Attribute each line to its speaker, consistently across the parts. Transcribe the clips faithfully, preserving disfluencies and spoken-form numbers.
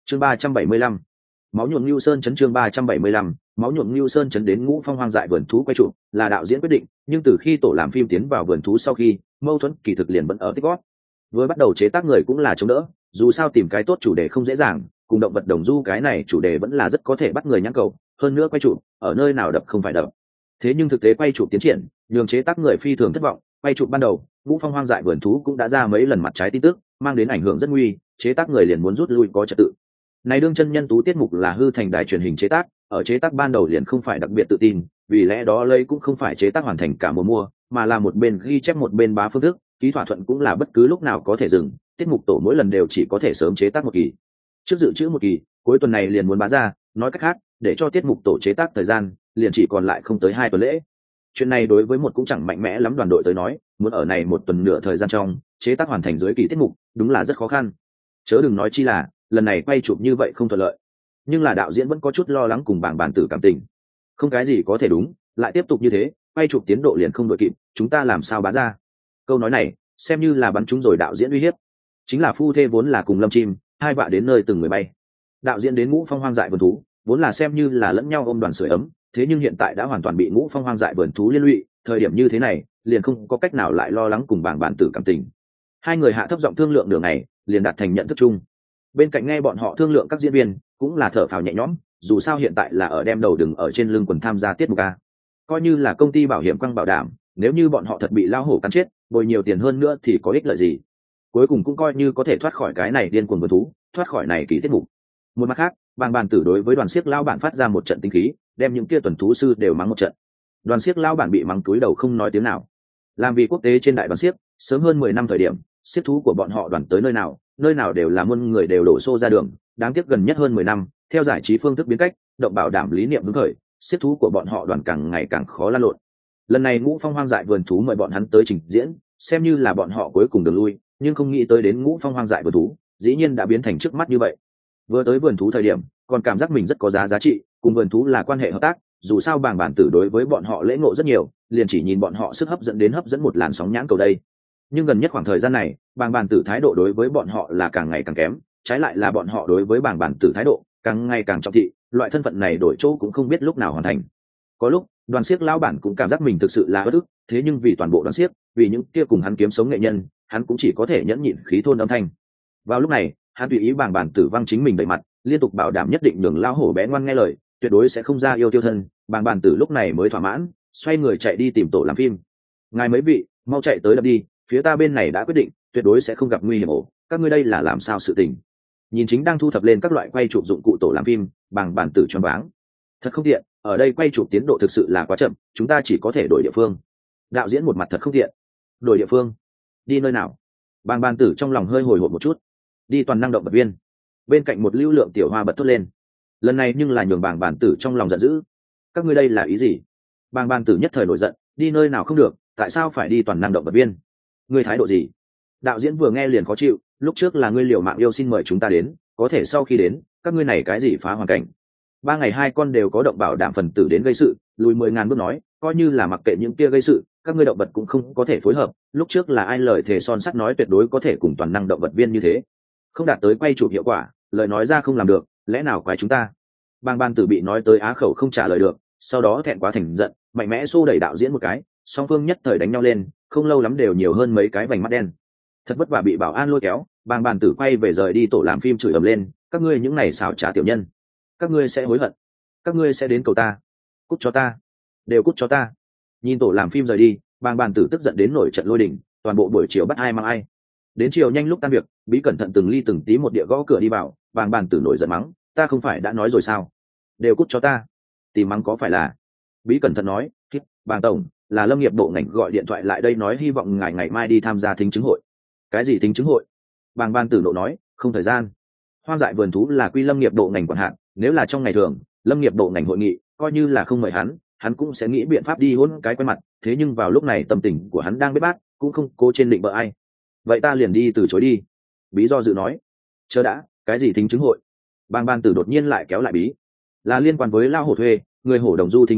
Speaker 1: chương ba trăm bảy mươi lăm, máu nhuộm Lưu Sơn chấn. Chương ba trăm bảy mươi lăm, máu nhuộm Lưu Sơn chấn. Đến Ngũ Phong hoang dại vườn thú quay trụ là đạo diễn quyết định, nhưng từ khi tổ làm phim tiến vào vườn thú sau khi, mâu thuẫn kỳ thực liền vẫn ở tích gót. Với bắt đầu chế tác người cũng là chống đỡ, dù sao tìm cái tốt chủ đề không dễ dàng, cùng động vật đồng du cái này chủ đề vẫn là rất có thể bắt người nhãn cầu, hơn nữa quay trụ ở nơi nào đập không phải đập. Thế nhưng thực tế quay trụ tiến triển nhường chế tác người phi thường thất vọng. Quay trụ ban đầu Ngũ Phong hoang dại vườn thú cũng đã ra mấy lần mặt trái tin tức, mang đến ảnh hưởng rất nguy, chế tác người liền muốn rút lui có trật tự. Này đương chân nhân tú tiết mục là hư thành đài truyền hình chế tác, ở chế tác ban đầu liền không phải đặc biệt tự tin, vì lẽ đó lấy cũng không phải chế tác hoàn thành cả mùa mua, mà là một bên ghi chép một bên bá phương thức, ký thỏa thuận cũng là bất cứ lúc nào có thể dừng, tiết mục tổ mỗi lần đều chỉ có thể sớm chế tác một kỳ. Trước dự trữ một kỳ, cuối tuần này liền muốn bá ra, nói cách khác, để cho tiết mục tổ chế tác thời gian, liền chỉ còn lại không tới hai tuần lễ. Chuyện này đối với một cũng chẳng mạnh mẽ lắm đoàn đội tới nói, muốn ở này một tuần nửa thời gian trong, chế tác hoàn thành dưới kỳ tiết mục, đúng là rất khó khăn. Chớ đừng nói chi là, lần này quay chụp như vậy không thuận lợi. Nhưng là đạo diễn vẫn có chút lo lắng cùng bảng bản tử cảm tình. Không cái gì có thể đúng, lại tiếp tục như thế, quay chụp tiến độ liền không đội kịp, chúng ta làm sao bá ra. Câu nói này, xem như là bắn trúng rồi đạo diễn uy hiếp. Chính là phu thê vốn là cùng lâm chim, hai vạ đến nơi từng người bay. Đạo diễn đến Ngũ Phong hoang dại vườn thú, vốn là xem như là lẫn nhau ôm đoàn sưởi ấm, thế nhưng hiện tại đã hoàn toàn bị Ngũ Phong hoang dại vườn thú liên lụy, thời điểm như thế này, liền không có cách nào lại lo lắng cùng bảng bản tử cảm tình. Hai người hạ thấp giọng thương lượng nửa ngày, liền đạt thành nhận thức chung. Bên cạnh nghe bọn họ thương lượng các diễn viên, cũng là thở phào nhẹ nhõm, dù sao hiện tại là ở đem đầu đừng ở trên lưng quần tham gia tiết mục a. Coi như là công ty bảo hiểm quăng bảo đảm, nếu như bọn họ thật bị lao hổ cắn chết, bồi nhiều tiền hơn nữa thì có ích lợi gì. Cuối cùng cũng coi như có thể thoát khỏi cái này điên cuồng vườn thú, thoát khỏi này kỳ tiết mục. Một mặt khác, bàng bàn tử đối với đoàn xiếc lao bản phát ra một trận tinh khí, đem những kia tuần thú sư đều mắng một trận. Đoàn xiếc lao bản bị mắng túi đầu không nói tiếng nào. Làm vì quốc tế trên đại đoàn xiếc, sớm hơn mười năm thời điểm, xiếc thú của bọn họ đoàn tới nơi nào, nơi nào đều là muôn người đều đổ xô ra đường. Đáng tiếc gần nhất hơn mười năm, theo giải trí phương thức biến cách, động bảo đảm lý niệm hứng khởi, xiếc thú của bọn họ đoàn càng ngày càng khó lan lộn. Lần này Ngũ Phong hoang dại vườn thú mời bọn hắn tới trình diễn, xem như là bọn họ cuối cùng đường lui, nhưng không nghĩ tới đến Ngũ Phong hoang dại vườn thú, dĩ nhiên đã biến thành trước mắt như vậy. Vừa tới vườn thú thời điểm, còn cảm giác mình rất có giá giá trị, cùng vườn thú là quan hệ hợp tác, dù sao bảng bản tử đối với bọn họ lễ ngộ rất nhiều, liền chỉ nhìn bọn họ sức hấp dẫn đến hấp dẫn một làn sóng nhãn cầu đây. Nhưng gần nhất khoảng thời gian này, bảng bản tử thái độ đối với bọn họ là càng ngày càng kém, trái lại là bọn họ đối với bảng bản tử thái độ càng ngày càng trọng thị, loại thân phận này đổi chỗ cũng không biết lúc nào hoàn thành. Có lúc, đoàn xiếc lão bản cũng cảm giác mình thực sự là bất ức, thế nhưng vì toàn bộ đoàn xiếc, vì những kia cùng hắn kiếm sống nghệ nhân, hắn cũng chỉ có thể nhẫn nhịn khí thôn âm thanh. Vào lúc này, hắn tùy ý bảng bản tử văng chính mình đẩy mặt, liên tục bảo đảm nhất định nhường lao hổ bé ngoan nghe lời, tuyệt đối sẽ không ra yêu tiêu thân. Bảng bản tử lúc này mới thỏa mãn, xoay người chạy đi tìm tổ làm phim. Ngài mấy vị, mau chạy tới đập đi, phía ta bên này đã quyết định, tuyệt đối sẽ không gặp nguy hiểm ổ, các ngươi đây là làm sao sự tình. Nhìn chính đang thu thập lên các loại quay chụp dụng cụ tổ làm phim, bảng bản tử choáng váng. Thật không tiện, ở đây quay chụp tiến độ thực sự là quá chậm, chúng ta chỉ có thể đổi địa phương. Đạo diễn một mặt thật không tiện. Đổi địa phương? Đi nơi nào? Bàng bản tử trong lòng hơi hồi hộp một chút. Đi toàn năng động vật viên. Bên cạnh một lưu lượng tiểu hoa bật thốt lên. Lần này nhưng là nhường bàng bản tử trong lòng giận dữ. Các ngươi đây là ý gì? Bàng bản tử nhất thời nổi giận, đi nơi nào không được, tại sao phải đi toàn năng động vật viên? Ngươi thái độ gì? Đạo diễn vừa nghe liền khó chịu, lúc trước là ngươi liều mạng yêu xin mời chúng ta đến, có thể sau khi đến, các ngươi này cái gì phá hoàn cảnh? Ba ngày hai con đều có động bảo đảm phần tử đến gây sự, lùi mười ngàn bước nói, coi như là mặc kệ những kia gây sự, các ngươi động vật cũng không có thể phối hợp. Lúc trước là ai lời thề son sắt nói tuyệt đối có thể cùng toàn năng động vật viên như thế, không đạt tới quay chụp hiệu quả, lời nói ra không làm được, lẽ nào quái chúng ta? Bang ban tử bị nói tới á khẩu không trả lời được, sau đó thẹn quá thành giận, mạnh mẽ xô đẩy đạo diễn một cái, song phương nhất thời đánh nhau lên, không lâu lắm đều nhiều hơn mấy cái vành mắt đen. Thật vất vả bị bảo an lôi kéo, bang bàn tử quay về rời đi tổ làm phim chửi ầm lên, các ngươi những này xảo trá tiểu nhân, các ngươi sẽ hối hận, các ngươi sẽ đến cầu ta, cút cho ta, đều cút cho ta. Nhìn tổ làm phim rời đi, bang bàn tử tức giận đến nổi trận lôi đình, toàn bộ buổi chiều bắt ai mang ai. Đến chiều nhanh lúc tan việc, Bí cẩn thận từng ly từng tí một địa gõ cửa đi vào, bang bàn tử nổi giận mắng, ta không phải đã nói rồi sao, đều cút cho ta. Tìm mắng có phải là? Bí cẩn thận nói, bang tổng, là lâm nghiệp bộ ngành gọi điện thoại lại đây nói hy vọng ngài ngày mai đi tham gia thính chứng hội. Cái gì thính chứng hội? Bang ban tử nộ nói, không thời gian. Hoang dại vườn thú là quy lâm nghiệp bộ ngành quản hạt, nếu là trong ngày thường lâm nghiệp bộ ngành hội nghị, coi như là không mời hắn, hắn cũng sẽ nghĩ biện pháp đi hôn cái quen mặt, thế nhưng vào lúc này tâm tình của hắn đang bế bát, cũng không cố trên định bợ ai. Vậy ta liền đi từ chối đi. Bí do dự nói. Chờ đã, cái gì thính chứng hội? Bang ban tử đột nhiên lại kéo lại Bí, là liên quan với lao hổ thuê, người hổ đồng du thính chứng hội,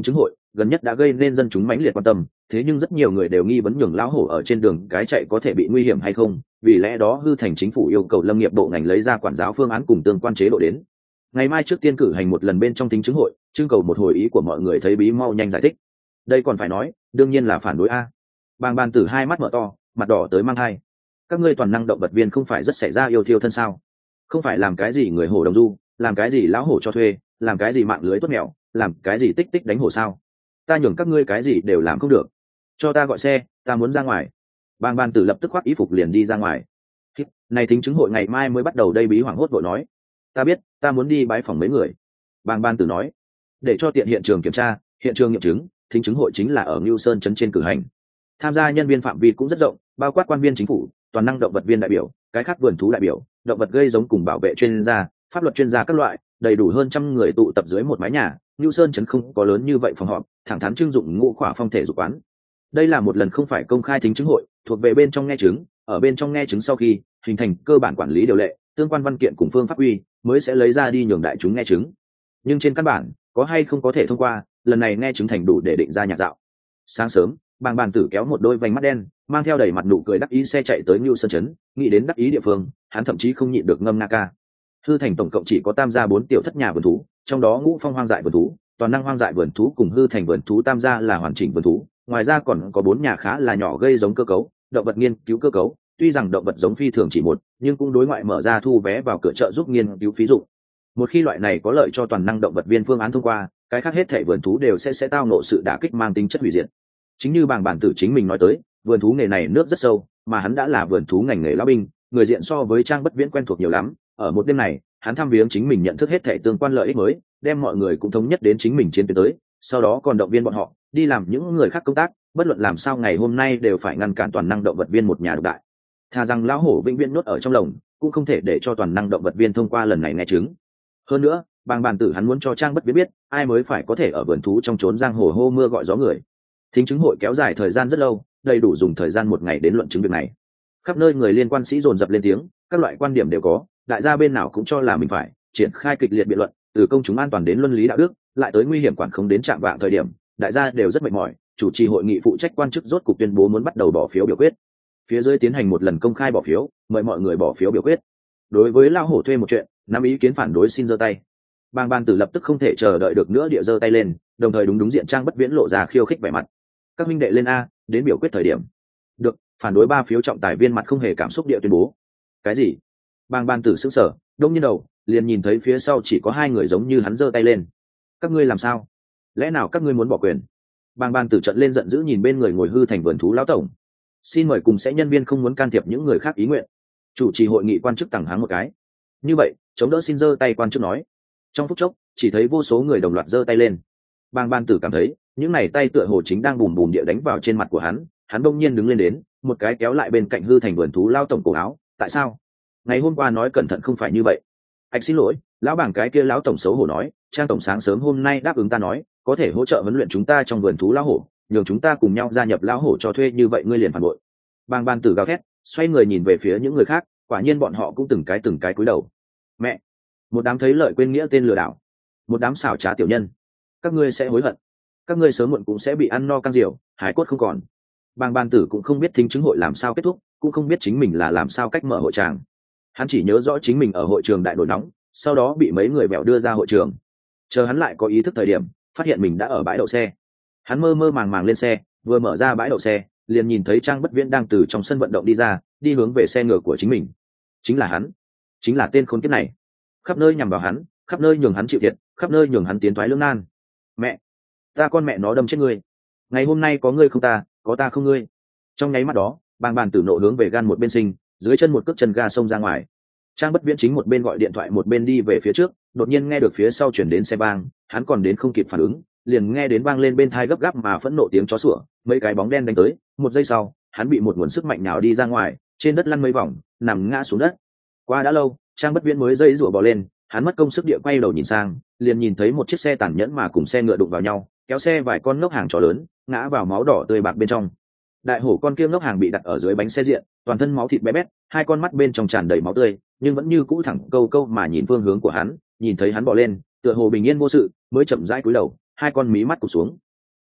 Speaker 1: gần nhất đã gây nên dân chúng mãnh liệt quan tâm, thế nhưng rất nhiều người đều nghi vấn nhường lão hổ ở trên đường cái chạy có thể bị nguy hiểm hay không, vì lẽ đó hư thành chính phủ yêu cầu lâm nghiệp bộ ngành lấy ra quản giáo phương án cùng tương quan chế độ đến. Ngày mai trước tiên cử hành một lần bên trong thính chứng hội, trưng cầu một hồi ý của mọi người, thấy bí mau nhanh giải thích. Đây còn phải nói, đương nhiên là phản đối a. Bàng Ban Tử hai mắt mở to, mặt đỏ tới mang hai. Các ngươi toàn năng động vật viên không phải rất xảy ra yêu thiêu thân sao? Không phải làm cái gì người hổ đồng du, làm cái gì lão hổ cho thuê, làm cái gì mạng lưới tuất mèo, làm cái gì tích tích đánh hổ sao? Ta nhường các ngươi cái gì đều làm không được. Cho ta gọi xe, ta muốn ra ngoài. Bàng Ban Tử lập tức khoác y phục liền đi ra ngoài. Này thính chứng hội ngày mai mới bắt đầu đây, bí hoảng hốt vội nói. Ta biết, ta muốn đi bái phòng mấy người. Bàng Ban Tử nói, để cho tiện hiện trường kiểm tra, hiện trường nghiệm chứng, thính chứng hội chính là ở Ngưu Sơn trấn trên cử hành. Tham gia nhân viên phạm vi cũng rất rộng, bao quát quan viên chính phủ, toàn năng động vật viên đại biểu, cái khác vườn thú đại biểu, động vật gây giống cùng bảo vệ chuyên gia, pháp luật chuyên gia các loại, đầy đủ hơn trăm người tụ tập dưới một mái nhà. Ngưu Sơn trấn không có lớn như vậy phòng họp, thẳng thắn trưng dụng ngũ khỏa phong thể dục quán. Đây là một lần không phải công khai thính chứng hội, thuộc về bên trong nghe chứng, ở bên trong nghe chứng sau khi hình thành cơ bản quản lý điều lệ, tương quan văn kiện cùng phương pháp quy mới sẽ lấy ra đi nhường đại chúng nghe chứng. Nhưng trên căn bản có hay không có thể thông qua, lần này nghe chứng thành đủ để định ra nhạc dạo. Sáng sớm, Bàng Bàn Tử kéo một đôi vành mắt đen, mang theo đầy mặt nụ cười đắc ý xe chạy tới Ngưu Sơn trấn. Nghĩ đến đắc ý địa phương, hắn thậm chí không nhịn được ngâm nga ca. Hư thành tổng cộng chỉ có tam gia bốn tiểu thất nhà vườn thú, trong đó Ngũ Phong hoang dại vườn thú, toàn năng hoang dại vườn thú cùng hư thành vườn thú tam gia là hoàn chỉnh vườn thú, ngoài ra còn có bốn nhà khá là nhỏ gây giống cơ cấu, động vật nghiên cứu cơ cấu. Tuy rằng động vật giống phi thường chỉ một, nhưng cũng đối ngoại mở ra thu vé vào cửa chợ giúp nghiên cứu phí dụng. Một khi loại này có lợi cho toàn năng động vật viên phương án thông qua, cái khác hết thảy vườn thú đều sẽ sẽ tao nộ sự đả kích mang tính chất hủy diệt. Chính như Bàng Bản Tử chính mình nói tới, vườn thú nghề này nước rất sâu, mà hắn đã là vườn thú ngành nghề lão binh, người diện so với Trang Bất Viễn quen thuộc nhiều lắm. Ở một đêm này, hắn thăm viếng chính mình, nhận thức hết thảy tương quan lợi ích mới, đem mọi người cũng thống nhất đến chính mình chiến tuyến tới, sau đó còn động viên bọn họ đi làm những người khác công tác, bất luận làm sao ngày hôm nay đều phải ngăn cản toàn năng động vật viên một nhà độc đại. Thà rằng lão hổ vĩnh viễn nuốt ở trong lồng, cũng không thể để cho toàn năng động vật viên thông qua lần này nghe chứng. Hơn nữa, Bàng Bản Tử hắn muốn cho Trang Bất Viễn biết, ai mới phải có thể ở vườn thú trong trốn giang hồ hô mưa gọi gió người. Thính chứng hội kéo dài thời gian rất lâu, đầy đủ dùng thời gian một ngày đến luận chứng việc này. Khắp nơi người liên quan sĩ dồn dập lên tiếng, các loại quan điểm đều có, đại gia bên nào cũng cho là mình phải triển khai kịch liệt biện luận, từ công chúng an toàn đến luân lý đạo đức, lại tới nguy hiểm quản không đến trạm vạng thời điểm, đại gia đều rất mệt mỏi. Chủ trì hội nghị phụ trách quan chức rốt cục tuyên bố muốn bắt đầu bỏ phiếu biểu quyết. Phía dưới tiến hành một lần công khai bỏ phiếu, mời mọi người bỏ phiếu biểu quyết. Đối với lao hổ thuê một chuyện, năm ý kiến phản đối xin giơ tay. Bàng Ban Tử lập tức không thể chờ đợi được nữa địa giơ tay lên, đồng thời đúng đúng diện Trang Bất Viễn lộ ra khiêu khích vẻ mặt. Các minh đệ lên a, đến biểu quyết thời điểm. Được, phản đối ba phiếu trọng tài viên mặt không hề cảm xúc địa tuyên bố. Cái gì? Bàng Ban Tử sững sờ, đông nhiên đầu, liền nhìn thấy phía sau chỉ có hai người giống như hắn giơ tay lên. Các ngươi làm sao? Lẽ nào các ngươi muốn bỏ quyền? Bàng Ban Tử trợn lên giận dữ nhìn bên người ngồi hư thành vườn thú lão tổng. Xin mời cùng sẽ nhân viên không muốn can thiệp những người khác ý nguyện. Chủ trì hội nghị quan chức tằng háng một cái. Như vậy, chống đỡ xin giơ tay quan chức nói. Trong phút chốc, chỉ thấy vô số người đồng loạt giơ tay lên. Bàng Ban Tử cảm thấy, những này tay tựa hồ chính đang bùm bùm địa đánh vào trên mặt của hắn, hắn bỗng nhiên đứng lên đến, một cái kéo lại bên cạnh hư thành vườn thú lão tổng cổ áo. Tại sao? Ngày hôm qua nói cẩn thận không phải như vậy. Anh xin lỗi, lão bảng cái kia lão tổng xấu hổ nói, Trang tổng sáng sớm hôm nay đáp ứng ta nói, có thể hỗ trợ huấn luyện chúng ta trong vườn thú lão hổ, nhường chúng ta cùng nhau gia nhập lão hổ cho thuê, như vậy ngươi liền phản bội. Bàng Ban Tử gào thét, xoay người nhìn về phía những người khác, quả nhiên bọn họ cũng từng cái từng cái cúi đầu. Mẹ, một đám thấy lợi quên nghĩa tên lừa đảo, một đám xảo trá tiểu nhân, các ngươi sẽ hối hận, các ngươi sớm muộn cũng sẽ bị ăn no căng diều, hải cốt không còn. Bàng Ban Tử cũng không biết thính chứng hội làm sao kết thúc, cũng không biết chính mình là làm sao cách mở hội tràng. Hắn chỉ nhớ rõ chính mình ở hội trường đại nổi nóng, sau đó bị mấy người bèo đưa ra hội trường. Chờ hắn lại có ý thức thời điểm, phát hiện mình đã ở bãi đậu xe. Hắn mơ mơ màng màng lên xe, vừa mở ra bãi đậu xe, liền nhìn thấy Trang Bất Viễn đang từ trong sân vận động đi ra, đi hướng về xe ngựa của chính mình. Chính là hắn, chính là tên khốn kiếp này, khắp nơi nhằm vào hắn, khắp nơi nhường hắn chịu thiệt, khắp nơi nhường hắn tiến thoái lưỡng nan. Mẹ, ta con mẹ nó đâm chết ngươi. Ngày hôm nay có ngươi không ta, có ta không ngươi. Trong nháy mắt đó, Bàng Bàn Tử nộ hướng về gan một bên sinh, dưới chân một cước chân ga xông ra ngoài. Trang Bất Viễn chính một bên gọi điện thoại một bên đi về phía trước, đột nhiên nghe được phía sau chuyển đến xe bang, hắn còn đến không kịp phản ứng, liền nghe đến vang lên bên tai gấp gáp mà phẫn nộ tiếng chó sủa, mấy cái bóng đen đánh tới, một giây sau, hắn bị một nguồn sức mạnh nào đi ra ngoài, trên đất lăn mấy vòng, nằm ngã xuống đất. Qua đã lâu, Trang Bất Viễn mới dây rủa bò lên, hắn mất công sức địa quay đầu nhìn sang, liền nhìn thấy một chiếc xe tàn nhẫn mà cùng xe ngựa đụng vào nhau, kéo xe vài con ngốc hàng chó lớn, ngã vào máu đỏ tươi bạc bên trong. Đại hổ con kia ngốc hàng bị đặt ở dưới bánh xe diện, toàn thân máu thịt bé bét, hai con mắt bên trong tràn đầy máu tươi, nhưng vẫn như cũ thẳng câu câu mà nhìn phương hướng của hắn, nhìn thấy hắn bò lên, tựa hồ bình yên vô sự, mới chậm rãi cúi đầu, hai con mí mắt cụp xuống.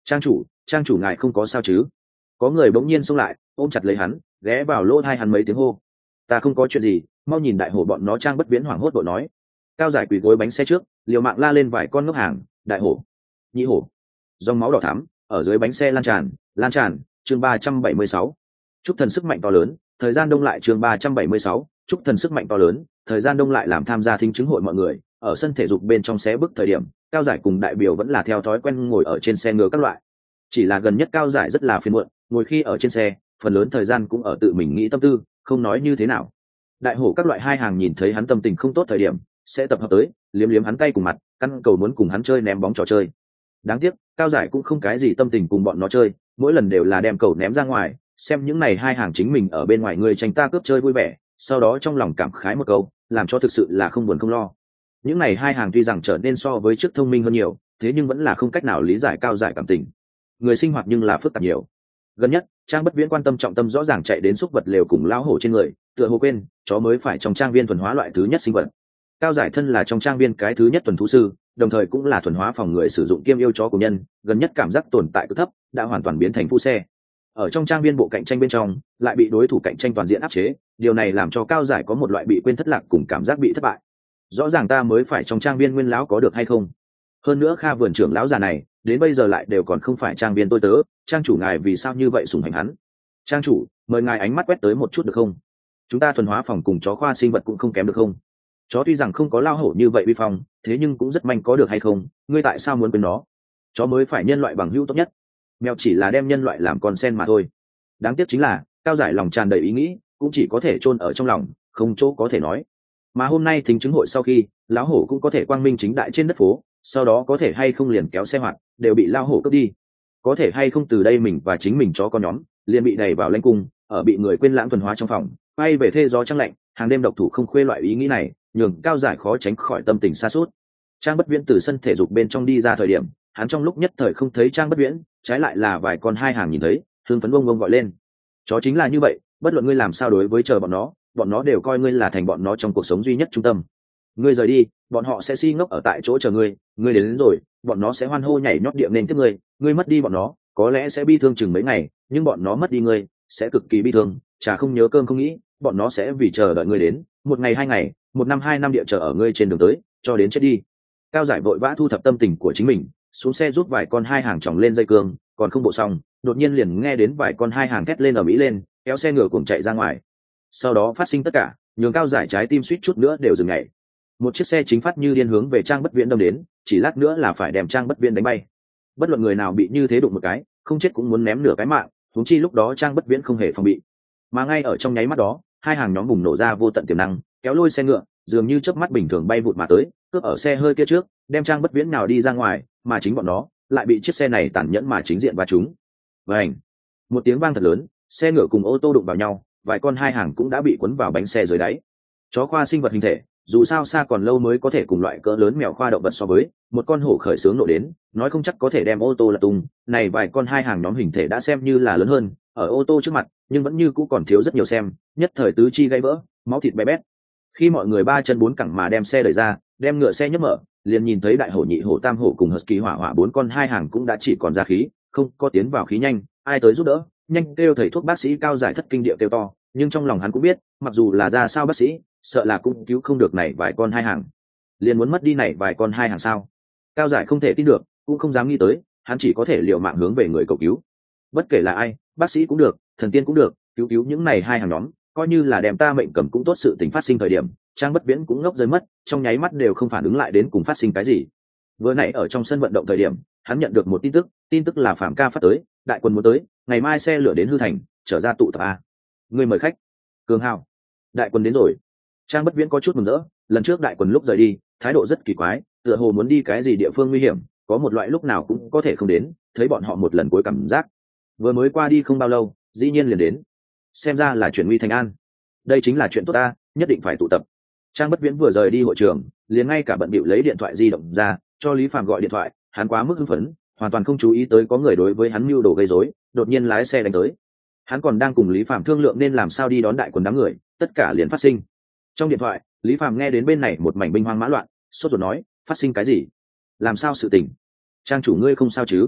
Speaker 1: Trang chủ, trang chủ ngài không có sao chứ? Có người bỗng nhiên xông lại, ôm chặt lấy hắn, ghé vào lỗ tai hắn mấy tiếng hô. Ta không có chuyện gì, mau nhìn đại hổ bọn nó. Trang Bất Viễn hoảng hốt đội nói. Cao Giải quỳ gối bánh xe trước, liều mạng la lên vài con ngốc hàng, đại hổ, nhị hổ. Dòng máu đỏ thắm ở dưới bánh xe lan tràn, lan tràn. Chương ba trăm bảy mươi sáu, chúc thần sức mạnh to lớn, thời gian đông lại. Chương ba trăm bảy mươi sáu, chúc thần sức mạnh to lớn, thời gian đông lại. Làm tham gia thính chứng hội mọi người ở sân thể dục bên trong xé bức thời điểm, Cao Giải cùng đại biểu vẫn là theo thói quen ngồi ở trên xe ngựa các loại. Chỉ là gần nhất Cao Giải rất là phiền muộn, ngồi khi ở trên xe phần lớn thời gian cũng ở tự mình nghĩ tâm tư, không nói như thế nào. Đại hổ các loại hai hàng nhìn thấy hắn tâm tình không tốt thời điểm sẽ tập hợp tới liếm liếm hắn tay cùng mặt, căn cầu muốn cùng hắn chơi ném bóng trò chơi. Đáng tiếc Cao Giải cũng không cái gì tâm tình cùng bọn nó chơi, mỗi lần đều là đem cầu ném ra ngoài, xem những này hai hàng chính mình ở bên ngoài người tranh ta cướp chơi vui vẻ, sau đó trong lòng cảm khái một câu, làm cho thực sự là không buồn không lo. Những này hai hàng tuy rằng trở nên so với trước thông minh hơn nhiều, thế nhưng vẫn là không cách nào lý giải Cao Giải cảm tình. Người sinh hoạt nhưng là phức tạp nhiều. Gần nhất Trang Bất Viễn quan tâm trọng tâm rõ ràng chạy đến xúc vật lều cùng lão hổ trên người, tựa hồ quên chó mới phải trong trang viên thuần hóa loại thứ nhất sinh vật. Cao Giải thân là trong trang viên cái thứ nhất thuần thú sư, đồng thời cũng là thuần hóa phòng người sử dụng kiêm yêu chó của nhân, gần nhất cảm giác tồn tại cực thấp, đã hoàn toàn biến thành phu xe. Ở trong trang viên bộ cạnh tranh bên trong, lại bị đối thủ cạnh tranh toàn diện áp chế, điều này làm cho Cao Giải có một loại bị quên thất lạc cùng cảm giác bị thất bại. Rõ ràng ta mới phải trong trang viên nguyên lão có được hay không? Hơn nữa Kha vườn trưởng lão già này, đến bây giờ lại đều còn không phải trang viên tôi tớ, trang chủ ngài vì sao như vậy sủng hành hắn? Trang chủ, mời ngài ánh mắt quét tới một chút được không? Chúng ta thuần hóa phòng cùng chó khoa sinh vật cũng không kém được không? Chó tuy rằng không có lao hổ như vậy uy phong, thế nhưng cũng rất manh, có được hay không? Ngươi tại sao muốn quên nó? Chó mới phải nhân loại bằng hữu tốt nhất, mèo chỉ là đem nhân loại làm con sen mà thôi. Đáng tiếc chính là Cao Giải lòng tràn đầy ý nghĩ, cũng chỉ có thể chôn ở trong lòng, không chỗ có thể nói. Mà hôm nay thính chứng hội sau khi, lão hổ cũng có thể quang minh chính đại trên đất phố, sau đó có thể hay không liền kéo xe hoạt đều bị lao hổ cướp đi, có thể hay không từ đây mình và chính mình chó con nhóm liền bị đẩy vào lãnh cung, ở bị người quên lãng thuần hóa trong phòng, bay về thê gió trăng lạnh, hàng đêm độc thủ không khuê. Loại ý nghĩ này nhường Cao Giải khó tránh khỏi tâm tình xa suốt. Trang Bất Viễn từ sân thể dục bên trong đi ra thời điểm, hắn trong lúc nhất thời không thấy Trang Bất Viễn, trái lại là vài con hai hàng nhìn thấy, hưng phấn bông bông gọi lên. Chó chính là như vậy, bất luận ngươi làm sao đối với chờ bọn nó, bọn nó đều coi ngươi là thành bọn nó trong cuộc sống duy nhất trung tâm. Ngươi rời đi, bọn họ sẽ si ngốc ở tại chỗ chờ ngươi, ngươi đến, đến rồi, bọn nó sẽ hoan hô nhảy nhót điệm nên tiếp ngươi, ngươi mất đi bọn nó, có lẽ sẽ bi thương chừng mấy ngày, nhưng bọn nó mất đi ngươi, sẽ cực kỳ bi thương, chả không nhớ cơm không nghĩ, bọn nó sẽ vì chờ đợi ngươi đến, một ngày hai ngày, một năm hai năm địa chờ ở ngươi trên đường tới, cho đến chết đi. Cao Giải vội vã thu thập tâm tình của chính mình, xuống xe rút vài con hai hàng chỏng lên dây cương, còn không bộ xong, đột nhiên liền nghe đến vài con hai hàng thét lên ở mỹ lên, kéo xe ngựa cùng chạy ra ngoài. Sau đó phát sinh tất cả, nhường Cao Giải trái tim suýt chút nữa đều dừng nhảy. Một chiếc xe chính phát như điên hướng về Trang Bất Viễn đâm đến, chỉ lát nữa là phải đem Trang Bất Viễn đánh bay. Bất luận người nào bị như thế đụng một cái, không chết cũng muốn ném nửa cái mạng, huống chi lúc đó Trang Bất Viễn không hề phòng bị. Mà ngay ở trong nháy mắt đó, hai hàng nhóm bùng nổ ra vô tận tiềm năng, kéo lôi xe ngựa, dường như chớp mắt bình thường bay vụt mà tới, cướp ở xe hơi kia trước, đem Trang Bất Viễn nào đi ra ngoài, mà chính bọn nó lại bị chiếc xe này tàn nhẫn mà chính diện va trúng. Vành, một tiếng vang thật lớn, xe ngựa cùng ô tô đụng vào nhau, vài con hai hàng cũng đã bị cuốn vào bánh xe dưới đáy. Chó khoa sinh vật hình thể, dù sao xa còn lâu mới có thể cùng loại cỡ lớn mèo khoa động vật so với, một con hổ khởi sướng nổ đến, nói không chắc có thể đem ô tô lật tung. Này vài con hai hàng nhóm hình thể đã xem như là lớn hơn, ở ô tô trước mặt, nhưng vẫn như cũ còn thiếu rất nhiều xem, nhất thời tứ chi gãy vỡ, máu thịt bé bét. Khi mọi người ba chân bốn cẳng mà đem xe đẩy ra, đem ngựa xe nhấc mở, liền nhìn thấy đại hổ, nhị hổ, tam hổ cùng husky hỏa hỏa bốn con hai hàng cũng đã chỉ còn ra khí, không có tiến vào khí nhanh, ai tới giúp đỡ, nhanh kêu thầy thuốc bác sĩ. Cao Giải thất kinh địa kêu to, nhưng trong lòng hắn cũng biết, mặc dù là ra sao bác sĩ, sợ là cũng cứu không được này vài con hai hàng. Liền muốn mất đi này vài con hai hàng sao? Cao Giải không thể tin được, cũng không dám nghĩ tới, hắn chỉ có thể liều mạng hướng về người cầu cứu. Bất kể là ai, bác sĩ cũng được, thần tiên cũng được, cứu cứu những này hai hàng nhóm, coi như là đem ta mệnh cầm cũng tốt. Sự tình phát sinh thời điểm, Trang Bất Viễn cũng ngốc rơi mất, trong nháy mắt đều không phản ứng lại đến cùng phát sinh cái gì. Vừa nãy ở trong sân vận động thời điểm, hắn nhận được một tin tức, tin tức là Phạm Ca phát tới, đại quân muốn tới, ngày mai xe lửa đến Hư Thành, trở ra tụ tập a. Người mời khách. Cường Hào, đại quân đến rồi. Trang Bất Viễn có chút mừng rỡ, lần trước đại quân lúc rời đi, thái độ rất kỳ quái, tựa hồ muốn đi cái gì địa phương nguy hiểm, có một loại lúc nào cũng có thể không đến, thấy bọn họ một lần cuối cảm giác. Vừa mới qua đi không bao lâu, dĩ nhiên liền đến. Xem ra là chuyển nguy thành an. Đây chính là chuyện tốt ta, nhất định phải tụ tập. Trang Bất Viễn vừa rời đi hội trường, liền ngay cả bận bịu lấy điện thoại di động ra, cho Lý Phàm gọi điện thoại, hắn quá mức hưng phấn, hoàn toàn không chú ý tới có người đối với hắn mưu đồ gây rối, đột nhiên lái xe đánh tới. Hắn còn đang cùng Lý Phàm thương lượng nên làm sao đi đón đại quần đám người, tất cả liền phát sinh. Trong điện thoại, Lý Phàm nghe đến bên này một mảnh binh hoang mã loạn, sốt ruột nói, phát sinh cái gì? Làm sao sự tình? Trang chủ ngươi không sao chứ?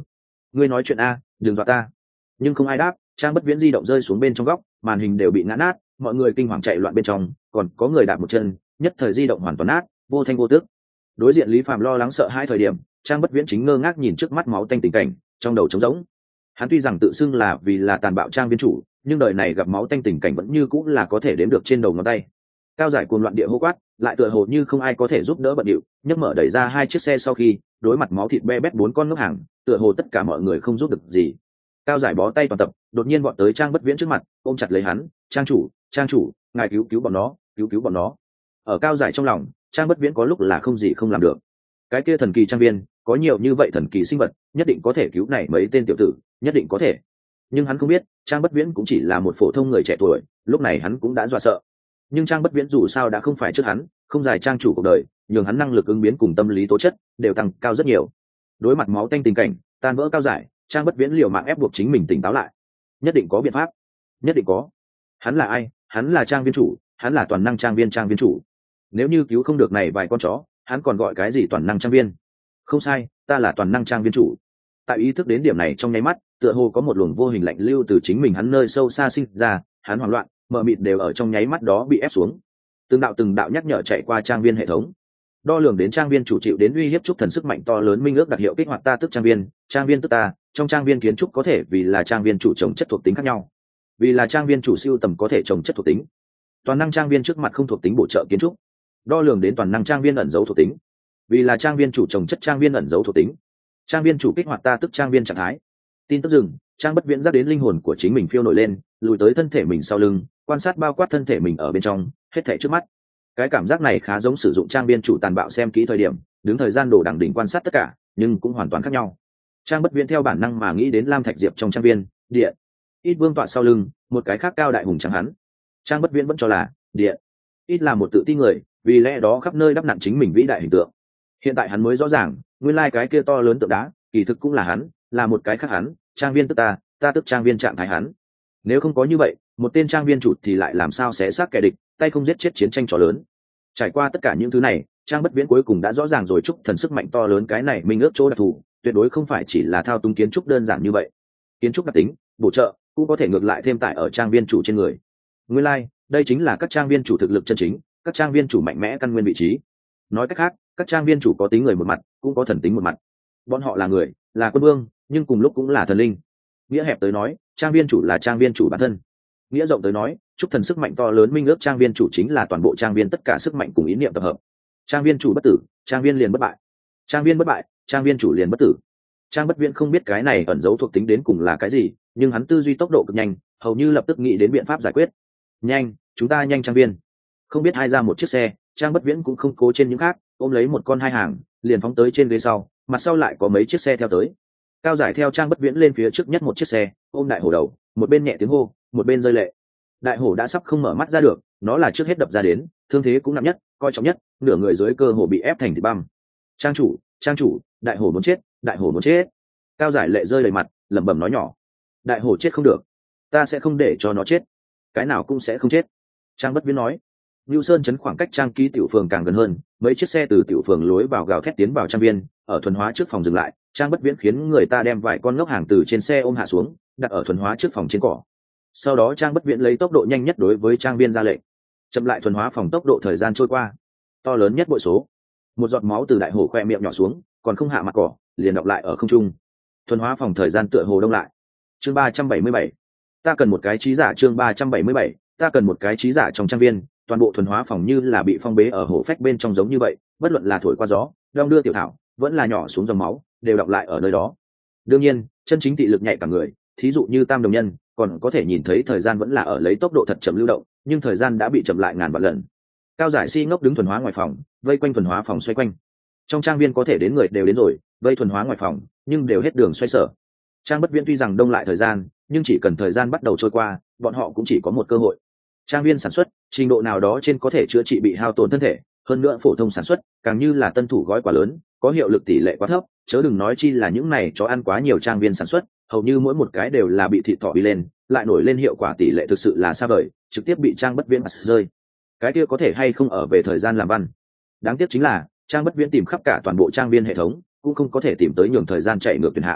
Speaker 1: ngươi nói chuyện a, đừng dọa ta. Nhưng không ai đáp. Trang Bất Viễn di động rơi xuống bên trong góc, màn hình đều bị ngã nát, mọi người kinh hoàng chạy loạn bên trong, còn có người đạp một chân, nhất thời di động hoàn toàn nát, vô thanh vô tước. Đối diện Lý Phàm lo lắng sợ hai thời điểm, Trang Bất Viễn chính ngơ ngác nhìn trước mắt máu tanh tình cảnh, trong đầu trống rỗng. Hắn tuy rằng tự xưng là vì là tàn bạo trang viên chủ, nhưng đời này gặp máu tanh tình cảnh vẫn như cũng là có thể đếm được trên đầu ngón tay. Cao giải cuồng loạn địa hô quát, lại tựa hồ như không ai có thể giúp đỡ bận điệu, nhấc mở đẩy ra hai chiếc xe sau khi, đối mặt máu thịt be bét bốn con ngốc hàng, tựa hồ tất cả mọi người không giúp được gì. Cao giải bó tay toàn tập, đột nhiên bọn tới Trang Bất Viễn trước mặt, ôm chặt lấy hắn, "Trang chủ, trang chủ, ngài cứu cứu bọn nó, cứu cứu bọn nó." Ở Cao giải trong lòng, Trang Bất Viễn có lúc là không gì không làm được. Cái kia thần kỳ trang viên, có nhiều như vậy thần kỳ sinh vật, nhất định có thể cứu này mấy tên tiểu tử, nhất định có thể. Nhưng hắn không biết, Trang Bất Viễn cũng chỉ là một phổ thông người trẻ tuổi, lúc này hắn cũng đã dọa sợ. Nhưng Trang Bất Viễn dù sao đã không phải trước hắn, không dài trang chủ cuộc đời, nhường hắn năng lực ứng biến cùng tâm lý tố chất đều tăng cao rất nhiều. Đối mặt máu tanh tình cảnh, tan vỡ Cao giải, Trang Bất Viễn liều mạng ép buộc chính mình tỉnh táo lại. Nhất định có biện pháp, nhất định có. Hắn là ai? Hắn là trang viên chủ, hắn là toàn năng trang viên trang viên chủ. Nếu như cứu không được này vài con chó, hắn còn gọi cái gì toàn năng trang viên? Không sai, ta là toàn năng trang viên chủ. Tại ý thức đến điểm này trong nháy mắt, tựa hồ có một luồng vô hình lạnh lưu từ chính mình hắn nơi sâu xa sinh ra, hắn hoảng loạn, mờ mịt đều ở trong nháy mắt đó bị ép xuống. Từng đạo từng đạo nhắc nhở chạy qua trang viên hệ thống, đo lường đến trang viên chủ chịu đến uy hiếp trúc thần sức mạnh to lớn minh ước đặc hiệu kích hoạt ta tức trang viên, trang viên tức ta, trong trang viên kiến trúc có thể vì là trang viên chủ trồng chất thuộc tính khác nhau, vì là trang viên chủ siêu tầm có thể trồng chất thuộc tính. Toàn năng trang viên trước mặt không thuộc tính bổ trợ kiến trúc, đo lường đến toàn năng trang viên ẩn dấu thuộc tính, vì là trang viên chủ trồng chất trang viên ẩn dấu thuộc tính. Trang viên chủ kích hoạt ta tức trang viên trạng thái. Tin tức dừng, Trang Bất Viễn giác đến linh hồn của chính mình phiêu nổi lên, lùi tới thân thể mình sau lưng, quan sát bao quát thân thể mình ở bên trong, hết thảy trước mắt. Cái cảm giác này khá giống sử dụng trang viên chủ tàn bạo xem kỹ thời điểm, đứng thời gian đổ đẳng đỉnh quan sát tất cả, nhưng cũng hoàn toàn khác nhau. Trang Bất Viễn theo bản năng mà nghĩ đến Lam Thạch Diệp trong trang viên, điện. Ít vương tọa sau lưng, một cái khác cao đại hùng chẳng hắn. Trang Bất Viễn vẫn cho là điện. Ít là một tự tin người, vì lẽ đó khắp nơi đắp nặn chính mình vĩ đại hình tượng. Hiện tại hắn mới rõ ràng, nguyên lai cái kia to lớn tượng đá, kỳ thực cũng là hắn, là một cái khác hắn, trang viên tức ta, ta tức trang viên trạng thái hắn. Nếu không có như vậy, một tên trang viên chủ thì lại làm sao xé xác kẻ địch, tay không giết chết chiến tranh trò lớn. Trải qua tất cả những thứ này, Trang Bất Viễn cuối cùng đã rõ ràng rồi trúc thần sức mạnh to lớn cái này minh ước chỗ đặc thù, tuyệt đối không phải chỉ là thao túng kiến trúc đơn giản như vậy. Kiến trúc đặc tính, bổ trợ, cũng có thể ngược lại thêm tải ở trang viên chủ trên người. Nguyên lai, đây chính là các trang viên chủ thực lực chân chính, các trang viên chủ mạnh mẽ căn nguyên vị trí. Nói cách khác, các trang viên chủ có tính người một mặt, cũng có thần tính một mặt. Bọn họ là người, là quân vương, nhưng cùng lúc cũng là thần linh. Nghĩa hẹp tới nói, trang viên chủ là trang viên chủ bản thân. Nghĩa rộng tới nói, chúc thần sức mạnh to lớn minh ước trang viên chủ chính là toàn bộ trang viên tất cả sức mạnh cùng ý niệm tập hợp. Trang viên chủ bất tử, trang viên liền bất bại. Trang viên bất bại, trang viên chủ liền bất tử. Trang Bất Viễn không biết cái này ẩn dấu thuộc tính đến cùng là cái gì, nhưng hắn tư duy tốc độ cực nhanh, hầu như lập tức nghĩ đến biện pháp giải quyết. Nhanh, chúng ta nhanh trang viên. Không biết ai ra một chiếc xe, Trang Bất Viễn cũng không cố trên những khác, ôm lấy một con hai hàng, liền phóng tới trên ghế sau, mặt sau lại có mấy chiếc xe theo tới. Cao giải theo Trang Bất Viễn lên phía trước nhất một chiếc xe, ôm đại hổ đầu, một bên nhẹ tiếng hô, một bên rơi lệ. Đại hổ đã sắp không mở mắt ra được, nó là trước hết đập ra đến, thương thế cũng nặng nhất, coi trọng nhất, nửa người dưới cơ hồ bị ép thành thịt băm. Trang chủ, trang chủ, đại hổ muốn chết, đại hổ muốn chết. Cao giải lệ rơi đầy mặt, lẩm bẩm nói nhỏ. Đại hổ chết không được, ta sẽ không để cho nó chết, cái nào cũng sẽ không chết. Trang Bất Viễn nói. Nưu Sơn trấn khoảng cách trang ký tiểu phường càng gần hơn, mấy chiếc xe từ tiểu phường lối vào gào thét tiến vào trang viên, ở thuần hóa trước phòng dừng lại, Trang Bất Viễn khiến người ta đem vài con ngốc hàng từ trên xe ôm hạ xuống, đặt ở thuần hóa trước phòng trên cỏ. Sau đó Trang Bất Viễn lấy tốc độ nhanh nhất đối với trang viên ra lệnh, chậm lại thuần hóa phòng tốc độ thời gian trôi qua, to lớn nhất bội số. Một giọt máu từ đại hổ khoe miệng nhỏ xuống, còn không hạ mặt cỏ, liền đọc lại ở không trung. Thuần hóa phòng thời gian tựa hồ đông lại. Chương ba trăm bảy mươi bảy, ta cần một cái trí giả. Chương ba trăm bảy mươi bảy, ta cần một cái trí giả trong trang viên. Toàn bộ thuần hóa phòng như là bị phong bế ở hổ phách bên trong giống như vậy, bất luận là thổi qua gió, đong đưa tiểu thảo, vẫn là nhỏ xuống dòng máu, đều đọng lại ở nơi đó. Đương nhiên, chân chính thị lực nhạy cả người, thí dụ như Tam Đồng Nhân, còn có thể nhìn thấy thời gian vẫn là ở lấy tốc độ thật chậm lưu động, nhưng thời gian đã bị chậm lại ngàn vạn lần. Cao giải si ngốc đứng thuần hóa ngoài phòng, vây quanh thuần hóa phòng xoay quanh. Trong trang viên có thể đến người đều đến rồi, vây thuần hóa ngoài phòng, nhưng đều hết đường xoay sở. Trang Bất Viễn tuy rằng đông lại thời gian, nhưng chỉ cần thời gian bắt đầu trôi qua, bọn họ cũng chỉ có một cơ hội. Trang viên sản xuất trình độ nào đó trên có thể chữa trị bị hao tổn thân thể, hơn nữa phổ thông sản xuất càng như là tân thủ gói quá lớn, có hiệu lực tỷ lệ quá thấp, chớ đừng nói chi là những này cho ăn quá nhiều trang viên sản xuất, hầu như mỗi một cái đều là bị thịt thỏ đi lên, lại nổi lên hiệu quả tỷ lệ thực sự là xa vời, trực tiếp bị Trang Bất Viễn rơi. Cái kia có thể hay không ở về thời gian làm văn. Đáng tiếc chính là Trang Bất Viễn tìm khắp cả toàn bộ trang viên hệ thống, cũng không có thể tìm tới nhường thời gian chạy ngược tuyển hạng.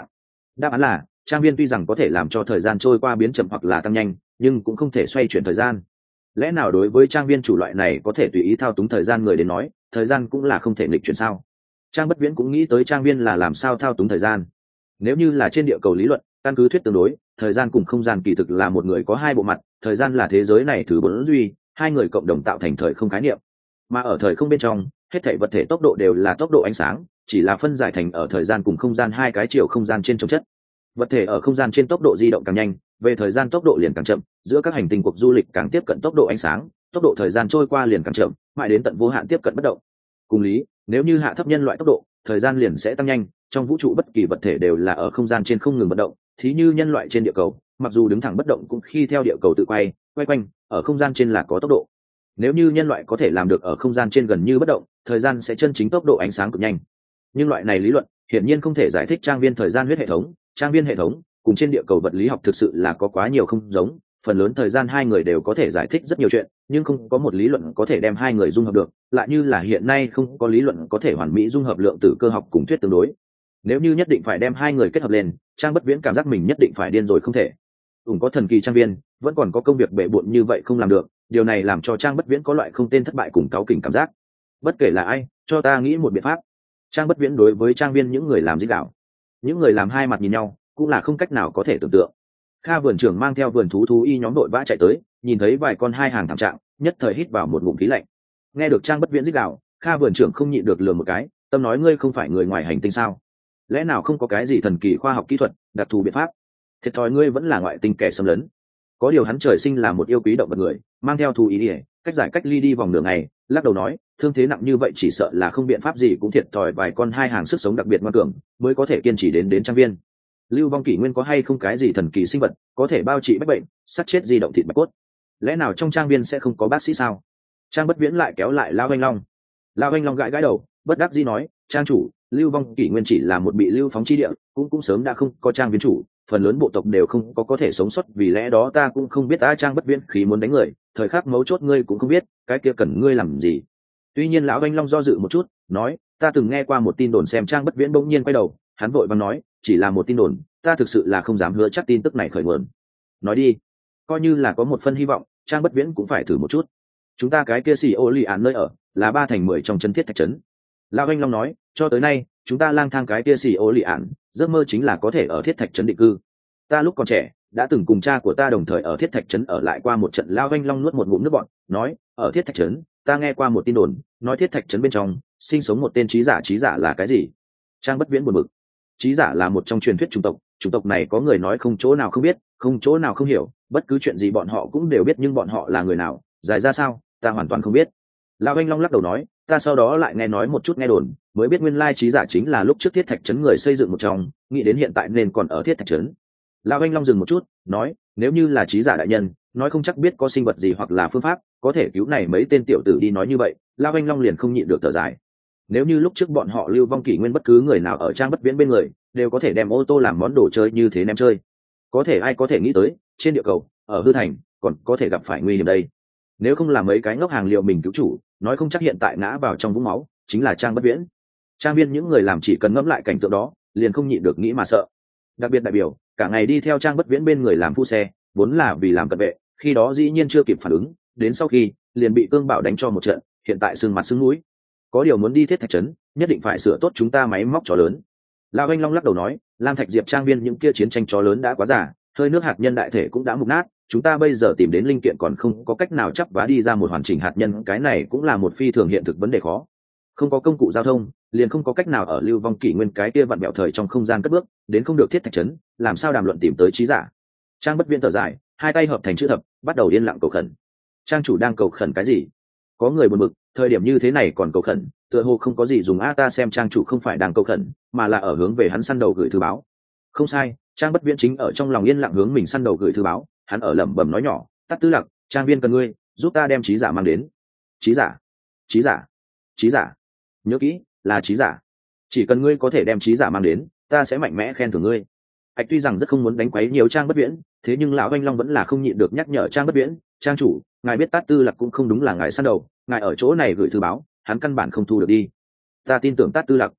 Speaker 1: Đáp án là trang viên tuy rằng có thể làm cho thời gian trôi qua biến chậm hoặc là tăng nhanh, nhưng cũng không thể xoay chuyển thời gian. Lẽ nào đối với trang viên chủ loại này có thể tùy ý thao túng thời gian người đến nói, thời gian cũng là không thể nghịch chuyển sao? Trang Bất Viễn cũng nghĩ tới trang viên là làm sao thao túng thời gian. Nếu như là trên địa cầu lý luận, căn cứ thuyết tương đối, thời gian cùng không gian kỳ thực là một người có hai bộ mặt, thời gian là thế giới này thứ bốn duy, hai người cộng đồng tạo thành thời không khái niệm. Mà ở thời không bên trong, hết thảy vật thể tốc độ đều là tốc độ ánh sáng, chỉ là phân giải thành ở thời gian cùng không gian hai cái chiều không gian trên trồng chất. Vật thể ở không gian trên tốc độ di động càng nhanh, về thời gian tốc độ liền càng chậm, giữa các hành tinh cuộc du lịch càng tiếp cận tốc độ ánh sáng, tốc độ thời gian trôi qua liền càng chậm, mãi đến tận vô hạn tiếp cận bất động. Cùng lý, nếu như hạ thấp nhân loại tốc độ, thời gian liền sẽ tăng nhanh, trong vũ trụ bất kỳ vật thể đều là ở không gian trên không ngừng bất động, thí như nhân loại trên địa cầu, mặc dù đứng thẳng bất động cũng khi theo địa cầu tự quay, quay quanh, ở không gian trên là có tốc độ. Nếu như nhân loại có thể làm được ở không gian trên gần như bất động, thời gian sẽ chân chính tốc độ ánh sáng cực nhanh. Nhưng loại này lý luận hiển nhiên không thể giải thích trang viên thời gian huyết hệ thống, trang viên hệ thống cùng trên địa cầu vật lý học thực sự là có quá nhiều không giống, phần lớn thời gian hai người đều có thể giải thích rất nhiều chuyện, nhưng không có một lý luận có thể đem hai người dung hợp được, lại như là hiện nay không có lý luận có thể hoàn mỹ dung hợp lượng tử cơ học cùng thuyết tương đối. Nếu như nhất định phải đem hai người kết hợp lên, Trang Bất Viễn cảm giác mình nhất định phải điên rồi không thể. Ủng có thần kỳ trang viên, vẫn còn có công việc bệ bội như vậy không làm được, điều này làm cho Trang Bất Viễn có loại không tên thất bại cùng cáu kỉnh cảm giác. Bất kể là ai, cho ta nghĩ một biện pháp. Trang Bất Viễn đối với trang viên những người làm dích đạo, những người làm hai mặt nhìn nhau, cũng là không cách nào có thể tưởng tượng. Kha vườn trưởng mang theo vườn thú thú y nhóm đội vã chạy tới, nhìn thấy vài con hai hàng thảm trạng, nhất thời hít vào một ngụm khí lạnh. Nghe được Trang Bất Viễn dích đạo, Kha vườn trưởng không nhịn được lườm một cái, tâm nói ngươi không phải người ngoài hành tinh sao? Lẽ nào không có cái gì thần kỳ khoa học kỹ thuật, đặc thù biện pháp? Thiệt thòi ngươi vẫn là ngoại tinh kẻ xâm lấn. Có điều hắn trời sinh là một yêu quý động vật người, mang theo thú ý ỉa, cách giải cách ly đi vòng đường này, lắc đầu nói, thương thế nặng như vậy chỉ sợ là không biện pháp gì cũng thiệt thòi vài con hai hàng sức sống đặc biệt ngoan cường, mới có thể kiên trì đến đến trang viên. Lưu vong kỷ nguyên có hay không cái gì thần kỳ sinh vật có thể bao trị bách bệnh, sát chết di động thịt bạch cốt? Lẽ nào trong trang viên sẽ không có bác sĩ sao? Trang Bất Viễn lại kéo lại Lao Anh Long. Lao Anh Long gãi gãi đầu, bất đắc dĩ nói, trang chủ, lưu vong kỷ nguyên chỉ là một bị lưu phóng chi địa, cũng cũng sớm đã không có trang viên chủ, phần lớn bộ tộc đều không có có thể sống sót, vì lẽ đó ta cũng không biết ta. Trang Bất Viễn khí muốn đánh người, thời khắc mấu chốt ngươi cũng không biết, cái kia cần ngươi làm gì? Tuy nhiên lão Anh Long do dự một chút, nói, ta từng nghe qua một tin đồn. Xem Trang Bất Viễn bỗng nhiên quay đầu, hắn vội vàng nói, chỉ là một tin đồn, ta thực sự là không dám hứa chắc tin tức này khởi nguồn. Nói đi, coi như là có một phân hy vọng, Trang Bất Viễn cũng phải thử một chút. Chúng ta cái kia xì ô lì án nơi ở là ba thành mười trong chân thiết thạch trấn. Lão Anh Long nói, cho tới nay chúng ta lang thang cái kia xì ô lì án, giấc mơ chính là có thể ở thiết thạch trấn định cư. Ta lúc còn trẻ đã từng cùng cha của ta đồng thời ở thiết thạch trấn ở lại qua một trận. Lão Anh Long nuốt một ngụm nước bọt, nói, ở thiết thạch trấn ta nghe qua một tin đồn, nói thiết thạch trấn bên trong sinh sống một tên trí giả. Trí giả là cái gì? Trang Bất Viễn buồn bực. Trí giả là một trong truyền thuyết chủng tộc, chủng tộc này có người nói không chỗ nào không biết, không chỗ nào không hiểu, bất cứ chuyện gì bọn họ cũng đều biết, nhưng bọn họ là người nào, dài ra sao, ta hoàn toàn không biết. Lão Anh Long lắc đầu nói, ta sau đó lại nghe nói một chút nghe đồn, mới biết nguyên lai trí giả chính là lúc trước thiết thạch trấn người xây dựng một trong, nghĩ đến hiện tại nên còn ở thiết thạch trấn. Lão Anh Long dừng một chút, nói, nếu như là trí giả đại nhân, nói không chắc biết có sinh vật gì hoặc là phương pháp có thể cứu này mấy tên tiểu tử đi. Nói như vậy, Lão Anh Long liền không nhịn được thở dài. Nếu như lúc trước bọn họ lưu vong kỷ nguyên bất cứ người nào ở Trang Bất Viễn bên người đều có thể đem ô tô làm món đồ chơi như thế ném chơi, có thể ai có thể nghĩ tới trên địa cầu ở hư thành còn có thể gặp phải nguy hiểm đây? Nếu không là mấy cái ngốc hàng liệu mình cứu chủ, nói không chắc hiện tại ngã vào trong vũng máu chính là Trang Bất Viễn. Trang viên những người làm chỉ cần ngẫm lại cảnh tượng đó liền không nhịn được nghĩ mà sợ. Đặc biệt đại biểu cả ngày đi theo Trang Bất Viễn bên người làm phu xe, vốn là vì làm cận vệ, khi đó dĩ nhiên chưa kịp phản ứng, đến sau khi liền bị Cương Bảo đánh cho một trận, hiện tại sưng mặt sưng mũi. Có điều muốn đi thiết thạch trấn, nhất định phải sửa tốt chúng ta máy móc chó lớn. Lão Anh Long lắc đầu nói, Lam Thạch Diệp trang viên những kia chiến tranh chó lớn đã quá già, hơi nước hạt nhân đại thể cũng đã mục nát, chúng ta bây giờ tìm đến linh kiện còn không có cách nào chắp vá đi ra một hoàn chỉnh hạt nhân, cái này cũng là một phi thường hiện thực vấn đề khó. Không có công cụ giao thông, liền không có cách nào ở lưu vong kỷ nguyên cái kia vặn bẹo thời trong không gian cất bước, đến không được thiết thạch trấn, làm sao đàm luận tìm tới trí giả? Trang Bất Viễn thở dài, hai tay hợp thành chữ thập, bắt đầu yên lặng cầu khẩn. Trang chủ đang cầu khẩn cái gì? Có người buồn bực, thời điểm như thế này còn cầu khẩn, tựa hồ không có gì dùng. A ta xem trang chủ không phải đang cầu khẩn, mà là ở hướng về hắn săn đầu gửi thư báo. Không sai, Trang Bất Viễn chính ở trong lòng yên lặng hướng mình săn đầu gửi thư báo, hắn ở lẩm bẩm nói nhỏ, Tát Tư Lặc, trang viên cần ngươi giúp ta đem trí giả mang đến. Trí giả, trí giả, trí giả, nhớ kỹ, là trí giả. Chỉ cần ngươi có thể đem trí giả mang đến, ta sẽ mạnh mẽ khen thưởng ngươi. Ảch tuy rằng rất không muốn đánh quấy nhiều Trang Bất Viễn, thế nhưng lão Anh Long vẫn là không nhịn được nhắc nhở Trang Bất Viễn, trang chủ, ngài biết Tát Tư Lặc cũng không đúng là ngài săn đầu, ngài ở chỗ này gửi thư báo, hắn căn bản không thu được đi. Ta tin tưởng Tát Tư Lặc.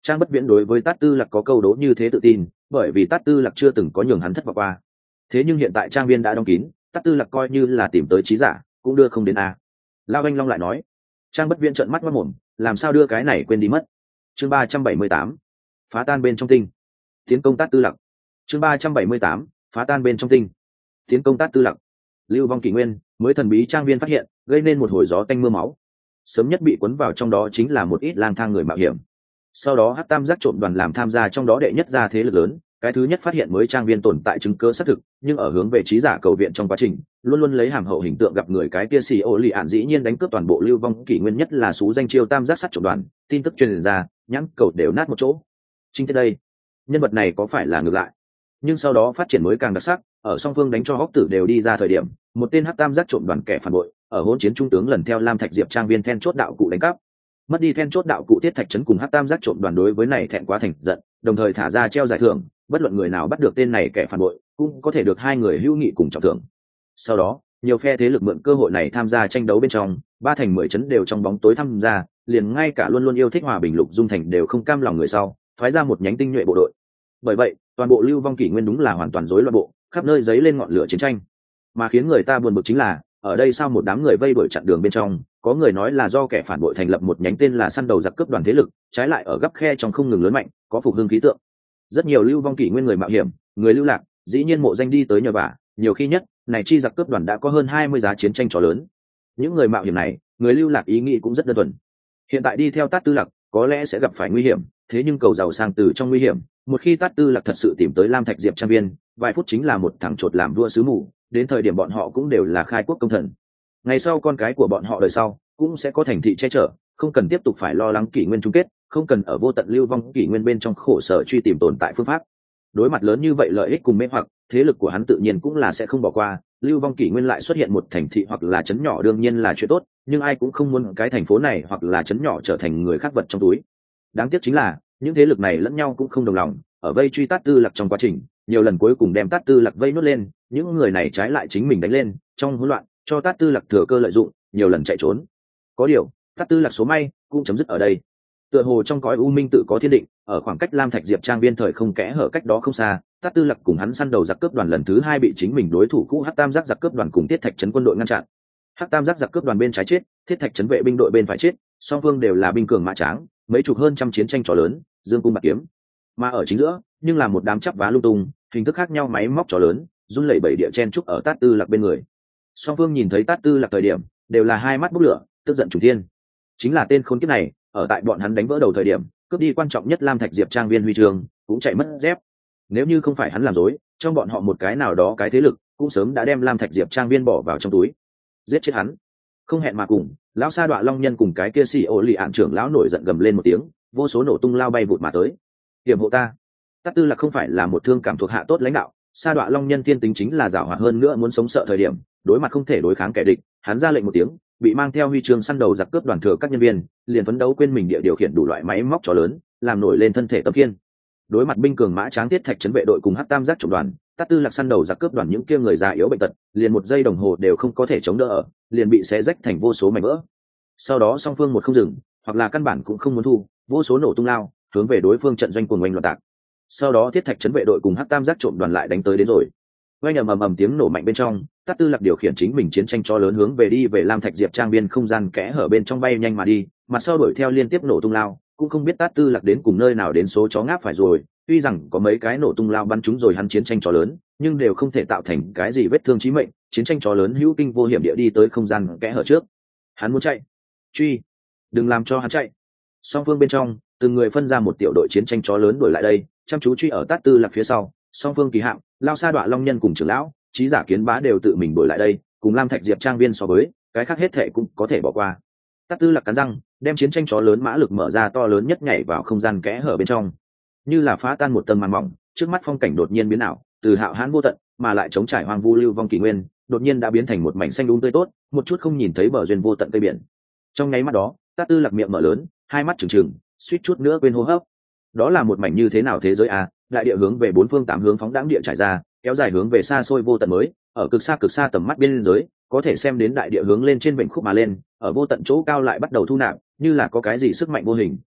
Speaker 1: Trang Bất Viễn đối với Tát Tư Lạc có câu đố như thế tự tin, bởi vì Tát Tư Lạc chưa từng có nhường hắn thất vọng qua. Thế nhưng hiện tại trang viên đã đóng kín, Tát Tư Lạc coi như là tìm tới trí giả, cũng đưa không đến a. Lao Anh Long lại nói. Trang Bất Viễn trợn mắt mắt mồm, làm sao đưa cái này quên đi mất. Chương ba trăm bảy mươi tám, phá tan bên trong tinh. Tiến công Tát Tư Lạc. Chương ba trăm bảy mươi tám, phá tan bên trong tinh. Tiến công Tát Tư Lạc. Lưu vong kỷ nguyên, mới thần bí trang viên phát hiện, gây nên một hồi gió tanh mưa máu. Sớm nhất bị cuốn vào trong đó chính là một ít lang thang người mạo hiểm. Sau đó Hắc Tam Giác trộm đoàn làm tham gia trong đó đệ nhất ra thế lực lớn, cái thứ nhất phát hiện mới trang viên tồn tại chứng cứ xác thực, nhưng ở hướng về trí giả cầu viện trong quá trình, luôn luôn lấy hàm hậu hình tượng gặp người cái kia xì ô lì ạn dĩ nhiên đánh cướp toàn bộ lưu vong kỷ nguyên, nhất là số danh chiêu Tam Giác sát trộm đoàn, tin tức truyền ra, nhãn cầu đều nát một chỗ. Chính thế đây, nhân vật này có phải là ngược lại? Nhưng sau đó phát triển mới càng đặc sắc, ở song phương đánh cho hốc tử đều đi ra thời điểm, một tên Hắc Tam Giác trộm đoàn kẻ phản bội, ở hỗn chiến trung tướng lần theo Lam Thạch Diệp trang viên then chốt đạo cụ đánh cắp. Mất đi then chốt đạo cụ Tiết Thạch Trấn cùng Hắc Tam Giác trộm đoàn đối với này thẹn quá thành giận, đồng thời thả ra treo giải thưởng, bất luận người nào bắt được tên này kẻ phản bội, cũng có thể được hai người hữu nghị cùng trọng thưởng. Sau đó, nhiều phe thế lực mượn cơ hội này tham gia tranh đấu bên trong, ba thành mười trấn đều trong bóng tối tham gia, liền ngay cả luôn luôn yêu thích hòa bình Lục Dung Thành đều không cam lòng người sau, phái ra một nhánh tinh nhuệ bộ đội. Bởi vậy, toàn bộ lưu vong kỷ nguyên đúng là hoàn toàn rối loạn bộ, khắp nơi giấy lên ngọn lửa chiến tranh. Mà khiến người ta buồn bực chính là, ở đây sao một đám người vây đuổi chặn đường bên trong, có người nói là do kẻ phản bội thành lập một nhánh tên là săn đầu giặc cướp đoàn thế lực, trái lại ở gấp khe trong không ngừng lớn mạnh, có phục hưng khí tượng. Rất nhiều lưu vong kỷ nguyên người mạo hiểm, người lưu lạc, dĩ nhiên mộ danh đi tới nhờ vả, nhiều khi nhất, này chi giặc cướp đoàn đã có hơn hai mươi giá chiến tranh trò lớn. Những người mạo hiểm này, người lưu lạc ý nghĩ cũng rất đơn thuần. Hiện tại đi theo Tát Tư Lạc, có lẽ sẽ gặp phải nguy hiểm, thế nhưng cầu giàu sang từ trong nguy hiểm, một khi Tát Tư Lạc thật sự tìm tới Lam Thạch Diệp trang viên, vài phút chính là một thằng chột làm vua sứ mù, đến thời điểm bọn họ cũng đều là khai quốc công thần. Ngày sau con cái của bọn họ đời sau cũng sẽ có thành thị che chở, không cần tiếp tục phải lo lắng kỷ nguyên chung kết, không cần ở vô tận lưu vong kỷ nguyên bên trong khổ sở truy tìm tồn tại phương pháp. Đối mặt lớn như vậy lợi ích cùng mê hoặc, thế lực của hắn tự nhiên cũng là sẽ không bỏ qua. Lưu vong kỷ nguyên lại xuất hiện một thành thị hoặc là trấn nhỏ đương nhiên là chuyện tốt, nhưng ai cũng không muốn cái thành phố này hoặc là trấn nhỏ trở thành người khác vật trong túi. Đáng tiếc chính là những thế lực này lẫn nhau cũng không đồng lòng, ở vây truy Tát Tư Lạc trong quá trình, nhiều lần cuối cùng đem Tát Tư Lạc vây nuốt lên, những người này trái lại chính mình đánh lên, trong hỗn loạn cho Tát Tư Lạc thừa cơ lợi dụng, nhiều lần chạy trốn. Có điều, Tát Tư Lạc số may cũng chấm dứt ở đây. Tựa hồ trong cõi u minh tự có thiên định, ở khoảng cách Lam Thạch Diệp trang viên thời không kẽ hở cách đó không xa, Tát Tư Lạc cùng hắn săn đầu giặc cướp đoàn lần thứ hai bị chính mình đối thủ cũ Hắc Tam Giác giặc cướp đoàn cùng Tiết Thạch Trấn quân đội ngăn chặn. Hắc Tam Giác giặc cướp đoàn bên trái chết, Tiết Thạch Trấn vệ binh đội bên phải chết, song phương đều là binh cường mã tráng, mấy chục hơn trăm chiến tranh trò lớn, dương cung bạc kiếm. Mà ở chính giữa, nhưng là một đám chắp vá lung tung, hình thức khác nhau máy móc trò lớn, run lẩy bẩy địa chen trúc ở Tát Tư Lạc bên người. Song phương nhìn thấy Tát Tư Lạc thời điểm, đều là hai mắt bốc lửa, tức giận trùng thiên. Chính là tên khốn kiếp này, ở tại bọn hắn đánh vỡ đầu thời điểm, cướp đi quan trọng nhất Lam Thạch Diệp trang viên huy chương, cũng chạy mất dép. Nếu như không phải hắn làm dối, trong bọn họ một cái nào đó cái thế lực, cũng sớm đã đem Lam Thạch Diệp trang viên bỏ vào trong túi, giết chết hắn. Không hẹn mà cùng, lão Sa Đọa Long Nhân cùng cái kia xì ô lì ạn trưởng lão nổi giận gầm lên một tiếng, vô số nổ tung lao bay vụt mà tới. Hiểm hộ ta! Tát Tư Lạc không phải là một thương cảm thuộc hạ tốt lãnh đạo, Sa Đọa Long Nhân tiên tính chính là giàu hoạt hơn nữa muốn sống sợ thời điểm, đối mặt không thể đối kháng kẻ địch, hắn ra lệnh một tiếng, bị mang theo huy chương săn đầu giặc cướp đoàn thừa các nhân viên, liền phấn đấu quên mình địa điều khiển đủ loại máy móc trò lớn, làm nổi lên thân thể tấm kiên. Đối mặt binh cường mã tráng Tiết Thạch Trấn vệ đội cùng Hắc Tam Giác trộm đoàn, Tát Tư Lạc săn đầu giặc cướp đoàn những kia người già yếu bệnh tật, liền một giây đồng hồ đều không có thể chống đỡ ở, liền bị xé rách thành vô số mảnh vỡ. Sau đó song phương một không dừng, hoặc là căn bản cũng không muốn thu, vô số nổ tung lao, hướng về đối phương trận doanh cuồng oanh loạn tạc. Sau đó Tiết Thạch Trấn vệ đội cùng Hắc Tam Giác trộm đoàn lại đánh tới đến rồi. Oanh ầm ầm ầm tiếng nổ mạnh bên trong, Tát Tư Lạc điều khiển chính mình chiến tranh cho lớn hướng về đi về Lam Thạch Diệp trang viên không gian kẽ hở bên trong bay nhanh mà đi, mặt sau đuổi theo liên tiếp nổ tung lao, cũng không biết Tát Tư Lạc đến cùng nơi nào đến số chó ngáp phải rồi, tuy rằng có mấy cái nổ tung lao bắn trúng rồi hắn chiến tranh chó lớn, nhưng đều không thể tạo thành cái gì vết thương chí mệnh, chiến tranh chó lớn hữu kinh vô hiểm địa đi tới không gian kẽ hở trước. Hắn muốn chạy, truy, đừng làm cho hắn chạy. Song phương bên trong, từng người phân ra một tiểu đội chiến tranh chó lớn đuổi lại đây, chăm chú truy ở Tát Tư Lạc phía sau. Song phương kỳ hạm, lao Sa Đọa Long Nhân cùng trưởng lão, trí giả kiến bá đều tự mình đuổi lại đây, cùng Lam Thạch Diệp trang viên so với, cái khác hết thệ cũng có thể bỏ qua. Tát Tư Lạc cắn răng, đem chiến tranh chó lớn mã lực mở ra to lớn nhất nhảy vào không gian kẽ hở bên trong, như là phá tan một tầng màn mỏng, trước mắt phong cảnh đột nhiên biến ảo, từ hạo hãn vô tận mà lại chống trải hoang vu lưu vong kỷ nguyên, đột nhiên đã biến thành một mảnh xanh đúng tươi tốt, một chút không nhìn thấy bờ duyên vô tận cây biển. Trong nháy mắt đó, Tát Tư Lạc miệng mở lớn, hai mắt trừng trừng, suýt chút nữa quên hô hấp. Đó là một mảnh như thế nào thế giới à? Đại địa hướng về bốn phương tám hướng phóng đãng địa trải ra, kéo dài hướng về xa xôi vô tận mới, ở cực xa cực xa tầm mắt biên giới, có thể xem đến đại địa hướng lên trên vịnh khúc mà lên, ở vô tận chỗ cao lại bắt đầu thu nạp, như là có cái gì sức mạnh vô hình,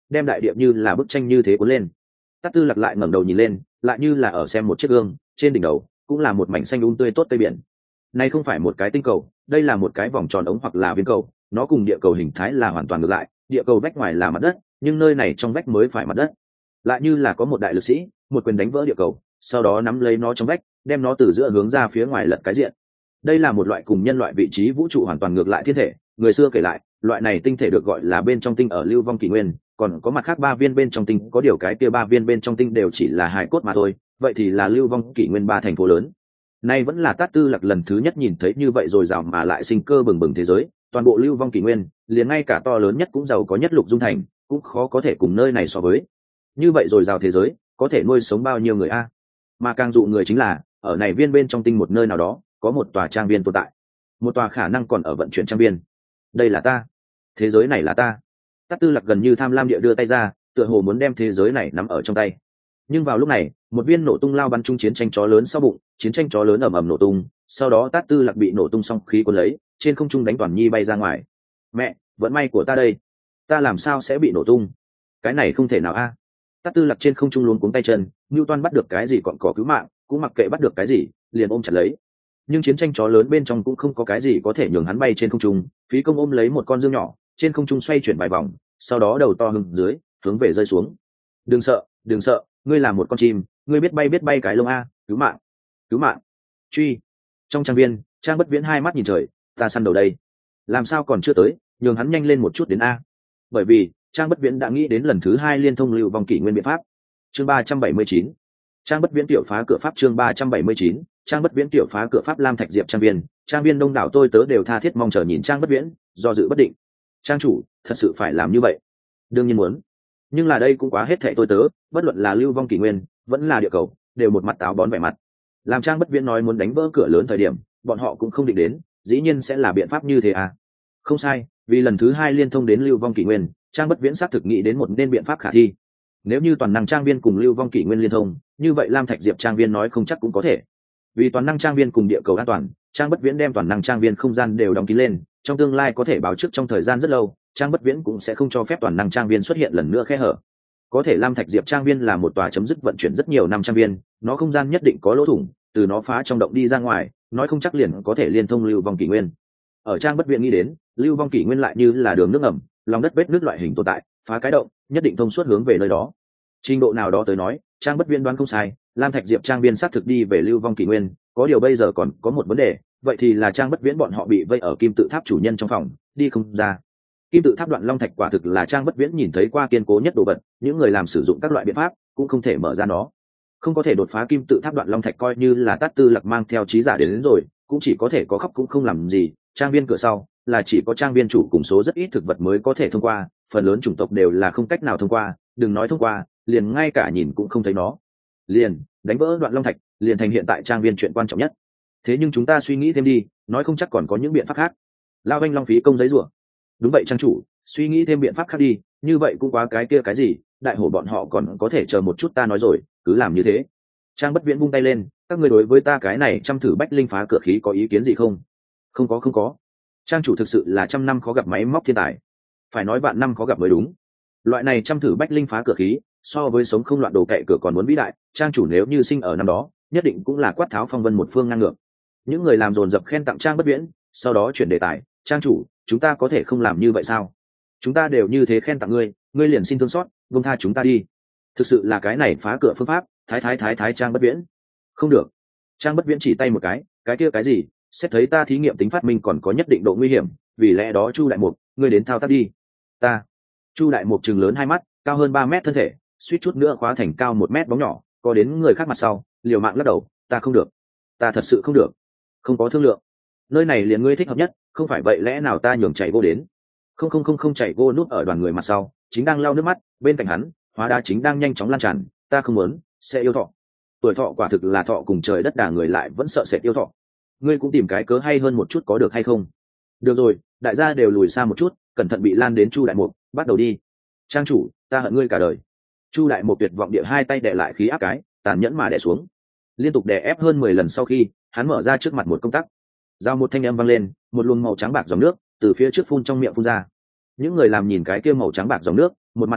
Speaker 1: đem đại địa như là bức tranh như thế cuốn lên. Tát Tư Lạc lại ngẩng đầu nhìn lên, lại như là ở xem một chiếc gương, trên đỉnh đầu cũng là một mảnh xanh um tươi tốt tây biển. Này không phải một cái tinh cầu, đây là một cái vòng tròn ống hoặc là viên cầu, nó cùng địa cầu hình thái là hoàn toàn ngược lại, địa cầu vách ngoài là mặt đất, nhưng nơi này trong vách mới phải mặt đất. Lại như là có một đại lực sĩ, một quyền đánh vỡ địa cầu, sau đó nắm lấy nó trong vách, đem nó từ giữa hướng ra phía ngoài lật cái diện. Đây là một loại cùng nhân loại vị trí vũ trụ hoàn toàn ngược lại thiên thể, người xưa kể lại, loại này tinh thể được gọi là bên trong tinh ở lưu vong kỷ nguyên, còn có mặt khác ba viên bên trong tinh, có điều cái kia ba viên bên trong tinh đều chỉ là hài cốt mà thôi, vậy thì là lưu vong kỷ nguyên ba thành phố lớn. Nay vẫn là Tát Tư Lạc lần thứ nhất nhìn thấy như vậy rồi rào mà lại sinh cơ bừng bừng thế giới, toàn bộ lưu vong kỷ nguyên, liền ngay cả to lớn nhất cũng giàu có nhất lục dung thành, cũng khó có thể cùng nơi này so với. Như vậy rồi rào thế giới, có thể nuôi sống bao nhiêu người a? Mà càng dụ người chính là, ở này viên bên trong tinh một nơi nào đó, có một tòa trang viên tồn tại. Một tòa khả năng còn ở vận chuyển trang viên. Đây là ta. Thế giới này là ta. Tát Tư Lạc gần như tham lam địa đưa tay ra, tựa hồ muốn đem thế giới này nắm ở trong tay. Nhưng vào lúc này, một viên nổ tung lao bắn trúng chiến tranh chó lớn sau bụng, chiến tranh chó lớn ầm ầm nổ tung, sau đó Tát Tư Lạc bị nổ tung xong khí cuốn lấy, trên không trung đánh Toàn Nhi bay ra ngoài. Mẹ, vận may của ta đây, ta làm sao sẽ bị nổ tung? Cái này không thể nào a. Tát Tư Lạc trên không trung luống cuống tay chân, Newton bắt được cái gì còn cỏ cứu mạng, cũng mặc kệ bắt được cái gì, liền ôm chặt lấy. Nhưng chiến tranh chó lớn bên trong cũng không có cái gì có thể nhường hắn bay trên không trung, phí công ôm lấy một con dương nhỏ, trên không trung xoay chuyển vài vòng, sau đó đầu to hưng dưới, hướng về rơi xuống. Đừng sợ, đừng sợ, ngươi là một con chim, ngươi biết bay biết bay cái lông a, cứu mạng, cứu mạng, truy. Trong trang viên, Trang Bất Viễn hai mắt nhìn trời, ta săn đầu đây, làm sao còn chưa tới, nhường hắn nhanh lên một chút đến a. Bởi vì Trang Bất Viễn đã nghĩ đến lần thứ hai liên thông lưu vong kỷ nguyên biện pháp. Chương ba trăm bảy mươi chín, Trang Bất Viễn tiểu phá cửa pháp. Chương ba trăm bảy mươi chín, Trang Bất Viễn tiểu phá cửa pháp. Lam Thạch Diệp trang viên, trang viên đông đảo tôi tớ đều tha thiết mong chờ nhìn Trang Bất Viễn, do dự bất định. Trang chủ, thật sự phải làm như vậy? Đương nhiên muốn, nhưng là đây cũng quá hết thảy tôi tớ, bất luận là lưu vong kỷ nguyên, vẫn là địa cầu, đều một mặt táo bón vẻ mặt. Làm Trang Bất Viễn nói muốn đánh vỡ cửa lớn thời điểm, bọn họ cũng không định đến, dĩ nhiên sẽ là biện pháp như thế à? Không sai, vì lần thứ hai liên thông đến lưu vong kỷ nguyên, Trang Bất Viễn xác thực nghĩ đến một nên biện pháp khả thi. Nếu như toàn năng trang viên cùng lưu vong kỷ nguyên liên thông, như vậy Lam Thạch Diệp trang viên nói không chắc cũng có thể. Vì toàn năng trang viên cùng địa cầu an toàn, Trang Bất Viễn đem toàn năng trang viên không gian đều đóng kín lên, trong tương lai có thể báo trước trong thời gian rất lâu, Trang Bất Viễn cũng sẽ không cho phép toàn năng trang viên xuất hiện lần nữa khe hở. Có thể Lam Thạch Diệp trang viên là một tòa chấm dứt vận chuyển rất nhiều năm trang viên, nó không gian nhất định có lỗ thủng, từ nó phá trong động đi ra ngoài, nói không chắc liền có thể liên thông lưu vong kỷ nguyên. Ở Trang Bất Viễn nghĩ đến, lưu vong kỷ nguyên lại như là đường nước ngầm, lòng đất vết nước loại hình tồn tại, phá cái động, nhất định thông suốt hướng về nơi đó. Trình độ nào đó tới nói, Trang Bất Viễn đoán không sai, Lam Thạch Diệp trang viên xác thực đi về lưu vong kỷ nguyên, có điều bây giờ còn có một vấn đề, vậy thì là Trang Bất Viễn bọn họ bị vây ở kim tự tháp chủ nhân trong phòng, đi không ra. Kim tự tháp Đoạn Long Thạch quả thực là Trang Bất Viễn nhìn thấy qua kiên cố nhất đồ vật, những người làm sử dụng các loại biện pháp cũng không thể mở ra nó. Không có thể đột phá kim tự tháp Đoạn Long Thạch coi như là Tát Tư Lạc mang theo trí giả đến, đến rồi, cũng chỉ có thể có khóc cũng không làm gì. Trang viên cửa sau là chỉ có trang viên chủ cùng số rất ít thực vật mới có thể thông qua, phần lớn chủng tộc đều là không cách nào thông qua, đừng nói thông qua, liền ngay cả nhìn cũng không thấy nó. Liền đánh vỡ Đoạn Long Thạch, liền thành hiện tại trang viên chuyện quan trọng nhất. Thế nhưng chúng ta suy nghĩ thêm đi, nói không chắc còn có những biện pháp khác. Lao Anh Long phí công giấy rủa. Đúng vậy trang chủ, suy nghĩ thêm biện pháp khác đi, như vậy cũng quá cái kia cái gì, đại hổ bọn họ còn có thể chờ một chút, ta nói rồi, cứ làm như thế. Trang Bất Viễn vung tay lên, các người đối với ta cái này trăm thử bách linh phá cửa khí có ý kiến gì không? Không có không có. Trang chủ thực sự là trăm năm khó gặp máy móc thiên tài, phải nói vạn năm khó gặp mới đúng. Loại này trăm thử bách linh phá cửa khí, so với sống không loạn đồ cậy cửa còn muốn vĩ đại. Trang chủ nếu như sinh ở năm đó, nhất định cũng là quát tháo phong vân một phương ngang ngược. Những người làm dồn dập khen tặng Trang Bất Viễn, sau đó chuyển đề tài. Trang chủ, chúng ta có thể không làm như vậy sao? Chúng ta đều như thế khen tặng ngươi, ngươi liền xin thương xót, buông tha chúng ta đi. Thực sự là cái này phá cửa phương pháp, thái thái thái thái Trang Bất Viễn. Không được. Trang Bất Viễn chỉ tay một cái, cái kia cái gì, xét thấy ta thí nghiệm tính phát minh còn có nhất định độ nguy hiểm, vì lẽ đó Chu Đại Mục, ngươi đến thao tác đi. Ta. Chu Đại Mục trừng lớn hai mắt, cao hơn ba mét thân thể, suýt chút nữa khóa thành cao một mét bóng nhỏ, có đến người khác mặt sau, liều mạng lắc đầu, ta không được, ta thật sự không được, không có thương lượng, nơi này liền ngươi thích hợp nhất, không phải vậy lẽ nào ta nhường chạy vô đến? Không không không không chạy vô núp ở đoàn người mặt sau, chính đang lau nước mắt, bên cạnh hắn, hóa đá chính đang nhanh chóng lan tràn, ta không muốn, sẽ yêu thọ. Tuổi thọ quả thực là thọ cùng trời đất đả, người lại vẫn sợ sệt yêu thọ. Ngươi cũng tìm cái cớ hay hơn một chút có được hay không? Được rồi, đại gia đều lùi xa một chút, cẩn thận bị lan đến Chu Đại Mục, bắt đầu đi. Trang chủ, ta hận ngươi cả đời. Chu Đại Mục tuyệt vọng địa hai tay đè lại khí áp cái, tàn nhẫn mà đè xuống. Liên tục đè ép hơn mười lần sau khi, hắn mở ra trước mặt một công tắc. Giao một thanh âm vang lên, một luồng màu trắng bạc dòng nước từ phía trước phun trong miệng phun ra. Những người làm nhìn cái kia màu trắng bạc dòng nước, một mặt tuyệt vọng,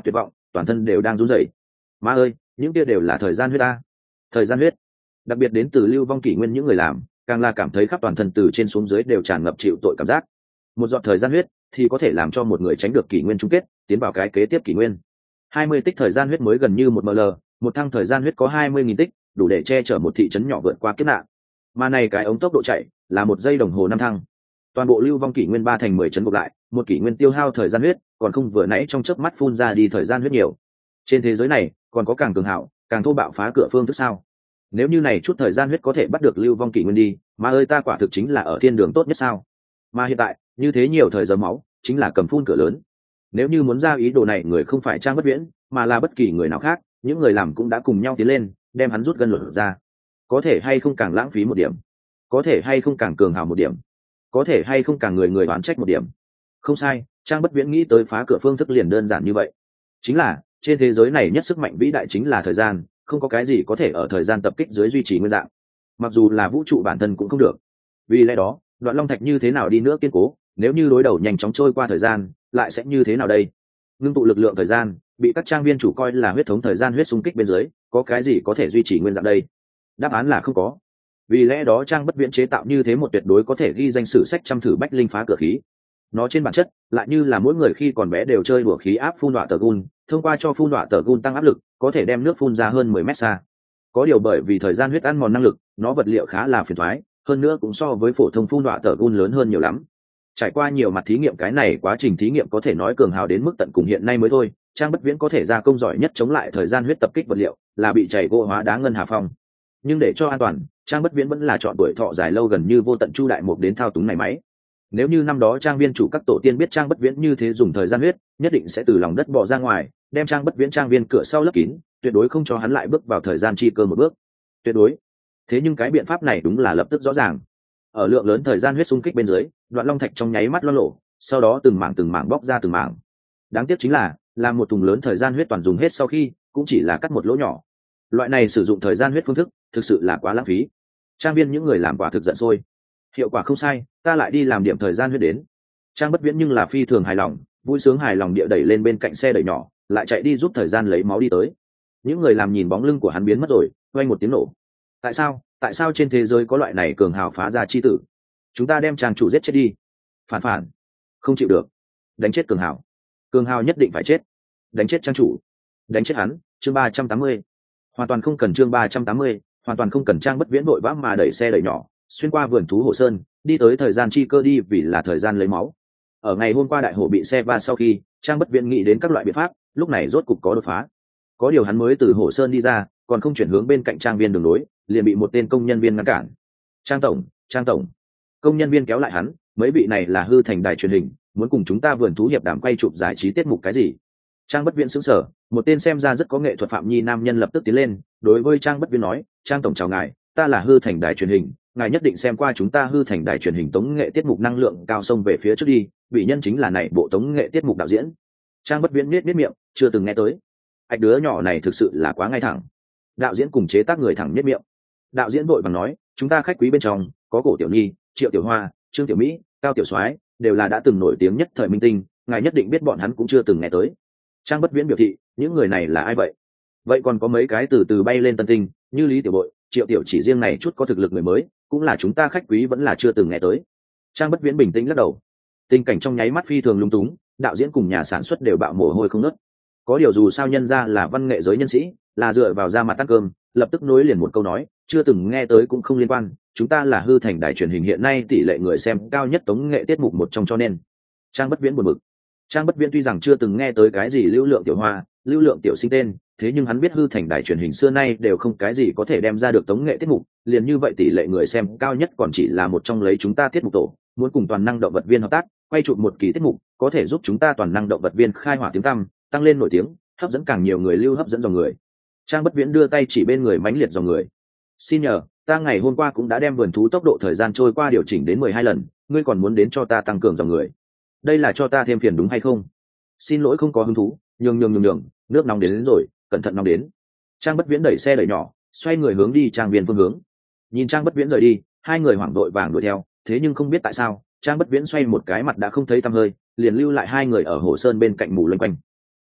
Speaker 1: toàn thân đều đang run rẩy. Ma ơi, những kia đều là thời gian huyết ta. Thời gian huyết. Đặc biệt đến từ lưu vong kỷ nguyên những người làm, càng là cảm thấy khắp toàn thân từ trên xuống dưới đều tràn ngập chịu tội cảm giác. Một giọt thời gian huyết thì có thể làm cho một người tránh được kỷ nguyên chung kết, tiến vào cái kế tiếp kỷ nguyên. hai mươi tích thời gian huyết mới gần như một ml, một thăng thời gian huyết có hai mươi nghìn tích, đủ để che chở một thị trấn nhỏ vượt qua kiếp nạn. Mà này cái ống tốc độ chạy là một giây đồng hồ năm thăng. Toàn bộ lưu vong kỷ nguyên ba thành mười trấn gộp lại, một kỷ nguyên tiêu hao thời gian huyết, còn không vừa nãy trong chớp mắt phun ra đi thời gian huyết nhiều. Trên thế giới này, còn có càng cường hảo, càng thô bạo phá cửa phương thức sao? Nếu như này chút thời gian huyết có thể bắt được lưu vong kỷ nguyên đi, mà ơi ta quả thực chính là ở thiên đường tốt nhất sao? Mà hiện tại, như thế nhiều thời giờ máu, chính là cầm phun cửa lớn. Nếu như muốn ra ý đồ này người không phải Trang Bất Viễn, mà là bất kỳ người nào khác, những người làm cũng đã cùng nhau tiến lên, đem hắn rút gân luật ra. Có thể hay không càng lãng phí một điểm? Có thể hay không càng cường hào một điểm? Có thể hay không càng người người oán trách một điểm? Không sai, Trang Bất Viễn nghĩ tới phá cửa phương thức liền đơn giản như vậy. Chính là, trên thế giới này nhất sức mạnh vĩ đại chính là thời gian, không có cái gì có thể ở thời gian tập kích dưới duy trì nguyên dạng. Mặc dù là vũ trụ bản thân cũng không được. Vì lẽ đó, Đoạn Long Thạch như thế nào đi nữa kiên cố, nếu như đối đầu nhanh chóng trôi qua thời gian, lại sẽ như thế nào đây? Ngưng tụ lực lượng thời gian, bị các trang viên chủ coi là huyết thống thời gian huyết xung kích bên dưới, có cái gì có thể duy trì nguyên dạng đây? Đáp án là không có. Vì lẽ đó Trang Bất Viễn chế tạo như thế một tuyệt đối có thể ghi danh sử sách trăm thử bách linh phá cửa khí. Nó trên bản chất lại như là mỗi người khi còn bé đều chơi đùa khí áp phun đọa tờ gun, thông qua cho phun đọa tờ gun tăng áp lực, có thể đem nước phun ra hơn mười mét xa. Có điều bởi vì thời gian huyết ăn mòn năng lực, nó vật liệu khá là phiền toái, hơn nữa cũng so với phổ thông phun đọa tờ gun lớn hơn nhiều lắm. Trải qua nhiều mặt thí nghiệm, cái này quá trình thí nghiệm có thể nói cường hào đến mức tận cùng hiện nay mới thôi. Trang Bất Viễn có thể ra công giỏi nhất chống lại thời gian huyết tập kích vật liệu là bị chảy gỗ hóa đá ngân hà phong. Nhưng để cho an toàn, Trang Bất Viễn vẫn là chọn tuổi thọ dài lâu gần như vô tận Chu Đại Mục đến thao túng này máy. Nếu như năm đó trang viên chủ các tổ tiên biết Trang Bất Viễn như thế dùng thời gian huyết, nhất định sẽ từ lòng đất bò ra ngoài, đem Trang Bất Viễn trang viên cửa sau lấp kín, tuyệt đối không cho hắn lại bước vào thời gian chi cơ một bước. Tuyệt đối. Thế nhưng cái biện pháp này đúng là lập tức rõ ràng. Ở lượng lớn thời gian huyết xung kích bên dưới, Đoạn Long Thạch trong nháy mắt loang lộ, sau đó từng mảng từng mảng bóc ra từng mảng. Đáng tiếc chính là, làm một thùng lớn thời gian huyết toàn dùng hết sau khi, cũng chỉ là cắt một lỗ nhỏ. Loại này sử dụng thời gian huyết phương thức, thực sự là quá lãng phí. Trang viên những người làm quả thực giận sôi. Hiệu quả không sai, ta lại đi làm điểm thời gian huyết đến. Trang Bất Viễn nhưng là phi thường hài lòng, vui sướng hài lòng địa đẩy lên bên cạnh xe đẩy nhỏ, lại chạy đi giúp thời gian lấy máu đi tới. Những người làm nhìn bóng lưng của hắn biến mất rồi, vang một tiếng nổ. Tại sao? Tại sao trên thế giới có loại này cường hào phá ra chi tử? Chúng ta đem trang chủ giết chết đi. Phản phản, không chịu được. Đánh chết cường hào. Cường hào nhất định phải chết. Đánh chết trang chủ. Đánh chết hắn. Chương ba trăm tám mươi. Hoàn toàn không cần chương ba trăm tám mươi, hoàn toàn không cần Trang Bất Viễn vội vã mà đẩy xe đẩy nhỏ, xuyên qua vườn thú Hồ Sơn, đi tới thời gian chi cơ đi vì là thời gian lấy máu. Ở ngày hôm qua đại hổ bị xe va sau khi, Trang Bất Viễn nghĩ đến các loại biện pháp, lúc này rốt cục có đột phá. Có điều hắn mới từ Hồ Sơn đi ra, còn không chuyển hướng bên cạnh trang viên đường đối, liền bị một tên công nhân viên ngăn cản. Trang tổng, Trang tổng. Công nhân viên kéo lại hắn, mấy vị này là hư thành đài truyền hình, muốn cùng chúng ta vườn thú hiệp đàm quay chụp giải trí tiết mục cái gì? Trang Bất Viễn sững sờ, một tên xem ra rất có nghệ thuật phạm nhi nam nhân lập tức tiến lên, đối với Trang Bất Viễn nói, Trang tổng chào ngài, ta là hư thành đài truyền hình, ngài nhất định xem qua chúng ta hư thành đài truyền hình tống nghệ tiết mục năng lượng cao sông về phía trước đi, vị nhân chính là này bộ tống nghệ tiết mục đạo diễn. Trang Bất Viễn biết biết miệng, chưa từng nghe tới. Ách đứa nhỏ này thực sự là quá ngay thẳng. Đạo diễn cùng chế tác người thẳng biết miệng. Đạo diễn vội vàng nói, chúng ta khách quý bên trong có Cổ Tiểu Nhi, Triệu Tiểu Hoa, Trương Tiểu Mỹ, Cao Tiểu Soái, đều là đã từng nổi tiếng nhất thời minh tinh, ngài nhất định biết bọn hắn cũng chưa từng nghe tới. Trang Bất Viễn biểu thị, những người này là ai vậy? Vậy còn có mấy cái từ từ bay lên tân tinh, như Lý Tiểu Bội, Triệu Tiểu chỉ riêng này chút có thực lực người mới, cũng là chúng ta khách quý vẫn là chưa từng nghe tới. Trang Bất Viễn bình tĩnh lắc đầu. Tình cảnh trong nháy mắt phi thường lung túng, đạo diễn cùng nhà sản xuất đều bạo mồ hôi không ngớt. Có điều dù sao nhân ra là văn nghệ giới nhân sĩ, là dựa vào ra mặt ăn cơm, lập tức nối liền một câu nói, chưa từng nghe tới cũng không liên quan, chúng ta là hư thành đài truyền hình hiện nay tỷ lệ người xem cao nhất tống nghệ tiết mục một trong cho nên. Trang Bất Viễn buồn bực. Trang Bất Viễn tuy rằng chưa từng nghe tới cái gì lưu lượng tiểu hoa, lưu lượng tiểu sinh tên, thế nhưng hắn biết hư thành đài truyền hình xưa nay đều không cái gì có thể đem ra được tống nghệ tiết mục, liền như vậy tỷ lệ người xem cao nhất còn chỉ là một trong lấy chúng ta tiết mục tổ, muốn cùng toàn năng động vật viên hợp tác, quay chụp một kỳ tiết mục, có thể giúp chúng ta toàn năng động vật viên khai hỏa tiếng tăm, tăng lên nổi tiếng, hấp dẫn càng nhiều người lưu hấp dẫn dòng người. Trang Bất Viễn đưa tay chỉ bên người mãnh liệt dòng người. Xin nhờ, ta ngày hôm qua cũng đã đem vườn thú tốc độ thời gian trôi qua điều chỉnh đến mười hai lần, ngươi còn muốn đến cho ta tăng cường dòng người. Đây là cho ta thêm phiền đúng hay không? Xin lỗi không có hứng thú, nhường nhường nhường nhường, nước nóng đến, đến rồi, cẩn thận nóng đến. Trang Bất Viễn đẩy xe đẩy nhỏ, xoay người hướng đi trang viên phương hướng. Nhìn Trang Bất Viễn rời đi, hai người hoảng đội vàng đuổi theo, thế nhưng không biết tại sao, Trang Bất Viễn xoay một cái mặt đã không thấy tăm hơi, liền lưu lại hai người ở Hồ Sơn bên cạnh mù loanh quanh.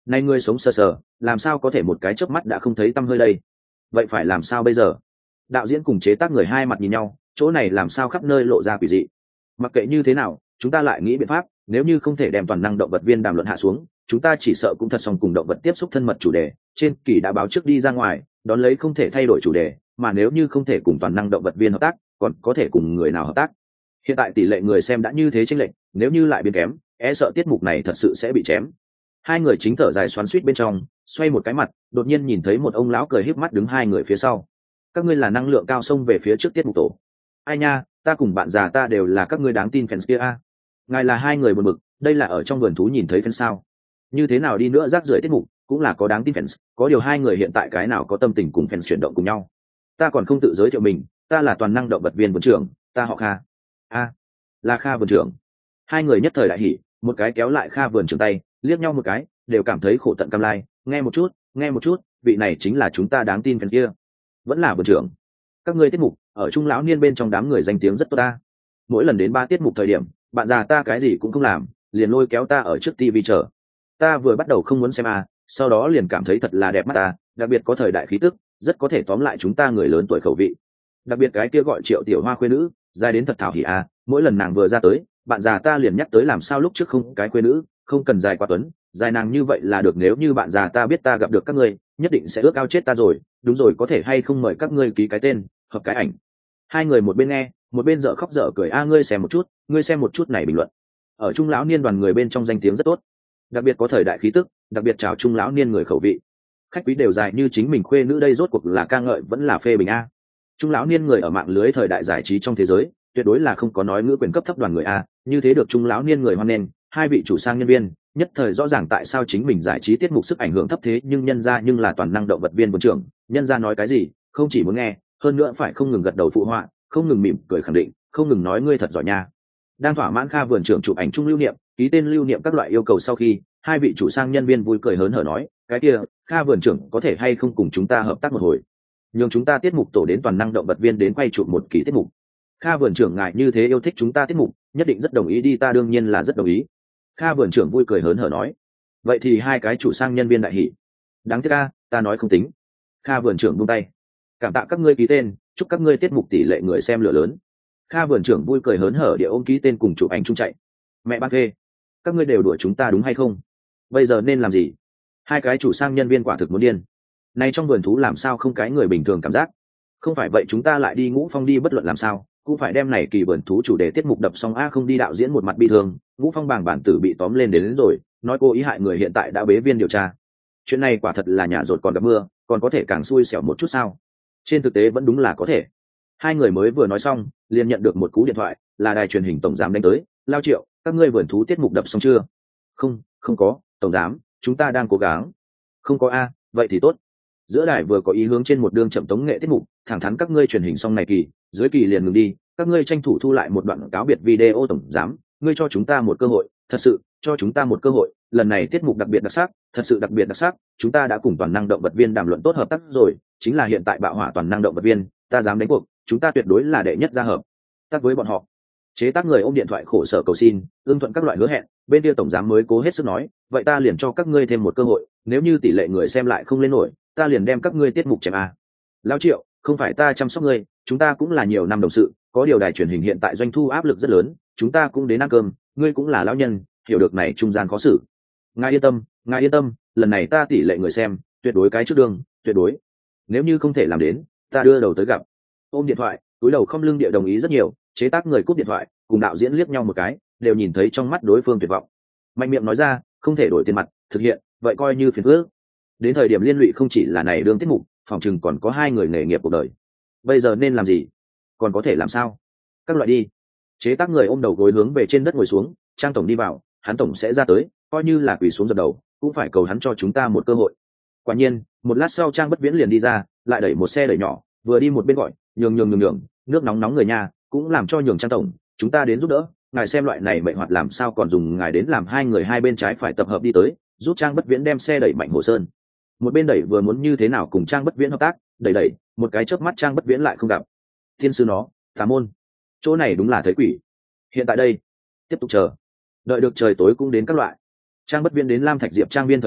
Speaker 1: Này ngươi sống sờ sờ, làm sao có thể một cái chớp mắt đã không thấy tăm hơi đây? Vậy phải làm sao bây giờ? Đạo diễn cùng chế tác người hai mặt nhìn nhau, chỗ này làm sao khắp nơi lộ ra quỷ dị. Mặc kệ như thế nào, chúng ta lại nghĩ biện pháp, nếu như không thể đem toàn năng động vật viên đàm luận hạ xuống, chúng ta chỉ sợ cũng thật xong cùng động vật tiếp xúc thân mật chủ đề, trên kỳ đã báo trước đi ra ngoài, đón lấy không thể thay đổi chủ đề, mà nếu như không thể cùng toàn năng động vật viên hợp tác, còn có thể cùng người nào hợp tác? Hiện tại tỷ lệ người xem đã như thế chênh lệch, nếu như lại biến kém, e sợ tiết mục này thật sự sẽ bị chém. Hai người chính thở dài xoắn xuýt bên trong, xoay một cái mặt, đột nhiên nhìn thấy một ông lão cười híp mắt đứng hai người phía sau. Các ngươi là năng lượng cao xông về phía trước tiết mục tổ. Ai nha, ta cùng bạn già ta đều là các ngươi đáng tin fans kia a. Ngài là hai người buồn bực, đây là ở trong vườn thú nhìn thấy fans sao? Như thế nào đi nữa rác rưởi tiết mục, cũng là có đáng tin fans, có điều hai người hiện tại cái nào có tâm tình cùng fans chuyển động cùng nhau. Ta còn không tự giới thiệu mình, ta là toàn năng động vật viên vườn trưởng, ta họ Kha. A, là Kha vườn trưởng. Hai người nhất thời đại hỉ, một cái kéo lại Kha vườn trưởng tay, liếc nhau một cái, đều cảm thấy khổ tận cam lai. Nghe một chút, nghe một chút, vị này chính là chúng ta đáng tin fans kia. Vẫn là vườn trưởng. Các ngươi tiết mục ở trung lão niên bên trong đám người danh tiếng rất tốt ta. Mỗi lần đến ba tiết mục thời điểm, bạn già ta cái gì cũng không làm, liền lôi kéo ta ở trước tivi chờ. Ta vừa bắt đầu không muốn xem à, sau đó liền cảm thấy thật là đẹp mắt ta, đặc biệt có thời đại khí tức, rất có thể tóm lại chúng ta người lớn tuổi khẩu vị. Đặc biệt cái kia gọi Triệu Tiểu Hoa khuê nữ, dài đến thật thảo hỉ à, mỗi lần nàng vừa ra tới, bạn già ta liền nhắc tới làm sao lúc trước không cái khuê nữ, không cần dài quá tuấn, dài nàng như vậy là được, nếu như bạn già ta biết ta gặp được các ngươi, nhất định sẽ ước ao chết ta rồi, đúng rồi, có thể hay không mời các ngươi ký cái tên, hợp cái ảnh. Hai người một bên nghe, một bên dở khóc dở cười, a ngươi xem một chút, ngươi xem một chút này bình luận. Ở trung lão niên đoàn người bên trong danh tiếng rất tốt, đặc biệt có thời đại khí tức, đặc biệt chào trung lão niên người khẩu vị. Khách quý đều dài như chính mình khuê nữ đây, rốt cuộc là ca ngợi vẫn là phê bình a. Trung lão niên người ở mạng lưới thời đại giải trí trong thế giới, tuyệt đối là không có nói ngữ quyền cấp thấp đoàn người a, như thế được trung lão niên người hoan nghênh, hai vị chủ sang nhân viên, nhất thời rõ ràng tại sao chính mình giải trí tiết mục sức ảnh hưởng thấp thế, nhưng nhân ra nhưng là toàn năng động vật viên vườn trưởng, nhân ra nói cái gì, không chỉ muốn nghe, hơn nữa phải không ngừng gật đầu phụ họa, không ngừng mỉm cười khẳng định, không ngừng nói ngươi thật giỏi nha. Đang thỏa mãn Kha vườn trưởng chụp ảnh chung lưu niệm, ký tên lưu niệm các loại yêu cầu sau khi, hai vị chủ sang nhân viên vui cười hớn hở nói, cái kia, Kha vườn trưởng có thể hay không cùng chúng ta hợp tác một hồi, nhường chúng ta tiết mục tổ đến toàn năng động vật viên đến quay chụp một kỳ tiết mục. Kha vườn trưởng ngài như thế yêu thích chúng ta tiết mục, nhất định rất đồng ý đi, ta đương nhiên là rất đồng ý. Kha vườn trưởng vui cười hớn hở nói. Vậy thì hai cái chủ sang nhân viên đại hỉ. Đáng tiếc a, ta nói không tính. Kha vườn trưởng buông tay. Cảm tạ các ngươi ký tên, chúc các ngươi tiết mục tỷ lệ người xem lửa lớn. Kha vườn trưởng vui cười hớn hở địa ôm ký tên cùng chụp ảnh chung chạy. Mẹ ban phê, các ngươi đều đuổi chúng ta đúng hay không? Bây giờ nên làm gì? Hai cái chủ sang nhân viên quả thực muốn điên. Này trong vườn thú làm sao không cái người bình thường cảm giác? Không phải vậy chúng ta lại đi Ngũ Phong đi bất luận làm sao, cũng phải đem này kỳ vườn thú chủ đề tiết mục đập xong a, không đi đạo diễn một mặt bi thương. Ngũ Phong bảng bản tử bị tóm lên đến, đến rồi, nói cô ý hại người hiện tại đã bế viên điều tra. Chuyện này quả thật là nhà rột còn gặp mưa, còn có thể càng xui xẻo một chút sao? Trên thực tế vẫn đúng là có thể. Hai người mới vừa nói xong, liền nhận được một cú điện thoại, là đài truyền hình tổng giám đánh tới. Lao Triệu, các ngươi vườn thú tiết mục đập xong chưa? Không, không có, tổng giám, chúng ta đang cố gắng. Không có a, vậy thì tốt. Giữa đài vừa có ý hướng trên một đường chậm tống nghệ tiết mục, thẳng thắn các ngươi truyền hình xong này kỳ, dưới kỳ liền ngừng đi, các ngươi tranh thủ thu lại một đoạn cáo biệt video tổng giám, ngươi cho chúng ta một cơ hội, thật sự, cho chúng ta một cơ hội, lần này tiết mục đặc biệt đặc sắc, thật sự đặc biệt đặc sắc, chúng ta đã cùng toàn năng động vật viên đàm luận tốt hợp tác rồi, chính là hiện tại bạo hỏa toàn năng động vật viên, ta dám đánh cuộc, chúng ta tuyệt đối là đệ nhất gia hợp tác với bọn họ. Chế tác người ôm điện thoại khổ sở cầu xin, ưng thuận các loại hứa hẹn, bên kia tổng giám mới cố hết sức nói, vậy ta liền cho các ngươi thêm một cơ hội, nếu như tỷ lệ người xem lại không lên nổi, ta liền đem các ngươi tiết mục chém a. Lão Triệu, không phải ta chăm sóc ngươi, chúng ta cũng là nhiều năm đồng sự, có điều đài truyền hình hiện tại doanh thu áp lực rất lớn, chúng ta cũng đến ăn cơm, ngươi cũng là lão nhân, hiểu được này trung gian khó xử. Ngài yên tâm, ngài yên tâm, lần này ta tỷ lệ người xem, tuyệt đối cái trước đường, tuyệt đối. Nếu như không thể làm đến, ta đưa đầu tới gặp. Ôm điện thoại, túi đầu không lưng địa đồng ý rất nhiều, chế tác người cúp điện thoại, cùng đạo diễn liếc nhau một cái, đều nhìn thấy trong mắt đối phương tuyệt vọng. Mạnh miệng nói ra, không thể đổi tiền mặt, thực hiện, vậy coi như phiền phức. Đến thời điểm liên lụy không chỉ là này đương tiết mục, phòng chừng còn có hai người nghề nghiệp cuộc đời. Bây giờ nên làm gì? Còn có thể làm sao? Các loại đi. Chế tác người ôm đầu gối hướng về trên đất ngồi xuống, Trang tổng đi vào, hắn tổng sẽ ra tới, coi như là quỳ xuống dập đầu, cũng phải cầu hắn cho chúng ta một cơ hội. Quả nhiên, một lát sau Trang Bất Viễn liền đi ra, lại đẩy một xe đẩy nhỏ, vừa đi một bên gọi, nhường nhường nhường nhường, nước nóng nóng người nhà, cũng làm cho nhường Trang tổng, chúng ta đến giúp đỡ, ngài xem loại này mệnh hoạt làm sao còn dùng ngài đến làm hai người hai bên trái phải tập hợp đi tới, giúp Trang Bất Viễn đem xe đẩy mạnh Hồ Sơn. Một bên đẩy vừa muốn như thế nào cùng Trang Bất Viễn hợp tác, đẩy đẩy, một cái chớp mắt Trang Bất Viễn lại không gặp. Thiên sư nó, tà môn, chỗ này đúng là thấy quỷ. Hiện tại đây, tiếp tục chờ, đợi được trời tối cũng đến các loại. Trang Bất Viễn đến Lam Thạch Diệp trang viên thời điểm,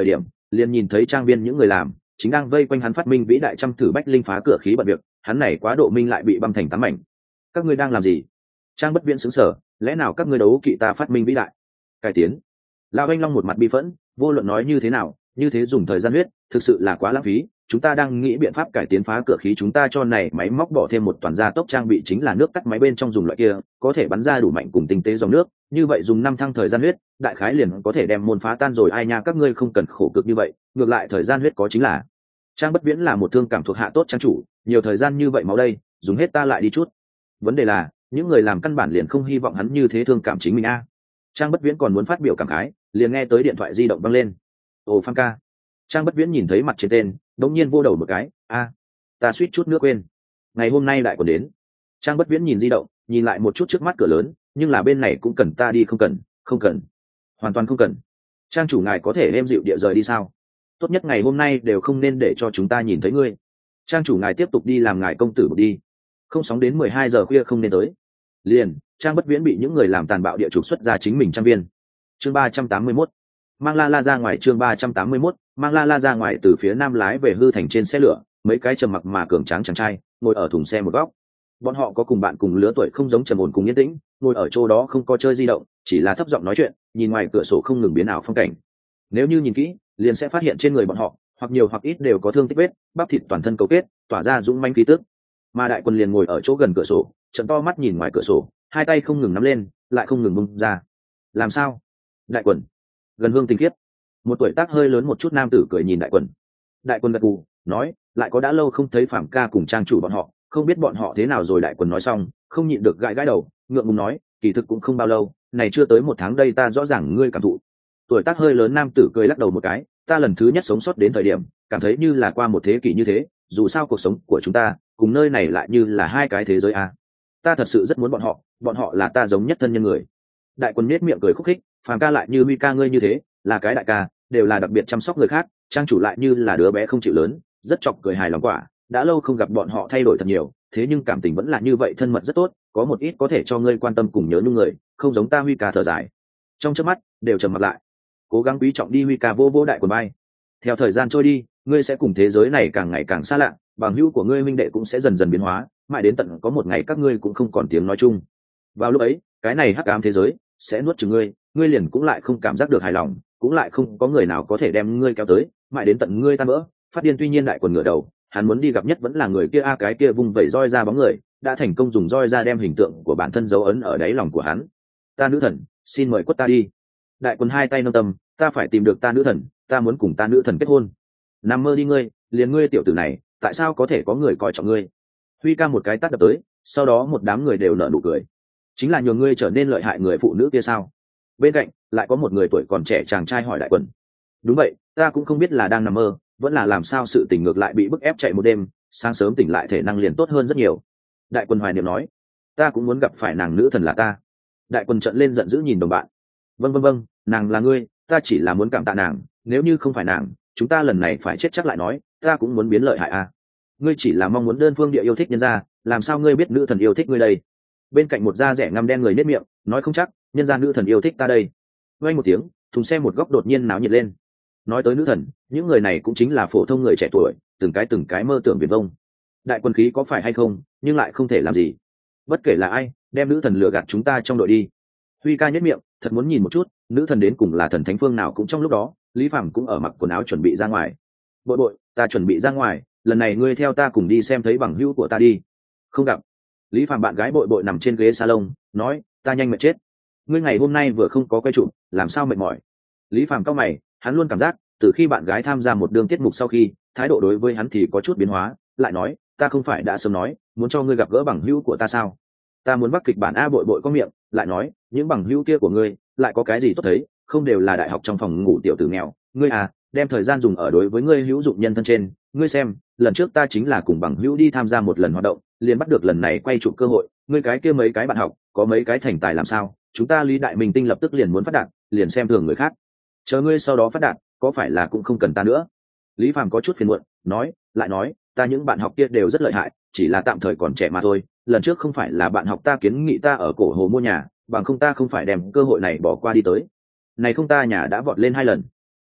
Speaker 1: liền nhìn thấy trang viên những người làm chính đang vây quanh hắn phát minh vĩ đại trăm thử bách linh phá cửa khí bận việc, hắn này quá độ minh lại bị băm thành tám mảnh. Các ngươi đang làm gì? Trang Bất Viễn sững sờ, lẽ nào các ngươi đấu kỵ ta phát minh vĩ đại? Cải tiến. Lão Anh Long một mặt bi phẫn, vô luận nói như thế nào, như thế dùng thời gian huyết, thực sự là quá lãng phí. Chúng ta đang nghĩ biện pháp cải tiến phá cửa khí, chúng ta cho này máy móc bỏ thêm một toàn gia tốc trang bị, chính là nước cắt máy bên trong dùng loại kia, có thể bắn ra đủ mạnh cùng tinh tế dòng nước, như vậy dùng năm thăng thời gian huyết, đại khái liền có thể đem môn phá tan rồi. Ai nha, các ngươi không cần khổ cực như vậy, ngược lại thời gian huyết có chính là. Trang Bất Viễn là một thương cảm thuộc hạ tốt trang chủ, nhiều thời gian như vậy máu đây, dùng hết ta lại đi chút. Vấn đề là, những người làm căn bản liền không hy vọng hắn như thế thương cảm chính mình a. Trang Bất Viễn còn muốn phát biểu cảm khái, liền nghe tới điện thoại di động vang lên. Ồ, Phan ca. Trang Bất Viễn nhìn thấy mặt trên tên, đột nhiên vô đầu một cái, a, ta suýt chút nữa quên. Ngày hôm nay lại còn đến. Trang Bất Viễn nhìn di động, nhìn lại một chút trước mắt cửa lớn, nhưng là bên này cũng cần ta đi không cần, không cần, hoàn toàn không cần. Trang chủ ngài có thể êm dịu địa rời đi sao? Tốt nhất ngày hôm nay đều không nên để cho chúng ta nhìn thấy ngươi. Trang chủ ngài tiếp tục đi làm ngài công tử một đi, không sóng đến mười hai giờ khuya không nên tới. Liền, Trang Bất Viễn bị những người làm tàn bạo địa trục xuất ra chính mình trang viên. Chương ba trăm tám mươi mốt, mang la la ra ngoài. Chương ba trăm tám mươi mốt, mang la la ra ngoài. Từ phía nam lái về hư thành trên xe lửa, mấy cái trầm mặc mà cường tráng chàng trai ngồi ở thùng xe một góc. Bọn họ có cùng bạn cùng lứa tuổi không giống, trầm ổn cùng yên tĩnh, ngồi ở chỗ đó không có chơi di động, chỉ là thấp giọng nói chuyện, nhìn ngoài cửa sổ không ngừng biến ảo phong cảnh. Nếu như nhìn kỹ, liền sẽ phát hiện trên người bọn họ hoặc nhiều hoặc ít đều có thương tích vết, bắp thịt toàn thân cấu kết, tỏa ra dũng manh khí tức. Mà Đại Quân liền ngồi ở chỗ gần cửa sổ, trợn to mắt nhìn ngoài cửa sổ, hai tay không ngừng nắm lên, lại không ngừng bung ra. Làm sao? Đại Quân. Gần Hương Tình Khiết. Một tuổi tác hơi lớn một chút nam tử cười nhìn Đại Quân. Đại Quân gật gù, nói, lại có đã lâu không thấy Phạm ca cùng trang chủ bọn họ, không biết bọn họ thế nào rồi. Đại Quân nói xong, không nhịn được gãi gãi đầu, ngượng ngùng nói, kỳ thực cũng không bao lâu, này chưa tới một tháng đây, ta rõ ràng ngươi cảm thụ. Tuổi tác hơi lớn nam tử cười lắc đầu một cái, ta lần thứ nhất sống sót đến thời điểm, cảm thấy như là qua một thế kỷ như thế, dù sao cuộc sống của chúng ta cùng nơi này lại như là hai cái thế giới a. Ta thật sự rất muốn bọn họ, bọn họ là ta giống nhất thân nhân người. Đại Quân nhếch miệng cười khúc khích, Phàm ca lại như Huy ca ngươi như thế, là cái đại ca, đều là đặc biệt chăm sóc người khác, trang chủ lại như là đứa bé không chịu lớn, rất chọc cười hài lòng quả. Đã lâu không gặp bọn họ thay đổi thật nhiều, thế nhưng cảm tình vẫn là như vậy, thân mật rất tốt, có một ít có thể cho ngươi quan tâm cùng nhớ nhung người, không giống ta Huy ca thở dài. Trong chớp mắt đều trầm mặt lại, cố gắng quý trọng đi. Huy ca vô vô Đại Quân bay. Theo thời gian trôi đi, ngươi sẽ cùng thế giới này càng ngày càng xa lạ, bằng hữu của ngươi minh đệ cũng sẽ dần dần biến hóa, mãi đến tận có một ngày các ngươi cũng không còn tiếng nói chung. Vào lúc ấy, cái này hắc ám thế giới sẽ nuốt chửng ngươi, ngươi liền cũng lại không cảm giác được hài lòng, cũng lại không có người nào có thể đem ngươi kéo tới, mãi đến tận ngươi tan vỡ, phát điên. Tuy nhiên Đại Quân ngửa đầu, hắn muốn đi gặp nhất vẫn là người kia a, cái kia vung vẩy roi ra bóng người, đã thành công dùng roi ra đem hình tượng của bản thân dấu ấn ở đáy lòng của hắn. Ta nữ thần, xin mời quất ta đi. Đại Quân hai tay nâng tâm, ta phải tìm được ta nữ thần, ta muốn cùng ta nữ thần kết hôn. Nằm mơ đi ngươi, liền ngươi tiểu tử này, tại sao có thể có người coi trọng ngươi? Huy ca một cái tát đập tới, sau đó một đám người đều nở nụ cười. Chính là nhường ngươi trở nên lợi hại người phụ nữ kia sao? Bên cạnh lại có một người tuổi còn trẻ chàng trai hỏi Đại Quân. Đúng vậy, ta cũng không biết là đang nằm mơ, vẫn là làm sao sự tình ngược lại bị bức ép chạy một đêm, sáng sớm tỉnh lại thể năng liền tốt hơn rất nhiều. Đại Quân hoài niệm nói, ta cũng muốn gặp phải nàng nữ thần là ta. Đại Quân trợn lên giận dữ nhìn đồng bạn. Vâng vâng vâng, nàng là ngươi, ta chỉ là muốn cảm tạ nàng, nếu như không phải nàng, chúng ta lần này phải chết chắc. Lại nói, ta cũng muốn biến lợi hại à. Ngươi chỉ là mong muốn đơn phương địa yêu thích nhân gia, làm sao ngươi biết nữ thần yêu thích ngươi đây? Bên cạnh một da rẻ ngăm đen người nết miệng, nói không chắc, nhân gia nữ thần yêu thích ta đây. Vang một tiếng, thùng xe một góc đột nhiên náo nhiệt lên. Nói tới nữ thần, những người này cũng chính là phổ thông người trẻ tuổi, từng cái từng cái mơ tưởng viển vông. Đại Quân khí có phải hay không, nhưng lại không thể làm gì. Bất kể là ai, đem nữ thần lừa gạt chúng ta trong đội đi. Huy ca nhếch miệng, thật muốn nhìn một chút, nữ thần đến cùng là thần thánh phương nào. Cũng trong lúc đó, Lý Phàm cũng ở mặc quần áo chuẩn bị ra ngoài. Bội bội, ta chuẩn bị ra ngoài, lần này ngươi theo ta cùng đi xem thấy bằng hữu của ta đi. Không gặp. Lý Phàm bạn gái Bội Bội nằm trên ghế salon, nói, ta nhanh mệt chết. Ngươi ngày hôm nay vừa không có quay trụ, làm sao mệt mỏi? Lý Phàm cau mày, hắn luôn cảm giác, từ khi bạn gái tham gia một đường tiết mục sau khi, thái độ đối với hắn thì có chút biến hóa, lại nói, ta không phải đã sớm nói, muốn cho ngươi gặp gỡ bằng hữu của ta sao? Ta muốn bắt kịch bản a. Bội Bội có miệng, lại nói, những bằng hữu kia của ngươi, lại có cái gì tốt thấy, không đều là đại học trong phòng ngủ tiểu tử nghèo, ngươi à, đem thời gian dùng ở đối với ngươi hữu dụng nhân thân trên. Ngươi xem, lần trước ta chính là cùng bằng hữu đi tham gia một lần hoạt động, liền bắt được lần này quay chụp cơ hội. Ngươi cái kia mấy cái bạn học, có mấy cái thành tài làm sao? Chúng ta Lý Đại Minh Tinh lập tức liền muốn phát đạt, liền xem thường người khác. Chờ ngươi sau đó phát đạt, có phải là cũng không cần ta nữa? Lý Phàm có chút phiền muộn, nói, lại nói, ta những bạn học kia đều rất lợi hại, chỉ là tạm thời còn trẻ mà thôi. Lần trước không phải là bạn học ta kiến nghị ta ở cổ hồ mua nhà, bằng không ta không phải đem cơ hội này bỏ qua đi tới. Này không ta nhà đã vọt lên hai lần.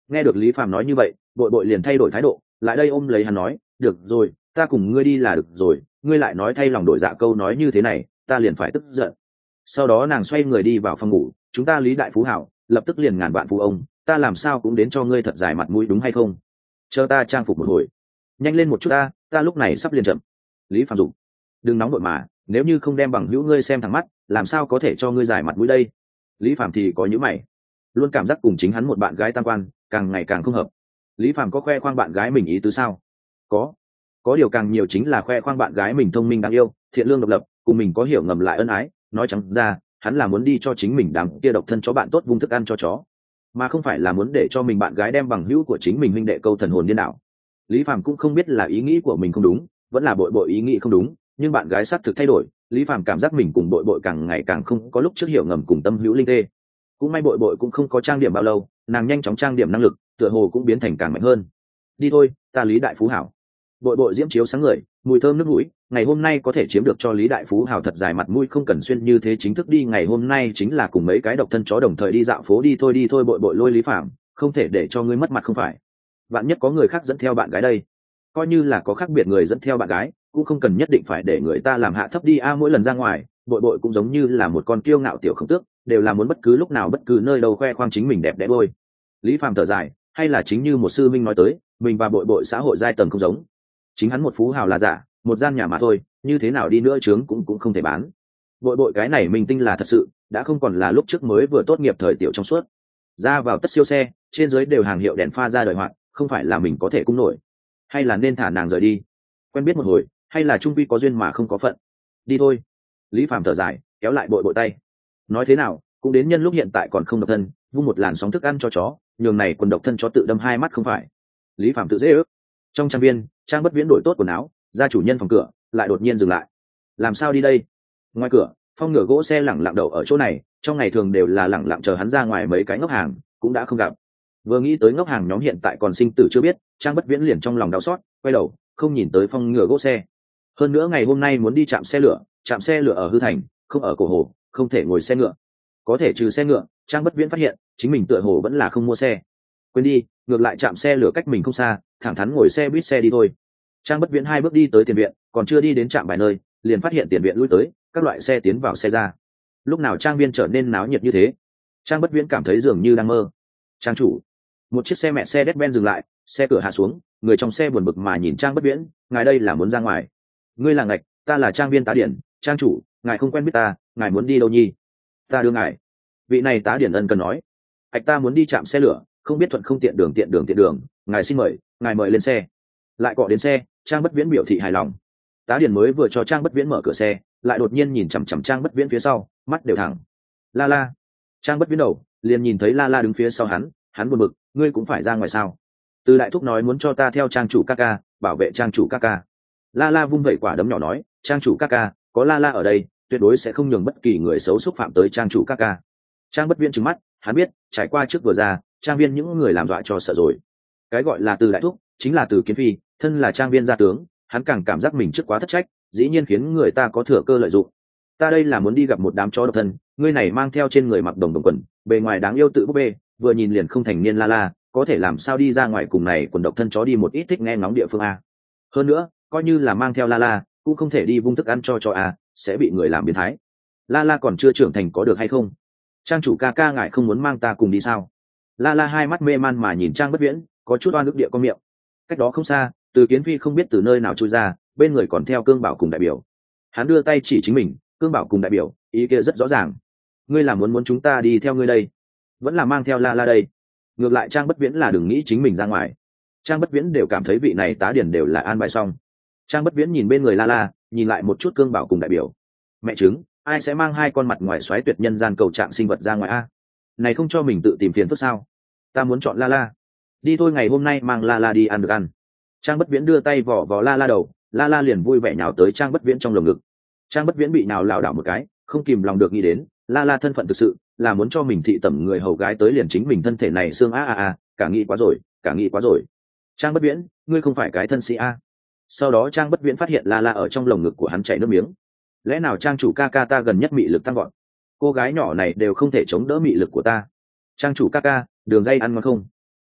Speaker 1: Nghe được Lý Phàm nói như vậy, bội bội liền thay đổi thái độ, lại đây ôm lấy hắn nói, được rồi, ta cùng ngươi đi là được rồi, ngươi lại nói thay lòng đổi dạ câu nói như thế này, ta liền phải tức giận. Sau đó nàng xoay người đi vào phòng ngủ, chúng ta Lý đại phú hảo, lập tức liền ngàn vạn phú ông, ta làm sao cũng đến cho ngươi thật dài mặt mũi đúng hay không? Chờ ta trang phục một hồi, nhanh lên một chút ta, ta lúc này sắp liền chậm. Lý Phàm dục, đừng nóng vội mà, nếu như không đem bằng hữu ngươi xem thẳng mắt, làm sao có thể cho ngươi dài mặt mũi đây? Lý Phàm thì có những mày, luôn cảm giác cùng chính hắn một bạn gái tam quan càng ngày càng không hợp. Lý Phàm có khoe khoang bạn gái mình ý tứ sao? Có, có điều càng nhiều chính là khoe khoang bạn gái mình thông minh đáng yêu, thiện lương độc lập, cùng mình có hiểu ngầm lại ân ái. Nói trắng ra, hắn là muốn đi cho chính mình đám kia độc thân chó bạn tốt vung thức ăn cho chó, mà không phải là muốn để cho mình bạn gái đem bằng hữu của chính mình huynh đệ câu thần hồn điên đảo. Lý Phàm cũng không biết là ý nghĩ của mình không đúng, vẫn là bội bội ý nghĩ không đúng, nhưng bạn gái xác thực thay đổi. Lý Phàm cảm giác mình cùng bội bội càng ngày càng không có lúc trước hiểu ngầm cùng tâm hữu linh tê. Cũng may bội bội cũng không có trang điểm bao lâu, nàng nhanh chóng trang điểm năng lực tựa hồ cũng biến thành càng mạnh hơn. Đi thôi, ta Lý đại phú hảo. Bội bội diễm chiếu sáng người, mùi thơm nước mũi, ngày hôm nay có thể chiếm được cho Lý đại phú hảo thật dài mặt mũi, không cần xuyên như thế chính thức đi. Ngày hôm nay chính là cùng mấy cái độc thân chó đồng thời đi dạo phố. Đi thôi đi thôi. Bội bội lôi Lý Phàm, không thể để cho ngươi mất mặt không phải? Bạn nhất có người khác dẫn theo bạn gái đây, coi như là có khác biệt người dẫn theo bạn gái, cũng không cần nhất định phải để người ta làm hạ thấp đi a. Mỗi lần ra ngoài, bội bội cũng giống như là một con kiêu ngạo tiểu khổng tước, đều là muốn bất cứ lúc nào bất cứ nơi đâu khoe khoang chính mình đẹp đẽ bôi. Lý Phàm thở dài, hay là chính như một sư minh nói tới, mình và bội bội xã hội giai tầng không giống, chính hắn một phú hào là giả, một gian nhà mà thôi, như thế nào đi nữa trướng cũng cũng không thể bán. Bội bội cái này mình tinh là thật sự, đã không còn là lúc trước mới vừa tốt nghiệp thời tiểu trong suốt, ra vào tất siêu xe, trên dưới đều hàng hiệu đèn pha ra đời hoạt, không phải là mình có thể cung nổi. Hay là nên thả nàng rời đi, quen biết một hồi, hay là trung quy có duyên mà không có phận. Đi thôi. Lý Phàm thở dài, kéo lại bội bội tay. Nói thế nào cũng đến nhân lúc hiện tại còn không độc thân, vung một làn sóng thức ăn cho chó, nhường này quần độc thân chó tự đâm hai mắt không phải? Lý Phàm tự dễ ước. Trong trang viên, Trang Bất Viễn đổi tốt quần áo, ra chủ nhân phòng cửa, lại đột nhiên dừng lại. Làm sao đi đây? Ngoài cửa, Phong ngựa gỗ xe lẳng lặng đậu ở chỗ này, trong ngày thường đều là lẳng lặng chờ hắn ra ngoài. Mấy cái ngốc hàng cũng đã không gặp. Vừa nghĩ tới ngốc hàng nhóm hiện tại còn sinh tử chưa biết, Trang Bất Viễn liền trong lòng đau xót, quay đầu, không nhìn tới Phong ngựa gỗ xe. Hơn nữa ngày hôm nay muốn đi chạm xe lửa, chạm xe lửa ở Hư Thành, không ở cổ hồ, không thể ngồi xe ngựa. Có thể trừ xe ngựa, Trang Bất Viễn phát hiện chính mình tựa hồ vẫn là không mua xe. Quên đi, ngược lại chạm xe lửa cách mình không xa, thẳng thắn ngồi xe buýt xe đi thôi. Trang Bất Viễn hai bước đi tới tiền viện, còn chưa đi đến trạm vài nơi, liền phát hiện tiền viện lui tới các loại xe tiến vào xe ra. Lúc nào trang viên trở nên náo nhiệt như thế? Trang Bất Viễn cảm thấy dường như đang mơ. Trang chủ. Một chiếc xe mẹ xe Mercedes-Benz dừng lại, xe cửa hạ xuống, người trong xe buồn bực mà nhìn Trang Bất Viễn, ngài đây là muốn ra ngoài? Ngươi là ngạch, ta là trang viên tá điển, trang chủ, ngài không quen biết ta, ngài muốn đi đâu nhi? Ta đưa ngài. Vị này tá điển ân cần nói, ạch ta muốn đi chạm xe lửa, không biết thuận không tiện đường tiện đường tiện đường, ngài xin mời, ngài mời lên xe. Lại cọ đến xe, Trang Bất Viễn biểu thị hài lòng. Tá điển mới vừa cho Trang Bất Viễn mở cửa xe, lại đột nhiên nhìn chằm chằm Trang Bất Viễn phía sau, mắt đều thẳng. La La. Trang Bất Viễn đầu liền nhìn thấy La La đứng phía sau hắn, hắn buồn bực, ngươi cũng phải ra ngoài sao? Từ đại thúc nói muốn cho ta theo trang chủ ca ca, bảo vệ trang chủ ca ca. La La vung vẩy quả đấm nhỏ nói, trang chủ ca ca, có La La ở đây, tuyệt đối sẽ không nhường bất kỳ người xấu xúc phạm tới trang chủ ca ca. Trang Bất Viễn trừng mắt, hắn biết, trải qua trước vừa ra, trang viên những người làm dọa cho sợ rồi. Cái gọi là từ đại thúc, chính là từ Kiến Phi, thân là trang viên gia tướng, hắn càng cảm giác mình trước quá thất trách, dĩ nhiên khiến người ta có thừa cơ lợi dụng. Ta đây là muốn đi gặp một đám chó độc thân, ngươi này mang theo trên người mặc đồng đồng quần, bề ngoài đáng yêu tự búp bê, vừa nhìn liền không thành niên La La, có thể làm sao đi ra ngoài cùng này quần độc thân chó đi một ít thích nghe ngóng địa phương a? Hơn nữa, coi như là mang theo La La, cũng không thể đi vung thức ăn cho chó a, sẽ bị người làm biến thái. La La còn chưa trưởng thành có được hay không? Trang chủ ca ca ngài không muốn mang ta cùng đi sao? La La hai mắt mê man mà nhìn Trang Bất Viễn, có chút oan ức địa con miệng. Cách đó không xa, Từ Kiến Phi không biết từ nơi nào chui ra, bên người còn theo Cương Bảo cùng đại biểu. Hắn đưa tay chỉ chính mình, Cương Bảo cùng đại biểu, ý kia rất rõ ràng. Ngươi là muốn muốn chúng ta đi theo ngươi đây, vẫn là mang theo La La đây? Ngược lại Trang Bất Viễn là đừng nghĩ chính mình ra ngoài. Trang Bất Viễn đều cảm thấy vị này tá điển đều là an bài xong. Trang Bất Viễn nhìn bên người La La, nhìn lại một chút Cương Bảo cùng đại biểu. Mẹ chứng, ai sẽ mang hai con mặt ngoài xoáy tuyệt nhân gian cầu trạng sinh vật ra ngoài a? Này không cho mình tự tìm phiền phức sao? Ta muốn chọn La La. Đi thôi, ngày hôm nay mang La La đi ăn được ăn. Trang Bất Viễn đưa tay vỏ vò La La đầu, La La liền vui vẻ nhào tới Trang Bất Viễn trong lồng ngực. Trang Bất Viễn bị nào lảo đảo một cái, không kìm lòng được nghĩ đến, La La thân phận thực sự là muốn cho mình thị tẩm người hầu gái tới liền chính mình thân thể này xương a a a, cả nghĩ quá rồi, cả nghĩ quá rồi. Trang Bất Viễn, ngươi không phải cái thân sĩ a? Sau đó Trang Bất Viễn phát hiện La La ở trong lồng ngực của hắn chảy nước miếng. Lẽ nào trang chủ ca ca ta gần nhất mị lực tăng gọn, cô gái nhỏ này đều không thể chống đỡ mị lực của ta? Trang chủ ca ca, đường dây ăn ngon không?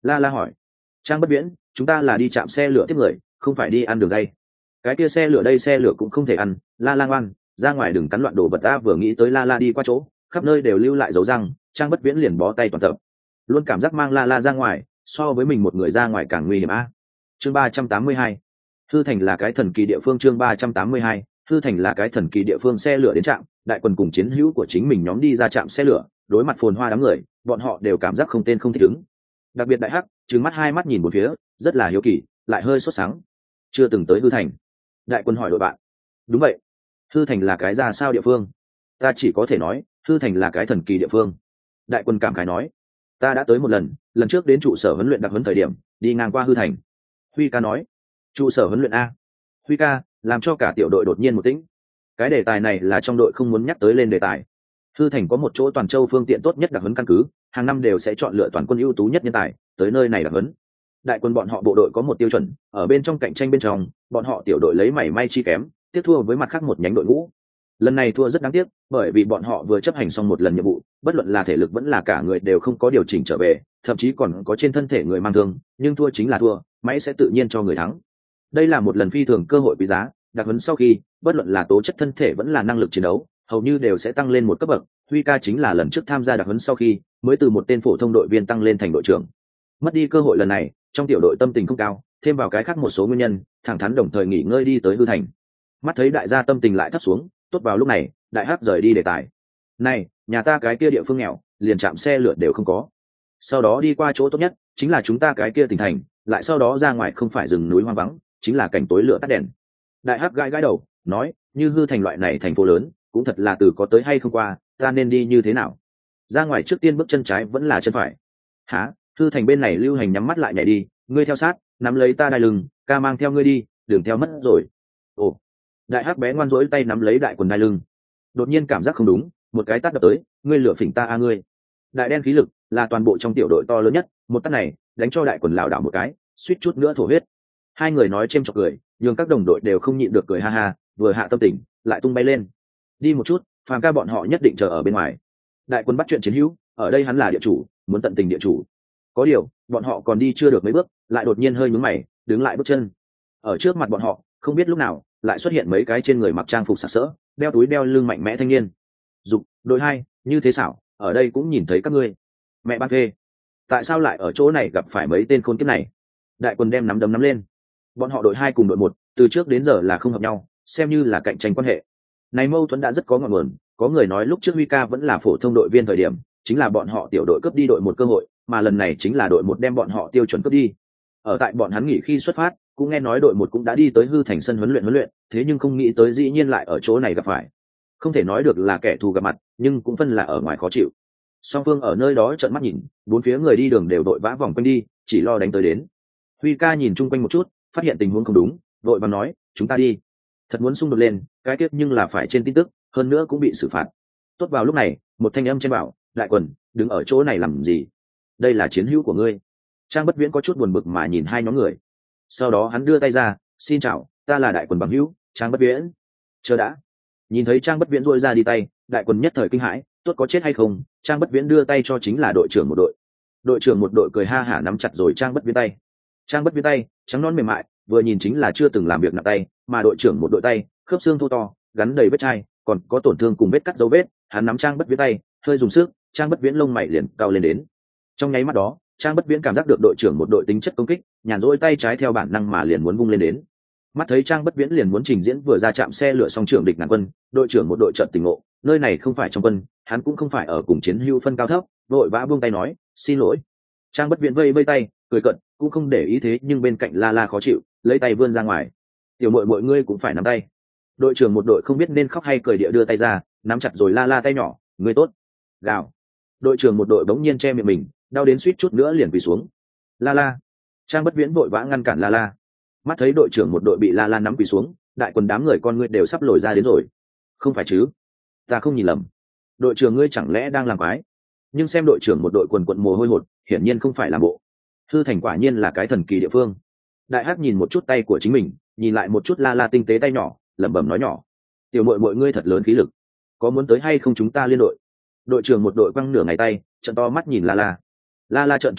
Speaker 1: La La hỏi. Trang Bất Viễn, chúng ta là đi chạm xe lửa tiếp người, không phải đi ăn đường dây. Cái kia xe lửa đây xe lửa cũng không thể ăn. La La ngoan, ra ngoài đừng cắn loạn đồ vật. Ta vừa nghĩ tới La La đi qua chỗ khắp nơi đều lưu lại dấu răng, Trang Bất Viễn liền bó tay toàn tập, luôn cảm giác mang La La ra ngoài so với mình một người ra ngoài càng nguy hiểm a. Chương ba trăm tám mươi hai, Hư Thành là cái thần kỳ địa phương. Chương ba trăm tám mươi hai, Hư Thành là cái thần kỳ địa phương. Xe lửa đến trạm, đại quần cùng chiến hữu của chính mình nhóm đi ra trạm xe lửa, đối mặt phồn hoa đám người, bọn họ đều cảm giác không tên không thích ứng. Đặc biệt đại hắc trừng mắt hai mắt nhìn một phía, rất là hiếu kỳ, lại hơi sốt sáng. Chưa từng tới Hư Thành. Đại quân hỏi đội bạn. Đúng vậy. Hư Thành là cái ra sao địa phương? Ta chỉ có thể nói Hư Thành là cái thần kỳ địa phương. Đại quân cảm khái nói. Ta đã tới một lần, lần trước đến trụ sở huấn luyện đặc huấn thời điểm đi ngang qua Hư Thành. Huy ca nói. Trụ sở huấn luyện a? Huy ca làm cho cả tiểu đội đột nhiên một tĩnh. Cái đề tài này là trong đội không muốn nhắc tới lên đề tài. Hư Thành có một chỗ toàn châu phương tiện tốt nhất đặc huấn căn cứ, hàng năm đều sẽ chọn lựa toàn quân ưu tú nhất nhân tài tới nơi này đặc huấn. Đại quân bọn họ bộ đội có một tiêu chuẩn, ở bên trong cạnh tranh bên trong, bọn họ tiểu đội lấy mảy may chi kém, tiếp thua với mặt khác một nhánh đội ngũ. Lần này thua rất đáng tiếc, bởi vì bọn họ vừa chấp hành xong một lần nhiệm vụ, bất luận là thể lực vẫn là cả người đều không có điều chỉnh trở về, thậm chí còn có trên thân thể người mang thương, nhưng thua chính là thua, máy sẽ tự nhiên cho người thắng. Đây là một lần phi thường cơ hội quý giá, đặc huấn sau khi, bất luận là tố chất thân thể vẫn là năng lực chiến đấu, hầu như đều sẽ tăng lên một cấp bậc. Huy ca chính là lần trước tham gia đặc huấn sau khi, mới từ một tên phổ thông đội viên tăng lên thành đội trưởng. Mất đi cơ hội lần này, trong tiểu đội tâm tình không cao, thêm vào cái khác một số nguyên nhân, thẳng thắn đồng thời nghỉ ngơi đi tới Hư Thành. Mắt thấy đại gia tâm tình lại thấp xuống, tốt vào lúc này, đại hắc rời đi đề tài. Này, nhà ta cái kia địa phương nghèo, liền chạm xe lửa đều không có. Sau đó đi qua chỗ tốt nhất, chính là chúng ta cái kia tỉnh thành, lại sau đó ra ngoài không phải rừng núi hoang vắng, chính là cảnh tối lửa tắt đèn. Đại hắc gãi gãi đầu, nói, như Hư Thành loại này thành phố lớn, cũng thật là từ có tới hay không qua, ta nên đi như thế nào? Ra ngoài trước tiên bước chân trái vẫn là chân phải. Hả? Hư Thành bên này lưu hành nhắm mắt lại nhảy đi, ngươi theo sát, nắm lấy ta đai lưng, ca mang theo ngươi đi, đừng theo mất rồi. Ồ. Đại hắc bé ngoan rỗi tay nắm lấy đại quần đai lưng. Đột nhiên cảm giác không đúng, một cái tát đập tới, ngươi lửa phỉnh ta a ngươi. Đại đen khí lực là toàn bộ trong tiểu đội to lớn nhất, một tát này đánh cho đại quần lảo đảo một cái, suýt chút nữa thổ huyết. Hai người nói chêm chọc cười, nhưng các đồng đội đều không nhịn được cười ha ha, vừa hạ tâm tình, lại tung bay lên. Đi một chút, phàm ca bọn họ nhất định chờ ở bên ngoài. Đại quân bắt chuyện chiến hữu, ở đây hắn là địa chủ, muốn tận tình địa chủ. Có điều, bọn họ còn đi chưa được mấy bước, lại đột nhiên hơi nhướng mày, đứng lại bước chân. Ở trước mặt bọn họ, không biết lúc nào, lại xuất hiện mấy cái trên người mặc trang phục sặc sỡ, đeo túi đeo lưng mạnh mẽ thanh niên. Dục, đội hai, như thế xảo, ở đây cũng nhìn thấy các ngươi. Mẹ ban phê, tại sao lại ở chỗ này gặp phải mấy tên khốn kiếp này? Đại quân đem nắm đấm nắm lên. Bọn họ đội hai cùng đội một, từ trước đến giờ là không hợp nhau, xem như là cạnh tranh quan hệ. Này mâu thuẫn đã rất có ngọn nguồn, có người nói lúc trước Huy ca vẫn là phổ thông đội viên thời điểm, chính là bọn họ tiểu đội cướp đi đội một cơ hội, mà lần này chính là đội một đem bọn họ tiêu chuẩn cướp đi. Ở tại bọn hắn nghỉ khi xuất phát, cũng nghe nói đội một cũng đã đi tới Hư Thành sân huấn luyện huấn luyện, thế nhưng không nghĩ tới dĩ nhiên lại ở chỗ này gặp phải. Không thể nói được là kẻ thù gặp mặt, nhưng cũng phân là ở ngoài khó chịu. Song Phương ở nơi đó trợn mắt nhìn, bốn phía người đi đường đều đội vã vòng quanh đi, chỉ lo đánh tới đến. Huy ca nhìn chung quanh một chút, phát hiện tình huống không đúng, vội vàng nói, chúng ta đi. Thật muốn xung đột lên, cái tiếc nhưng là phải trên tin tức, hơn nữa cũng bị xử phạt. Tốt vào lúc này, một thanh âm trên bảo, đại quần, đứng ở chỗ này làm gì? Đây là chiến hữu của ngươi. Trang Bất Viễn có chút buồn bực mà nhìn hai nhóm người. Sau đó hắn đưa tay ra, xin chào, ta là đại quần bằng hữu, Trang Bất Viễn. Chờ đã. Nhìn thấy Trang Bất Viễn duỗi ra đi tay, đại quần nhất thời kinh hãi, tốt có chết hay không? Trang Bất Viễn đưa tay cho chính là đội trưởng một đội. Đội trưởng một đội cười ha hả nắm chặt rồi Trang Bất Viễn tay. Trang Bất Viễn tay trắng non mềm mại, vừa nhìn chính là chưa từng làm việc nặng tay, mà đội trưởng một đội tay khớp xương thô to, gắn đầy vết chai, còn có tổn thương cùng vết cắt dấu vết. Hắn nắm Trang Bất Viễn tay, hơi dùng sức, Trang Bất Viễn lông mày liền cao lên đến. Trong nháy mắt đó, Trang Bất Viễn cảm giác được đội trưởng một đội tính chất công kích, nhàn rỗi tay trái theo bản năng mà liền muốn vung lên đến. Mắt thấy Trang Bất Viễn liền muốn trình diễn vừa ra chạm xe lửa xong trưởng địch ngàn quân, đội trưởng một đội trận tỉnh ngộ, nơi này không phải trong quân, hắn cũng không phải ở cùng chiến hữu phân cao thấp, vội vã buông tay nói, xin lỗi. Trang Bất Viễn vây vây tay, cười cận, cũng không để ý thế, nhưng bên cạnh La La khó chịu, lấy tay vươn ra ngoài. Tiểu muội muội ngươi cũng phải nắm tay. Đội trưởng một đội không biết nên khóc hay cười địa đưa tay ra, nắm chặt rồi La La tay nhỏ, ngươi tốt. Gào. Đội trưởng một đội bỗng nhiên che miệng mình, đau đến suýt chút nữa liền quỳ xuống. La La. Trang Bất Viễn vội vã ngăn cản La La. Mắt thấy đội trưởng một đội bị La La nắm quỳ xuống, đại quần đám người con ngươi đều sắp lồi ra đến rồi. Không phải chứ? Ta không nhìn lầm. Đội trưởng ngươi chẳng lẽ đang làm quái? Nhưng xem đội trưởng một đội quần quần mồ hôi hột, hiển nhiên không phải làm bộ. Hư Thành quả nhiên là cái thần kỳ địa phương. Đại Hắc nhìn một chút tay của chính mình, nhìn lại một chút La La tinh tế tay nhỏ, lẩm bẩm nói nhỏ: "Tiểu muội muội ngươi thật lớn khí lực, có muốn tới hay không chúng ta liên đội?" Đội trưởng một đội quăng nửa ngày tay, trợn to mắt nhìn La La. La La trợn tròn mắt,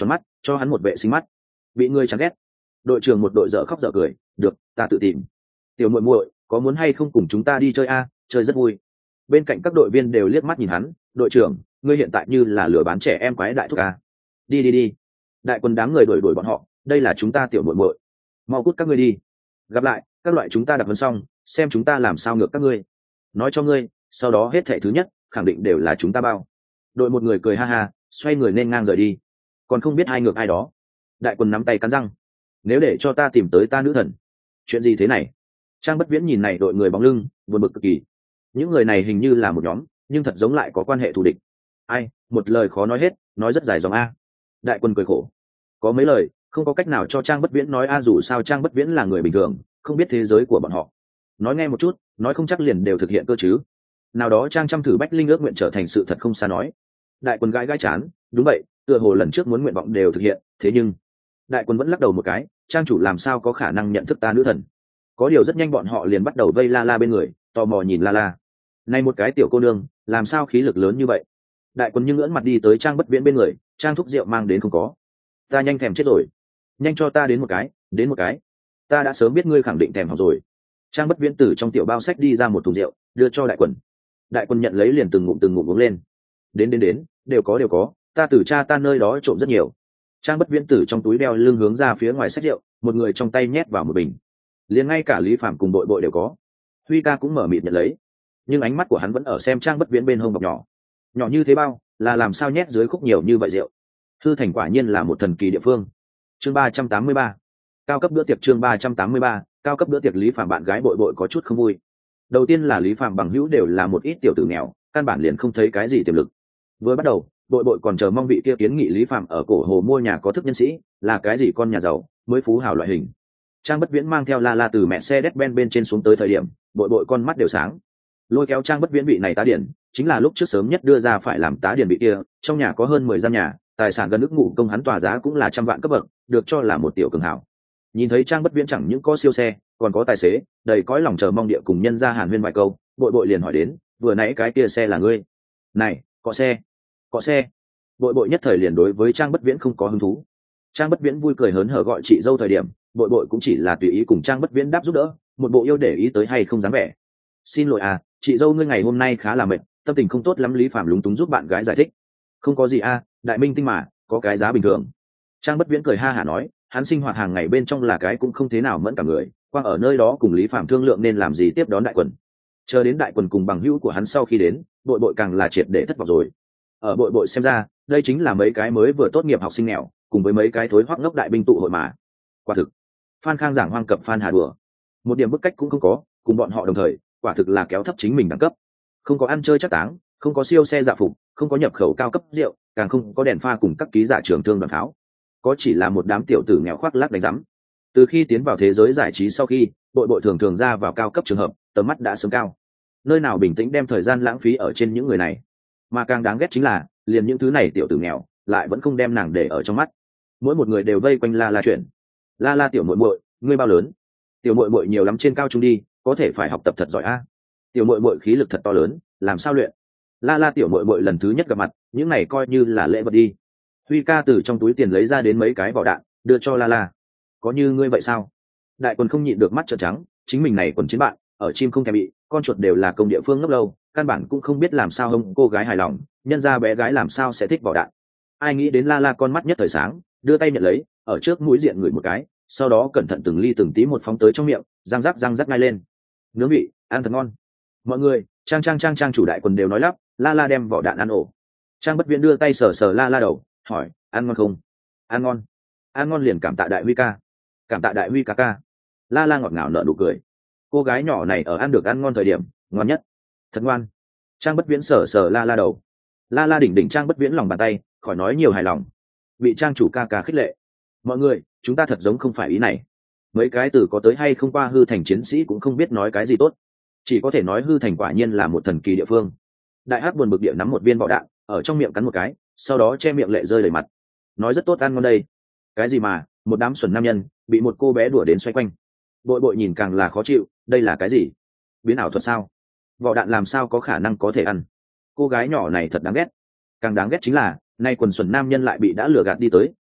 Speaker 1: cho hắn một vệ sinh mắt. Bị người chán ghét. Đội trưởng một đội dở khóc dở cười, được, ta tự tìm. Tiểu muội muội, có muốn hay không cùng chúng ta đi chơi a, chơi rất vui. Bên cạnh các đội viên đều liếc mắt nhìn hắn, đội trưởng, ngươi hiện tại như là lừa bán trẻ em quái đại thúc a. Đi đi đi. Đại quân đám người đuổi đuổi bọn họ, đây là chúng ta tiểu muội muội. Mau cút các ngươi đi. Gặp lại, các loại chúng ta đặt vấn xong, xem chúng ta làm sao ngược các ngươi. Nói cho ngươi, sau đó hết thảy thứ nhất, khẳng định đều là chúng ta bao. Đội một người cười ha ha, xoay người nên ngang rời đi. Còn không biết ai ngược ai đó. Đại quân nắm tay cắn răng. Nếu để cho ta tìm tới ta nữ thần. Chuyện gì thế này? Trang Bất Viễn nhìn này đội người bóng lưng, buồn bực cực kỳ. Những người này hình như là một nhóm, nhưng thật giống lại có quan hệ thù địch. Ai, một lời khó nói hết, nói rất dài dòng a. Đại quân cười khổ. Có mấy lời, không có cách nào cho Trang Bất Viễn nói a, dù sao Trang Bất Viễn là người bình thường, không biết thế giới của bọn họ. Nói nghe một chút, nói không chắc liền đều thực hiện cơ chứ. Nào đó Trang chăm thử bách linh ước nguyện trở thành sự thật không xa nói. Đại quân gãi gãi chán, đúng vậy, tựa hồ lần trước muốn nguyện vọng đều thực hiện, thế nhưng đại quân vẫn lắc đầu một cái, Trang chủ làm sao có khả năng nhận thức ta nữ thần. Có điều rất nhanh bọn họ liền bắt đầu vây la la bên người, tò mò nhìn la la. Này một cái tiểu cô nương, làm sao khí lực lớn như vậy? Đại quân nhưng ngưỡng mặt đi tới Trang Bất Viễn bên người, Trang thúc rượu mang đến không có. Ta nhanh thèm chết rồi. Nhanh cho ta đến một cái, đến một cái. Ta đã sớm biết ngươi khẳng định thèm học rồi. Trang Bất Viễn từ trong tiểu bao sách đi ra một thùng rượu, đưa cho đại quân. Đại quân nhận lấy liền từng ngụm từng ngụm uống lên. Đến đến đến, đều có đều có, ta từ cha ta nơi đó trộm rất nhiều. Trang Bất Viễn từ trong túi đeo lưng hướng ra phía ngoài sách rượu, một người trong tay nhét vào một bình. Liền ngay cả Lý Phạm cùng đội bội đều có. Huy ca cũng mở mịt nhận lấy, nhưng ánh mắt của hắn vẫn ở xem Trang Bất Viễn bên hông bọc nhỏ. Nhỏ như thế bao, là làm sao nhét dưới khúc nhiều như vậy rượu. Hư Thành quả nhiên là một thần kỳ địa phương. Chương ba trăm tám mươi ba, cao cấp bữa tiệc. Chương ba trăm tám mươi ba, cao cấp bữa tiệc. Lý Phạm bạn gái bội bội có chút không vui. Đầu tiên là Lý Phạm bằng hữu đều là một ít tiểu tử nghèo, căn bản liền không thấy cái gì tiềm lực. Vừa bắt đầu, bội bội còn chờ mong vị kia kiến nghị Lý Phạm ở cổ hồ mua nhà có thức nhân sĩ, là cái gì con nhà giàu, mới phú hào loại hình. Trang Bất Viễn mang theo la la từ mẹ xe Mercedes-Benz bên trên xuống tới thời điểm, bội bội con mắt đều sáng. Lôi kéo Trang Bất Viễn vị này tá điển, chính là lúc trước sớm nhất đưa ra phải làm tá điển vị kia, trong nhà có hơn mười gian nhà, tài sản gần ức ngụ công hắn tòa giá cũng là trăm vạn cấp bậc, được cho là một tiểu cường hảo. Nhìn thấy Trang Bất Viễn chẳng những có siêu xe, còn có tài xế, đầy cõi lòng chờ mong địa cùng nhân ra hàn huyên vài câu, bội bội liền hỏi đến, vừa nãy cái kia xe là ngươi? Này, có xe, có xe. Bội bội nhất thời liền đối với Trang Bất Viễn không có hứng thú. Trang Bất Viễn vui cười hớn hở gọi chị dâu thời điểm, bội bội cũng chỉ là tùy ý cùng Trang Bất Viễn đáp giúp đỡ, một bộ yêu để ý tới hay không dám vẻ. Xin lỗi à, chị dâu ngươi ngày hôm nay khá là mệt, tâm tình không tốt lắm. Lý Phạm lúng túng giúp bạn gái giải thích. Không có gì à, đại minh tinh mà, có cái giá bình thường. Trang Bất Viễn cười ha hả nói, hắn sinh hoạt hàng ngày bên trong là cái cũng không thế nào mẫn cả người, quang ở nơi đó cùng Lý Phạm thương lượng nên làm gì tiếp đón đại quần. Chờ đến đại quần cùng bằng hữu của hắn sau khi đến, bội bội càng là triệt để thất vọng rồi. Ở bội bội xem ra, đây chính là mấy cái mới vừa tốt nghiệp học sinh nghèo, cùng với mấy cái thối hoắc ngốc đại binh tụ hội mà. Quả thực, Phan Khang giảng hoang cập Phan Hà đùa, một điểm bức cách cũng không có, cùng bọn họ đồng thời, quả thực là kéo thấp chính mình đẳng cấp. Không có ăn chơi chắc táng, không có siêu xe dạ phục, không có nhập khẩu cao cấp rượu, càng không có đèn pha cùng các ký giả trường thương đoàn pháo, có chỉ là một đám tiểu tử nghèo khoác lác đánh rắm. Từ khi tiến vào thế giới giải trí sau khi, bội bội thường thường ra vào cao cấp trường hợp, tầm mắt đã sớm cao, nơi nào bình tĩnh đem thời gian lãng phí ở trên những người này. Mà càng đáng ghét chính là, liền những thứ này tiểu tử nghèo lại vẫn không đem nàng để ở trong mắt. Mỗi một người đều vây quanh la la chuyện. La la tiểu muội muội, ngươi bao lớn? Tiểu muội muội nhiều lắm trên cao trung đi, có thể phải học tập thật giỏi a. Tiểu muội muội khí lực thật to lớn, làm sao luyện? La la tiểu muội muội lần thứ nhất gặp mặt, những này coi như là lễ vật đi. Huy ca từ trong túi tiền lấy ra đến mấy cái vỏ đạn, đưa cho la la. Có như ngươi vậy sao? Đại quần không nhịn được mắt trợn trắng, chính mình này quần chiến bạn, ở chim không thèm bị, con chuột đều là công địa phương ngốc lâu, căn bản cũng không biết làm sao hông cô gái hài lòng, nhân ra bé gái làm sao sẽ thích vỏ đạn. Ai nghĩ đến la la con mắt nhất thời sáng, đưa tay nhận lấy, ở trước mũi diện ngửi một cái, sau đó cẩn thận từng ly từng tí một phóng tới trong miệng, răng rắc răng rắc ngay lên. Nướng vị, ăn thật ngon. Mọi người, trang trang trang trang chủ đại quần đều nói lắp, la la đem vỏ đạn ăn ổ. Trang Bất Viễn đưa tay sờ sờ la la đầu, hỏi, ăn ngon không? Ăn ngon. Ăn ngon liền cảm tạ đại Huy ca. Cảm tạ đại Huy ca ca. La la ngọt ngào nở nụ cười. Cô gái nhỏ này ở ăn được ăn ngon thời điểm, ngon nhất. Thật ngoan. Trang Bất Viễn sờ sờ la la đầu. La la đỉnh đỉnh Trang Bất Viễn lòng bàn tay, khỏi nói nhiều hài lòng. Bị trang chủ ca ca khích lệ. Mọi người, chúng ta thật giống không phải ý này. Mấy cái từ có tới hay không qua Hư Thành chiến sĩ cũng không biết nói cái gì tốt, chỉ có thể nói Hư Thành quả nhiên là một thần kỳ địa phương. Đại hắc buồn bực địa nắm một viên vỏ đạn, ở trong miệng cắn một cái, sau đó che miệng lệ rơi đầy mặt. Nói rất tốt ăn ngon đây. Cái gì mà, một đám xuẩn nam nhân bị một cô bé đùa đến xoay quanh. Bội bội nhìn càng là khó chịu, đây là cái gì? Biến ảo thuật sao? Vỏ đạn làm sao có khả năng có thể ăn? Cô gái nhỏ này thật đáng ghét. Càng đáng ghét chính là, nay quần xuẩn nam nhân lại bị đã lừa gạt đi tới,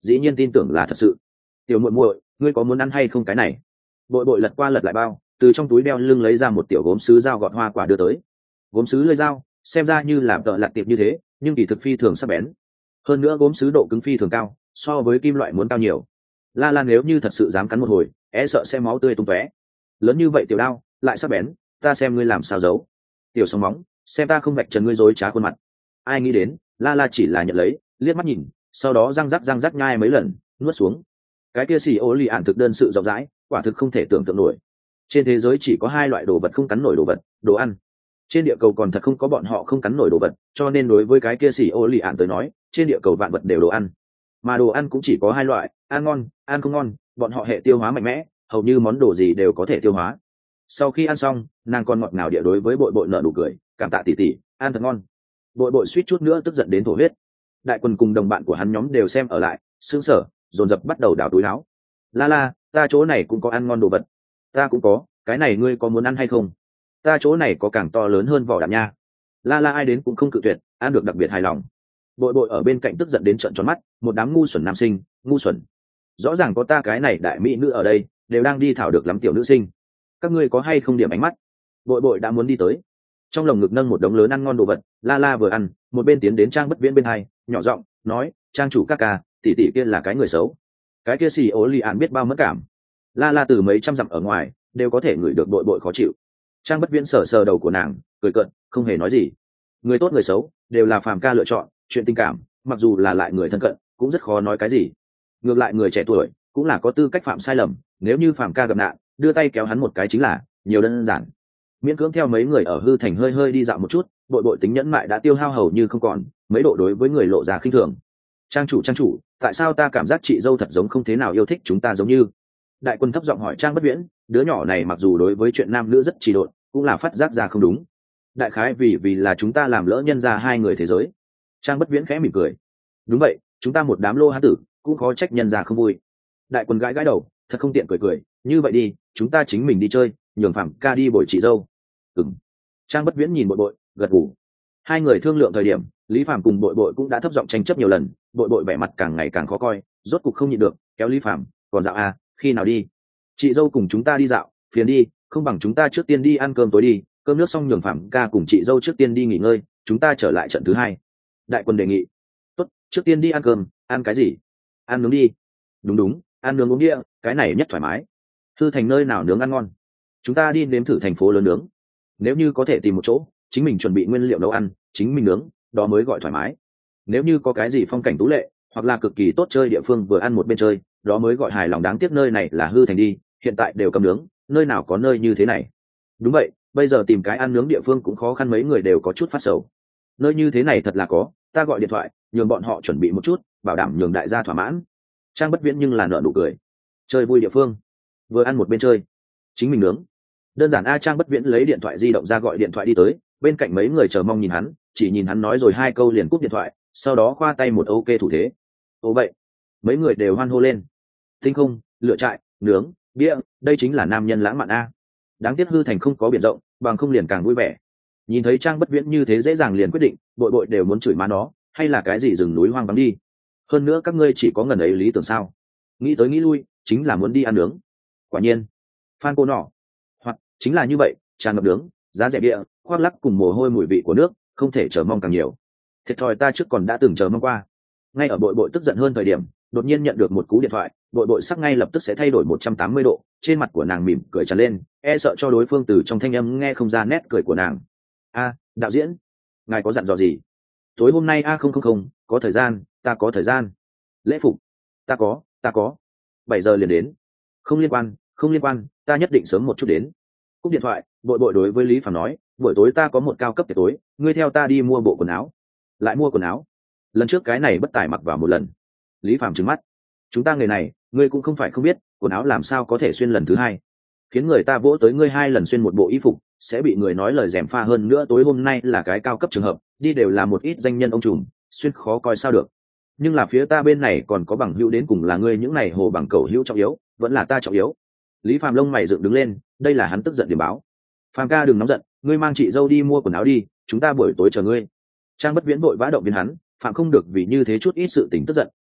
Speaker 1: dĩ nhiên tin tưởng là thật sự. Tiểu muội muội, ngươi có muốn ăn hay không cái này? Bội bội lật qua lật lại bao, từ trong túi đeo lưng lấy ra một tiểu gốm sứ dao gọt hoa quả đưa tới. Gốm sứ lưỡi dao xem ra như làm tợ lạt tiệp như thế, nhưng kỳ thực phi thường sắc bén. Hơn nữa gốm sứ độ cứng phi thường cao, so với kim loại muốn cao nhiều. La La nếu như thật sự dám cắn một hồi, e sợ sẽ máu tươi tung tóe. Lớn như vậy tiểu đao, lại sắc bén, ta xem ngươi làm sao giấu. Tiểu sóng móng, xem ta không vạch trần ngươi dối trá khuôn mặt. Ai nghĩ đến, La La chỉ là nhận lấy, liếc mắt nhìn, sau đó răng rắc răng rắc nhai mấy lần, nuốt xuống. Cái kia xì ô lì ản thực đơn sự rộng rãi, quả thực không thể tưởng tượng nổi. Trên thế giới chỉ có hai loại đồ vật không cắn nổi đồ vật, đồ ăn. Trên địa cầu còn thật không có bọn họ không cắn nổi đồ vật, cho nên đối với cái kia xì ô lì ản tới nói, trên địa cầu vạn vật đều đồ ăn. Mà đồ ăn cũng chỉ có hai loại, ăn ngon, ăn không ngon, bọn họ hệ tiêu hóa mạnh mẽ, hầu như món đồ gì đều có thể tiêu hóa. Sau khi ăn xong, nàng còn ngọt ngào địa đối với bội bội nở nụ cười, cảm tạ tỷ tỷ, ăn thật ngon. Bội bội suýt chút nữa tức giận đến thổ huyết. Đại Quân cùng đồng bạn của hắn nhóm đều xem ở lại, sững sờ, dồn dập bắt đầu đào túi áo. La La, ta chỗ này cũng có ăn ngon đồ vật. Ta cũng có, cái này ngươi có muốn ăn hay không? Ta chỗ này có càng to lớn hơn vỏ đạn nha. La La ai đến cũng không cự tuyệt, ăn được đặc biệt hài lòng. Bội bội ở bên cạnh tức giận đến trợn tròn mắt, một đám ngu xuẩn nam sinh, ngu xuẩn. Rõ ràng có ta cái này đại mỹ nữ ở đây, đều đang đi thảo được lắm tiểu nữ sinh. Các ngươi có hay không điểm ánh mắt? Bội bội đã muốn đi tới, trong lồng ngực nâng một đống lớn ăn ngon đồ vật. La La vừa ăn, một bên tiến đến Trang Bất Viễn bên hai, nhỏ giọng nói, Trang chủ các ca, tỷ tỷ kia là cái người xấu. Cái kia xì ố lì ạn biết bao mất cảm. La La từ mấy trăm dặm ở ngoài đều có thể ngửi được bội bội khó chịu. Trang Bất Viễn sờ sờ đầu của nàng, cười cợt, không hề nói gì. Người tốt người xấu đều là phàm ca lựa chọn, chuyện tình cảm mặc dù là lại người thân cận cũng rất khó nói cái gì. Ngược lại người trẻ tuổi cũng là có tư cách phạm sai lầm, nếu như phàm ca gặp nạn đưa tay kéo hắn một cái chính là, nhiều đơn giản. Miễn cưỡng theo mấy người ở hư thành hơi hơi đi dạo một chút, bội bội tính nhẫn mại đã tiêu hao hầu như không còn, mấy độ đối với người lộ ra khinh thường. Trang chủ trang chủ, tại sao ta cảm giác chị dâu thật giống không thế nào yêu thích chúng ta giống như? Đại Quân thấp giọng hỏi Trang Bất Viễn, đứa nhỏ này mặc dù đối với chuyện nam nữ rất trì độn, cũng là phát giác ra không đúng. Đại khái vì vì là chúng ta làm lỡ nhân ra hai người thế giới. Trang Bất Viễn khẽ mỉm cười, đúng vậy, chúng ta một đám lô hán tử cũng khó trách nhân ra không vui. Đại Quân gãi gãi đầu, thật không tiện cười cười, như vậy đi, chúng ta chính mình đi chơi, nhường Phạm ca đi bồi chị dâu. Ừm. Trang Bất Viễn nhìn bội bội, gật gù. Hai người thương lượng thời điểm, Lý Phạm cùng bội bội cũng đã thấp giọng tranh chấp nhiều lần, bội bội vẻ mặt càng ngày càng khó coi, rốt cục không nhịn được, kéo Lý Phạm, còn dạo à, khi nào đi? Chị dâu cùng chúng ta đi dạo, phiền đi, không bằng chúng ta trước tiên đi ăn cơm tối đi, cơm nước xong nhường Phạm ca cùng chị dâu trước tiên đi nghỉ ngơi, chúng ta trở lại trận thứ hai. Đại Quân đề nghị. Tốt, trước tiên đi ăn cơm, ăn cái gì? Ăn nướng đi. Đúng đúng, ăn nướng uống địa, cái này nhất thoải mái. Thư thành nơi nào nướng ăn ngon? Chúng ta đi nếm thử thành phố lớn nướng. Nếu như có thể tìm một chỗ, chính mình chuẩn bị nguyên liệu nấu ăn, chính mình nướng, đó mới gọi thoải mái. Nếu như có cái gì phong cảnh tú lệ, hoặc là cực kỳ tốt chơi địa phương vừa ăn một bên chơi, đó mới gọi hài lòng. Đáng tiếc nơi này là hư thành đi, hiện tại đều cấm nướng, nơi nào có nơi như thế này. Đúng vậy, bây giờ tìm cái ăn nướng địa phương cũng khó khăn, mấy người đều có chút phát sầu. Nơi như thế này thật là có, ta gọi điện thoại, nhường bọn họ chuẩn bị một chút, bảo đảm nhường đại gia thỏa mãn. Trang Bất Viễn nhưng là nở nụ cười. Chơi vui địa phương, vừa ăn một bên chơi, chính mình nướng. Đơn giản a. Trang Bất Viễn lấy điện thoại di động ra gọi điện thoại đi tới, bên cạnh mấy người chờ mong nhìn hắn, chỉ nhìn hắn nói rồi hai câu liền cúp điện thoại, sau đó khoa tay một ok thủ thế. Ồ vậy, mấy người đều hoan hô lên. Tinh không, lựa trại, nướng, bia, đây chính là nam nhân lãng mạn a. Đáng tiếc hư thành không có biển rộng, bằng không liền càng vui vẻ. Nhìn thấy Trang Bất Viễn như thế dễ dàng liền quyết định, bội bội đều muốn chửi má nó, hay là cái gì rừng núi hoang vắng đi. Hơn nữa các ngươi chỉ có ngần ấy lý tưởng sao? Nghĩ tới nghĩ lui, chính là muốn đi ăn nướng. Quả nhiên, Phan cô nọ, hoặc chính là như vậy, tràn ngập nướng, giá rẻ bia, khoác lắc cùng mồ hôi mùi vị của nước, không thể chờ mong càng nhiều. Thiệt thòi ta trước còn đã từng chờ mong qua. Ngay ở bội bội tức giận hơn thời điểm, đột nhiên nhận được một cú điện thoại, bội bội sắc ngay lập tức sẽ thay đổi một trăm tám mươi độ, trên mặt của nàng mỉm cười tràn lên, e sợ cho đối phương từ trong thanh âm nghe không ra nét cười của nàng. A, đạo diễn, ngài có dặn dò gì? Tối hôm nay a không không không, có thời gian, ta có thời gian. Lễ phục, ta có, ta có. Bảy giờ liền đến. Không liên quan, không liên quan, ta nhất định sớm một chút đến. Cúp điện thoại, bội bội đối với Lý Phàm nói, buổi tối ta có một cao cấp tiệc tối, ngươi theo ta đi mua bộ quần áo. Lại mua quần áo? Lần trước cái này bất tài mặc vào một lần. Lý Phàm trừng mắt, chúng ta người này, ngươi cũng không phải không biết, quần áo làm sao có thể xuyên lần thứ hai? Khiến người ta vỗ tới ngươi hai lần xuyên một bộ y phục, sẽ bị người nói lời gièm pha. Hơn nữa tối hôm nay là cái cao cấp trường hợp, đi đều là một ít danh nhân ông trùm, xuyên khó coi sao được. Nhưng là phía ta bên này còn có bằng hữu đến cùng, là ngươi những này hồ bằng cầu hữu trọng yếu, vẫn là ta trọng yếu. Lý Phàm lông mày dựng đứng lên, đây là hắn tức giận điểm báo. Phàm ca đừng nóng giận, ngươi mang chị dâu đi mua quần áo đi, chúng ta buổi tối chờ ngươi. Trang Bất Viễn vội vã động viên hắn, Phạm không được vì như thế chút ít sự tình tức giận,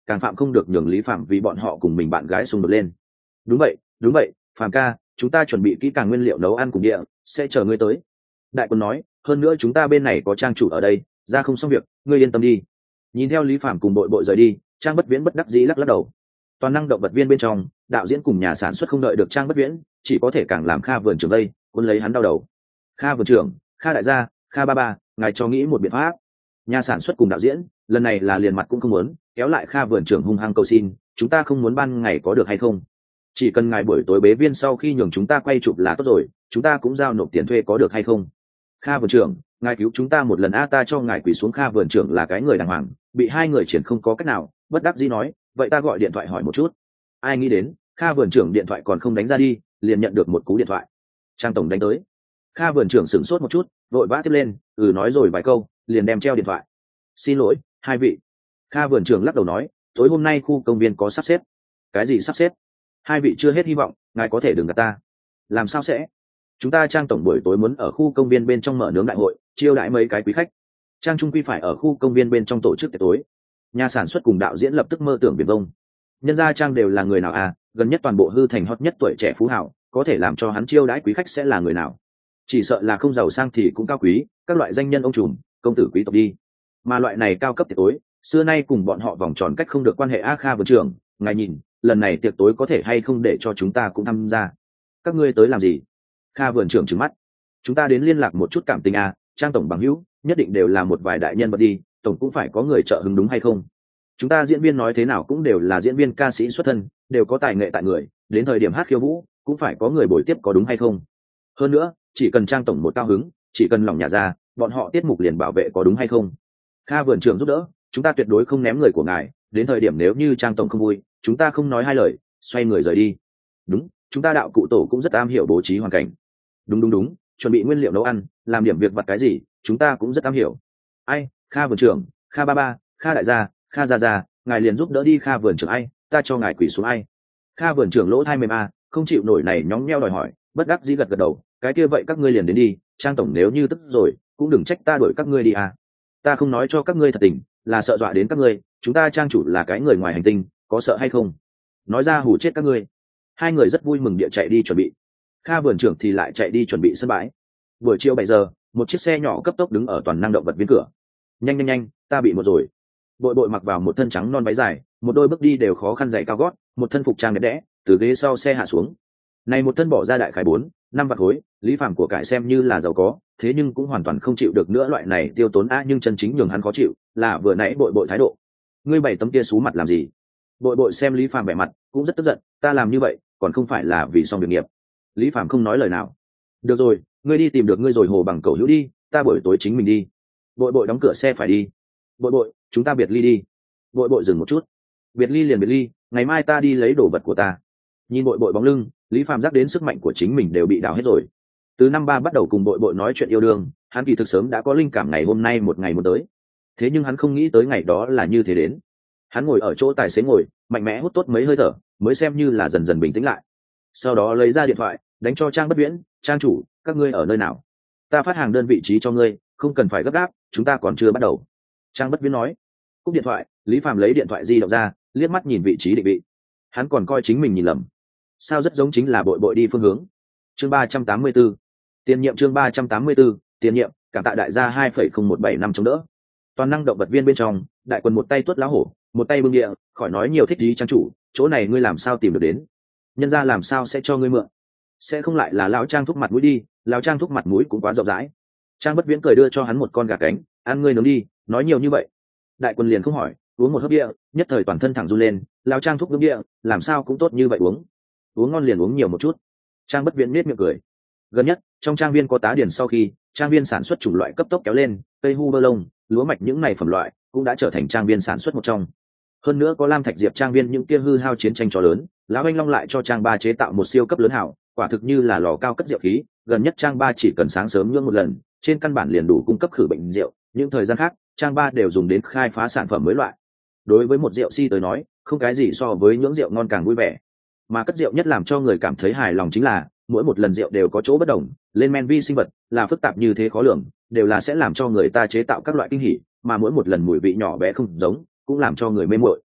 Speaker 1: càng phạm không được nhường Lý Phạm vì bọn họ cùng mình bạn gái xung đột lên. Đúng vậy, đúng vậy, Phạm ca, chúng ta chuẩn bị kỹ càng nguyên liệu nấu ăn cùng địa, sẽ chờ ngươi tới. Đại Quân nói, hơn nữa chúng ta bên này có trang chủ ở đây, ra không xong việc, ngươi yên tâm đi. Nhìn theo Lý Phạm cùng Bội Bội rời đi, Trang Bất Viễn bất đắc dĩ lắc lắc đầu. Toàn năng động vật viên bên trong, đạo diễn cùng nhà sản xuất không đợi được Trang Bất Viễn, chỉ có thể càng làm Kha vườn trưởng đây, quân lấy hắn đau đầu. Kha vườn trưởng, Kha đại gia, Kha ba ba, ngài cho nghĩ một biện pháp. Nhà sản xuất cùng đạo diễn, lần này là liền mặt cũng không muốn, kéo lại Kha vườn trưởng hung hăng cầu xin, chúng ta không muốn ban ngày có được hay không? Chỉ cần ngài buổi tối bế viên sau khi nhường chúng ta quay chụp là tốt rồi, chúng ta cũng giao nộp tiền thuê có được hay không? Kha vườn trưởng, ngài cứu chúng ta một lần a, ta cho ngài quỳ xuống. Kha vườn trưởng là cái người đàng hoàng, bị hai người triển không có cách nào, bất đắc dĩ nói, vậy ta gọi điện thoại hỏi một chút. Ai nghĩ đến, Kha vườn trưởng điện thoại còn không đánh ra đi, liền nhận được một cú điện thoại. Trang tổng đánh tới. Kha vườn trưởng sửng sốt một chút, vội vã tiếp lên, ừ nói rồi vài câu, liền đem treo điện thoại. Xin lỗi, hai vị. Kha vườn trưởng lắc đầu nói, tối hôm nay khu công viên có sắp xếp. Cái gì sắp xếp? Hai vị chưa hết hy vọng, ngài có thể đừng gạt ta. Làm sao sẽ? Chúng ta Trang tổng buổi tối muốn ở khu công viên bên trong mở nướng đại hội, chiêu đãi mấy cái quý khách. Trang trung quy phải ở khu công viên bên trong tổ chức tiệc tối. Nhà sản xuất cùng đạo diễn lập tức mơ tưởng viển vông. Nhân gia Trang đều là người nào à? Gần nhất toàn bộ hư thành hot nhất tuổi trẻ phú hảo, có thể làm cho hắn chiêu đãi quý khách sẽ là người nào? Chỉ sợ là không giàu sang thì cũng cao quý, các loại danh nhân ông trùm, công tử quý tộc đi. Mà loại này cao cấp tiệc tối, xưa nay cùng bọn họ vòng tròn cách không được quan hệ. A Kha vườn trưởng, ngài nhìn, lần này tiệc tối có thể hay không để cho chúng ta cũng tham gia? Các ngươi tới làm gì? Kha vườn trưởng trừng mắt. Chúng ta đến liên lạc một chút cảm tình à? Trang tổng bằng hữu, nhất định đều là một vài đại nhân vật đi, tổng cũng phải có người trợ hứng đúng hay không? Chúng ta diễn viên nói thế nào cũng đều là diễn viên ca sĩ xuất thân, đều có tài nghệ tại người, đến thời điểm hát khiêu vũ cũng phải có người bồi tiếp có đúng hay không? Hơn nữa, chỉ cần Trang tổng một cao hứng, chỉ cần lòng nhà ra, bọn họ tiết mục liền bảo vệ có đúng hay không? Kha vườn trưởng giúp đỡ, chúng ta tuyệt đối không ném người của ngài, đến thời điểm nếu như Trang tổng không vui, chúng ta không nói hai lời, xoay người rời đi. Đúng, chúng ta đạo cụ tổ cũng rất am hiểu bố trí hoàn cảnh. Đúng đúng đúng, chuẩn bị nguyên liệu nấu ăn, làm điểm việc vặt cái gì, chúng ta cũng rất am hiểu. Ai, Kha vườn trưởng, Kha ba ba, Kha đại gia, Kha gia gia, ngài liền giúp đỡ đi. Kha vườn trưởng ai, ta cho ngài quỳ xuống ai. Kha vườn trưởng lỗ thai mềm a, không chịu nổi này nhóng nheo đòi hỏi, bất đắc dĩ gật gật đầu, cái kia vậy các ngươi liền đến đi, Trang tổng nếu như tức rồi, cũng đừng trách ta đuổi các ngươi đi à. Ta không nói cho các ngươi thật tình, là sợ dọa đến các ngươi, chúng ta Trang chủ là cái người ngoài hành tinh, có sợ hay không? Nói ra hù chết các ngươi. Hai người rất vui mừng địa chạy đi chuẩn bị. Kha vườn trưởng thì lại chạy đi chuẩn bị sân bãi. Buổi chiều bảy giờ, một chiếc xe nhỏ cấp tốc đứng ở toàn năng động vật viên cửa. Nhanh nhanh nhanh, ta bị một rồi. Bội Bội mặc vào một thân trắng non váy dài, một đôi bước đi đều khó khăn giày cao gót, một thân phục trang đẹp đẽ, từ ghế sau xe hạ xuống. Này một thân bỏ ra đại khái bốn, năm vạn khối, Lý Phàm của cải xem như là giàu có, thế nhưng cũng hoàn toàn không chịu được nữa loại này tiêu tốn a, nhưng chân chính nhường hắn khó chịu, là vừa nãy Bội Bội thái độ. Ngươi bảy tấm kia xú mặt làm gì? Bội Bội xem Lý Phàm vẻ mặt, cũng rất tức giận, ta làm như vậy, còn không phải là vì xong việc nghiệp. Lý Phàm không nói lời nào. Được rồi, ngươi đi tìm được ngươi rồi hồ bằng cầu hữu đi, ta buổi tối chính mình đi. Bội Bội đóng cửa xe phải đi. Bội Bội, chúng ta biệt ly đi. Bội Bội dừng một chút. Biệt ly liền biệt ly, ngày mai ta đi lấy đồ vật của ta. Nhìn Bội Bội bóng lưng, Lý Phàm giác đến sức mạnh của chính mình đều bị đảo hết rồi. Từ năm ba bắt đầu cùng Bội Bội nói chuyện yêu đương, hắn kỳ thực sớm đã có linh cảm ngày hôm nay một ngày muốn tới. Thế nhưng hắn không nghĩ tới ngày đó là như thế đến. Hắn ngồi ở chỗ tài xế ngồi, mạnh mẽ hút tốt mấy hơi thở, mới xem như là dần dần bình tĩnh lại. Sau đó lấy ra điện thoại, đánh cho Trang Bất Viễn, Trang chủ, các ngươi ở nơi nào? Ta phát hàng đơn vị trí cho ngươi, không cần phải gấp gáp, chúng ta còn chưa bắt đầu. Trang Bất Viễn nói. Cúp điện thoại, Lý Phàm lấy điện thoại di động ra, liếc mắt nhìn vị trí định vị. Hắn còn coi chính mình nhìn lầm. Sao rất giống chính là Bội Bội đi phương hướng. Chương ba trăm tám mươi 34. Tiền nhiệm chương ba trăm tám mươi 34, tiền nhiệm, cảm tạ đại gia hai phẩy không một bảy năm chống đỡ. Toàn năng động vật viên bên trong, đại quần một tay tuốt lá hổ, một tay bưng địa, khỏi nói nhiều thích gì Trang chủ, chỗ này ngươi làm sao tìm được đến? Nhân gia làm sao sẽ cho ngươi mượn? Sẽ không lại là lão Trang thúc mặt mũi đi, lão Trang thúc mặt mũi cũng quá rộng rãi. Trang Bất Viễn cười đưa cho hắn một con gà cánh, ăn ngươi nướng đi, nói nhiều như vậy. Đại quân liền không hỏi, uống một hớp bia, nhất thời toàn thân thẳng run lên, lão Trang thúc uống bia, làm sao cũng tốt như vậy uống. Uống ngon liền uống nhiều một chút. Trang Bất Viễn nết miệng cười. Gần nhất, trong trang viên có tá điền sau khi, trang viên sản xuất chủng loại cấp tốc kéo lên, cây hu bơ lông, lúa mạch những này phẩm loại cũng đã trở thành trang viên sản xuất một trong. Hơn nữa có Lam Thạch Diệp trang viên những kia hư hao chiến tranh cho lớn, lão anh long lại cho trang ba chế tạo một siêu cấp lớn hảo, quả thực như là lò cao cất rượu khí, gần nhất trang ba chỉ cần sáng sớm nhưỡng một lần, trên căn bản liền đủ cung cấp khử bệnh rượu, những thời gian khác, trang ba đều dùng đến khai phá sản phẩm mới loại. Đối với một rượu si tới nói, không cái gì so với nhưỡng rượu ngon càng vui vẻ. Mà cất rượu nhất làm cho người cảm thấy hài lòng chính là, mỗi một lần rượu đều có chỗ bất đồng, lên men vi sinh vật là phức tạp như thế khó lường, đều là sẽ làm cho người ta chế tạo các loại kinh hỉ, mà mỗi một lần mùi vị nhỏ bé không giống, cũng làm cho người mê muội.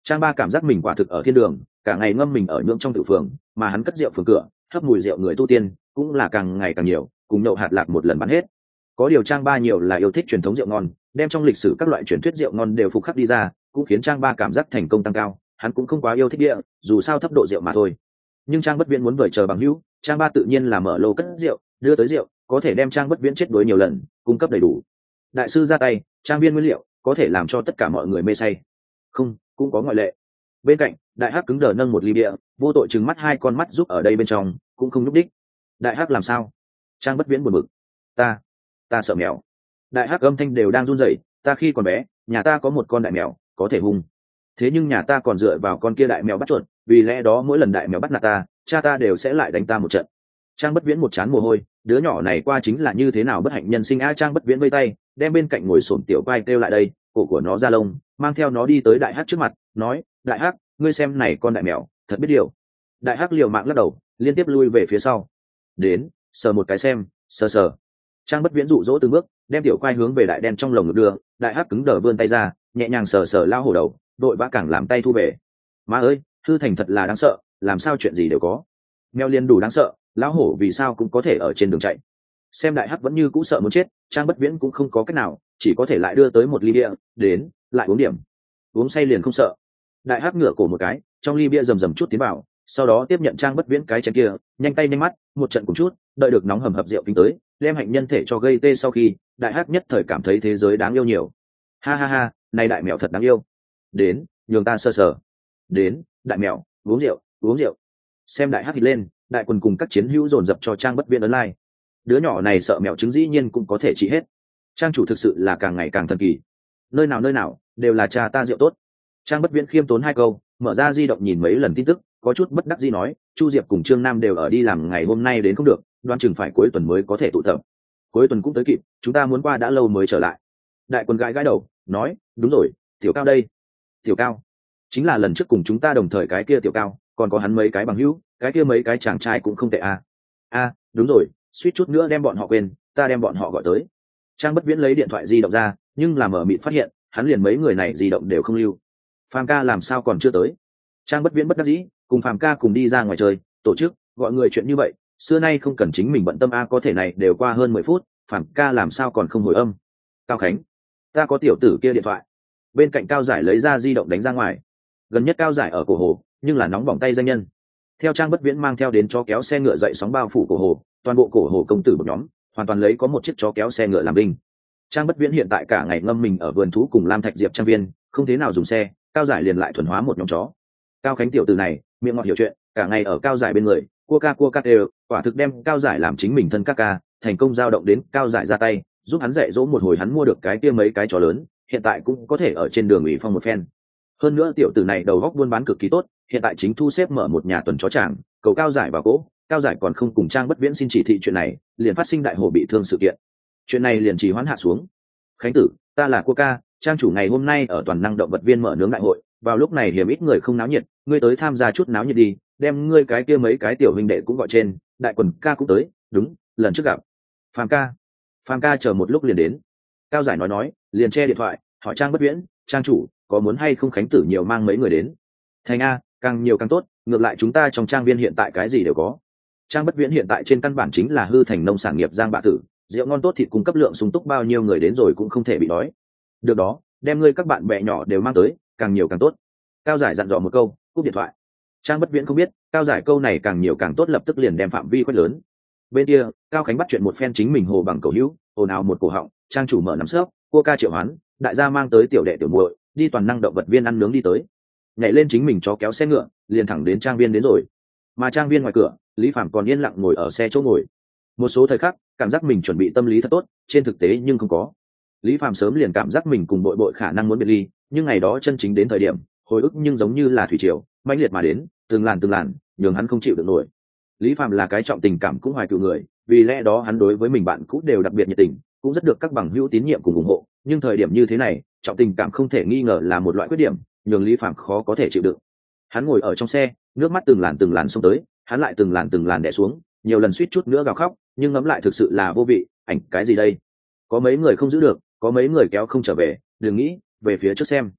Speaker 1: Trang Ba cảm giác mình quả thực ở thiên đường, cả ngày ngâm mình ở nhưỡng trong tự phường, mà hắn cất rượu phường cửa, hấp mùi rượu người tu tiên, cũng là càng ngày càng nhiều, cùng nhậu hạt lạc một lần bắn hết. Có điều Trang Ba nhiều là yêu thích truyền thống rượu ngon, đem trong lịch sử các loại truyền thuyết rượu ngon đều phục khắc đi ra, cũng khiến Trang Ba cảm giác thành công tăng cao. Hắn cũng không quá yêu thích địa, dù sao thấp độ rượu mà thôi. Nhưng Trang Bất Viễn muốn vời chờ bằng hữu, Trang Ba tự nhiên là mở lô cất rượu, đưa tới rượu, có thể đem Trang Bất Viễn chết đuối nhiều lần, cung cấp đầy đủ. Đại sư ra tay, trang viên nguyên liệu có thể làm cho tất cả mọi người mê say. Không, cũng có ngoại lệ. Bên cạnh, Đại Hắc cứng đờ nâng một ly bia, vô tội trừng mắt hai con mắt giúp ở đây bên trong, cũng không nhúc đích. Đại Hắc làm sao? Trang Bất Viễn buồn bực. Ta, ta sợ mèo. Đại Hắc âm thanh đều đang run rẩy, ta khi còn bé, nhà ta có một con đại mèo, có thể hung. Thế nhưng nhà ta còn dựa vào con kia đại mèo bắt chuột, vì lẽ đó mỗi lần đại mèo bắt nạt ta, cha ta đều sẽ lại đánh ta một trận. Trang Bất Viễn một chán mồ hôi, đứa nhỏ này qua chính là như thế nào bất hạnh nhân sinh a. Trang Bất Viễn vây tay, đem bên cạnh ngồi xổm tiểu vai kêu lại đây, cổ của nó ra lông, mang theo nó đi tới Đại Hắc trước mặt, nói: Đại Hắc, ngươi xem này con đại mèo, thật biết điều. Đại Hắc liều mạng lắc đầu, liên tiếp lui về phía sau. Đến, sờ một cái xem, sờ sờ. Trang Bất Viễn dụ dỗ từng bước, đem tiểu quai hướng về đại đen trong lồng ngực đưa. Đại Hắc cứng đờ vươn tay ra, nhẹ nhàng sờ sờ lao hổ đầu, đội vã càng làm tay thu về. Má ơi, Thư Thành thật là đáng sợ, làm sao chuyện gì đều có. Mèo liền đủ đáng sợ, lão hổ vì sao cũng có thể ở trên đường chạy. Xem Đại Hắc vẫn như cũ sợ muốn chết, Trang Bất Viễn cũng không có cách nào, chỉ có thể lại đưa tới một ly bia, đến, lại uống điểm. Uống say liền không sợ. Đại Hắc ngửa cổ một cái, trong ly bia rầm rầm chút tiến vào, sau đó tiếp nhận Trang Bất Viễn cái chén kia, nhanh tay nhanh mắt, một trận cùng chút, đợi được nóng hầm hập rượu kính tới, đem hạnh nhân thể cho gây tê sau khi, Đại Hắc nhất thời cảm thấy thế giới đáng yêu nhiều. Ha ha ha, này đại mèo thật đáng yêu. Đến, nhường ta sơ sờ. Đến, đại mèo, uống rượu, uống rượu. Xem Đại Hắc hít lên, đại quần cùng các chiến hữu dồn dập cho Trang Bất Viễn ấn like. Đứa nhỏ này sợ mèo trứng dĩ nhiên cũng có thể trị hết. Trang chủ thực sự là càng ngày càng thần kỳ. Nơi nào nơi nào đều là cha ta rượu tốt. Trang Bất Viễn khiêm tốn hai câu, mở ra di động nhìn mấy lần tin tức, có chút bất đắc dĩ nói: Chu Diệp cùng Trương Nam đều ở đi làm, ngày hôm nay đến không được, đoán chừng phải cuối tuần mới có thể tụ tập. Cuối tuần cũng tới kịp, chúng ta muốn qua đã lâu mới trở lại. Đại quân gãi gãi đầu, nói: đúng rồi, Tiểu Cao đây. Tiểu Cao chính là lần trước cùng chúng ta đồng thời cái kia Tiểu Cao, còn có hắn mấy cái bằng hữu, cái kia mấy cái chàng trai cũng không tệ à. A, đúng rồi, suýt chút nữa đem bọn họ quên, ta đem bọn họ gọi tới. Trang Bất Viễn lấy điện thoại di động ra, nhưng làm mở mịt phát hiện, hắn liền mấy người này di động đều không lưu. Phàm ca làm sao còn chưa tới? Trang Bất Viễn bất đắc dĩ, cùng Phàm ca cùng đi ra ngoài chơi, tổ chức, gọi người chuyện như vậy, xưa nay không cần chính mình bận tâm a. Có thể này đều qua hơn mười phút, Phàm ca làm sao còn không hồi âm? Cao Khánh, ta có tiểu tử kia điện thoại. Bên cạnh Cao Giải lấy ra di động đánh ra ngoài. Gần nhất Cao Giải ở cổ hồ, nhưng là nóng bỏng tay danh nhân. Theo Trang Bất Viễn mang theo đến chó kéo xe ngựa dậy sóng bao phủ cổ hồ, toàn bộ cổ hồ công tử một nhóm, hoàn toàn lấy có một chiếc chó kéo xe ngựa làm binh. Trang Bất Viễn hiện tại cả ngày ngâm mình ở vườn thú cùng Lam Thạch Diệp trang viên, không thế nào dùng xe, Cao Giải liền lại thuần hóa một nhóm chó. Cao Khánh tiểu tử này, miệng ngọt hiểu chuyện, cả ngày ở Cao Giải bên người, cua ca cua ca đều, quả thực đem Cao Giải làm chính mình thân ca ca, thành công giao động đến Cao Giải ra tay, giúp hắn dạy dỗ một hồi hắn mua được cái kia mấy cái chó lớn, hiện tại cũng có thể ở trên đường ủy phong một phen. Hơn nữa tiểu tử này đầu góc buôn bán cực kỳ tốt, hiện tại chính thu xếp mở một nhà tuần chó tràng, cầu Cao Giải vào cỗ. Cao Giải còn không cùng Trang Bất Viễn xin chỉ thị chuyện này, liền phát sinh đại hồ bị thương sự kiện. Chuyện này liền trì hoãn hạ xuống. Khánh tử, ta là Cua ca, trang chủ ngày hôm nay ở toàn năng động vật viên mở nướng đại hội, vào lúc này hiếm ít người không náo nhiệt, ngươi tới tham gia chút náo nhiệt đi, đem ngươi cái kia mấy cái tiểu huynh đệ cũng gọi trên, đại quần ca cũng tới, đúng, lần trước gặp. Phàm ca. Phàm ca chờ một lúc liền đến. Cao Giải nói nói, liền che điện thoại, hỏi Trang Bất Viễn, trang chủ, có muốn hay không Khánh tử nhiều mang mấy người đến? Thành a, càng nhiều càng tốt, ngược lại chúng ta trong trang viên hiện tại cái gì đều có. Trang Bất Viễn hiện tại trên căn bản chính là hư thành nông sản nghiệp giang bạ tử, rượu ngon tốt thịt cung cấp lượng sung túc, bao nhiêu người đến rồi cũng không thể bị đói. Được đó, đem ngươi các bạn bè nhỏ đều mang tới, càng nhiều càng tốt. Cao Giải dặn dò một câu, cúp điện thoại. Trang Bất Viễn không biết, Cao Giải câu này càng nhiều càng tốt lập tức liền đem phạm vi quét lớn. Bên kia, Cao Khánh bắt chuyện một phen chính mình hồ bằng cầu hữu, ồn ào một cổ họng, trang chủ mở nắm sớp, Cua ca triệu hoán, đại gia mang tới tiểu đệ tiểu muội, đi toàn năng động vật viên ăn nướng đi tới. Nhảy lên chính mình cho kéo xe ngựa, liền thẳng đến trang viên đến rồi. Mà trang viên ngoài cửa, Lý Phàm còn yên lặng ngồi ở xe chỗ ngồi. Một số thời khắc, cảm giác mình chuẩn bị tâm lý thật tốt, trên thực tế nhưng không có. Lý Phàm sớm liền cảm giác mình cùng bội bội khả năng muốn biệt ly, nhưng ngày đó chân chính đến thời điểm, hồi ức nhưng giống như là thủy triều, mãnh liệt mà đến, từng làn từng làn, nhường hắn không chịu được nổi. Lý Phàm là cái trọng tình cảm cũng hoài cựu người, vì lẽ đó hắn đối với mình bạn cũ đều đặc biệt nhiệt tình, cũng rất được các bằng hữu tín nhiệm cùng ủng hộ, nhưng thời điểm như thế này, trọng tình cảm không thể nghi ngờ là một loại khuyết điểm, nhường Lý Phàm khó có thể chịu đựng. Hắn ngồi ở trong xe, nước mắt từng làn từng làn xông tới, hắn lại từng làn từng làn đè xuống, nhiều lần suýt chút nữa gào khóc, nhưng ngẫm lại thực sự là vô vị, ảnh cái gì đây? Có mấy người không giữ được, có mấy người kéo không trở về, đừng nghĩ, về phía trước xem.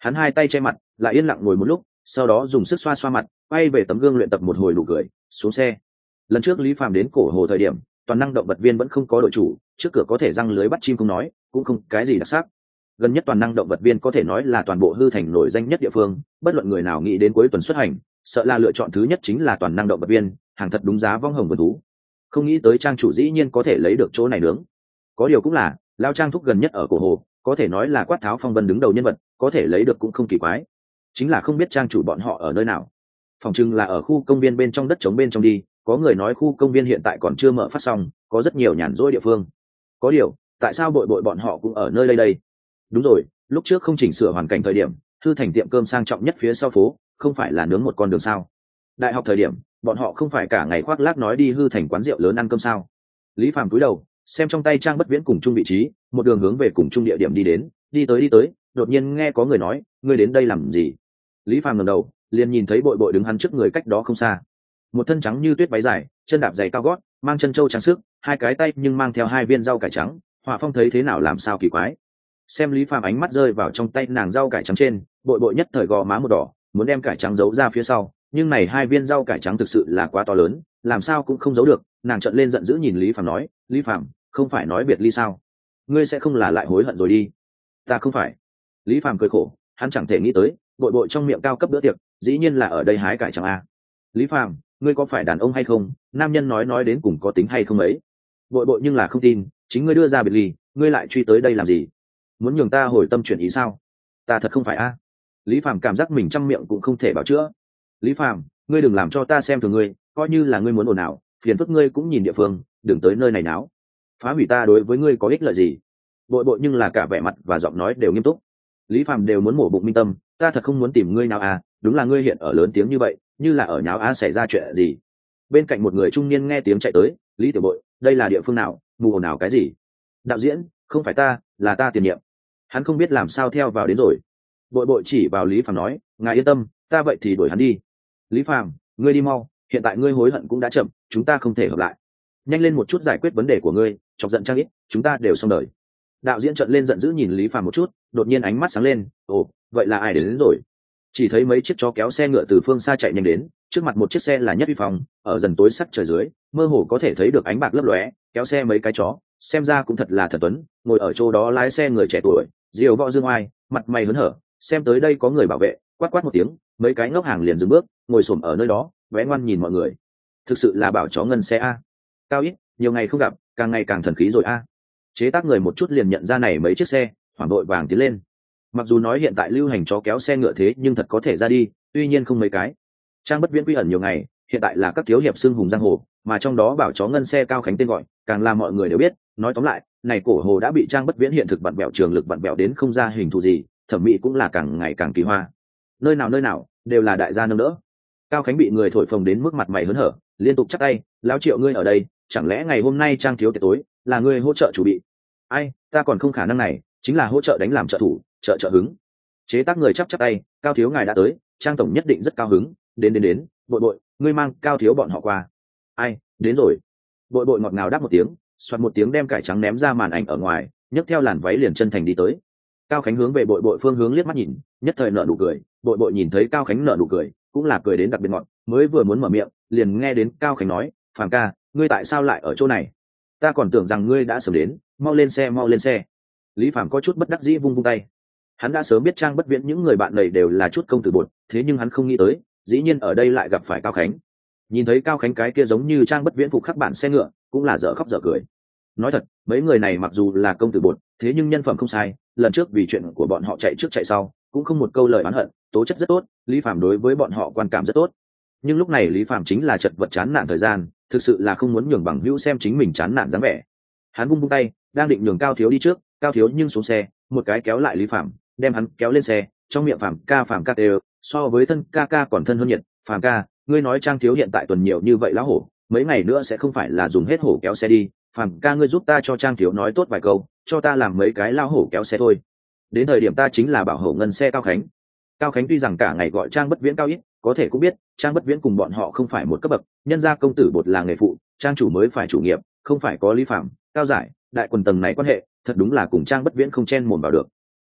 Speaker 1: Hắn hai tay che mặt lại yên lặng ngồi một lúc, sau đó dùng sức xoa xoa mặt, quay về tấm gương luyện tập một hồi nụ cười, xuống xe. Lần trước Lý Phàm đến cổ hồ thời điểm, toàn năng động vật viên vẫn không có đội chủ, trước cửa có thể răng lưới bắt chim không nói, cũng không cái gì đặc sắc. Gần nhất toàn năng động vật viên có thể nói là toàn bộ hư thành nổi danh nhất địa phương, bất luận người nào nghĩ đến cuối tuần xuất hành, sợ là lựa chọn thứ nhất chính là toàn năng động vật viên, hàng thật đúng giá vong hồng vườn thú. Không nghĩ tới trang chủ dĩ nhiên có thể lấy được chỗ này nướng. Có điều cũng là, lao trang thúc gần nhất ở cổ hồ, có thể nói là quát tháo phong vân đứng đầu nhân vật, có thể lấy được cũng không kỳ quái. Chính là không biết trang chủ bọn họ ở nơi nào. Phòng trưng là ở khu công viên bên trong đất trống bên trong đi, có người nói khu công viên hiện tại còn chưa mở phát xong, có rất nhiều nhàn rỗi địa phương. Có điều, tại sao bội bội bọn họ cũng ở nơi đây đây? Đúng rồi, lúc trước không chỉnh sửa hoàn cảnh thời điểm, thư thành tiệm cơm sang trọng nhất phía sau phố, không phải là nướng một con đường sao? Đại học thời điểm, bọn họ không phải cả ngày khoác lác nói đi hư thành quán rượu lớn ăn cơm sao? Lý Phàm cúi đầu, xem trong tay trang bất viễn cùng chung vị trí, một đường hướng về cùng chung địa điểm đi đến, đi tới đi tới, đột nhiên nghe có người nói, ngươi đến đây làm gì? Lý Phàm ngẩng đầu, liền nhìn thấy bội bội đứng hắn trước người cách đó không xa. Một thân trắng như tuyết váy dài, chân đạp giày cao gót, mang chân châu trang sức, hai cái tay nhưng mang theo hai viên rau cải trắng. Hỏa Phong thấy thế nào làm sao kỳ quái. Xem Lý Phàm ánh mắt rơi vào trong tay nàng rau cải trắng trên, bội bội nhất thời gò má một đỏ, muốn đem cải trắng giấu ra phía sau, nhưng này hai viên rau cải trắng thực sự là quá to lớn, làm sao cũng không giấu được. Nàng trợn lên giận dữ nhìn Lý Phàm nói, Lý Phàm, không phải nói biệt ly sao? Ngươi sẽ không là lại hối hận rồi đi? Ta không phải. Lý Phàm cười khổ, hắn chẳng thể nghĩ tới, bội bội trong miệng cao cấp bữa tiệc, dĩ nhiên là ở đây hái cải trắng a. Lý Phàm, ngươi có phải đàn ông hay không? Nam nhân nói nói đến cùng có tính hay không ấy? Bội bội nhưng là không tin, chính ngươi đưa ra biệt ly, ngươi lại truy tới đây làm gì? Muốn nhường ta hồi tâm chuyển ý sao? Ta thật không phải a. Lý Phàm cảm giác mình trăm miệng cũng không thể bảo chữa. Lý Phàm, ngươi đừng làm cho ta xem thường ngươi, coi như là ngươi muốn ồn ào, phiền phức ngươi cũng nhìn địa phương, đừng tới nơi này náo. Phá hủy ta đối với ngươi có ích lợi gì? Bội bội nhưng là cả vẻ mặt và giọng nói đều nghiêm túc. Lý Phàm đều muốn mổ bụng minh tâm, ta thật không muốn tìm ngươi nào à, đúng là ngươi hiện ở lớn tiếng như vậy, như là ở nháo á xảy ra chuyện gì. Bên cạnh một người trung niên nghe tiếng chạy tới, Lý tiểu bội, đây là địa phương nào, mù ồn ào cái gì? Đạo diễn, không phải ta, là ta tiền nhiệm. Hắn không biết làm sao theo vào đến rồi. Bội bội chỉ vào Lý Phàm nói, ngài yên tâm, ta vậy thì đuổi hắn đi. Lý Phàm, ngươi đi mau, hiện tại ngươi hối hận cũng đã chậm, chúng ta không thể hợp lại. Nhanh lên một chút giải quyết vấn đề của ngươi, chọc giận Trang ít, chúng ta đều xong đời. Đạo diễn trợn lên giận dữ nhìn Lý Phàm một chút, đột nhiên ánh mắt sáng lên, ồ, vậy là ai đến, đến rồi? Chỉ thấy mấy chiếc chó kéo xe ngựa từ phương xa chạy nhanh đến, trước mặt một chiếc xe là Nhất Uy Phong, ở dần tối sắc trời dưới, mơ hồ có thể thấy được ánh bạc lấp lóe, kéo xe mấy cái chó, xem ra cũng thật là thần tuấn, ngồi ở chỗ đó lái xe người trẻ tuổi, diều võ dương oai, mặt mày hớn hở, xem tới đây có người bảo vệ, quát quát một tiếng, mấy cái ngốc hàng liền dừng bước, ngồi xổm ở nơi đó, vẽ ngoan nhìn mọi người. Thực sự là bảo chó ngân xe a. Cao ít, nhiều ngày không gặp, càng ngày càng thần khí rồi a. Chế tác người một chút liền nhận ra này mấy chiếc xe, hoảng đội vàng tiến lên. Mặc dù nói hiện tại lưu hành chó kéo xe ngựa thế nhưng thật có thể ra đi, tuy nhiên không mấy cái. Trang bất viễn quy ẩn nhiều ngày, hiện tại là các thiếu hiệp xưng hùng giang hồ, mà trong đó bảo chó ngân xe Cao Khánh tên gọi, càng làm mọi người đều biết. Nói tóm lại, này cổ hồ đã bị Trang bất viễn hiện thực vặn bẹo trường lực vặn bẹo đến không ra hình thù gì, thẩm mỹ cũng là càng ngày càng kỳ hoa. Nơi nào nơi nào đều là đại gia nâng đỡ. Cao Khánh bị người thổi phồng đến mức mặt mày hớn hở, liên tục chắp tay, lão Triệu ngươi ở đây, chẳng lẽ ngày hôm nay Trang thiếu tiệc tối là ngươi hỗ trợ chủ bị? Ai, ta còn không khả năng này, chính là hỗ trợ đánh làm trợ thủ, trợ trợ hứng. Chế tác người chắp chắp tay, Cao thiếu ngài đã tới, Trang tổng nhất định rất cao hứng, đến đến đến, bội bội, ngươi mang Cao thiếu bọn họ qua. Ai, đến rồi. Bội bội ngọt ngào đáp một tiếng, xoạt một tiếng đem cải trắng ném ra màn ảnh ở ngoài, nhấc theo làn váy liền chân thành đi tới. Cao Khánh hướng về bội bội phương hướng liếc mắt nhìn, nhất thời nở nụ cười, bội bội nhìn thấy Cao Khánh nở nụ cười, cũng là cười đến đặc biệt ngọt, mới vừa muốn mở miệng, liền nghe đến Cao Khánh nói, Phàm ca, ngươi tại sao lại ở chỗ này? Ta còn tưởng rằng ngươi đã sớm đến, mau lên xe mau lên xe. Lý Phàm có chút bất đắc dĩ vung vung tay. Hắn đã sớm biết Trang bất viễn những người bạn này đều là chút công tử bột, thế nhưng hắn không nghĩ tới, dĩ nhiên ở đây lại gặp phải Cao Khánh. Nhìn thấy Cao Khánh cái kia giống như Trang bất viễn phục khắc bản xe ngựa, cũng là dở khóc dở cười. Nói thật, mấy người này mặc dù là công tử bột, thế nhưng nhân phẩm không sai, lần trước vì chuyện của bọn họ chạy trước chạy sau, cũng không một câu lời oán hận, tố chất rất tốt, Lý Phàm đối với bọn họ quan cảm rất tốt. Nhưng lúc này Lý Phàm chính là chật vật chán nản thời gian, thực sự là không muốn nhường bằng hữu xem chính mình chán nản dáng vẻ. Hắn vung vung tay, đang định nhường Cao thiếu đi trước, Cao thiếu nhưng xuống xe, một cái kéo lại Lý Phàm, đem hắn kéo lên xe, trong miệng Phàm ca Phàm ca đều, so với thân ca ca còn thân hơn nhiệt, Phàm ca, ngươi nói Trang thiếu hiện tại tuần nhiều như vậy lão hổ, mấy ngày nữa sẽ không phải là dùng hết hổ kéo xe đi, Phàm ca ngươi giúp ta cho Trang thiếu nói tốt vài câu, cho ta làm mấy cái lão hổ kéo xe thôi. Đến thời điểm ta chính là bảo hộ ngân xe Cao Khánh. Cao Khánh tuy rằng cả ngày gọi Trang bất viễn Cao ít, có thể cũng biết Trang bất viễn cùng bọn họ không phải một cấp bậc, nhân gia công tử bột là nghề phụ, Trang chủ mới phải chủ nghiệp, không phải có Lý Phàm, Cao giải, đại quần tầng này quan hệ, thật đúng là cùng Trang bất viễn không chen mồm vào được.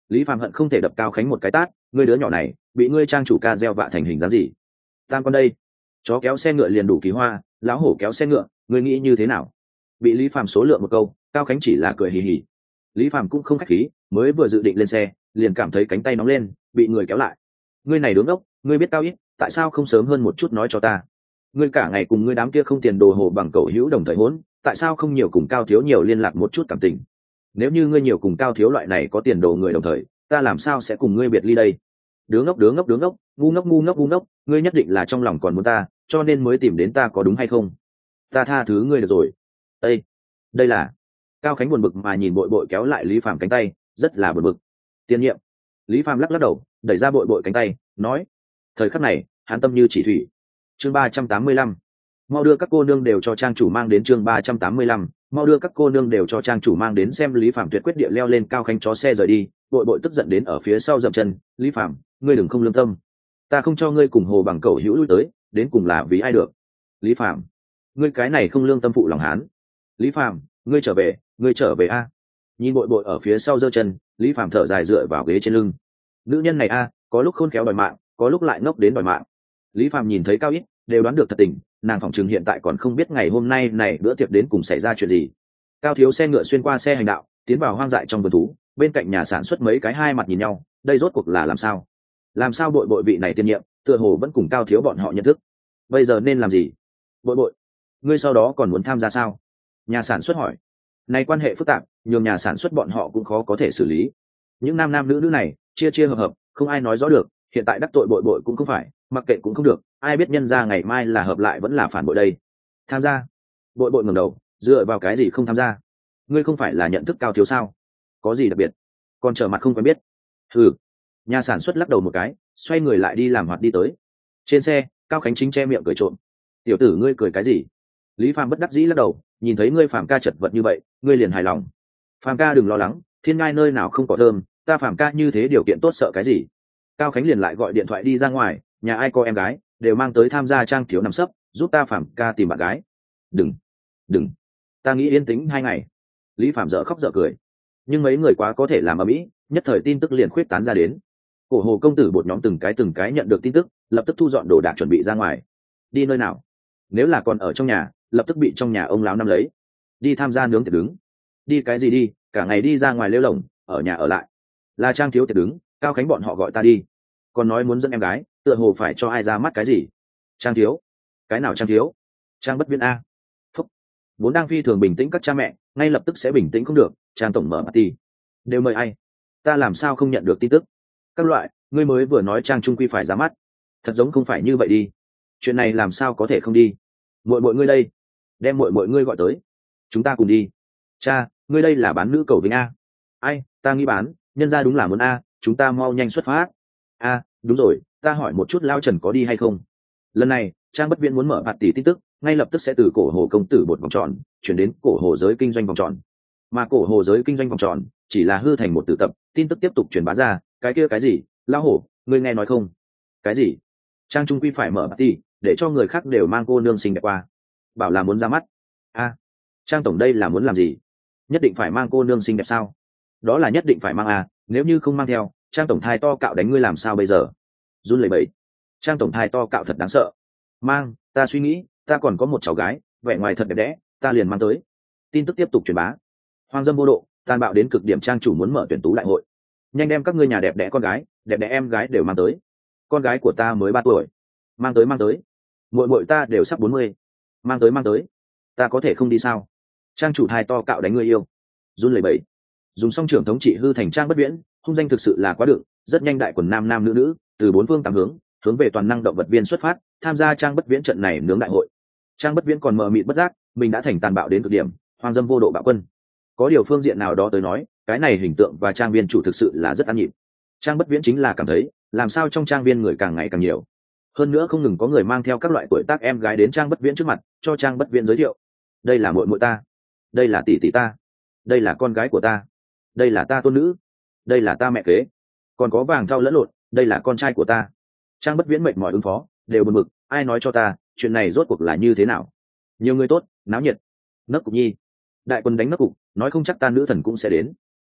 Speaker 1: Lý Phàm hận không thể đập Cao Khánh một cái tát, ngươi đứa nhỏ này bị ngươi trang chủ ca gieo vạ thành hình dáng gì? Tam con đây, chó kéo xe ngựa liền đủ kỳ hoa, lão hổ kéo xe ngựa, ngươi nghĩ như thế nào? Bị Lý Phàm số lượng một câu, Cao Khánh chỉ là cười hì hì. Lý Phàm cũng không khách khí, mới vừa dự định lên xe, liền cảm thấy cánh tay nóng lên, bị người kéo lại. Ngươi này đứng ốc, ngươi biết Cao ít, tại sao không sớm hơn một chút nói cho ta? Ngươi cả ngày cùng ngươi đám kia không tiền đồ hồ bằng cầu hữu đồng thời hỗn, tại sao không nhiều cùng Cao thiếu nhiều liên lạc một chút cảm tình? Nếu như ngươi nhiều cùng Cao thiếu loại này có tiền đồ người đồng thời, ta làm sao sẽ cùng ngươi biệt ly đây? Đứa ngốc đứa ngốc đứa ngốc, ngu ngốc ngu ngốc ngu ngốc, ngươi nhất định là trong lòng còn muốn ta, cho nên mới tìm đến ta có đúng hay không? Ta tha thứ ngươi được rồi. Ê, đây là Cao Khánh buồn bực mà nhìn bội bội kéo lại Lý Phàm cánh tay, rất là buồn bực. Tiên nhiệm. Lý Phàm lắc lắc đầu, đẩy ra bội bội cánh tay, nói: thời khắc này, hắn tâm như chỉ thủy. Chương ba trăm tám mươi lăm, mau đưa các cô nương đều cho trang chủ mang đến. Chương ba trăm tám mươi lăm, mau đưa các cô nương đều cho trang chủ mang đến. Xem Lý Phàm tuyệt quyết địa leo lên Cao Khánh chó xe rời đi, bội bội tức giận đến ở phía sau dậm chân. Lý Phàm, ngươi đừng không lương tâm, ta không cho ngươi cùng hồ bằng cầu hữu lui tới, đến cùng là vì ai được? Lý Phàm, ngươi cái này không lương tâm phụ lòng hán. Lý Phàm, ngươi trở về, ngươi trở về a. Nhìn bội bội ở phía sau giơ chân, Lý Phàm thở dài dựa vào ghế trên lưng. Nữ nhân này a, có lúc khôn khéo đòi mạng, có lúc lại ngốc đến đòi mạng. Lý Phàm nhìn thấy Cao ít, đều đoán được thật tình, nàng phỏng chừng hiện tại còn không biết ngày hôm nay này bữa tiệc đến cùng xảy ra chuyện gì. Cao thiếu xe ngựa xuyên qua xe hành đạo, tiến vào hoang dại trong vườn thú, bên cạnh nhà sản xuất mấy cái hai mặt nhìn nhau, đây rốt cuộc là làm sao? Làm sao bội bội vị này tiên nhiệm, tựa hồ vẫn cùng Cao thiếu bọn họ nhận thức. Bây giờ nên làm gì? Bội bội, ngươi sau đó còn muốn tham gia sao? Nhà sản xuất hỏi. Này quan hệ phức tạp, nhường nhà sản xuất bọn họ cũng khó có thể xử lý. Những nam nam nữ nữ này, chia chia hợp hợp, không ai nói rõ được, hiện tại đắc tội bội bội cũng không phải, mặc kệ cũng không được, ai biết nhân ra ngày mai là hợp lại vẫn là phản bội đây. Tham gia? Bội bội ngẩng đầu, dựa vào cái gì không tham gia? Ngươi không phải là nhận thức Cao thiếu sao? Có gì đặc biệt? Còn trở mặt không quen biết. Ừ. Nhà sản xuất lắc đầu một cái, xoay người lại đi làm hoạt đi tới. Trên xe, Cao Khánh chính che miệng cười trộm. Tiểu tử ngươi cười cái gì? Lý Phàm bất đắc dĩ lắc đầu, nhìn thấy ngươi Phàm ca chật vật như vậy, ngươi liền hài lòng. Phàm ca đừng lo lắng, thiên ngai nơi nào không có thơm, ta Phàm ca như thế điều kiện tốt sợ cái gì? Cao Khánh liền lại gọi điện thoại đi ra ngoài, nhà ai có em gái, đều mang tới tham gia trang thiếu nằm sấp, giúp ta Phàm ca tìm bạn gái. Đừng, đừng, ta nghĩ yên tĩnh hai ngày. Lý Phàm dở khóc dở cười, nhưng mấy người quá có thể làm ở mỹ, nhất thời tin tức liền khuyết tán ra đến. Cổ hồ công tử bột nhóm từng cái từng cái nhận được tin tức, lập tức thu dọn đồ đạc chuẩn bị ra ngoài. Đi nơi nào? Nếu là còn ở trong nhà, lập tức bị trong nhà ông lão năm lấy. Đi tham gia nướng tiệc đứng. Đi cái gì đi, cả ngày đi ra ngoài lêu lồng, ở nhà ở lại. Là trang thiếu tiệc đứng, Cao Khánh bọn họ gọi ta đi, còn nói muốn dẫn em gái, tựa hồ phải cho ai ra mắt cái gì. Trang thiếu? Cái nào trang thiếu? Trang Bất Viễn a. Phúc. Vốn đang phi thường bình tĩnh các cha mẹ, ngay lập tức sẽ bình tĩnh không được. Trang tổng mở party, đều mời ai? Ta làm sao không nhận được tin tức? Các loại, ngươi mới vừa nói Trang Trung Quy phải ra mắt, thật giống không phải như vậy đi. Chuyện này làm sao có thể không đi? Muội muội ngươi đây, đem muội muội ngươi gọi tới, chúng ta cùng đi. Cha, ngươi đây là bán nữ cầu vinh a? Ai, ta nghĩ bán, nhân ra đúng là muốn a, chúng ta mau nhanh xuất phát. A, đúng rồi, ta hỏi một chút Lao Trần có đi hay không. Lần này, Trang Bất Viễn muốn mở bạt tỷ tin tức, ngay lập tức sẽ từ cổ hồ công tử bột vòng tròn chuyển đến cổ hồ giới kinh doanh vòng tròn, mà cổ hồ giới kinh doanh vòng tròn chỉ là hư thành một tử tập, tin tức tiếp tục truyền bá ra. Cái kia cái gì, Lão hổ, ngươi nghe nói không? Cái gì? Trang Trung Quy phải mở bạt tỷ, để cho người khác đều mang cô nương xinh đẹp qua, bảo là muốn ra mắt. A, Trang tổng đây là muốn làm gì? Nhất định phải mang cô nương xinh đẹp sao? Đó là nhất định phải mang à, nếu như không mang theo, Trang tổng thai to cạo đánh ngươi làm sao bây giờ? Run lẩy bẩy. Trang tổng thai to cạo thật đáng sợ. Mang, ta suy nghĩ, ta còn có một cháu gái, vẻ ngoài thật đẹp đẽ, ta liền mang tới. Tin tức tiếp tục truyền bá. Hoang dâm vô độ, tàn bạo đến cực điểm. Trang chủ muốn mở tuyển tú đại hội, nhanh đem các ngươi nhà đẹp đẽ con gái, đẹp đẽ em gái đều mang tới. Con gái của ta mới ba tuổi, mang tới mang tới. Muội muội ta đều sắp bốn mươi, mang tới mang tới. Ta có thể không đi sao? Trang chủ thai to cạo đánh người yêu. Run lẩy bẩy. Dùng xong trưởng thống trị hư thành Trang Bất Viễn, hung danh thực sự là quá đựng, rất nhanh đại quần nam nam nữ nữ từ bốn phương tám hướng hướng về toàn năng động vật viên xuất phát, tham gia Trang Bất Viễn trận này nướng đại hội. Trang Bất Viễn còn mờ mịt bất giác, mình đã thành tàn bạo đến cực điểm, hoang dâm vô độ bạo quân. Có điều phương diện nào đó tới nói, cái này hình tượng và trang viên chủ thực sự là rất ăn nhịp. Trang Bất Viễn chính là cảm thấy, làm sao trong trang viên người càng ngày càng nhiều, hơn nữa không ngừng có người mang theo các loại tuổi tác em gái đến Trang Bất Viễn trước mặt, cho Trang Bất Viễn giới thiệu. Đây là muội muội ta, đây là tỷ tỷ ta, đây là con gái của ta, đây là ta tôn nữ, đây là ta mẹ kế, còn có vàng thau lẫn lộn, đây là con trai của ta. Trang Bất Viễn mệt mỏi ứng phó, đều buồn bực, ai nói cho ta, chuyện này rốt cuộc là như thế nào? Nhiều người tốt, náo nhiệt. Nấc cục nhi, đại quân đánh nấc cục, nói không chắc ta nữ thần cũng sẽ đến.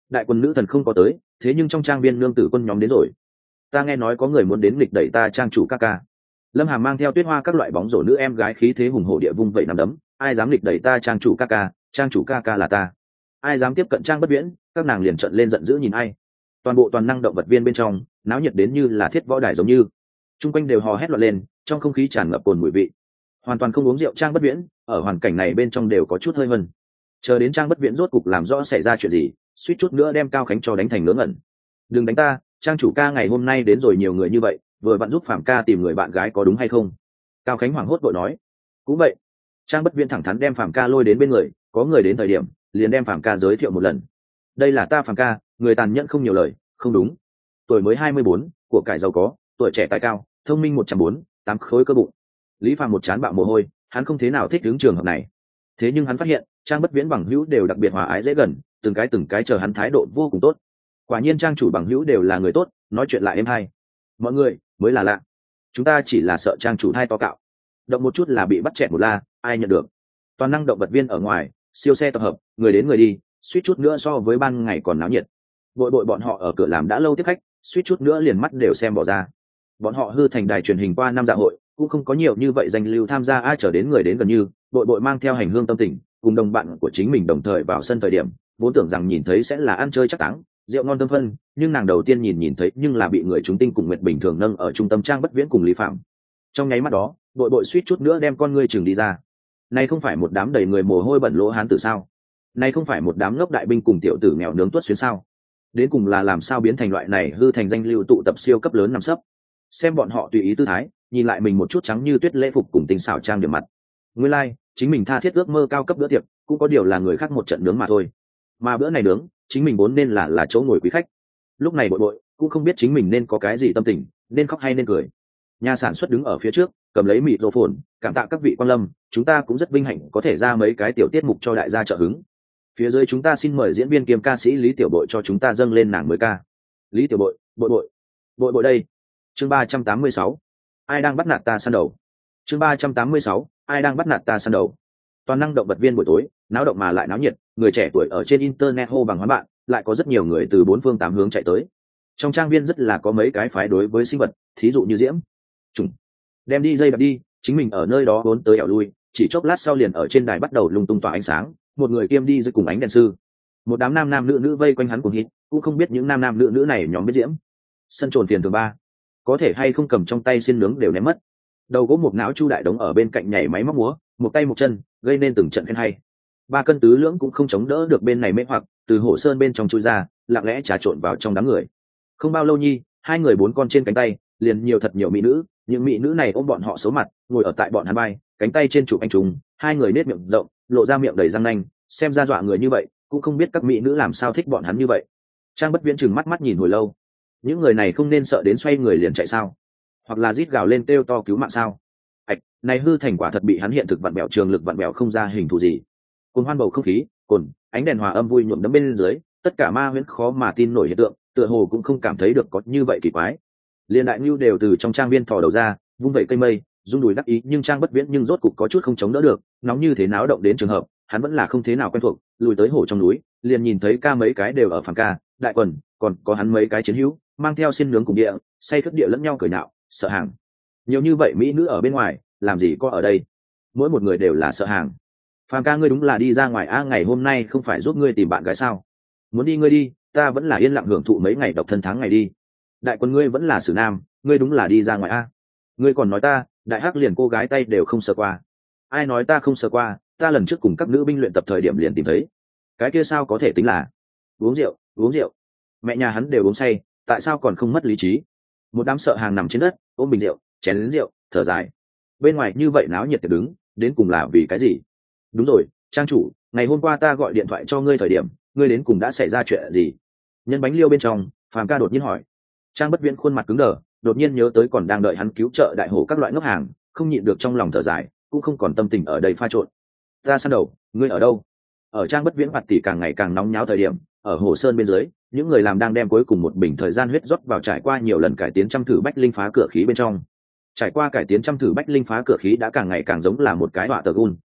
Speaker 1: đại quân nữ thần không có tới, thế nhưng trong trang viên nương tử quân nhóm đến rồi. Ta nghe nói có người muốn đến nghịch đẩy ta trang chủ ca ca. Lâm Hàm mang theo Tuyết Hoa các loại bóng rổ nữ em gái khí thế hùng hổ địa vung vậy nằm đấm, ai dám nghịch đẩy ta trang chủ ca ca, trang chủ ca ca là ta. Ai dám tiếp cận Trang Bất Viễn, các nàng liền trợn lên giận dữ nhìn ai. Toàn bộ toàn năng động vật viên bên trong, náo nhiệt đến như là thiết võ đài giống như. Trung quanh đều hò hét loạn lên, trong không khí tràn ngập cồn mùi vị. Hoàn toàn không uống rượu Trang Bất Viễn, ở hoàn cảnh này bên trong đều có chút hơi hơn. Chờ đến Trang Bất Viễn rốt cục làm rõ xảy ra chuyện gì, suýt chút nữa đem Cao Khánh cho đánh thành nướng ẩn. Đừng đánh ta, Trang chủ ca ngày hôm nay đến rồi nhiều người như vậy, vừa vặn giúp Phạm ca tìm người bạn gái có đúng hay không? Cao Khánh hoảng hốt vội nói. Cũng vậy. Trang Bất Viễn thẳng thắn đem Phạm ca lôi đến bên người, có người đến thời điểm, liền đem Phạm ca giới thiệu một lần. Đây là ta Phạm ca, người tàn nhẫn không nhiều lời, không đúng. Tuổi mới hai mươi bốn, của cải giàu có, tuổi trẻ tài cao, thông minh một trăm bốn, tám khối cơ bụng. Lý Phàm một chán bạo mồ hôi, hắn không thế nào thích đứng trường hợp này. Thế nhưng hắn phát hiện, Trang Bất Viễn bằng hữu đều đặc biệt hòa ái dễ gần, từng cái từng cái chờ hắn thái độ vô cùng tốt. Quả nhiên Trang chủ bằng hữu đều là người tốt, nói chuyện lại êm hay. Mọi người mới là lạ. Chúng ta chỉ là sợ Trang chủ thai to cạo, động một chút là bị bắt chẹt một la, ai nhận được. Toàn năng động vật viên ở ngoài, siêu xe tập hợp, người đến người đi, suýt chút nữa so với ban ngày còn náo nhiệt. Bội bội bọn họ ở cửa làm đã lâu tiếp khách, suýt chút nữa liền mắt đều xem bỏ ra. Bọn họ hư thành đài truyền hình qua năm dạ hội, cũng không có nhiều như vậy danh lưu tham gia, ai trở đến người đến gần như. Bội bội mang theo hành hương tâm tình, cùng đồng bạn của chính mình đồng thời vào sân thời điểm, vốn tưởng rằng nhìn thấy sẽ là ăn chơi chắc táng, rượu ngon tâm phân, nhưng nàng đầu tiên nhìn nhìn thấy nhưng là bị người chúng tinh cùng Nguyệt bình thường nâng ở trung tâm Trang Bất Viễn cùng Lý Phạm. Trong nháy mắt đó, bội bội suýt chút nữa đem con ngươi chừng đi ra. Này không phải một đám đầy người mồ hôi bẩn lỗ hán tử sao? Này không phải một đám ngốc đại binh cùng tiểu tử nghèo nướng tuốt xuyến sao? Đến cùng là làm sao biến thành loại này hư thành danh lưu tụ tập siêu cấp lớn nằm sấp? Xem bọn họ tùy ý tư thái, nhìn lại mình một chút trắng như tuyết lễ phục cùng tinh xảo trang điểm mặt. Nguyên lai, like, chính mình tha thiết ước mơ cao cấp bữa tiệc, cũng có điều là người khác một trận nướng mà thôi. Mà bữa này nướng, chính mình vốn nên là là chỗ ngồi quý khách. Lúc này bội bội cũng không biết chính mình nên có cái gì tâm tình, nên khóc hay nên cười. Nhà sản xuất đứng ở phía trước, cầm lấy mịt rô phồn, cảm tạ các vị quan lâm, chúng ta cũng rất vinh hạnh có thể ra mấy cái tiểu tiết mục cho đại gia trợ hứng. Phía dưới chúng ta xin mời diễn viên kiêm ca sĩ Lý Tiểu Bội cho chúng ta dâng lên nàng mới ca. Lý Tiểu Bội, bội bội, bội bội đây. Chương ba trăm tám mươi sáu, ai đang bắt nạt ta săn đầu. Chương ba trăm tám mươi sáu, ai đang bắt nạt ta săn đầu. Toàn năng động vật viên buổi tối, náo động mà lại náo nhiệt, người trẻ tuổi ở trên internet hô bằng hoán bạn, lại có rất nhiều người từ bốn phương tám hướng chạy tới. Trong trang viên rất là có mấy cái phái đối với sinh vật, thí dụ như diễm trùng, đem đi dây đập đi, chính mình ở nơi đó vốn tới ẻo lui, chỉ chốc lát sau liền ở trên đài bắt đầu lung tung tỏa ánh sáng, một người kiêm đi dưới cùng ánh đèn sư, một đám nam nam nữ nữ vây quanh hắn cùng hít, cũng không biết những nam nam nữ nữ này nhóm biết diễm. Sân trồn phiền thường ba, có thể hay không cầm trong tay xiên nướng đều ném mất. Đầu gỗ một não Chu Đại Đống ở bên cạnh nhảy máy móc múa, một tay một chân, gây nên từng trận khen hay. Ba cân tứ lưỡng cũng không chống đỡ được bên này mê hoặc, từ hồ sơn bên trong chui ra, lặng lẽ trà trộn vào trong đám người. Không bao lâu nhi, hai người bốn con trên cánh tay, liền nhiều thật nhiều mỹ nữ, những mỹ nữ này ôm bọn họ xấu mặt, ngồi ở tại bọn hắn vai, cánh tay trên chụp anh trùng, hai người nết miệng rộng, lộ ra miệng đầy răng nanh, xem ra dọa người như vậy, cũng không biết các mỹ nữ làm sao thích bọn hắn như vậy. Trang Bất Viễn chừng mắt mắt nhìn hồi lâu, những người này không nên sợ đến xoay người liền chạy sao, hoặc là rít gào lên kêu to cứu mạng sao? Ảch, này hư thành quả thật bị hắn hiện thực vặn bẹo, trường lực vặn bẹo không ra hình thù gì. Cùng hoan bầu không khí, cồn, ánh đèn hòa âm vui nhuộm đấm bên dưới, tất cả ma huyễn khó mà tin nổi hiện tượng, tựa hồ cũng không cảm thấy được có như vậy kỳ quái. Liên đại nhu đều từ trong trang viên thò đầu ra, vung vẩy cây mây, rung đùi đắc ý, nhưng Trang Bất Viễn nhưng rốt cục có chút không chống đỡ được, nóng như thế náo động đến trường hợp, hắn vẫn là không thế nào quen thuộc, lùi tới hổ trong núi, liền nhìn thấy ca mấy cái đều ở phàm ca, đại quần, còn có hắn mấy cái chiến hữu, mang theo xiên nướng cùng địa, say khướt địa lẫn nhau cười nhạo, sợ hàng. Nhiều như vậy mỹ nữ ở bên ngoài, làm gì có ở đây? Mỗi một người đều là sợ hàng. Phàm ca ngươi đúng là đi ra ngoài a, ngày hôm nay không phải giúp ngươi tìm bạn gái sao? Muốn đi ngươi đi, ta vẫn là yên lặng hưởng thụ mấy ngày độc thân tháng ngày đi. Đại quân ngươi vẫn là xử nam, ngươi đúng là đi ra ngoài a. Ngươi còn nói ta, đại hắc liền cô gái tay đều không sờ qua. Ai nói ta không sờ qua, ta lần trước cùng các nữ binh luyện tập thời điểm liền tìm thấy. Cái kia sao có thể tính là uống rượu, uống rượu. Mẹ nhà hắn đều uống say, tại sao còn không mất lý trí? Một đám sợ hàng nằm trên đất, ôm bình rượu, chén lớn rượu, thở dài. Bên ngoài như vậy náo nhiệt đứng, đến cùng là vì cái gì? Đúng rồi, trang chủ, ngày hôm qua ta gọi điện thoại cho ngươi thời điểm, ngươi đến cùng đã xảy ra chuyện gì? Nhân bánh liêu bên trong, Phàm ca đột nhiên hỏi. Trang Bất Viễn khuôn mặt cứng đờ, đột nhiên nhớ tới còn đang đợi hắn cứu trợ đại hổ các loại ngốc hàng, không nhịn được trong lòng thở dài, cũng không còn tâm tình ở đây pha trộn. Ta săn đầu, ngươi ở đâu? Ở Trang Bất Viễn mặt tỷ càng ngày càng nóng nháo thời điểm, ở hồ sơn bên dưới, những người làm đang đem cuối cùng một bình thời gian huyết rót vào trải qua nhiều lần cải tiến trăm thử bách linh phá cửa khí bên trong. Trải qua cải tiến trăm thử bách linh phá cửa khí đã càng ngày càng giống là một cái họa tờ gun.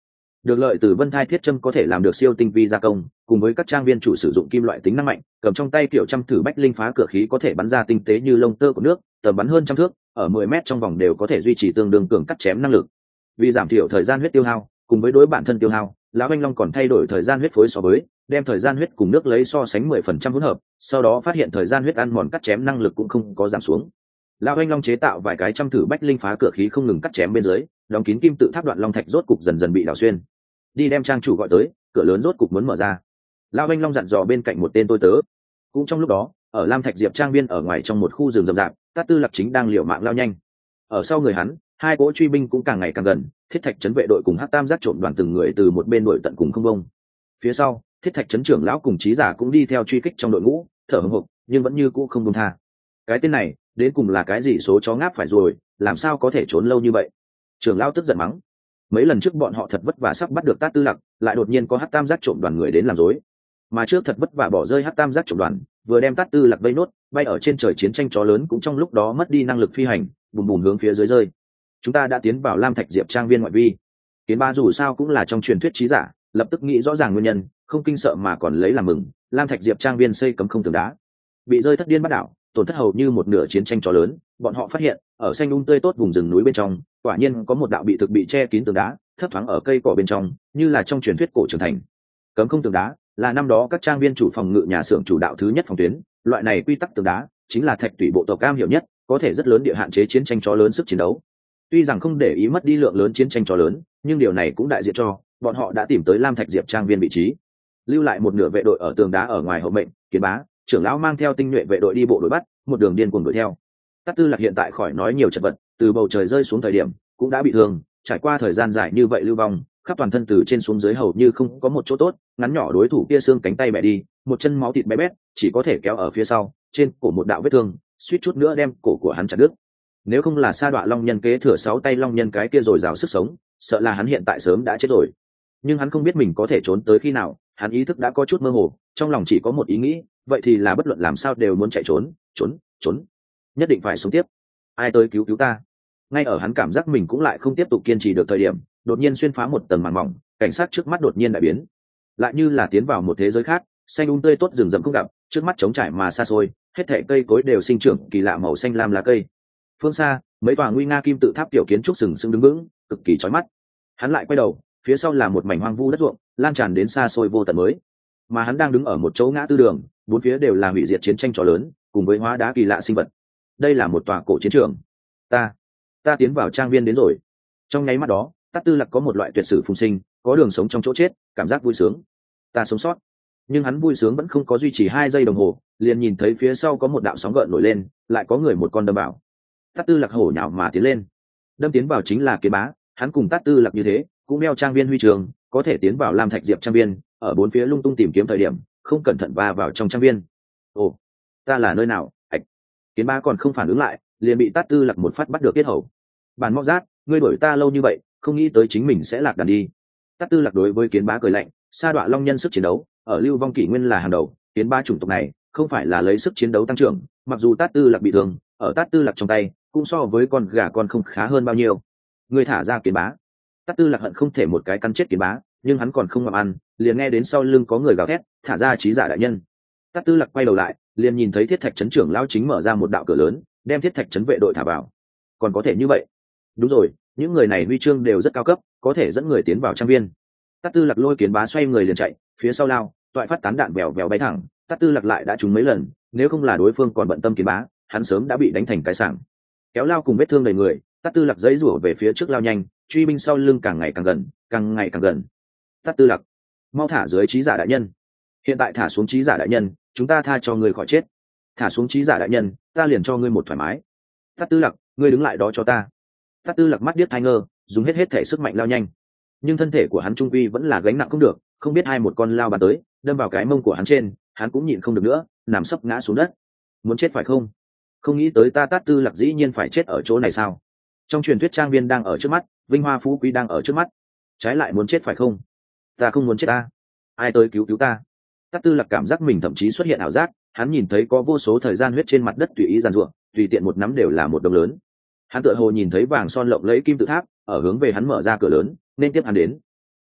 Speaker 1: Được lợi từ vân thai thiết châm có thể làm được siêu tinh vi gia công, cùng với các trang viên chủ sử dụng kim loại tính năng mạnh, cầm trong tay kiểu trăm thử bách linh phá cửa khí có thể bắn ra tinh tế như lông tơ của nước, tầm bắn hơn trăm thước, ở mười mét trong vòng đều có thể duy trì tương đương cường cắt chém năng lực. Vì giảm thiểu thời gian huyết tiêu hao, cùng với đối bản thân tiêu hao, lão anh long còn thay đổi thời gian huyết phối so với, đem thời gian huyết cùng nước lấy so sánh mười phần trăm hỗn hợp, sau đó phát hiện thời gian huyết ăn mòn cắt chém năng lực cũng không có giảm xuống. Lão anh long chế tạo vài cái trăm thử bách linh phá cửa khí không ngừng cắt chém bên dưới, đóng kín kim tự tháp đoạn long thạch rốt cục dần dần bị đào xuyên. Đi đem trang chủ gọi tới, cửa lớn rốt cục muốn mở ra. Lão anh long dặn dò bên cạnh một tên tôi tớ. Cũng trong lúc đó, ở Lam Thạch Diệp trang viên ở ngoài trong một khu rừng rậm rạp, Tát Tư Lạc chính đang liều mạng lao nhanh. Ở sau người hắn, hai cỗ truy binh cũng càng ngày càng gần, Thiết Thạch trấn vệ đội cùng Hắc Tam giác trộm đoàn từng người từ một bên đội tận cùng không bông. Phía sau, Thiết Thạch trấn trưởng lão cùng trí giả cũng đi theo truy kích trong đội ngũ, thở hổn hộc, nhưng vẫn như cũ không buông tha. Cái tên này, đến cùng là cái gì số chó ngáp phải rồi, làm sao có thể trốn lâu như vậy? Trưởng lão tức giận mắng. Mấy lần trước bọn họ thật vất vả sắp bắt được Tát Tư Lạc, lại đột nhiên có Hắc Tam giác trộm đoàn người đến làm rối. Mà trước thật vất vả bỏ rơi Hắc Tam giác trộm đoàn, vừa đem Tát Tư Lạc vây nốt, bay ở trên trời chiến tranh chó lớn cũng trong lúc đó mất đi năng lực phi hành, bùm bùm hướng phía dưới rơi. Chúng ta đã tiến vào Lam Thạch Diệp trang viên ngoại vi. Kiến Ba dù sao cũng là trong truyền thuyết trí giả, lập tức nghĩ rõ ràng nguyên nhân, không kinh sợ mà còn lấy làm mừng. Lam Thạch Diệp trang viên xây cấm không tường đá, bị rơi thất điên bắt đảo, tổn thất hầu như một nửa chiến tranh chó lớn. Bọn họ phát hiện, ở xanh um tươi tốt vùng rừng núi bên trong, quả nhiên có một đạo bị thực bị che kín tường đá, thấp thoáng ở cây cỏ bên trong, như là trong truyền thuyết cổ trưởng thành. Cấm không tường đá là năm đó các trang viên chủ phòng ngự nhà xưởng chủ đạo thứ nhất phòng tuyến, loại này quy tắc tường đá chính là thạch tủy bộ tộc cam hiểu nhất, có thể rất lớn địa hạn chế chiến tranh chó lớn sức chiến đấu. Tuy rằng không để ý mất đi lượng lớn chiến tranh chó lớn, nhưng điều này cũng đại diện cho bọn họ đã tìm tới Lam Thạch Diệp trang viên vị trí, lưu lại một nửa vệ đội ở tường đá ở ngoài hậu mệnh. Kiến Bá trưởng lão mang theo tinh nhuệ vệ đội đi bộ đuổi bắt, một đường điên cuồng đuổi theo. Tát Tư Lạc hiện tại khỏi nói nhiều chật vật, từ bầu trời rơi xuống thời điểm cũng đã bị thương, trải qua thời gian dài như vậy lưu vong, khắp toàn thân từ trên xuống dưới hầu như không có một chỗ tốt, ngắn nhỏ đối thủ kia xương cánh tay bẻ đi, một chân máu thịt bé bét, chỉ có thể kéo ở phía sau, trên cổ một đạo vết thương, suýt chút nữa đem cổ của hắn chặt đứt. Nếu không là Sa Đọa Long nhân kế thừa sáu tay long nhân cái kia rồi rào sức sống, sợ là hắn hiện tại sớm đã chết rồi. Nhưng hắn không biết mình có thể trốn tới khi nào, hắn ý thức đã có chút mơ hồ, trong lòng chỉ có một ý nghĩ, vậy thì là bất luận làm sao đều muốn chạy trốn, trốn, trốn, nhất định phải sống tiếp. Ai tới cứu cứu ta? Ngay ở hắn cảm giác mình cũng lại không tiếp tục kiên trì được thời điểm, đột nhiên xuyên phá một tầng màn mỏng, cảnh sát trước mắt đột nhiên đại biến, lại như là tiến vào một thế giới khác, xanh um tươi tốt rừng rậm không gặp, trước mắt trống trải mà xa xôi, hết thảy cây cối đều sinh trưởng kỳ lạ màu xanh lam lá cây. Phương xa, mấy tòa nguy nga kim tự tháp tiểu kiến trúc sừng sững đứng vững, cực kỳ chói mắt. Hắn lại quay đầu, phía sau là một mảnh hoang vu đất ruộng, lan tràn đến xa xôi vô tận mới. Mà hắn đang đứng ở một chỗ ngã tư đường, bốn phía đều là hủy diệt chiến tranh trò lớn, cùng với hóa đá kỳ lạ sinh vật. Đây là một tòa cổ chiến trường. Ta, ta tiến vào trang viên đến rồi. Trong nháy mắt đó, Tát Tư Lạc có một loại tuyệt sử phùng sinh, có đường sống trong chỗ chết, cảm giác vui sướng. Ta sống sót. Nhưng hắn vui sướng vẫn không có duy trì hai giây đồng hồ, liền nhìn thấy phía sau có một đạo sóng gợn nổi lên, lại có người một con đâm vào. Tát Tư Lạc hổ nhào mà tiến lên. Đâm tiến vào chính là Kiến Bá, hắn cùng Tát Tư Lạc như thế, cũng đeo trang viên huy trường, có thể tiến vào Lam Thạch Diệp trang viên, ở bốn phía lung tung tìm kiếm thời điểm, không cẩn thận va vào trong trang viên. Ồ, ta là nơi nào? Ảch. Kiến Bá còn không phản ứng lại, liền bị Tát Tư Lạc một phát bắt được tiết hầu. Bản Móc Rát, ngươi đuổi ta lâu như vậy, không nghĩ tới chính mình sẽ lạc đàn đi. Tát Tư Lạc đối với Kiến Bá cười lạnh, Sa Đọa Long nhân sức chiến đấu ở Lưu Vong kỷ nguyên là hàng đầu, Kiến Bá chủng tộc này không phải là lấy sức chiến đấu tăng trưởng, mặc dù Tát Tư Lạc bị thương, ở Tát Tư Lạc trong tay cũng so với con gà con không khá hơn bao nhiêu. Ngươi thả ra Kiến Bá. Tát Tư Lạc hận không thể một cái cắn chết Kiến Bá, nhưng hắn còn không ngậm ăn, liền nghe đến sau lưng có người gào thét, thả ra trí giả đại nhân. Tát Tư Lạc quay đầu lại, liền nhìn thấy Thiết Thạch trấn trưởng lão chính mở ra một đạo cửa lớn, đem Thiết Thạch trấn vệ đội thả vào. Còn có thể như vậy? Đúng rồi, những người này huy chương đều rất cao cấp, có thể dẫn người tiến vào trang viên. Tát Tư Lạc lôi Kiến Bá xoay người liền chạy, phía sau lao, toại phát tán đạn bèo bèo bay thẳng. Tát Tư Lạc lại đã trúng mấy lần, nếu không là đối phương còn bận tâm Kiến Bá, hắn sớm đã bị đánh thành cái sảng. Kéo lao cùng vết thương đầy người, Tát Tư Lạc giãy giụa về phía trước lao nhanh, truy binh sau lưng càng ngày càng gần, càng ngày càng gần. Tát Tư Lạc, mau thả dưới trí giả đại nhân. Hiện tại thả xuống trí giả đại nhân, chúng ta tha cho ngươi khỏi chết. Thả xuống trí giả đại nhân, ta liền cho ngươi một thoải mái. Tát Tư Lạc, ngươi đứng lại đó cho ta. Tát Tư Lạc mắt điếc tai ngơ, dùng hết hết thể sức mạnh lao nhanh, nhưng thân thể của hắn trung quy vẫn là gánh nặng không được, không biết hai một con lao bắn tới, đâm vào cái mông của hắn trên, hắn cũng nhịn không được nữa, nằm sấp ngã xuống đất. Muốn chết phải không? Không nghĩ tới ta Tát Tư Lạc dĩ nhiên phải chết ở chỗ này sao? Trong truyền thuyết trang viên đang ở trước mắt, vinh hoa phú quý đang ở trước mắt, trái lại muốn chết phải không? Ta không muốn chết ta. Ai tới cứu cứu ta? Tát Tư Lạc cảm giác mình thậm chí xuất hiện ảo giác, hắn nhìn thấy có vô số thời gian huyết trên mặt đất tùy ý giàn ruộng, tùy tiện một nắm đều là một đồng lớn. Hắn tựa hồ nhìn thấy vàng son lộng lẫy kim tự tháp ở hướng về hắn mở ra cửa lớn, nên tiếp hắn đến.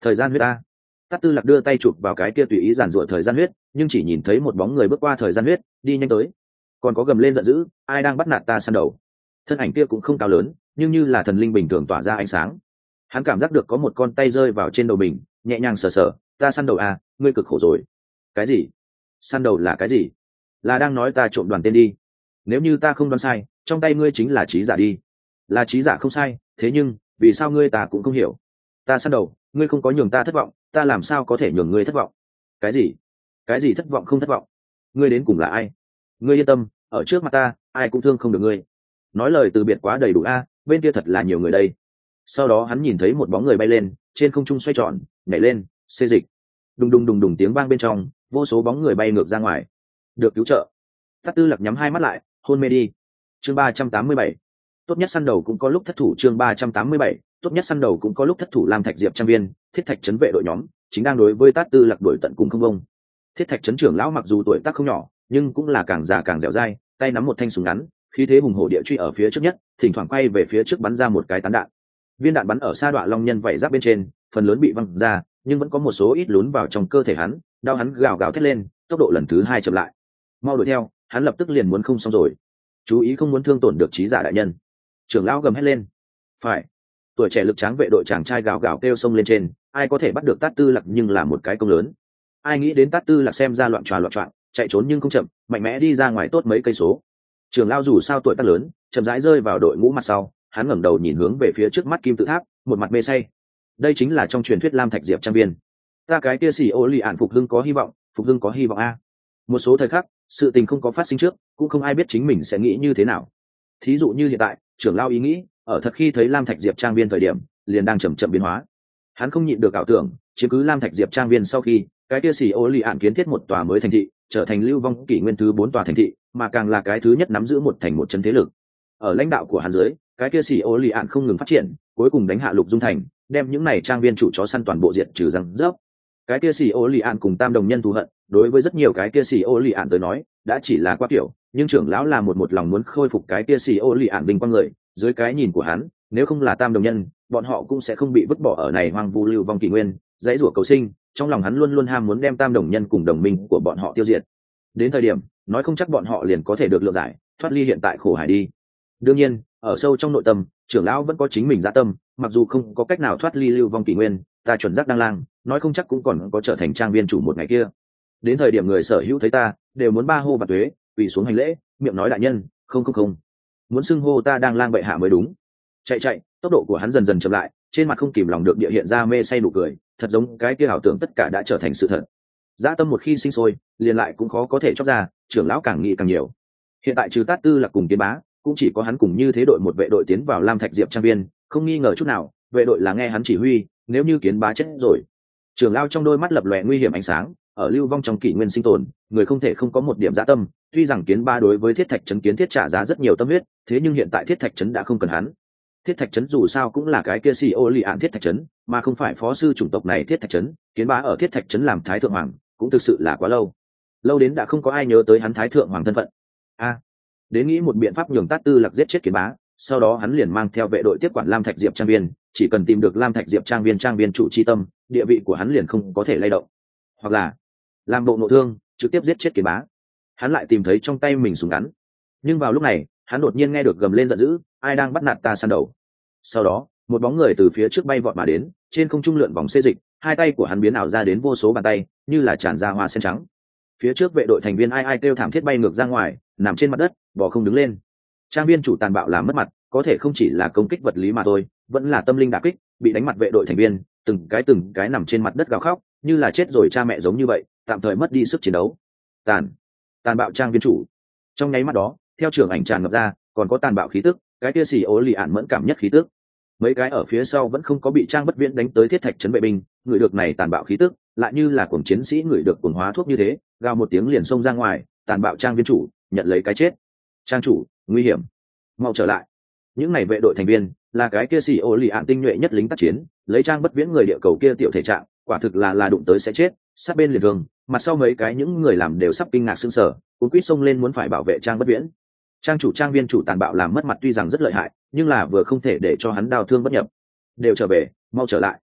Speaker 1: Thời gian huyết ta. Tát Tư Lạc đưa tay chụp vào cái kia tùy ý giản rủa thời gian huyết, nhưng chỉ nhìn thấy một bóng người bước qua thời gian huyết, đi nhanh tới. Còn có gầm lên giận dữ, ai đang bắt nạt ta săn đầu. Thân ảnh kia cũng không cao lớn, nhưng như là thần linh bình thường tỏa ra ánh sáng. Hắn cảm giác được có một con tay rơi vào trên đầu mình, nhẹ nhàng sờ sờ, ta săn đầu à, ngươi cực khổ rồi. Cái gì? Săn đầu là cái gì? Là đang nói ta trộm đoàn tên đi. Nếu như ta không đoán sai, trong tay ngươi chính là trí giả đi. Là trí giả không sai, thế nhưng vì sao ngươi ta cũng không hiểu. Ta săn đầu, ngươi không có nhường ta thất vọng, ta làm sao có thể nhường ngươi thất vọng? Cái gì? Cái gì thất vọng không thất vọng? Ngươi đến cùng là ai? Ngươi yên tâm, ở trước mặt ta, ai cũng thương không được ngươi. Nói lời từ biệt quá đầy đủ a, bên kia thật là nhiều người đây. Sau đó hắn nhìn thấy một bóng người bay lên, trên không trung xoay tròn, nhảy lên, xê dịch. Đùng đùng đùng đùng tiếng vang bên trong, vô số bóng người bay ngược ra ngoài. Được cứu trợ. Tát Tư Lạc nhắm hai mắt lại, hôn mê đi. Chương ba trăm tám mươi bảy. Tốt nhất săn đầu cũng có lúc thất thủ. Chương ba trăm tám mươi bảy. Tốt nhất săn đầu cũng có lúc thất thủ. Lam Thạch Diệp trang viên, Thiết Thạch trấn vệ đội nhóm chính đang đối với Tát Tư Lạc đuổi tận cùng không bông. Thiết Thạch trấn trưởng lão mặc dù tuổi tác không nhỏ, nhưng cũng là càng già càng dẻo dai, tay nắm một thanh súng ngắn, khí thế hùng hổ địa truy ở phía trước nhất, thỉnh thoảng quay về phía trước bắn ra một cái tán đạn. Viên đạn bắn ở sa đoạ long nhân vảy giáp bên trên, phần lớn bị văng ra, nhưng vẫn có một số ít lún vào trong cơ thể hắn, đau hắn gào gào thét lên, tốc độ lần thứ hai chậm lại. Mau đuổi theo, hắn lập tức liền muốn không xong rồi. Chú ý không muốn thương tổn được trí giả đại nhân. Trưởng lão gầm hét lên. Phải. Tuổi trẻ lực tráng vệ đội chàng trai gào gào kêu sông lên trên, ai có thể bắt được Tát Tư Lạc nhưng là một cái công lớn. Ai nghĩ đến Tát Tư Lạc xem ra loạn tròa loạn choạng, chạy trốn nhưng không chậm, mạnh mẽ đi ra ngoài tốt mấy cây số. Trưởng lão dù sao tuổi tác lớn, chậm rãi rơi vào đội ngũ mặt sau, hắn ngẩng đầu nhìn hướng về phía trước mắt kim tự tháp, một mặt mê say. Đây chính là trong truyền thuyết Lam Thạch Diệp trang viên. Ta cái kia xì ô lì ạn phục hưng có hy vọng, phục hưng có hy vọng a. Một số thời khắc, sự tình không có phát sinh trước, cũng không ai biết chính mình sẽ nghĩ như thế nào. Thí dụ như hiện tại, trưởng lão ý nghĩ, ở thật khi thấy Lam Thạch Diệp trang viên thời điểm, liền đang chậm chậm biến hóa. Hắn không nhịn được ảo tưởng, chiếm cứ Lam Thạch Diệp trang viên sau khi, cái kia xì ô lì ạn kiến thiết một tòa mới thành thị, trở thành lưu vong kỷ nguyên thứ bốn tòa thành thị, mà càng là cái thứ nhất nắm giữ một thành một chân thế lực. Ở lãnh đạo của hắn dưới, cái kia xì ô lì ạn không ngừng phát triển, cuối cùng đánh hạ Lục Dung thành, đem những này trang viên chủ chó săn toàn bộ diệt trừ răng rớp. Cái kia xì ô lì ạn cùng Tam Đồng Nhân thù hận, đối với rất nhiều cái kia xì ô lì ạn tới nói, đã chỉ là qua kiểu, nhưng trưởng lão là một một lòng muốn khôi phục cái kia xì ô lì ạn bình quang người, dưới cái nhìn của hắn, nếu không là Tam Đồng Nhân, bọn họ cũng sẽ không bị vứt bỏ ở này hoang vu lưu vong kỷ nguyên, dãy rủa cầu sinh, trong lòng hắn luôn luôn ham muốn đem Tam Đồng Nhân cùng đồng minh của bọn họ tiêu diệt. Đến thời điểm, nói không chắc bọn họ liền có thể được lượng giải, thoát ly hiện tại khổ hải đi. Đương nhiên, ở sâu trong nội tâm, trưởng lão vẫn có chính mình dạ tâm, mặc dù không có cách nào thoát ly lưu vong kỷ nguyên, ta chuẩn giác đang lang, nói không chắc cũng còn có trở thành trang viên chủ một ngày kia. Đến thời điểm người sở hữu thấy ta, đều muốn ba hô và tuế, quỳ xuống hành lễ, miệng nói đại nhân, không không không, muốn xưng hô ta đang lang bệ hạ mới đúng. Chạy chạy, tốc độ của hắn dần dần chậm lại, trên mặt không kìm lòng được địa hiện ra mê say nụ cười, thật giống cái kia ảo tưởng tất cả đã trở thành sự thật. Dã tâm một khi sinh sôi, liền lại cũng khó có thể chóc ra, trưởng lão càng nghĩ càng nhiều. Hiện tại trừ Tát Tư Lạc cùng Tiến Bá, cũng chỉ có hắn cùng như thế đội một vệ đội tiến vào Lam Thạch Diệp trang viên, không nghi ngờ chút nào, vệ đội là nghe hắn chỉ huy, nếu như Kiến Bá chết rồi. Trưởng lão trong đôi mắt lập lòe nguy hiểm ánh sáng, ở lưu vong trong kỷ nguyên sinh tồn, người không thể không có một điểm dã tâm, tuy rằng Kiến Bá đối với Thiết Thạch trấn kiến thiết trả giá rất nhiều tâm huyết, thế nhưng hiện tại Thiết Thạch trấn đã không cần hắn. Thiết Thạch trấn dù sao cũng là cái kia xì ô lì ạn Thiết Thạch trấn, mà không phải phó sư chủng tộc này Thiết Thạch trấn, Kiến Bá ở Thiết Thạch trấn làm thái thượng hoàng, cũng thực sự là quá lâu. Lâu đến đã không có ai nhớ tới hắn thái thượng hoàng thân phận. A, đến nghĩ một biện pháp nhường Tát Tư Lạc giết chết Kiến Bá, sau đó hắn liền mang theo vệ đội tiếp quản Lam Thạch Diệp trang viên, chỉ cần tìm được Lam Thạch Diệp trang viên trang viên chủ chi tâm, địa vị của hắn liền không có thể lay động. Hoặc là làm bộ nội thương, trực tiếp giết chết Kiến Bá. Hắn lại tìm thấy trong tay mình súng ngắn. Nhưng vào lúc này, hắn đột nhiên nghe được gầm lên giận dữ, ai đang bắt nạt ta săn đầu. Sau đó, một bóng người từ phía trước bay vọt mà đến, trên không trung lượn vòng xê dịch, hai tay của hắn biến ảo ra đến vô số bàn tay, như là tràn ra hoa sen trắng. Phía trước vệ đội thành viên ai ai kêu thảm thiết bay ngược ra ngoài, nằm trên mặt đất, bò không đứng lên. Trang viên chủ tàn bạo làm mất mặt, có thể không chỉ là công kích vật lý mà thôi, vẫn là tâm linh đả kích, bị đánh mặt vệ đội thành viên, từng cái từng cái nằm trên mặt đất gào khóc, như là chết rồi cha mẹ giống như vậy, tạm thời mất đi sức chiến đấu. Tàn, tàn bạo trang viên chủ. Trong nháy mắt đó, theo trưởng ảnh tràn ngập ra, còn có tàn bạo khí tức, cái kia xì ố lì ạn mẫn cảm nhất khí tức. Mấy cái ở phía sau vẫn không có bị Trang Bất Viễn đánh tới Thiết Thạch trấn vệ binh, người được này tàn bạo khí tức, lại như là cuồng chiến sĩ người được cuồng hóa thuốc như thế, gào một tiếng liền xông ra ngoài, tàn bạo Trang viên chủ, nhận lấy cái chết. Trang chủ, nguy hiểm, mau trở lại. Những này vệ đội thành viên, là cái kia xì ô lì ạn tinh nhuệ nhất lính tác chiến, lấy Trang Bất Viễn người địa cầu kia tiểu thể trạng, quả thực là là đụng tới sẽ chết, sát bên liền thương, mặt sau mấy cái những người làm đều sắp kinh ngạc sững sờ, cuốn quýt xông lên muốn phải bảo vệ Trang Bất Viễn. Trang chủ Trang viên chủ tàn bạo làm mất mặt tuy rằng rất lợi hại, nhưng là vừa không thể để cho hắn đau thương bất nhập. Đều trở về, mau trở lại.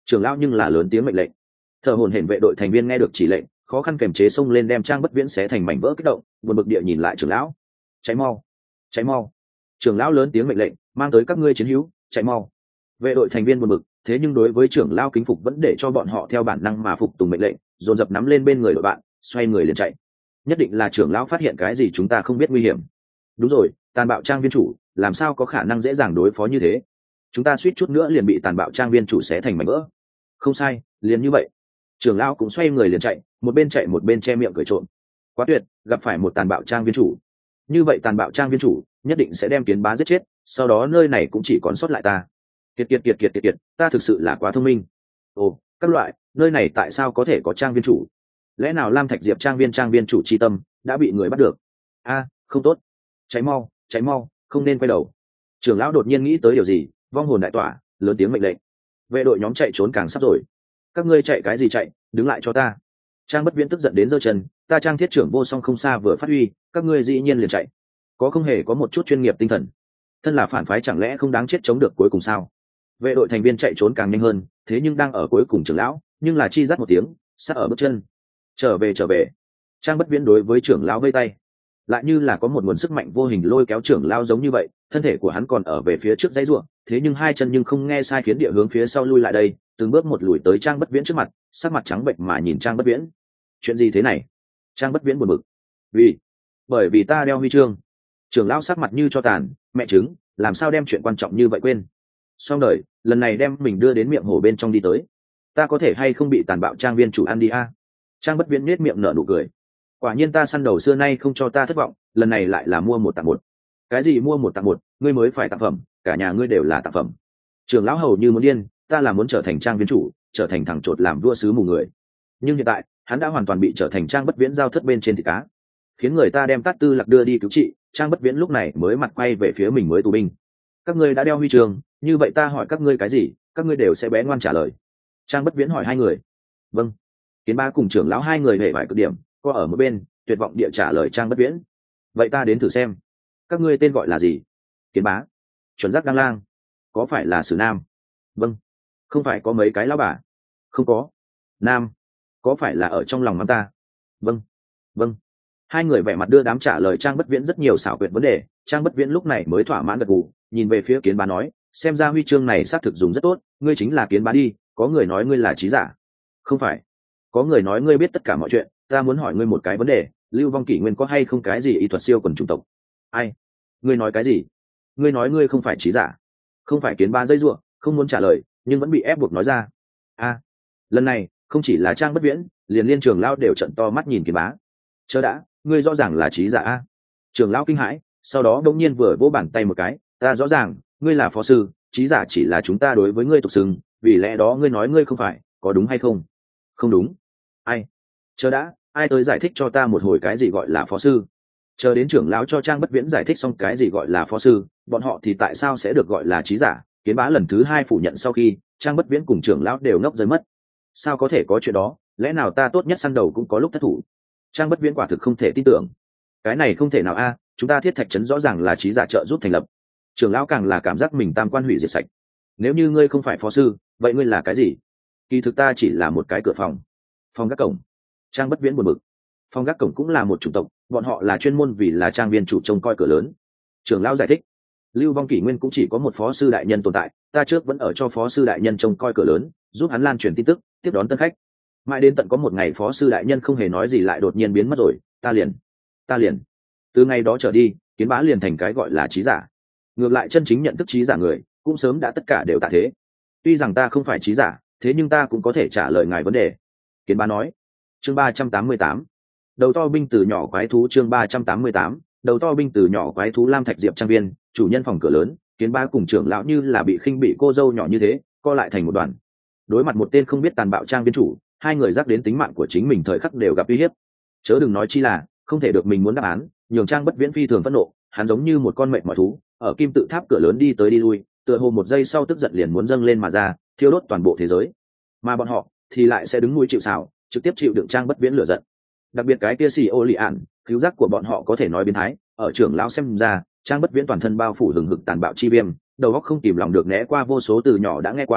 Speaker 1: Trưởng lão nhưng là lớn tiếng mệnh lệnh. Thở hổn hển vệ đội thành viên nghe được chỉ lệnh, khó khăn kềm chế xông lên đem Trang Bất Viễn xé thành mảnh vỡ kích động, buồn bực địa nhìn lại trưởng lão. Cháy mau, cháy mau! Trưởng lão lớn tiếng mệnh lệnh, mang tới các ngươi chiến hữu, chạy mau! Vệ đội thành viên buồn bực, thế nhưng đối với trưởng lão kính phục vẫn để cho bọn họ theo bản năng mà phục tùng mệnh lệnh, dồn dập nắm lên bên người đội bạn, xoay người liền chạy. Nhất định là trưởng lão phát hiện cái gì chúng ta không biết nguy hiểm. Đúng rồi, tàn bạo trang viên chủ, làm sao có khả năng dễ dàng đối phó như thế? Chúng ta suýt chút nữa liền bị tàn bạo trang viên chủ xé thành mảnh vỡ. Không sai, liền như vậy. Trưởng lão cũng xoay người liền chạy, một bên chạy một bên che miệng cười trộm. Quá tuyệt, gặp phải một tàn bạo trang viên chủ. Như vậy tàn bạo trang viên chủ nhất định sẽ đem Kiến Bá giết chết, sau đó nơi này cũng chỉ còn sót lại ta. Kiệt kiệt kiệt kiệt kiệt kiệt, ta thực sự là quá thông minh. Ồ, các loại, nơi này tại sao có thể có trang viên chủ? Lẽ nào Lam Thạch Diệp trang viên trang viên chủ chi tâm đã bị người bắt được? A, không tốt. Cháy mau, cháy mau, không nên quay đầu. Trưởng lão đột nhiên nghĩ tới điều gì, vong hồn đại tỏa, lớn tiếng mệnh lệnh. Vệ đội nhóm chạy trốn càng sắp rồi. Các ngươi chạy cái gì chạy, đứng lại cho ta. Trang Bất Viễn tức giận đến giơ chân, ta Trang thiết trưởng vô song không xa vừa phát huy, các ngươi dĩ nhiên liền chạy. Có không hề có một chút chuyên nghiệp tinh thần. Thân là phản phái chẳng lẽ không đáng chết chống được cuối cùng sao? Vệ đội thành viên chạy trốn càng nhanh hơn, thế nhưng đang ở cuối cùng trưởng lão, nhưng là chi rắt một tiếng, sát ở bước chân. Trở về trở về. Trang Bất Viễn đối với trưởng lão vây tay, lại như là có một nguồn sức mạnh vô hình lôi kéo trưởng lão giống như vậy, thân thể của hắn còn ở về phía trước dãy ruộng, thế nhưng hai chân nhưng không nghe sai khiến địa hướng phía sau lui lại đây, từng bước một lùi tới Trang Bất Viễn trước mặt, sắc mặt trắng bệch mà nhìn Trang Bất Viễn. Chuyện gì thế này? Trang Bất Viễn buồn bực. Vì, bởi vì ta đeo huy chương. Trưởng lão sắc mặt như cho tàn, mẹ chứng, làm sao đem chuyện quan trọng như vậy quên? Xong đời, lần này đem mình đưa đến miệng hồ bên trong đi tới. Ta có thể hay không bị tàn bạo trang viên chủ ăn đi a? Trang Bất Viễn nhếch miệng nở nụ cười. Quả nhiên ta săn đầu xưa nay không cho ta thất vọng, lần này lại là mua một tặng một. Cái gì mua một tặng một, ngươi mới phải tặng phẩm, cả nhà ngươi đều là tặng phẩm. Trưởng lão hầu như muốn điên, ta là muốn trở thành trang viên chủ, trở thành thằng chột làm vua sứ mù người. Nhưng hiện tại, hắn đã hoàn toàn bị trở thành Trang Bất Viễn giao thất bên trên thịt cá, khiến người ta đem Tát Tư Lạc đưa đi cứu trị. Trang Bất Viễn lúc này mới mặt quay về phía mình mới tù binh. Các ngươi đã đeo huy chương, như vậy ta hỏi các ngươi cái gì, các ngươi đều sẽ bé ngoan trả lời. Trang Bất Viễn hỏi hai người. Vâng. Kiến Bá cùng trưởng lão hai người hề vài cực điểm, có ở một bên tuyệt vọng địa trả lời Trang Bất Viễn. Vậy ta đến thử xem, các ngươi tên gọi là gì? Kiến Bá. Chuẩn Giác Đăng Lang. Có phải là Sử Nam? Vâng. Không phải có mấy cái lão bà? Không có. Nam. Có phải là ở trong lòng mắm ta? Vâng. Vâng. Hai người vẻ mặt đưa đám trả lời Trang Bất Viễn rất nhiều xảo quyệt vấn đề. Trang Bất Viễn lúc này mới thỏa mãn gật gù, nhìn về phía Kiến Bá nói, xem ra huy chương này xác thực dùng rất tốt, ngươi chính là Kiến Bá đi. Có người nói ngươi là trí giả. Không phải. Có người nói ngươi biết tất cả mọi chuyện, ta muốn hỏi ngươi một cái vấn đề, Lưu Vong Kỷ Nguyên có hay không cái gì y thuật siêu quần chủng tộc? Ai? Ngươi nói cái gì? Ngươi nói ngươi không phải trí giả. Không phải. Kiến Bá dây giụa, không muốn trả lời, nhưng vẫn bị ép buộc nói ra. A, lần này không chỉ là Trang Bất Viễn, liền liên trường lão đều trợn to mắt nhìn Kiến Bá. Chớ đã, ngươi rõ ràng là trí giả a. Trường lão kinh hãi, sau đó đột nhiên vừa vỗ bàn tay một cái, ta rõ ràng, ngươi là phó sư, trí giả chỉ là chúng ta đối với ngươi tục xưng, vì lẽ đó ngươi nói ngươi không phải, có đúng hay không? Không đúng. Ai? Chờ đã, ai tới giải thích cho ta một hồi cái gì gọi là phó sư? Chờ đến trưởng lão cho Trang Bất Viễn giải thích xong cái gì gọi là phó sư, bọn họ thì tại sao sẽ được gọi là trí giả? Kiến Bá lần thứ hai phủ nhận sau khi, Trang Bất Viễn cùng trưởng lão đều ngốc rơi mất. Sao có thể có chuyện đó? Lẽ nào ta tốt nhất săn đầu cũng có lúc thất thủ? Trang Bất Viễn quả thực không thể tin tưởng. Cái này không thể nào a, chúng ta Thiết Thạch trấn rõ ràng là trí giả trợ giúp thành lập. Trưởng lão càng là cảm giác mình tam quan hủy diệt sạch. Nếu như ngươi không phải phó sư, vậy ngươi là cái gì? Kỳ thực ta chỉ là một cái cửa phòng. Phòng gác cổng. Trang Bất Viễn buồn bực. Phòng gác cổng cũng là một chủng tộc, bọn họ là chuyên môn vì là trang viên chủ trông coi cửa lớn. Trưởng lão giải thích. Lưu Vong Kỷ Nguyên cũng chỉ có một phó sư đại nhân tồn tại, ta trước vẫn ở cho phó sư đại nhân trông coi cửa lớn, giúp hắn lan truyền tin tức, tiếp đón tân khách. Mãi đến tận có một ngày phó sư đại nhân không hề nói gì lại đột nhiên biến mất rồi, ta liền, ta liền. Từ ngày đó trở đi, Kiến Bá liền thành cái gọi là trí giả. Ngược lại chân chính nhận thức trí giả người, cũng sớm đã tất cả đều tạ thế. Tuy rằng ta không phải trí giả, thế nhưng ta cũng có thể trả lời ngài vấn đề. Kiến Bá nói. Chương ba trăm tám mươi tám. Đầu to binh từ nhỏ quái thú chương ba trăm tám mươi tám. Đầu to binh từ nhỏ quái thú Lam Thạch Diệp trang viên, chủ nhân phòng cửa lớn, Kiến Bá cùng trưởng lão như là bị khinh bị cô dâu nhỏ như thế, co lại thành một đoàn. Đối mặt một tên không biết tàn bạo trang viên chủ, hai người dắt đến tính mạng của chính mình thời khắc đều gặp uy hiếp. Chớ đừng nói chi là không thể được mình muốn đáp án, nhường Trang Bất Viễn phi thường phẫn nộ, hắn giống như một con mệnh mọi thú, ở kim tự tháp cửa lớn đi tới đi lui, tựa hồ một giây sau tức giận liền muốn dâng lên mà ra, thiêu đốt toàn bộ thế giới. Mà bọn họ thì lại sẽ đứng núi chịu sào, trực tiếp chịu đựng Trang Bất Viễn lửa giận. Đặc biệt cái kia xì ô lì ạn, cứu giác của bọn họ có thể nói biến thái, ở trưởng lão xem ra, Trang Bất Viễn toàn thân bao phủ hừng hực tàn bạo chi viêm, đầu óc không tìm lòng được né qua vô số từ nhỏ đã nghe qua,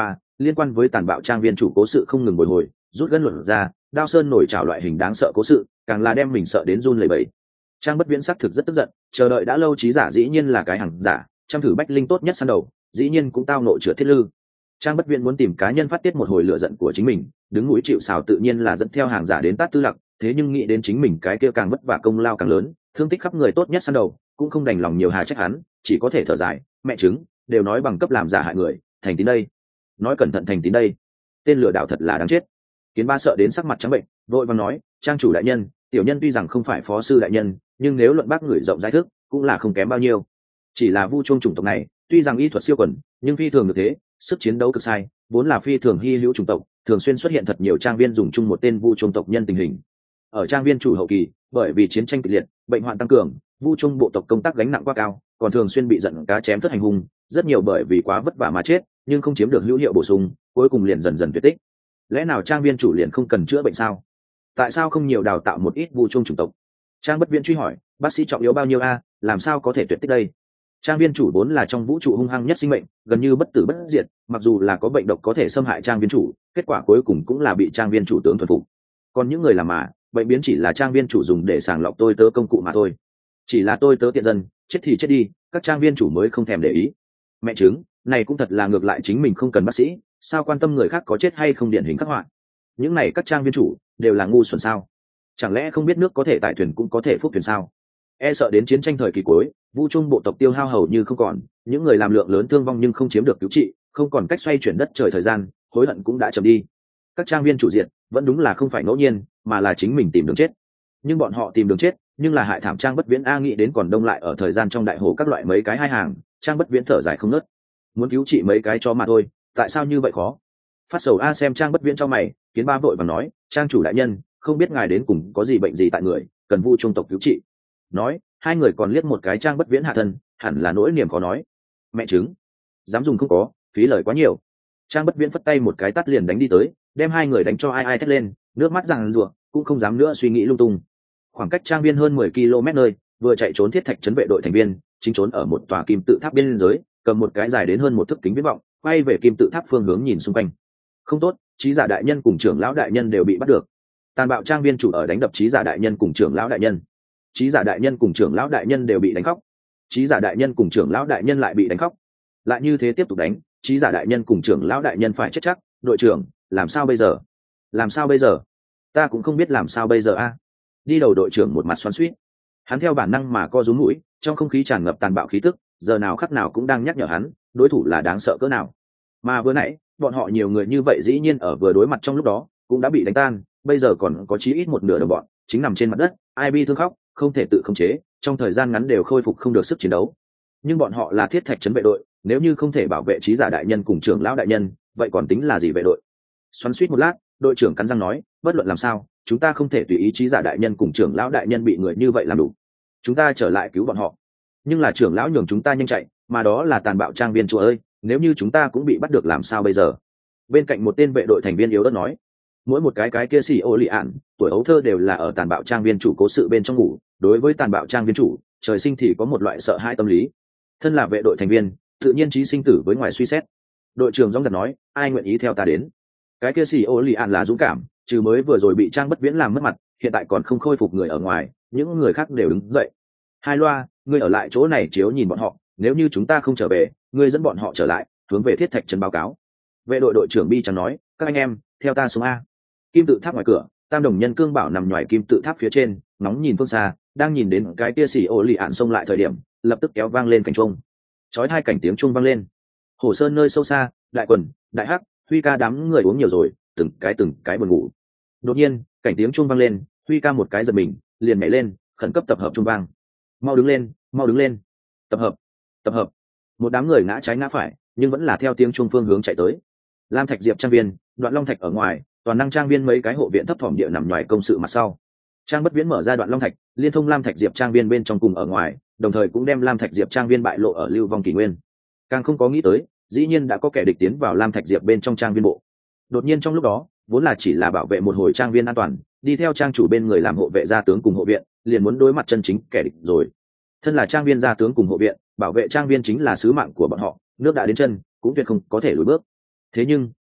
Speaker 1: liên quan với tàn bạo trang viên chủ cố sự không ngừng bồi hồi, rút gân luận ra, đao sơn nổi trào loại hình đáng sợ cố sự, càng là đem mình sợ đến run lẩy bẩy. Trang Bất Viễn xác thực rất tức giận, chờ đợi đã lâu trí giả dĩ nhiên là cái hàng giả, trăm thử bách linh tốt nhất săn đầu, dĩ nhiên cũng tao nội chữa thiết lư. Trang Bất Viễn muốn tìm cá nhân phát tiết một hồi lửa giận của chính mình, đứng mũi chịu sào tự nhiên là dẫn theo hàng giả đến tát tư lặc, thế nhưng nghĩ đến chính mình cái kia càng vất vả công lao càng lớn, thương tích khắp người tốt nhất săn đầu, cũng không đành lòng nhiều hà trách hắn, chỉ có thể thở dài, mẹ chứng, đều nói bằng cấp làm giả hại người, thành tín đây. Nói cẩn thận thành tín đây. Tên lừa đảo thật là đáng chết. Kiến Ba sợ đến sắc mặt trắng bệnh, vội vàng nói, trang chủ đại nhân, tiểu nhân tuy rằng không phải phó sư đại nhân, nhưng nếu luận bác người rộng giải thức, cũng là không kém bao nhiêu. Chỉ là Vu Chuông chủng tộc này, tuy rằng y thuật siêu quần, nhưng phi thường được thế, sức chiến đấu cực sai, vốn là phi thường hy hữu chủng tộc, thường xuyên xuất hiện thật nhiều trang viên dùng chung một tên Vu Chuông tộc nhân tình hình. Ở trang viên chủ hậu kỳ, bởi vì chiến tranh kịch liệt, bệnh hoạn tăng cường, Vu Chuông bộ tộc công tác gánh nặng quá cao, còn thường xuyên bị giận cá chém thất hành hung, rất nhiều bởi vì quá vất vả mà chết, nhưng không chiếm được hữu hiệu bổ sung, cuối cùng liền dần dần tuyệt tích. Lẽ nào trang viên chủ liền không cần chữa bệnh sao? Tại sao không nhiều đào tạo một ít Vu Chuông chủng tộc? Trang Bất Viễn truy hỏi, bác sĩ trọng yếu bao nhiêu a, làm sao có thể tuyệt tích đây? Trang viên chủ vốn là trong vũ trụ hung hăng nhất sinh mệnh, gần như bất tử bất diệt, mặc dù là có bệnh độc có thể xâm hại trang viên chủ, kết quả cuối cùng cũng là bị trang viên chủ tướng thuần phục. Còn những người làm mà, bệnh biến chỉ là trang viên chủ dùng để sàng lọc tôi tớ công cụ mà thôi. Chỉ là tôi tớ tiện dân, chết thì chết đi, các trang viên chủ mới không thèm để ý. Mẹ chứng, này cũng thật là ngược lại chính mình không cần bác sĩ, sao quan tâm người khác có chết hay không điển hình khắc họa. Những này các trang viên chủ đều là ngu xuẩn sao? Chẳng lẽ không biết nước có thể tại thuyền cũng có thể phúc thuyền sao? E sợ đến chiến tranh thời kỳ cuối, Vu Trung bộ tộc tiêu hao hầu như không còn, những người làm lượng lớn thương vong nhưng không chiếm được cứu trị, không còn cách xoay chuyển đất trời thời gian, hối hận cũng đã chậm đi. Các trang viên chủ diện vẫn đúng là không phải ngẫu nhiên, mà là chính mình tìm đường chết. Nhưng bọn họ tìm đường chết, nhưng là hại thảm Trang Bất Viễn a, nghĩ đến còn đông lại ở thời gian trong đại hồ các loại mấy cái hai hàng, Trang Bất Viễn thở dài không ngớt. Muốn cứu trị mấy cái cho mà thôi, tại sao như vậy khó? Phát sầu a, xem Trang Bất Viễn cho mày, Kiến Ba vội vàng nói, trang chủ đại nhân, không biết ngài đến cùng có gì bệnh gì tại người, cần Vu Trung tộc cứu trị. Nói, hai người còn liếc một cái Trang Bất Viễn hạ thân, hẳn là nỗi niềm khó nói. Mẹ chứng, dám dùng không có, phí lời quá nhiều. Trang Bất Viễn phất tay một cái tắt liền đánh đi tới, đem hai người đánh cho ai ai thét lên, nước mắt ràng rụa, cũng không dám nữa suy nghĩ lung tung. Khoảng cách trang viên hơn mười ki lô mét nơi, vừa chạy trốn thiết thạch trấn vệ đội thành viên, chính trốn ở một tòa kim tự tháp biên giới, cầm một cái dài đến hơn một thước kính viễn vọng, quay về kim tự tháp phương hướng nhìn xung quanh. Không tốt, trí giả đại nhân cùng trưởng lão đại nhân đều bị bắt được. Tàn bạo trang viên chủ ở đánh đập trí giả đại nhân cùng trưởng lão đại nhân. Trí giả đại nhân cùng trưởng lão đại nhân đều bị đánh khóc. Trí giả đại nhân cùng trưởng lão đại nhân lại bị đánh khóc. Lại như thế tiếp tục đánh, trí giả đại nhân cùng trưởng lão đại nhân phải chết chắc. Đội trưởng, làm sao bây giờ? Làm sao bây giờ? Ta cũng không biết làm sao bây giờ a. Đi đầu đội trưởng một mặt xoắn xuýt, hắn theo bản năng mà co rúm mũi, trong không khí tràn ngập tàn bạo khí tức, giờ nào khắc nào cũng đang nhắc nhở hắn, đối thủ là đáng sợ cỡ nào. Mà vừa nãy, bọn họ nhiều người như vậy dĩ nhiên ở vừa đối mặt trong lúc đó, cũng đã bị đánh tan, bây giờ còn có chí ít một nửa đồng bọn, chính nằm trên mặt đất, ai bi thương khóc, không thể tự khống chế, trong thời gian ngắn đều khôi phục không được sức chiến đấu. Nhưng bọn họ là thiết thạch trấn vệ đội, nếu như không thể bảo vệ trí giả đại nhân cùng trưởng lão đại nhân, vậy còn tính là gì vệ đội? Xoắn xuýt một lát, đội trưởng cắn răng nói, bất luận làm sao, chúng ta không thể tùy ý trí giả đại nhân cùng trưởng lão đại nhân bị người như vậy làm đủ, chúng ta trở lại cứu bọn họ. Nhưng là trưởng lão nhường chúng ta nhanh chạy, mà đó là tàn bạo trang viên chúa ơi, nếu như chúng ta cũng bị bắt được làm sao bây giờ? Bên cạnh một tên vệ đội thành viên yếu ớt nói, mỗi một cái cái kia xì ô lì ạn, tuổi ấu thơ đều là ở tàn bạo trang viên chủ cố sự bên trong ngủ, đối với tàn bạo trang viên chủ, trời sinh thì có một loại sợ hãi tâm lý. Thân là vệ đội thành viên, tự nhiên trí sinh tử với ngoài suy xét. Đội trưởng dõng dạc nói, ai nguyện ý theo ta đến? Cái kia xì ô lì ạn là dũng cảm, trừ mới vừa rồi bị Trang Bất Viễn làm mất mặt, hiện tại còn không khôi phục người ở ngoài, những người khác đều đứng dậy. Hai loa, ngươi ở lại chỗ này chiếu nhìn bọn họ, nếu như chúng ta không trở về, ngươi dẫn bọn họ trở lại, hướng về thiết thạch trấn báo cáo. Vệ đội đội trưởng Bi Trắng nói, các anh em, theo ta xuống a. Kim tự tháp ngoài cửa, Tam Đồng Nhân Cương Bảo nằm ngoài kim tự tháp phía trên, nóng nhìn phương xa, đang nhìn đến cái kia xì ô lì ạn xông lại thời điểm, lập tức kéo vang lên cảnh chuông. Chói hai cảnh tiếng chuông vang lên. Hồ Sơn nơi sâu xa, Đại Quần, Đại Hắc, Huy Ca đám người uống nhiều rồi, từng cái từng cái buồn ngủ. Đột nhiên, cảnh tiếng chuông vang lên, Huy Ca một cái giật mình, liền nhảy lên, khẩn cấp tập hợp chuông vang. Mau đứng lên, mau đứng lên. Tập hợp, tập hợp. Một đám người ngã trái ngã phải, nhưng vẫn là theo tiếng chuông phương hướng chạy tới. Lam Thạch Diệp trang viên, Đoạn Long Thạch ở ngoài, toàn năng trang viên mấy cái hộ viện thấp thỏm địa nằm ngoài công sự mặt sau. Trang Bất Viễn mở ra Đoạn Long Thạch, liên thông Lam Thạch Diệp trang viên bên trong cùng ở ngoài, đồng thời cũng đem Lam Thạch Diệp trang viên bại lộ ở Lưu Vong Kỷ Nguyên. Càng không có nghĩ tới, dĩ nhiên đã có kẻ địch tiến vào Lam Thạch Diệp bên trong trang viên bộ. Đột nhiên trong lúc đó, vốn là chỉ là bảo vệ một hồi trang viên an toàn, đi theo trang chủ bên người làm hộ vệ gia tướng cùng hộ viện, liền muốn đối mặt chân chính kẻ địch rồi. Thân là trang viên gia tướng cùng hộ viện, bảo vệ trang viên chính là sứ mạng của bọn họ, nước đã đến chân, cũng tuyệt không có thể lùi bước. Thế nhưng,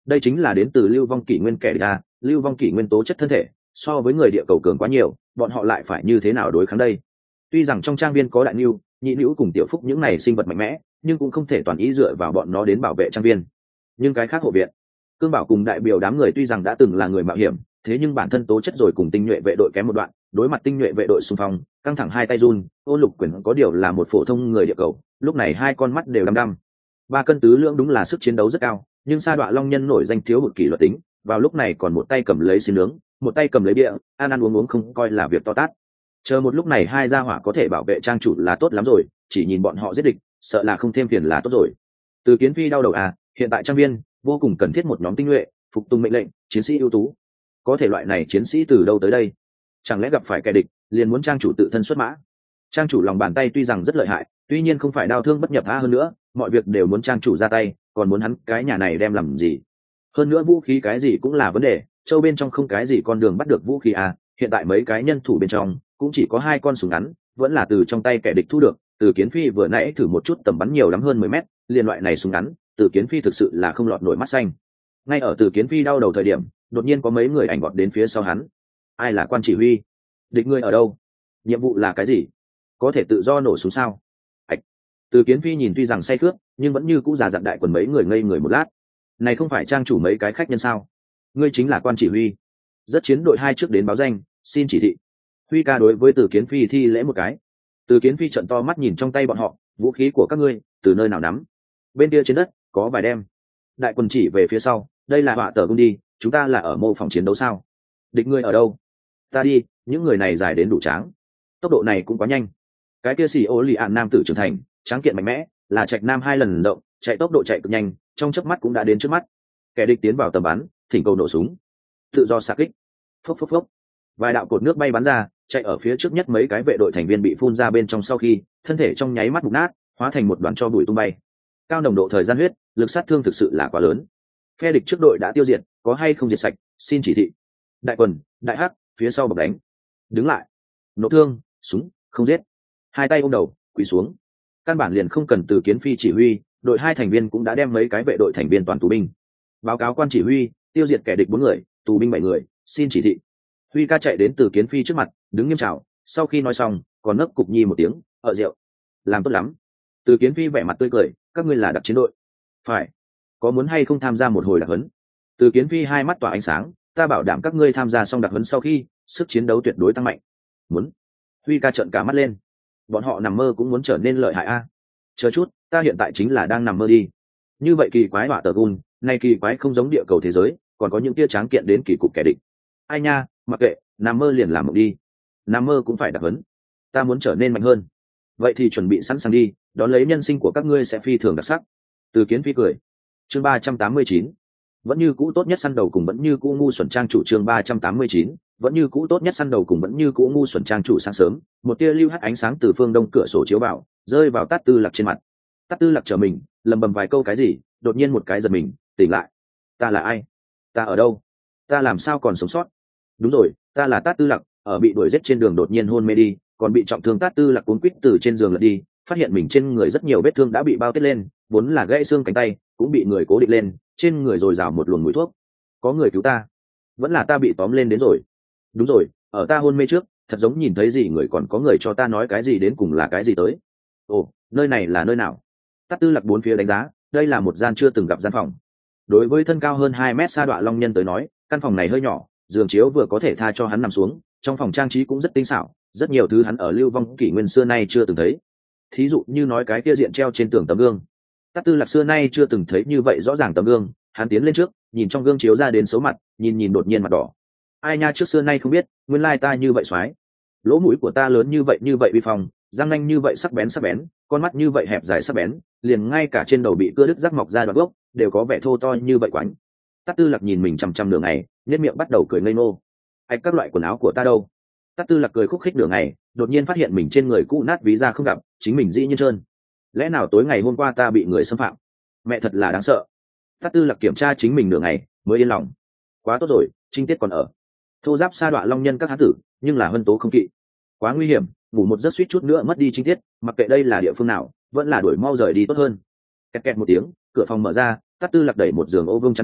Speaker 1: đây chính là đến từ lưu vong kỷ nguyên kẻ địch a. Lưu vong kỷ nguyên tố chất thân thể so với người địa cầu cường quá nhiều, bọn họ lại phải như thế nào đối kháng đây? Tuy rằng trong trang viên có đại nưu, nhị nữu cùng tiểu phúc những này sinh vật mạnh mẽ, nhưng cũng không thể toàn ý dựa vào bọn nó đến bảo vệ trang viên. Nhưng cái khác hộ viện, cương bảo cùng đại biểu đám người tuy rằng đã từng là người mạo hiểm, thế nhưng bản thân tố chất rồi cùng tinh nhuệ vệ đội kém một đoạn, đối mặt tinh nhuệ vệ đội xung phong, căng thẳng hai tay run. Ôn Lục Quyền có điều là một phổ thông người địa cầu, lúc này hai con mắt đều đăm đăm. Ba cân tứ lượng đúng là sức chiến đấu rất cao, nhưng sa đọa long nhân nổi danh thiếu hụt kỷ luật tính, vào lúc này còn một tay cầm lấy xin nướng, một tay cầm lấy bia, ăn ăn uống uống không coi là việc to tát. Chờ một lúc này hai gia hỏa có thể bảo vệ trang chủ là tốt lắm rồi, chỉ nhìn bọn họ giết địch, sợ là không thêm phiền là tốt rồi. Từ Kiến Phi đau đầu à, hiện tại trang viên vô cùng cần thiết một nhóm tinh nhuệ, phục tùng mệnh lệnh, chiến sĩ ưu tú. Có thể loại này chiến sĩ từ đâu tới đây? Chẳng lẽ gặp phải kẻ địch, liền muốn trang chủ tự thân xuất mã? Trang chủ lòng bàn tay tuy rằng rất lợi hại, tuy nhiên không phải đao thương bất nhập tha, hơn nữa, mọi việc đều muốn trang chủ ra tay, còn muốn hắn cái nhà này đem làm gì? Hơn nữa vũ khí cái gì cũng là vấn đề, châu bên trong không cái gì con đường bắt được vũ khí à, hiện tại mấy cái nhân thủ bên trong cũng chỉ có hai con súng ngắn, vẫn là từ trong tay kẻ địch thu được. Từ Kiến Phi vừa nãy thử một chút tầm bắn nhiều lắm hơn mười mét, liên loại này súng ngắn, Từ Kiến Phi thực sự là không lọt nổi mắt xanh. Ngay ở Từ Kiến Phi đau đầu thời điểm, đột nhiên có mấy người ảnh vọt đến phía sau hắn. Ai là quan chỉ huy? Địch người ở đâu? Nhiệm vụ là cái gì? Có thể tự do nổ súng sao? Ảch. Từ Kiến Phi nhìn tuy rằng say khướt, nhưng vẫn như cũ già dặn đại quần mấy người ngây người một lát. Này không phải trang chủ mấy cái khách nhân sao? Ngươi chính là quan chỉ huy. Rất chiến đội hai trước đến báo danh, xin chỉ thị. Huy ca đối với Từ Kiến Phi thi lễ một cái. Từ Kiến Phi trợn to mắt nhìn trong tay bọn họ, vũ khí của các ngươi từ nơi nào nắm? Bên kia trên đất có vài đem. Đại quần chỉ về phía sau, đây là họa tờ cung đi, chúng ta là ở mô phòng chiến đấu sao? Địch ngươi ở đâu? Ta đi, những người này dài đến đủ tráng, tốc độ này cũng quá nhanh. Cái kia xì ô lì ạn nam tử trưởng thành, tráng kiện mạnh mẽ, là Trạch Nam hai lần động, chạy tốc độ chạy cực nhanh, trong chớp mắt cũng đã đến trước mắt. Kẻ địch tiến vào tầm bắn, thỉnh cầu nổ súng, tự do xạ kích. Phốc phốc phốc, vài đạo cột nước bay bắn ra, chạy ở phía trước nhất mấy cái vệ đội thành viên bị phun ra bên trong, sau khi thân thể trong nháy mắt mục nát, hóa thành một đoàn tro bụi tung bay. Cao nồng độ thời gian huyết, lực sát thương thực sự là quá lớn. Phe địch trước đội đã tiêu diệt, có hay không diệt sạch, xin chỉ thị. Đại quần, đại hắc, phía sau bọc đánh. Đứng lại. Nổ thương, súng, không giết. Hai tay ôm đầu, quỳ xuống. Căn bản liền không cần Từ Kiến Phi chỉ huy, đội hai thành viên cũng đã đem mấy cái vệ đội thành viên toàn tù binh. Báo cáo quan chỉ huy, tiêu diệt kẻ địch bốn người, tù binh bảy người, xin chỉ thị. Huy ca chạy đến Từ Kiến Phi trước mặt, đứng nghiêm chào, sau khi nói xong, còn nấc cục nhi một tiếng, ở rượu. Làm tốt lắm. Từ Kiến Phi vẻ mặt tươi cười, các ngươi là đặc chiến đội. Phải. Có muốn hay không tham gia một hồi đặc huấn? Từ Kiến Phi hai mắt tỏa ánh sáng, ta bảo đảm các ngươi tham gia xong đặc huấn sau khi, sức chiến đấu tuyệt đối tăng mạnh. Muốn. Huy ca trợn cả mắt lên. Bọn họ nằm mơ cũng muốn trở nên lợi hại a. Chờ chút, ta hiện tại chính là đang nằm mơ đi. Như vậy kỳ quái họa tờ gun, này kỳ quái không giống địa cầu thế giới, còn có những tia tráng kiện đến kỳ cục kẻ địch. Ai nha, mặc kệ, nằm mơ liền làm mộng đi. Nằm mơ cũng phải đặc huấn. Ta muốn trở nên mạnh hơn. Vậy thì chuẩn bị sẵn sàng đi, đón lấy nhân sinh của các ngươi sẽ phi thường đặc sắc. Từ Kiến Phi cười. Chương ba trăm tám mươi chín, vẫn như cũ tốt nhất săn đầu cùng vẫn như cũ ngu xuẩn trang chủ. Chương ba trăm tám mươi chín, vẫn như cũ tốt nhất săn đầu cùng vẫn như cũ ngu xuẩn trang chủ. Sáng sớm, một tia lưu hắt ánh sáng từ phương đông cửa sổ chiếu vào, rơi vào Tát Tư Lạc trên mặt. Tát Tư Lạc trở mình, lầm bầm vài câu cái gì, đột nhiên một cái giật mình, tỉnh lại. Ta là ai? Ta ở đâu? Ta làm sao còn sống sót? Đúng rồi, ta là Tát Tư Lạc, ở bị đuổi giết trên đường đột nhiên hôn mê đi, còn bị trọng thương. Tát Tư Lạc cuống quýt từ trên giường lật đi, phát hiện mình trên người rất nhiều vết thương đã bị bao tết lên, vốn là gãy xương cánh tay cũng bị người cố định lên, trên người dồi dào một luồng mùi thuốc. Có người cứu ta, vẫn là ta bị tóm lên đến rồi. Đúng rồi, ở ta hôn mê trước, thật giống nhìn thấy gì người, còn có người cho ta nói cái gì đến cùng là cái gì tới. Ồ, nơi này là nơi nào? Tát Tư Lạc bốn phía đánh giá, đây là một gian chưa từng gặp gian phòng. Đối với thân cao hơn hai mét sa đọa long nhân tới nói, căn phòng này hơi nhỏ, giường chiếu vừa có thể tha cho hắn nằm xuống, trong phòng trang trí cũng rất tinh xảo, rất nhiều thứ hắn ở lưu vong kỷ nguyên xưa nay chưa từng thấy. Thí dụ như nói cái kia diện treo trên tường tấm gương. Tát Tư Lạc xưa nay chưa từng thấy như vậy rõ ràng tấm gương, hắn tiến lên trước, nhìn trong gương chiếu ra đến xấu mặt, nhìn nhìn đột nhiên mặt đỏ. Ai nha, trước xưa nay không biết, nguyên lai ta như vậy xoái. Lỗ mũi của ta lớn như vậy như vậy uy phong, răng nanh như vậy sắc bén sắc bén, con mắt như vậy hẹp dài sắc bén, liền ngay cả trên đầu bị cưa đứt rắc mọc ra đoạn gốc, đều có vẻ thô to như vậy quánh. Tát Tư Lạc nhìn mình chằm chằm nửa ngày, nhếch miệng bắt đầu cười ngây ngô. Ai, các loại quần áo của ta đâu? Tát Tư Lạc cười khúc khích nửa ngày, đột nhiên phát hiện mình trên người cũ nát ví da không gặp, chính mình dĩ nhiên trơn. Lẽ nào tối ngày hôm qua ta bị người xâm phạm? Mẹ thật là đáng sợ. Tát Tư Lạc kiểm tra chính mình nửa ngày mới yên lòng. Quá tốt rồi, trinh tiết còn ở. Thô giáp sa đọa long nhân các hán tử, nhưng là hân tố không kỵ. Quá nguy hiểm, ngủ một giấc suýt chút nữa mất đi trinh tiết, mặc kệ đây là địa phương nào, vẫn là đuổi mau rời đi tốt hơn. Kẹt kẹt một tiếng, cửa phòng mở ra, Tát Tư Lạc đẩy một giường ô vương chăn đơn,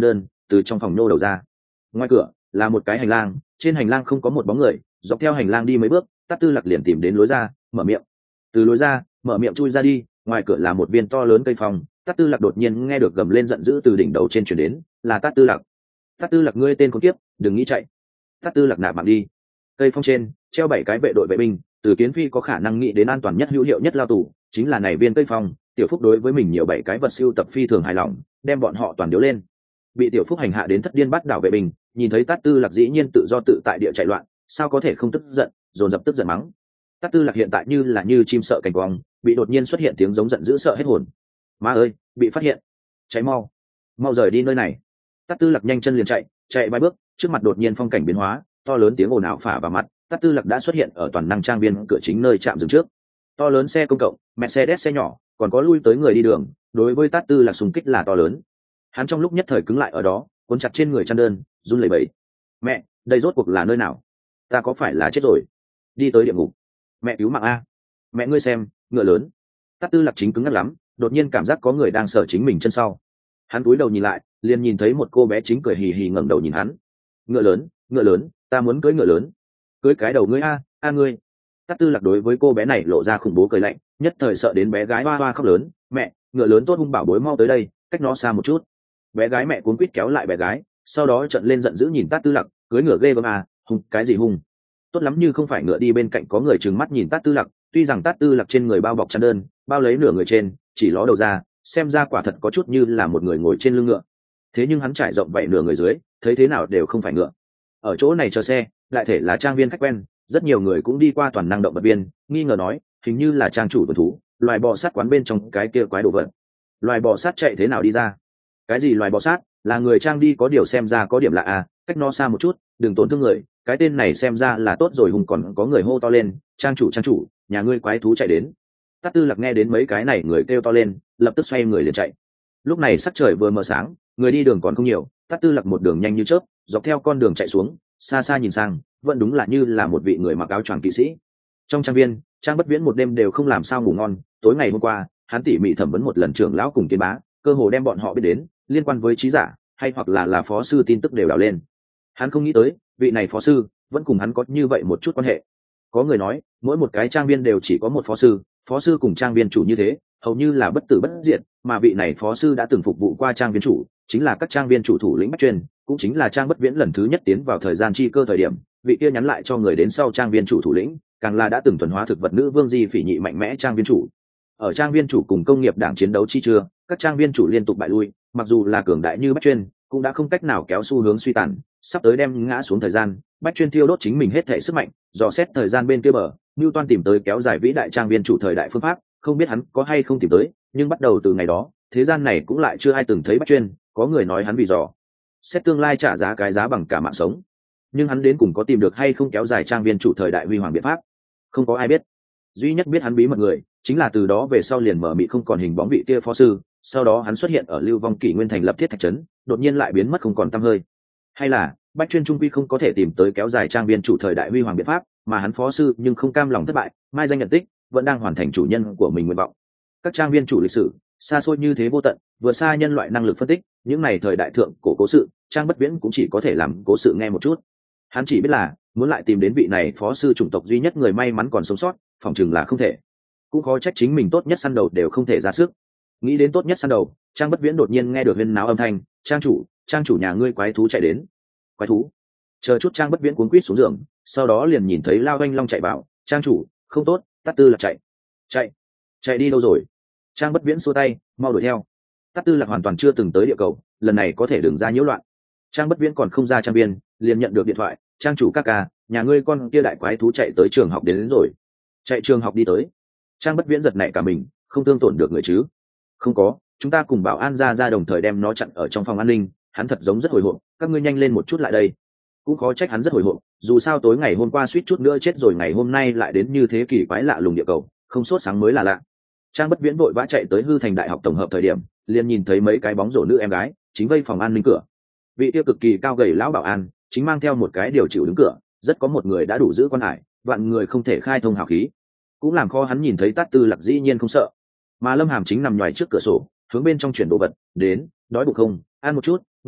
Speaker 1: từ trong phòng nhô đầu ra. Ngoài cửa là một cái hành lang, trên hành lang không có một bóng người, dọc theo hành lang đi mấy bước, Tát Tư Lạc liền tìm đến lối ra, mở miệng. Từ lối ra, mở miệng chui ra đi, ngoài cửa là một viên to lớn cây phong. Tát Tư Lạc đột nhiên nghe được gầm lên giận dữ từ đỉnh đầu trên truyền đến, là Tát Tư Lạc. Tát Tư Lạc, ngươi tên khốn kiếp, đừng nghĩ chạy. Tát Tư Lạc nạp mạng đi. Cây phong trên treo bảy cái vệ đội vệ binh, Từ Kiến Phi có khả năng nghĩ đến an toàn nhất hữu hiệu nhất lao tù chính là này viên cây phong. Tiểu Phúc đối với mình nhiều bảy cái vật siêu tập phi thường hài lòng, đem bọn họ toàn điếu lên. Bị Tiểu Phúc hành hạ đến thất điên bắt đảo vệ binh, nhìn thấy Tát Tư Lạc dĩ nhiên tự do tự tại địa chạy loạn, sao có thể không tức giận, dồn dập tức giận mắng. Tát Tư Lạc hiện tại như là như chim sợ cành cong, bị đột nhiên xuất hiện tiếng giống giận dữ sợ hết hồn. Ma ơi, bị phát hiện, cháy mau, mau rời đi nơi này. Tát Tư Lạc nhanh chân liền chạy, chạy vài bước, trước mặt đột nhiên phong cảnh biến hóa, to lớn tiếng ồn ào phả vào mặt. Tát Tư Lạc đã xuất hiện ở toàn năng trang viên cửa chính nơi trạm dừng trước. To lớn xe công cộng, Mercedes xe nhỏ, còn có lui tới người đi đường, đối với Tát Tư Lạc xung kích là to lớn. Hắn trong lúc nhất thời cứng lại ở đó, cuốn chặt trên người chăn đơn, run lẩy bẩy. Mẹ, đây rốt cuộc là nơi nào? Ta có phải là chết rồi? Đi tới địa ngục. Mẹ cứu mạng a! Mẹ ngươi xem, ngựa lớn. Tát Tư Lạc chính cứng ngắc lắm, đột nhiên cảm giác có người đang sờ chính mình chân sau. Hắn cúi đầu nhìn lại, liền nhìn thấy một cô bé chính cười hì hì ngẩng đầu nhìn hắn. Ngựa lớn, ngựa lớn, ta muốn cưỡi ngựa lớn. Cưỡi cái đầu ngươi a, a ngươi. Tát Tư Lạc đối với cô bé này lộ ra khủng bố cười lạnh, nhất thời sợ đến bé gái hoa hoa khóc lớn. Mẹ, ngựa lớn tốt hung bảo bối mau tới đây, cách nó xa một chút. Bé gái mẹ cuống quýt kéo lại bé gái, sau đó trợn lên giận dữ nhìn Tát Tư Lạc, cưỡi ngựa ghê gớm à, hung cái gì hung? Tốt lắm như không phải ngựa đi bên cạnh có người trừng mắt nhìn Tát Tư Lạc, tuy rằng Tát Tư Lạc trên người bao bọc chăn đơn, bao lấy nửa người trên, chỉ ló đầu ra, xem ra quả thật có chút như là một người ngồi trên lưng ngựa. Thế nhưng hắn trải rộng vậy nửa người dưới, thấy thế nào đều không phải ngựa. Ở chỗ này chờ xe, đại thể là trang viên khách quen, rất nhiều người cũng đi qua toàn năng động vật viên, nghi ngờ nói, hình như là trang chủ vườn thú, loài bò sát quán bên trong cái kia quái đồ vật. Loài bò sát chạy thế nào đi ra? Cái gì loài bò sát? Là người trang đi có điều xem ra có điểm lạ à, cách nó xa một chút, đừng tổn thương người. Cái tên này xem ra là tốt rồi hùng, còn có người hô to lên, trang chủ trang chủ, nhà ngươi quái thú chạy đến. Tát Tư Lạc nghe đến mấy cái này người kêu to lên, lập tức xoay người liền chạy. Lúc này sắc trời vừa mờ sáng, người đi đường còn không nhiều, Tát Tư Lạc một đường nhanh như chớp, dọc theo con đường chạy xuống, xa xa nhìn sang, vẫn đúng là như là một vị người mặc áo choàng kỵ sĩ. Trong trang viên, Trang Bất Viễn một đêm đều không làm sao ngủ ngon, tối ngày hôm qua, hắn tỉ mỉ thẩm vấn một lần trưởng lão cùng Kiến Bá, cơ hồ đem bọn họ biết đến, liên quan với trí giả, hay hoặc là là phó sư tin tức đều đào lên. Hắn không nghĩ tới, vị này phó sư vẫn cùng hắn có như vậy một chút quan hệ. Có người nói, mỗi một cái trang viên đều chỉ có một phó sư, phó sư cùng trang viên chủ như thế, hầu như là bất tử bất diệt, mà vị này phó sư đã từng phục vụ qua trang viên chủ, chính là các trang viên chủ thủ lĩnh Bách Truyền, cũng chính là Trang Bất Viễn lần thứ nhất tiến vào thời gian chi cơ thời điểm, vị kia nhắn lại cho người đến sau trang viên chủ thủ lĩnh, càng là đã từng thuần hóa thực vật nữ vương Di Phỉ Nhị mạnh mẽ trang viên chủ. Ở trang viên chủ cùng công nghiệp đảng chiến đấu chi chưa, các trang viên chủ liên tục bại lui, mặc dù là cường đại như Bách Truyền, cũng đã không cách nào kéo xu hướng suy tàn, sắp tới đem ngã xuống thời gian. Bách Truyền thiêu đốt chính mình hết thể sức mạnh, dò xét thời gian bên kia bờ, Newton tìm tới kéo dài vĩ đại trang viên chủ thời đại phương pháp, không biết hắn có hay không tìm tới, nhưng bắt đầu từ ngày đó, thế gian này cũng lại chưa ai từng thấy Bách Truyền, có người nói hắn vì dò xét tương lai trả giá cái giá bằng cả mạng sống, nhưng hắn đến cùng có tìm được hay không kéo dài trang viên chủ thời đại huy hoàng biện pháp, không có ai biết. Duy nhất biết hắn bí mật người, chính là từ đó về sau liền mở mịt không còn hình bóng vị kia phó sư, sau đó hắn xuất hiện ở Lưu Vong Kỷ Nguyên thành lập thiết thạch trấn, đột nhiên lại biến mất không còn tăm hơi. Hay là Bách Chuyên trung quy không có thể tìm tới kéo dài trang viên chủ thời đại huy hoàng biện pháp, mà hắn phó sư nhưng không cam lòng thất bại, mai danh nhận tích, vẫn đang hoàn thành chủ nhân của mình nguyện vọng. Các trang viên chủ lịch sử xa xôi như thế vô tận, vừa xa nhân loại năng lực phân tích, những này thời đại thượng cổ cố sự, Trang Bất Viễn cũng chỉ có thể làm cố sự nghe một chút. Hắn chỉ biết là muốn lại tìm đến vị này phó sư chủng tộc duy nhất người may mắn còn sống sót, phòng chừng là không thể. Cũng khó trách chính mình tốt nhất săn đầu đều không thể ra sức. Nghĩ đến tốt nhất săn đầu, Trang Bất Viễn đột nhiên nghe được huyên náo âm thanh, "Trang chủ, trang chủ nhà ngươi quái thú chạy đến." Quái thú? Chờ chút Trang Bất Viễn cuống quýt xuống giường, sau đó liền nhìn thấy Lao Anh Long chạy vào, "Trang chủ, không tốt, Tát Tư Lạc chạy." "Chạy? Chạy đi đâu rồi?" Trang Bất Viễn xua tay, "Mau đuổi theo." Tát Tư Lạc hoàn toàn chưa từng tới địa cầu, lần này có thể đừng ra nhiễu loạn. Trang Bất Viễn còn không ra trang viên, liền nhận được điện thoại, "Trang chủ ca ca, nhà ngươi con kia đại quái thú chạy tới trường học đến, đến rồi." "Chạy trường học đi tới?" Trang Bất Viễn giật nảy cả mình, "Không thương tổn được người chứ?" "Không có, chúng ta cùng bảo an ra ra đồng thời đem nó chặn ở trong phòng an ninh." Hắn thật giống rất hồi hộp, "Các ngươi nhanh lên một chút lại đây." Cũng khó trách hắn rất hồi hộp, dù sao tối ngày hôm qua suýt chút nữa chết rồi, ngày hôm nay lại đến như thế kỳ quái lạ lùng địa cầu, không sốt sáng mới là lạ. Trang Bất Viễn vội vã chạy tới Hư Thành Đại học tổng hợp thời điểm, liền nhìn thấy mấy cái bóng rổ nữ em gái chính vây phòng an ninh cửa. Vị tiêu cực kỳ cao gầy lão bảo an chính mang theo một cái điều chịu đứng cửa, rất có một người đã đủ giữ quan hải, vạn người không thể khai thông hào khí. Cũng làm khó hắn nhìn thấy Tát Tư Lạc dĩ nhiên không sợ. Mà Lâm Hàm chính nằm nhòi trước cửa sổ, hướng bên trong chuyển đồ vật, "Đến, đói bụng không, ăn một chút, ngoan,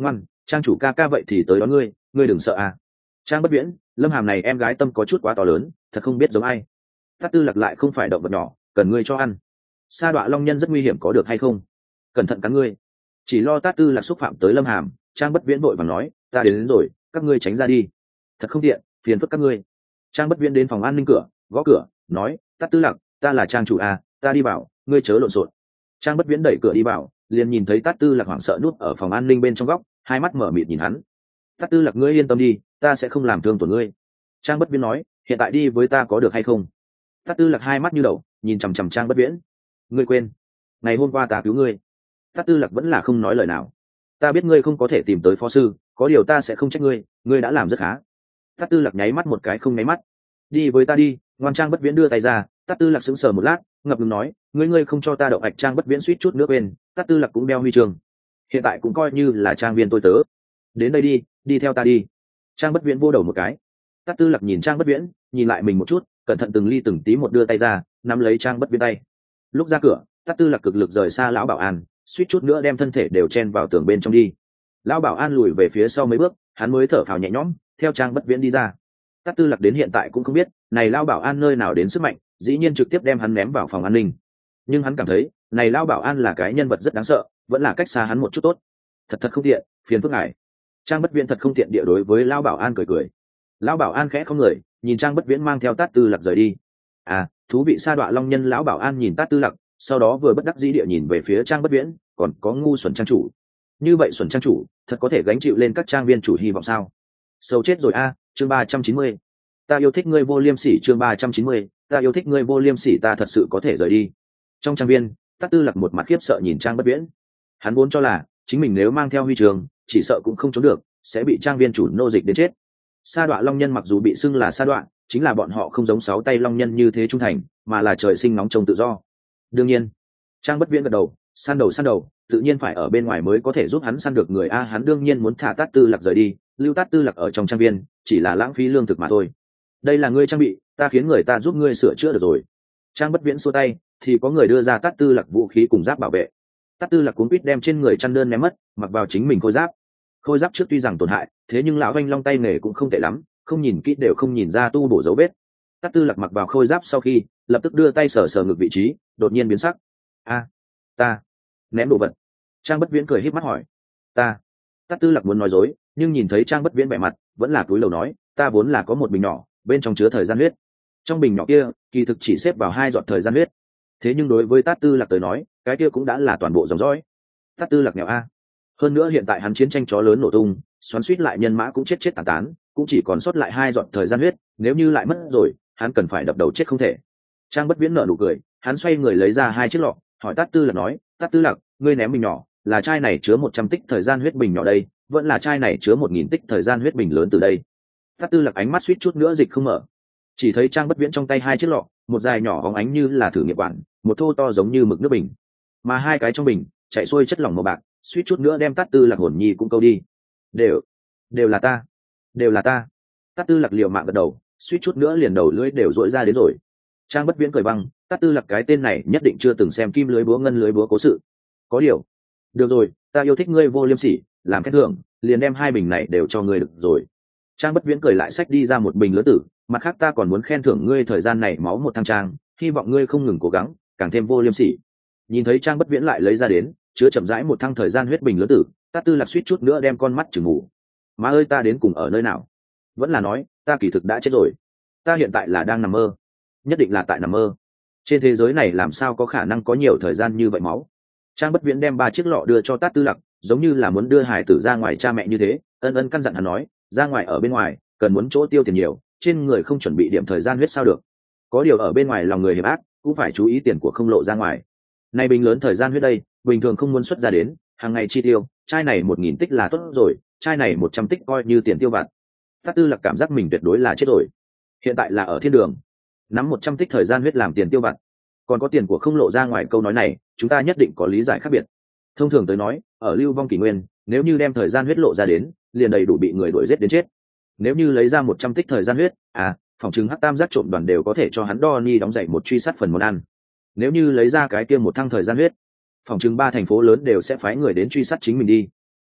Speaker 1: Trang chủ ca ca vậy thì tới đón ngươi, ngươi đừng sợ à. Trang Bất Viễn, Lâm Hàm này em gái tâm có chút quá to lớn, thật không biết giống ai. Tát Tư Lạc lại không phải động vật nhỏ, cần ngươi cho ăn. Sa Đọa Long Nhân rất nguy hiểm, có được hay không? Cẩn thận cắn ngươi. Chỉ lo Tát Tư Lạc xúc phạm tới Lâm Hàm, Trang Bất Viễn vội vàng nói, ta đến, đến rồi, các ngươi tránh ra đi. Thật không tiện, phiền phức các ngươi. Trang Bất Viễn đến phòng an ninh cửa, gõ cửa, nói, Tát Tư Lạc, ta là Trang chủ à, ta đi vào, ngươi chớ lộn xộn. Trang Bất Viễn đẩy cửa đi vào, liền nhìn thấy Tát Tư Lạc hoảng sợ núp ở phòng an ninh bên trong góc, hai mắt mở mịt nhìn hắn. Tát Tư Lạc, ngươi yên tâm đi, ta sẽ không làm thương tổn ngươi. Trang Bất Viễn nói, hiện tại đi với ta có được hay không? Tát Tư Lạc hai mắt như đậu, nhìn chằm chằm Trang Bất Viễn. Ngươi quên, ngày hôm qua ta cứu ngươi. Tát Tư Lạc vẫn là không nói lời nào. Ta biết ngươi không có thể tìm tới phó sư, có điều ta sẽ không trách ngươi, ngươi đã làm rất khá. Tát Tư Lạc nháy mắt một cái không nháy mắt. Đi với ta đi. Ngoan. Trang Bất Viễn đưa tay ra. Tát Tư Lạc sững sờ một lát, ngập ngừng nói, ngươi ngươi không cho ta đậu ạch. Trang Bất Viễn suýt chút nước bên. Tát Tư Lạc cũng đeo huy chương, hiện tại cũng coi như là trang viên tôi tớ. Đến đây đi, đi theo ta đi. Trang Bất Viễn vô đầu một cái. Tát Tư Lạc nhìn Trang Bất Viễn, nhìn lại mình một chút, cẩn thận từng ly từng tí một đưa tay ra, nắm lấy Trang Bất Viễn tay. Lúc ra cửa, Tát Tư Lạc cực lực rời xa lão bảo an, suýt chút nữa đem thân thể đều chen vào tường bên trong đi. Lão bảo an lùi về phía sau mấy bước, hắn mới thở phào nhẹ nhõm, theo Trang Bất Viễn đi ra. Tát Tư Lạc đến hiện tại cũng không biết, này lão bảo an nơi nào đến sức mạnh, dĩ nhiên trực tiếp đem hắn ném vào phòng an ninh. Nhưng hắn cảm thấy, này lão bảo an là cái nhân vật rất đáng sợ, vẫn là cách xa hắn một chút tốt. Thật thật không tiện, phiền phức ngài. Trang Bất Viễn thật không tiện địa đối với lão bảo an cười cười. Lão bảo an khẽ không người, nhìn Trang Bất Viễn mang theo Tát Tư Lạc rời đi. À, thú vị. Sa Đọa Long Nhân lão bảo an nhìn Tát Tư Lạc, sau đó vừa bất đắc dĩ địa nhìn về phía Trang Bất Viễn, còn có ngu xuẩn trang chủ. Như vậy xuẩn trang chủ, thật có thể gánh chịu lên các trang viên chủ hy vọng sao? Sâu chết rồi a. À, chương ba trăm chín mươi. Ta yêu thích ngươi vô liêm sỉ. Chương ba trăm chín mươi. Ta yêu thích ngươi vô liêm sỉ. Ta thật sự có thể rời đi. Trong trang viên, Tát Tư Lạc một mặt khiếp sợ nhìn Trang Bất Viễn. Hắn vốn cho là chính mình nếu mang theo huy trường, chỉ sợ cũng không trốn được, sẽ bị trang viên chủ nô dịch đến chết. Sa Đọa Long Nhân mặc dù bị xưng là sa đọa, chính là bọn họ không giống sáu tay long nhân như thế trung thành, mà là trời sinh nóng trông tự do. Đương nhiên, Trang Bất Viễn gật đầu, săn đầu săn đầu, tự nhiên phải ở bên ngoài mới có thể giúp hắn săn được người a. Hắn đương nhiên muốn thả Tát Tư Lạc rời đi, lưu Tát Tư Lạc ở trong trang viên, chỉ là lãng phí lương thực mà thôi. Đây là ngươi trang bị, ta khiến người ta giúp ngươi sửa chữa được rồi. Trang Bất Viễn xua tay, thì có người đưa ra Tát Tư Lạc vũ khí cùng giáp bảo vệ. Tát Tư Lạc cuống quýt đem trên người chăn đơn ném mất, mặc vào chính mình khôi giáp. Khôi giáp trước tuy rằng tổn hại, thế nhưng lão Vanh Long tay nghề cũng không tệ lắm, không nhìn kỹ đều không nhìn ra tu bổ dấu vết. Tát Tư Lạc mặc vào khôi giáp sau khi, lập tức đưa tay sờ sờ ngực vị trí, đột nhiên biến sắc. A, ta ném đồ vật. Trang Bất Viễn cười híp mắt hỏi. Ta. Tát Tư Lạc muốn nói dối, nhưng nhìn thấy Trang Bất Viễn vẻ mặt, vẫn là cúi đầu nói, ta vốn là có một bình nhỏ, bên trong chứa thời gian huyết. Trong bình nhỏ kia, kỳ thực chỉ xếp vào hai giọt thời gian huyết. Thế nhưng đối với Tát Tư Lạc tới nói, cái kia cũng đã là toàn bộ dòng dõi. Tát Tư Lạc nghèo a. Hơn nữa hiện tại hắn chiến tranh chó lớn nổ tung, xoắn xuýt lại nhân mã cũng chết chết tàn tán, cũng chỉ còn sót lại hai giọt thời gian huyết, nếu như lại mất rồi, hắn cần phải đập đầu chết không thể. Trang Bất Viễn nở nụ cười, hắn xoay người lấy ra hai chiếc lọ, hỏi Tát Tư Lạc nói, Tát Tư Lạc, ngươi ném bình nhỏ, là chai này chứa một trăm tích thời gian huyết bình nhỏ đây, vẫn là chai này chứa một nghìn tích thời gian huyết bình lớn từ đây? Tát Tư Lạc ánh mắt suýt chút nữa dịch không mở, chỉ thấy Trang Bất Viễn trong tay hai chiếc lọ, một dài nhỏ óng ánh như là thử nghiệm quản, một thô to giống như mực nước bình, mà hai cái trong bình chạy xuôi chất lỏng màu bạc, suýt chút nữa đem Tát Tư Lạc hồn nhi cũng câu đi. Đều, đều là ta, đều là ta. Tát Tư Lạc liều mạng gật đầu, suýt chút nữa liền đầu lưỡi đều rũi ra đến rồi. Trang Bất Viễn cười băng, Tát Tư Lạc cái tên này nhất định chưa từng xem kim lưới búa ngân lưới búa cố sự. Có điều, được rồi, ta yêu thích ngươi vô liêm sỉ, làm khen thưởng, liền đem hai bình này đều cho ngươi được rồi. Trang Bất Viễn cười lại xách đi ra một bình lớn tử, mặt khác ta còn muốn khen thưởng ngươi thời gian này máu một thăng trang, hy vọng ngươi không ngừng cố gắng, càng thêm vô liêm sỉ. Nhìn thấy Trang Bất Viễn lại lấy ra đến, chứa chậm rãi một thăng thời gian huyết bình lớn tử, Tát Tư Lạc suýt chút nữa đem con mắt chừng ngủ. Má ơi, ta đến cùng ở nơi nào? Vẫn là nói, ta kỳ thực đã chết rồi. Ta hiện tại là đang nằm mơ. Nhất định là tại nằm mơ. Trên thế giới này làm sao có khả năng có nhiều thời gian như vậy máu? Trang Bất Viễn đem ba chiếc lọ đưa cho Tát Tư Lạc, giống như là muốn đưa hải tử ra ngoài cha mẹ như thế, ân ân căn dặn hắn nói, ra ngoài ở bên ngoài, cần muốn chỗ tiêu tiền nhiều, trên người không chuẩn bị điểm thời gian huyết sao được. Có điều ở bên ngoài lòng người hiểm ác, cũng phải chú ý tiền của không lộ ra ngoài. Này bình lớn thời gian huyết đây, bình thường không muốn xuất ra đến, hàng ngày chi tiêu, chai này một nghìn tích là tốt rồi, chai này một trăm tích coi như tiền tiêu vặt. Tát Tư Lạc cảm giác mình tuyệt đối là chết rồi. Hiện tại là ở thiên đường, nắm một trăm tích thời gian huyết làm tiền tiêu vặt, còn có tiền của không lộ ra ngoài, câu nói này, chúng ta nhất định có lý giải khác biệt. Thông thường tới nói, ở lưu vong kỷ nguyên, nếu như đem thời gian huyết lộ ra đến, liền đầy đủ bị người đuổi giết đến chết. Nếu như lấy ra một trăm tích thời gian huyết, à, phòng trừng hắc tam giác trộm đoàn đều có thể cho hắn đo ni đóng dạy một truy sát phần món ăn. Nếu như lấy ra cái kia một thăng thời gian huyết, phòng trừng ba thành phố lớn đều sẽ phái người đến truy sát chính mình đi.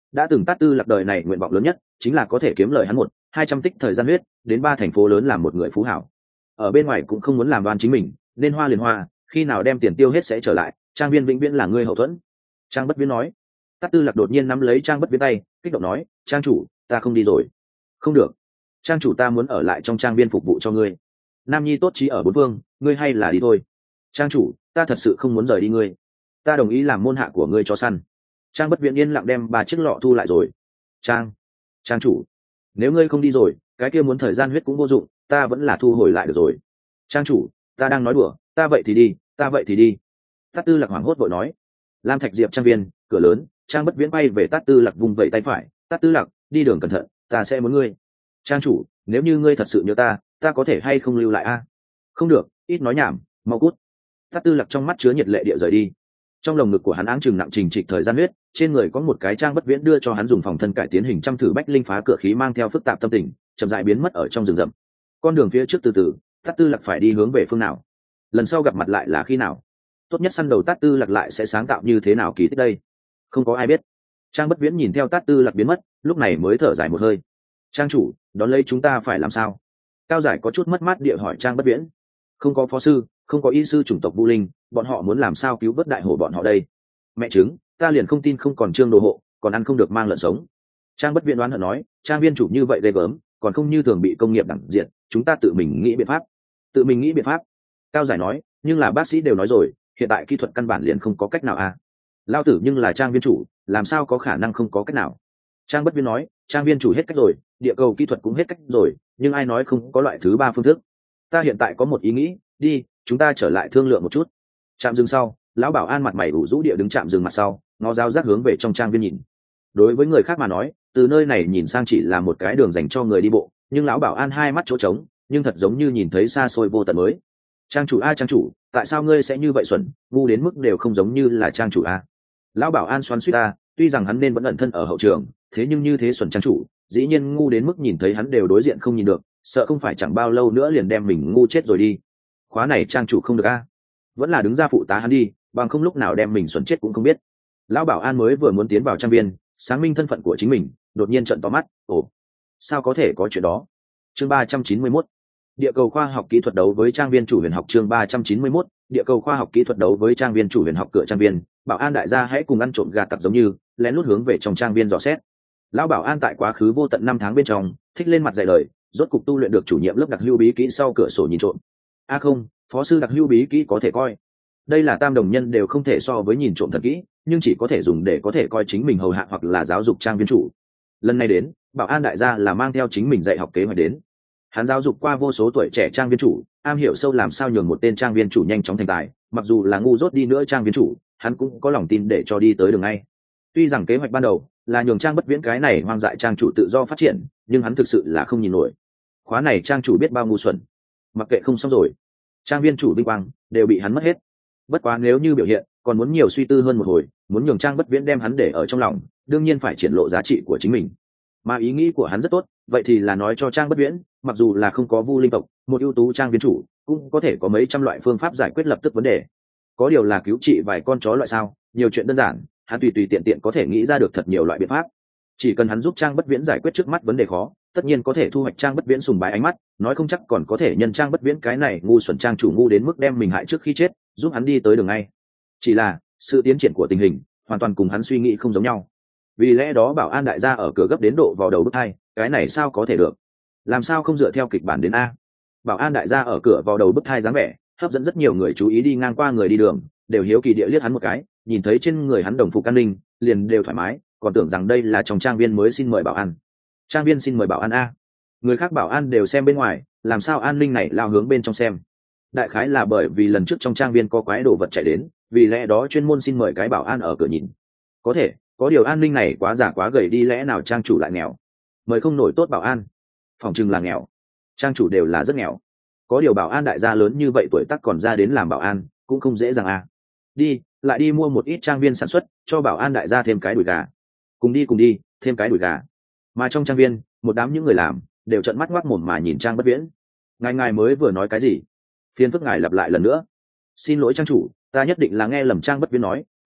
Speaker 1: đã từng Tát Tư Lạc đời này nguyện vọng lớn nhất chính là có thể kiếm lời hắn một hai trăm tích thời gian huyết đến ba thành phố lớn làm một người phú hảo. Ở bên ngoài cũng không muốn làm đoan chính mình, nên hoa liền hoa, khi nào đem tiền tiêu hết sẽ trở lại, Trang Viên vĩnh viễn là người hậu thuẫn. Trang Bất Viễn nói. Tát Tư Lạc đột nhiên nắm lấy Trang Bất Viễn tay, kích động nói, Trang chủ, ta không đi rồi. Không được, Trang chủ, ta muốn ở lại trong trang viên phục vụ cho ngươi. Nam nhi tốt chí ở bốn phương, ngươi hay là đi thôi. Trang chủ, ta thật sự không muốn rời đi ngươi, ta đồng ý làm môn hạ của ngươi cho săn. Trang Bất Viễn yên lặng đem ba chiếc lọ thu lại rồi. Trang, Trang chủ, nếu ngươi không đi rồi, cái kia muốn thời gian huyết cũng vô dụng, ta vẫn là thu hồi lại được rồi. Trang chủ, ta đang nói đùa, ta vậy thì đi, ta vậy thì đi. Tát Tư Lạc hoảng hốt vội nói. Lam Thạch Diệp trang viên, cửa lớn, Trang Bất Viễn bay về Tát Tư Lạc vùng vẫy tay phải, Tát Tư Lạc, đi đường cẩn thận, ta sẽ muốn ngươi. Trang chủ, nếu như ngươi thật sự nhớ ta, ta có thể hay không lưu lại a? Không được, ít nói nhảm, mau cút. Tát Tư Lạc trong mắt chứa nhiệt lệ địa rời đi. Trong lồng ngực của hắn áng chừng nặng trình trịch thời gian huyết, trên người có một cái Trang Bất Viễn đưa cho hắn dùng phòng thân cải tiến hình trăm thử bách linh phá cửa khí mang theo phức tạp tâm tình, chậm rãi biến mất ở trong rừng rậm. Con đường phía trước từ từ, Tát Tư Lạc phải đi hướng về phương nào? Lần sau gặp mặt lại là khi nào? Tốt nhất săn đầu Tát Tư Lạc lại sẽ sáng tạo như thế nào kỳ tích đây? Không có ai biết. Trang Bất Viễn nhìn theo Tát Tư Lạc biến mất, lúc này mới thở dài một hơi. Trang chủ, đón lấy chúng ta phải làm sao? Cao Giải có chút mất mát địa hỏi Trang Bất Viễn. Không có phó sư, không có y sư chủng tộc Vu Linh, bọn họ muốn làm sao cứu vớt đại hổ bọn họ đây? Mẹ chứng, ta liền không tin không còn Trương đồ hộ, còn ăn không được mang lợn sống. Trang Bất Viễn đoán hận nói, Trang viên chủ như vậy ghê gớm, còn không như thường bị công nghiệp đẳng diện, chúng ta tự mình nghĩ biện pháp. Tự mình nghĩ biện pháp. Cao Giải nói, nhưng là bác sĩ đều nói rồi, hiện tại kỹ thuật căn bản liền không có cách nào à? Lao tử nhưng là Trang viên chủ, làm sao có khả năng không có cách nào? Trang Bất Viễn nói, Trang viên chủ hết cách rồi, địa cầu kỹ thuật cũng hết cách rồi, nhưng ai nói không có loại thứ ba phương thức? Ta hiện tại có một ý nghĩ, đi, chúng ta trở lại thương lượng một chút. Trạm dừng sau, lão bảo an mặt mày ủ rũ địa đứng trạm dừng mặt sau, nó giao giác hướng về trong trang viên nhìn. Đối với người khác mà nói, từ nơi này nhìn sang chỉ là một cái đường dành cho người đi bộ, nhưng lão bảo an hai mắt chỗ trống, nhưng thật giống như nhìn thấy xa xôi vô tận mới. Trang chủ a, trang chủ, tại sao ngươi sẽ như vậy xuẩn, ngu đến mức đều không giống như là trang chủ a? Lão bảo an xoắn suýt ta, tuy rằng hắn nên vẫn ẩn thân ở hậu trường, thế nhưng như thế xuẩn trang chủ, dĩ nhiên ngu đến mức nhìn thấy hắn đều đối diện không nhìn được, sợ không phải chẳng bao lâu nữa liền đem mình ngu chết rồi đi. Khóa này trang chủ không được a, vẫn là đứng ra phụ tá hắn đi, bằng không lúc nào đem mình xuẩn chết cũng không biết. Lão bảo an mới vừa muốn tiến vào trang viên, sáng minh thân phận của chính mình, đột nhiên trợn to mắt, ồ, sao có thể có chuyện đó? Chương ba trăm chín mươi mốt, địa cầu khoa học kỹ thuật đấu với trang viên chủ huyền học. Chương ba trăm chín mươi mốt, địa cầu khoa học kỹ thuật đấu với trang viên chủ huyền học. Cửa trang viên, bảo an đại gia hãy cùng ăn trộm gà tặc giống như lén lút hướng về trong trang viên dò xét. Lão bảo an tại quá khứ vô tận năm tháng bên trong thích lên mặt dạy lời, rốt cục tu luyện được chủ nhiệm lớp đặc lưu bí kỹ sau cửa sổ nhìn trộm. A à không, phó sư đặc lưu bí kỹ có thể coi. Đây là tam đồng nhân đều không thể so với nhìn trộm thật kỹ, nhưng chỉ có thể dùng để có thể coi chính mình hầu hạ hoặc là giáo dục trang viên chủ. Lần này đến, bảo an đại gia là mang theo chính mình dạy học kế hoạch đến. Hắn giáo dục qua vô số tuổi trẻ trang viên chủ, am hiểu sâu làm sao nhường một tên trang viên chủ nhanh chóng thành tài, mặc dù là ngu dốt đi nữa trang viên chủ, hắn cũng có lòng tin để cho đi tới đường ngay. Tuy rằng kế hoạch ban đầu là nhường Trang Bất Viễn cái này hoang dại trang chủ tự do phát triển, nhưng hắn thực sự là không nhìn nổi. Khóa này trang chủ biết bao ngu xuẩn, mặc kệ không xong rồi, trang viên chủ vinh quang đều bị hắn mất hết. Bất quá nếu như biểu hiện còn muốn nhiều suy tư hơn một hồi, muốn nhường Trang Bất Viễn đem hắn để ở trong lòng, đương nhiên phải triển lộ giá trị của chính mình. Mà ý nghĩ của hắn rất tốt, vậy thì là nói cho Trang Bất Viễn, mặc dù là không có Vu Linh tộc, một ưu tú trang viên chủ cũng có thể có mấy trăm loại phương pháp giải quyết lập tức vấn đề. Có điều là cứu trị vài con chó loại sao, nhiều chuyện đơn giản, hắn tùy tùy tiện tiện có thể nghĩ ra được thật nhiều loại biện pháp. Chỉ cần hắn giúp Trang Bất Viễn giải quyết trước mắt vấn đề khó, tất nhiên có thể thu hoạch Trang Bất Viễn sùng bái ánh mắt, nói không chắc còn có thể nhân Trang Bất Viễn cái này ngu xuẩn trang chủ ngu đến mức đem mình hại trước khi chết, giúp hắn đi tới đường ngay. Chỉ là sự tiến triển của tình hình hoàn toàn cùng hắn suy nghĩ không giống nhau. Vì lẽ đó bảo an đại gia ở cửa gấp đến độ vào đầu bức hai, cái này sao có thể được? Làm sao không dựa theo kịch bản đến a? Bảo an đại gia ở cửa vào đầu bức hai dáng vẻ, hấp dẫn rất nhiều người chú ý, đi ngang qua người đi đường đều hiếu kỳ địa liếc hắn một cái, nhìn thấy trên người hắn đồng phục an ninh liền đều thoải mái, còn tưởng rằng đây là trong trang viên mới xin mời bảo an. Trang viên xin mời bảo an a? Người khác bảo an đều xem bên ngoài, làm sao an ninh này lao hướng bên trong xem? Đại khái là bởi vì lần trước trong trang viên có quái đồ vật chạy đến, vì lẽ đó chuyên môn xin mời cái bảo an ở cửa nhìn. Có thể, có điều an ninh này quá giả quá gầy đi, lẽ nào trang chủ lại nghèo, mời không nổi tốt bảo an? Phòng chừng là nghèo, trang chủ đều là rất nghèo. Có điều bảo an đại gia lớn như vậy tuổi tác còn ra đến làm bảo an cũng không dễ dàng à. Đi, lại đi mua một ít trang viên sản xuất, cho bảo an đại gia thêm cái đùi gà. Cùng đi cùng đi, thêm cái đùi gà. Mà trong trang viên, một đám những người làm đều trợn mắt ngoác mồm mà nhìn Trang Bất Viễn. Ngài ngài mới vừa nói cái gì? Phiên phức ngài lặp lại lần nữa. Xin lỗi trang chủ, ta nhất định là nghe lầm. Trang Bất Viễn nói, ta nói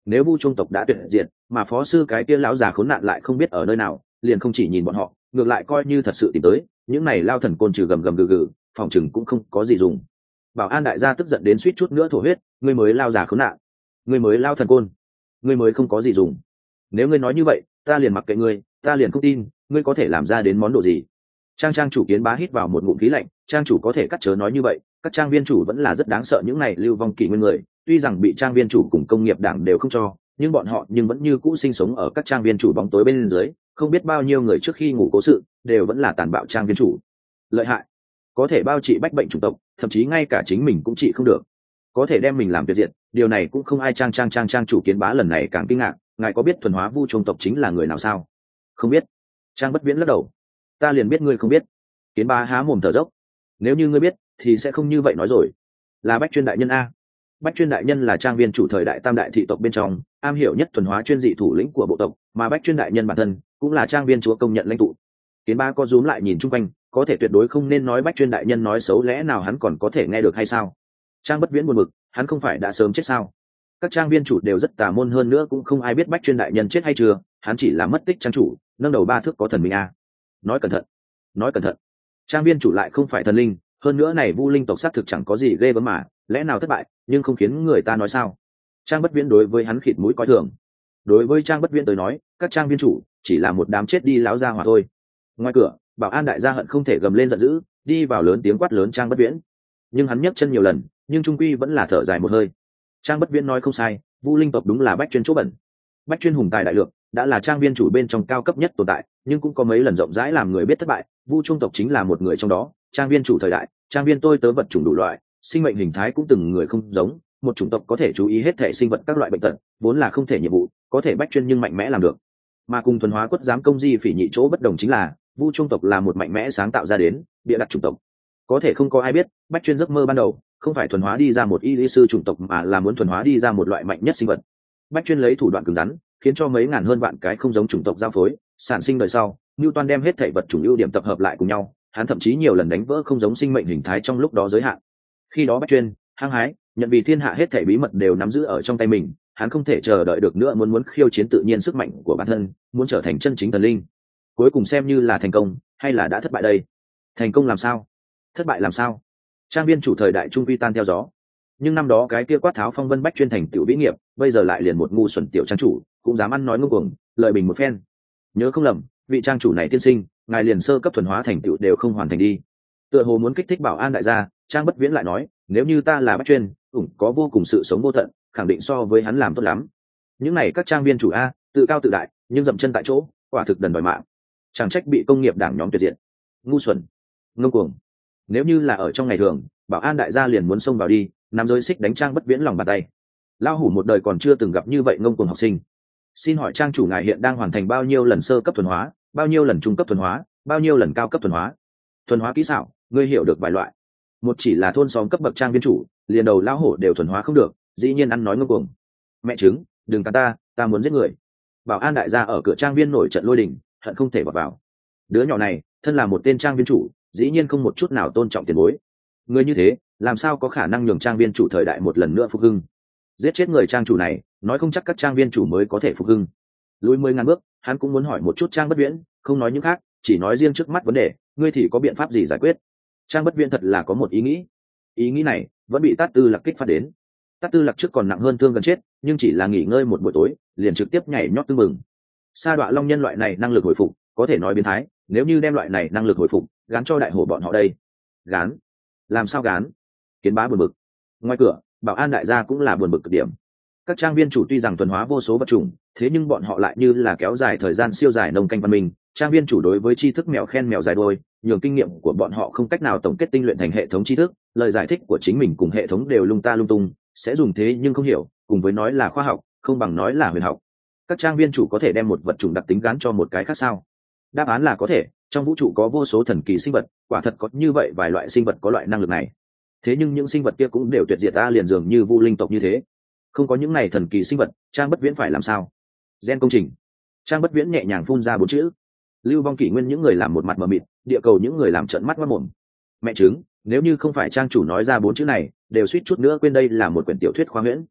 Speaker 1: nếu vu trung tộc đã tuyệt diệt mà phó sư cái kia lão già khốn nạn lại không biết ở nơi nào, liền không chỉ nhìn bọn họ, ngược lại coi như thật sự tìm tới những này lao thần côn trừ gầm gầm gừ gừ, phòng chừng cũng không có gì dùng. Bảo an đại gia tức giận đến suýt chút nữa thổ huyết. Ngươi mới lao già khốn nạn, ngươi mới lao thần côn, ngươi mới không có gì dùng. Nếu ngươi nói như vậy ta liền mặc kệ ngươi, ta liền không tin ngươi có thể làm ra đến món đồ gì. Trang trang chủ Kiến Bá hít vào một ngụm khí lạnh. Trang chủ có thể cắt chớ nói như vậy, các trang viên chủ vẫn là rất đáng sợ. Những này lưu vong kỷ nguyên người tuy rằng bị trang viên chủ cùng công nghiệp đảng đều không cho, nhưng bọn họ nhưng vẫn như cũ sinh sống ở các trang viên chủ bóng tối bên dưới. Không biết bao nhiêu người trước khi ngủ cố sự đều vẫn là tàn bạo trang viên chủ. Lợi hại, có thể bao trị bách bệnh chủng tộc, thậm chí ngay cả chính mình cũng trị không được, có thể đem mình làm tuyệt diệt, điều này cũng không ai. Trang trang trang trang chủ Kiến Bá lần này càng kinh ngạc. Ngài có biết thuần hóa vu trung tộc chính là người nào sao? Không biết. Trang Bất Viễn lắc đầu. Ta liền biết ngươi không biết. Kiến Bá há mồm thở dốc. Nếu như ngươi biết thì sẽ không như vậy nói rồi. Là Bách Chuyên đại nhân a. Bách Chuyên đại nhân là trang viên chủ thời đại tam đại thị tộc bên trong am hiểu nhất thuần hóa chuyên dị thủ lĩnh của bộ tộc, mà Bách Chuyên đại nhân bản thân cũng là trang viên chúa công nhận lãnh tụ. Kiến Bá có rúm lại nhìn chung quanh, có thể tuyệt đối không nên nói Bách Chuyên đại nhân nói xấu, lẽ nào hắn còn có thể nghe được hay sao? Trang Bất Viễn buồn bực, hắn không phải đã sớm chết sao? Các trang viên chủ đều rất tà môn, hơn nữa cũng không ai biết Bách Chuyên đại nhân chết hay chưa, hắn chỉ là mất tích trang chủ, nâng đầu ba thước có thần minh a. Nói cẩn thận, nói cẩn thận. Trang viên chủ lại không phải thần linh, hơn nữa này vu linh tộc xác thực chẳng có gì ghê gớm mà, lẽ nào thất bại nhưng không khiến người ta nói sao? Trang Bất Viễn đối với hắn khịt mũi coi thường. Đối với Trang Bất Viễn tới nói, các trang viên chủ chỉ là một đám chết đi láo gia hỏa thôi. Ngoài cửa, Bảo an đại gia hận không thể gầm lên giận dữ, đi vào lớn tiếng quát lớn Trang Bất Viễn. Nhưng hắn nhấc chân nhiều lần, nhưng trung quy vẫn là thở dài một hơi. Trang Bất Viễn nói không sai, vu linh tộc đúng là Bách Chuyên chỗ bẩn. Bách Chuyên hùng tài đại lượng, đã là trang viên chủ bên trong cao cấp nhất tồn tại, nhưng cũng có mấy lần rộng rãi làm người biết thất bại. Vu trung tộc chính là một người trong đó. Trang viên chủ thời đại, trang viên tôi tớ vật chủng đủ loại, sinh mệnh hình thái cũng từng người không giống. Một chủng tộc có thể chú ý hết thể sinh vật các loại bệnh tật, vốn là không thể nhiệm vụ, có thể Bách Chuyên nhưng mạnh mẽ làm được. Mà cùng thuần hóa quất giám công di phỉ nhị chỗ bất đồng chính là, vu trung tộc là một mạnh mẽ sáng tạo ra đến bịa đặt chủng tộc. Có thể không có ai biết Bách Chuyên giấc mơ ban đầu không phải thuần hóa đi ra một y lý sư chủng tộc, mà là muốn thuần hóa đi ra một loại mạnh nhất sinh vật. Bách Chuyên lấy thủ đoạn cứng rắn khiến cho mấy ngàn hơn vạn cái không giống chủng tộc giao phối sản sinh đời sau. Newton đem hết thể vật chủng ưu điểm tập hợp lại cùng nhau, hắn thậm chí nhiều lần đánh vỡ không giống sinh mệnh hình thái trong lúc đó giới hạn. Khi đó Bách Chuyên hăng hái nhận vì thiên hạ hết thể bí mật đều nắm giữ ở trong tay mình, hắn không thể chờ đợi được nữa, muốn muốn khiêu chiến tự nhiên sức mạnh của bản thân, muốn trở thành chân chính thần linh. Cuối cùng xem như là thành công hay là đã thất bại đây? Thành công làm sao, thất bại làm sao? Trang viên chủ thời đại trung quy tan theo gió, nhưng năm đó cái kia quát tháo phong vân Bách Chuyên thành tiểu vĩ nghiệp, bây giờ lại liền một ngu xuẩn tiểu trang chủ cũng dám ăn nói ngông cuồng lợi bình một phen. Nhớ không lầm, vị trang chủ này tiên sinh, ngài liền sơ cấp thuần hóa thành tựu đều không hoàn thành đi. Tựa hồ muốn kích thích Bảo an đại gia, Trang Bất Viễn lại nói, nếu như ta là Bách Chuyên, ủng có vô cùng sự sống vô tận, khẳng định so với hắn làm tốt lắm. Những này các trang viên chủ a, tự cao tự đại, nhưng dậm chân tại chỗ, quả thực đần đòi mạng. Chẳng trách bị công nghiệp đảng nhóm tuyệt diệt. Ngu xuẩn, ngông cuồng. Nếu như là ở trong ngày thường, Bảo an đại gia liền muốn xông vào đi, nắm giới xích đánh Trang Bất Viễn lòng bàn tay. Lao hủ một đời còn chưa từng gặp như vậy ngông cuồng học sinh. Xin hỏi trang chủ ngài hiện đang hoàn thành bao nhiêu lần sơ cấp thuần hóa, bao nhiêu lần trung cấp thuần hóa, bao nhiêu lần cao cấp thuần hóa? Thuần hóa kỹ xảo, ngươi hiểu được vài loại. Một chỉ là thôn xóm cấp bậc trang viên chủ, liền đầu lão hổ đều thuần hóa không được, dĩ nhiên ăn nói ngông cuồng. Mẹ chứng, đừng cắn ta, ta muốn giết người. Bảo an đại gia ở cửa trang viên nổi trận lôi đình, hận không thể vào vào. Đứa nhỏ này, thân là một tên trang viên chủ, dĩ nhiên không một chút nào tôn trọng tiền bối. Người như thế, làm sao có khả năng nhường trang viên chủ thời đại một lần nữa phục hưng? Giết chết người trang chủ này, nói không chắc các trang viên chủ mới có thể phục hưng. Lùi mười ngàn bước, hắn cũng muốn hỏi một chút Trang Bất Viễn, không nói những khác, chỉ nói riêng trước mắt vấn đề, ngươi thì có biện pháp gì giải quyết? Trang Bất Viễn thật là có một ý nghĩ. Ý nghĩ này vẫn bị Tát Tư Lạc kích phát đến. Tát Tư Lạc trước còn nặng hơn thương gần chết, nhưng chỉ là nghỉ ngơi một buổi tối, liền trực tiếp nhảy nhót tưng bừng. Sa Đọa Long nhân loại này năng lực hồi phục, có thể nói biến thái, nếu như đem loại này năng lực hồi phục gán cho đại hổ bọn họ đây. Gán? Làm sao gán? Kiến Bá buồn bực. Ngoài cửa, Bảo an đại gia cũng là buồn bực cực điểm. Các trang viên chủ tuy rằng thuần hóa vô số vật chủng, thế nhưng bọn họ lại như là kéo dài thời gian siêu dài nông canh văn minh. Trang viên chủ đối với tri thức mèo khen mèo dài đôi, nhường kinh nghiệm của bọn họ không cách nào tổng kết tinh luyện thành hệ thống tri thức, lời giải thích của chính mình cùng hệ thống đều lung ta lung tung, sẽ dùng thế nhưng không hiểu, cùng với nói là khoa học, không bằng nói là huyền học. Các trang viên chủ có thể đem một vật chủng đặc tính gắn cho một cái khác sao? Đáp án là có thể, trong vũ trụ có vô số thần kỳ sinh vật, quả thật có như vậy vài loại sinh vật có loại năng lực này. Thế nhưng những sinh vật kia cũng đều tuyệt diệt ta, liền dường như vu linh tộc như thế. Không có những này thần kỳ sinh vật, Trang Bất Viễn phải làm sao? Gen công trình. Trang Bất Viễn nhẹ nhàng phun ra bốn chữ. Lưu vong kỷ nguyên những người làm một mặt mờ mịt, địa cầu những người làm trợn mắt mất mồm. Mẹ chứng, nếu như không phải trang chủ nói ra bốn chữ này, đều suýt chút nữa quên đây là một quyển tiểu thuyết khoa huyễn.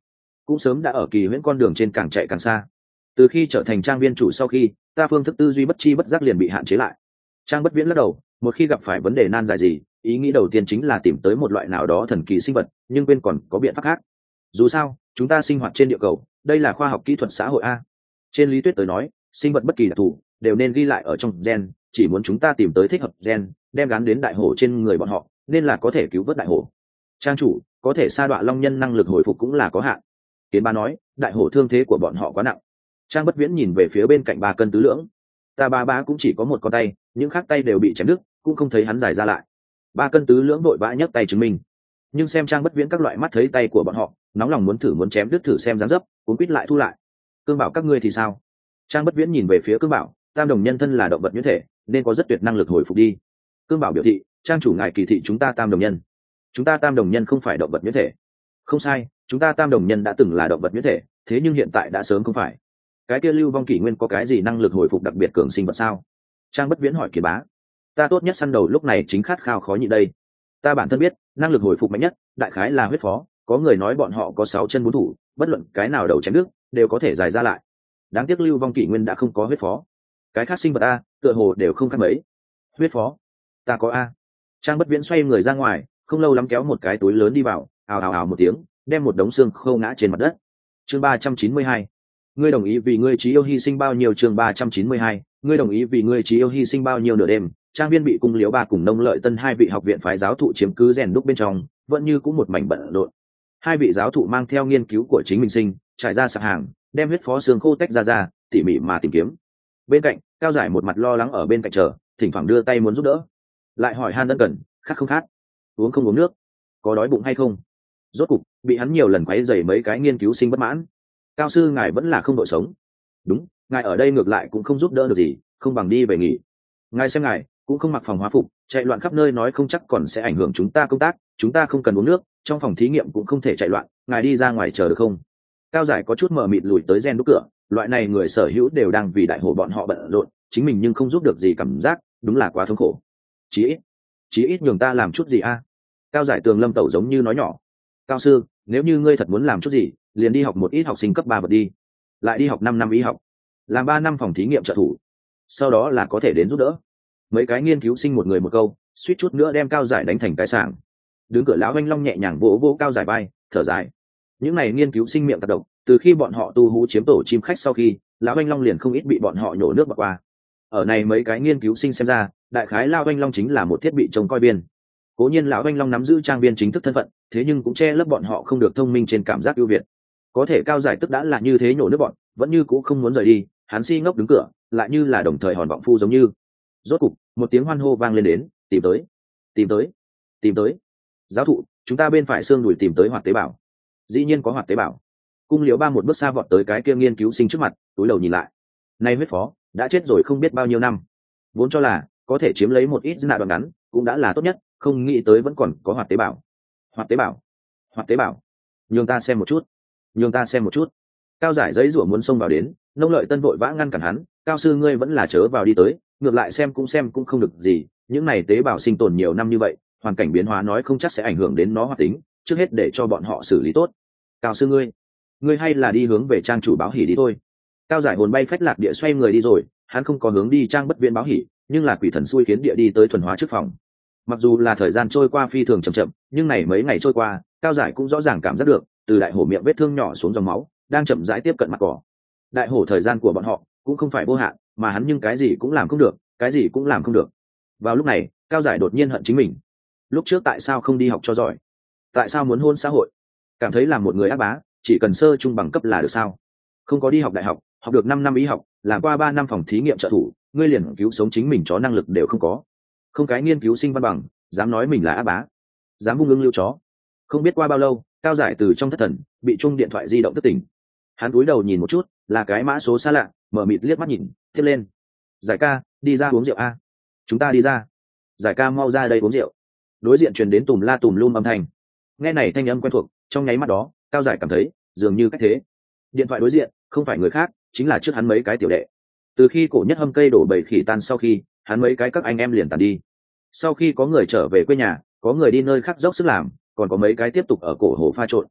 Speaker 1: cũng sớm đã ở kỳ huyễn con đường trên càng chạy càng xa. Từ khi trở thành trang viên chủ sau khi, ta phương thức tư duy bất chi bất giác liền bị hạn chế lại. Trang Bất Viễn lắc đầu, một khi gặp phải vấn đề nan giải gì, ý nghĩ đầu tiên chính là tìm tới một loại nào đó thần kỳ sinh vật, nhưng quên còn có biện pháp khác. Dù sao, chúng ta sinh hoạt trên địa cầu, đây là khoa học kỹ thuật xã hội a. Trên lý thuyết tới nói, sinh vật bất kỳ đặc thù đều nên ghi lại ở trong gen, chỉ muốn chúng ta tìm tới thích hợp gen, đem gắn đến đại hổ trên người bọn họ, nên là có thể cứu vớt đại hổ. Trang chủ, có thể sa đọa long nhân năng lực hồi phục cũng là có hạn. Kiến Ba nói, đại hổ thương thế của bọn họ quá nặng. Trang Bất Viễn nhìn về phía bên cạnh ba cân tứ lưỡng. Ta ba ba cũng chỉ có một con tay, những khác tay đều bị chém đứt, cũng không thấy hắn dài ra lại. Ba cân tứ lưỡng vội vã nhấc tay chứng minh. Nhưng xem Trang Bất Viễn các loại mắt thấy tay của bọn họ, nóng lòng muốn thử muốn chém đứt thử xem dáng dấp, cuốn quýt lại thu lại. Cương Bảo các ngươi thì sao? Trang Bất Viễn nhìn về phía Cương Bảo, tam đồng nhân thân là động vật nhuyễn thể, nên có rất tuyệt năng lực hồi phục đi. Cương Bảo biểu thị, trang chủ ngài kỳ thị chúng ta tam đồng nhân. Chúng ta tam đồng nhân không phải động vật nhuyễn thể. Không sai, chúng ta tam đồng nhân đã từng là động vật nhuyễn thể, thế nhưng hiện tại đã sớm không phải. Cái kia Lưu Vong Kỷ Nguyên có cái gì năng lực hồi phục đặc biệt cường sinh vật sao? Trang Bất Viễn hỏi Kiệt Bá. Ta tốt nhất săn đầu lúc này chính khát khao khó nhịn đây. Ta bản thân biết, năng lực hồi phục mạnh nhất, đại khái là huyết phó, có người nói bọn họ có sáu chân bốn thủ, bất luận cái nào đầu chém đứt, đều có thể dài ra lại. Đáng tiếc Lưu Vong Kỷ Nguyên đã không có huyết phó. Cái khác sinh vật a, tựa hồ đều không khác mấy. Huyết phó, ta có a. Trang Bất Viễn xoay người ra ngoài, không lâu lắm kéo một cái túi lớn đi vào, ào ào ào một tiếng, đem một đống xương khô ngã trên mặt đất. Chương ba trăm chín mươi hai, ngươi đồng ý vì ngươi chí yêu hy sinh bao nhiêu? Chương ba trăm chín mươi hai, ngươi đồng ý vì ngươi chí yêu hy sinh bao nhiêu? Nửa đêm, trang viên bị cung liễu ba cùng nông lợi tân hai vị học viện phái giáo thụ chiếm cứ rèn đúc bên trong, vẫn như cũng một mảnh bận rộn. Hai vị giáo thụ mang theo nghiên cứu của chính mình sinh, trải ra sạp hàng, đem huyết phó xương khô tách ra ra, tỉ mỉ mà tìm kiếm. Bên cạnh, Cao Giải một mặt lo lắng ở bên cạnh chờ, thỉnh thoảng đưa tay muốn giúp đỡ, lại hỏi han ân cần, khát không khát, uống không uống nước, có đói bụng hay không. Rốt cục bị hắn nhiều lần quấy rầy mấy cái nghiên cứu sinh bất mãn. Cao sư ngài vẫn là không đội sống. Đúng, ngài ở đây ngược lại cũng không giúp đỡ được gì, không bằng đi về nghỉ. Ngài xem ngài cũng không mặc phòng hóa phục, chạy loạn khắp nơi nói không chắc còn sẽ ảnh hưởng chúng ta công tác, chúng ta không cần uống nước, trong phòng thí nghiệm cũng không thể chạy loạn, ngài đi ra ngoài chờ được không? Cao Giải có chút mờ mịt lùi tới gen đúc cửa, loại này người sở hữu đều đang vì đại hổ bọn họ bận rộn, chính mình nhưng không giúp được gì, cảm giác đúng là quá thống khổ. Chí ít, chí ít nhường ta làm chút gì a? Cao Giải tường lâm tẩu giống như nói nhỏ. Cao sư, nếu như ngươi thật muốn làm chút gì, liền đi học một ít học sinh cấp ba vật đi, lại đi học năm năm y học, làm ba năm phòng thí nghiệm trợ thủ, sau đó là có thể đến giúp đỡ. Mấy cái nghiên cứu sinh một người một câu, suýt chút nữa đem Cao Giải đánh thành cái sảng. Đứng cửa lão Anh Long nhẹ nhàng vỗ vỗ Cao Giải vai, thở dài. Những này nghiên cứu sinh miệng tạc độc, từ khi bọn họ tu hú chiếm tổ chim khách sau khi, lão Anh Long liền không ít bị bọn họ nhổ nước bọt qua. Ở này mấy cái nghiên cứu sinh xem ra, đại khái lão Anh Long chính là một thiết bị trông coi biên. Cố nhiên lão Anh Long nắm giữ trang viên chính thức thân phận, thế nhưng cũng che lấp bọn họ không được thông minh trên cảm giác ưu việt. Có thể Cao Giải tức đã là như thế nhổ nước bọn, vẫn như cũ không muốn rời đi, hắn si ngốc đứng cửa, lại như là đồng thời hòn vọng phu giống như. Rốt cục, một tiếng hoan hô vang lên đến, tìm tới, tìm tới, tìm tới. Giáo thụ, chúng ta bên phải xương đùi tìm tới hoạt tế bào. Dĩ nhiên có hoạt tế bào. Cung Liễu Ba một bước xa vọt tới cái kia nghiên cứu sinh trước mặt, túi đầu nhìn lại. Nay huyết phó đã chết rồi không biết bao nhiêu năm, vốn cho là có thể chiếm lấy một ít dư nạ đoạn ngắn, cũng đã là tốt nhất, không nghĩ tới vẫn còn có hoạt tế bào. Hoạt tế bào, hoạt tế bào. Nhường ta xem một chút, nhường ta xem một chút. Cao Giải giấy rủa muốn xông vào đến, nông lợi tân vội vã ngăn cản hắn. Cao sư ngươi vẫn là chớ vào đi tới, ngược lại xem cũng xem cũng không được gì, những này tế bào sinh tồn nhiều năm như vậy, hoàn cảnh biến hóa nói không chắc sẽ ảnh hưởng đến nó hoạt tính, trước hết để cho bọn họ xử lý tốt. Cao sư ngươi, ngươi hay là đi hướng về trang chủ báo hỉ đi thôi. Cao Giải hồn bay phách lạc địa xoay người đi rồi, hắn không có hướng đi trang bất viên báo hỉ, nhưng là quỷ thần xui khiến địa đi tới thuần hóa trước phòng. Mặc dù là thời gian trôi qua phi thường chậm chậm, nhưng này mấy ngày trôi qua, Cao Giải cũng rõ ràng cảm giác được, từ đại hổ miệng vết thương nhỏ xuống dòng máu, đang chậm rãi tiếp cận mặt cỏ. Đại hổ thời gian của bọn họ cũng không phải vô hạn, mà hắn nhưng cái gì cũng làm không được, cái gì cũng làm không được. Vào lúc này, Cao Giải đột nhiên hận chính mình. Lúc trước tại sao không đi học cho giỏi? Tại sao muốn hôn xã hội? Cảm thấy làm một người ác bá, chỉ cần sơ trung bằng cấp là được sao? Không có đi học đại học, học được năm năm y học, làm qua ba năm phòng thí nghiệm trợ thủ, ngươi liền cứu sống chính mình chó năng lực đều không có. Không cái nghiên cứu sinh văn bằng, dám nói mình là ác bá, dám vung ưng lưu chó. Không biết qua bao lâu, Cao Giải từ trong thất thần bị chuông điện thoại di động thức tỉnh. Hắn cúi đầu nhìn một chút, là cái mã số xa lạ, mở mịt liếc mắt nhìn, tiếp lên. Giải ca, đi ra uống rượu a. Chúng ta đi ra. Giải ca mau ra đây uống rượu. Đối diện truyền đến tùm la tùm lum âm thanh. Nghe này thanh âm quen thuộc, trong nháy mắt đó, Cao Giải cảm thấy dường như cách thế. Điện thoại đối diện không phải người khác, chính là trước hắn mấy cái tiểu đệ. Từ khi cổ nhất hâm cây đổ bầy khỉ tan sau khi, hắn mấy cái các anh em liền tàn đi. Sau khi có người trở về quê nhà, có người đi nơi khác dốc sức làm, còn có mấy cái tiếp tục ở cổ hồ pha trộn.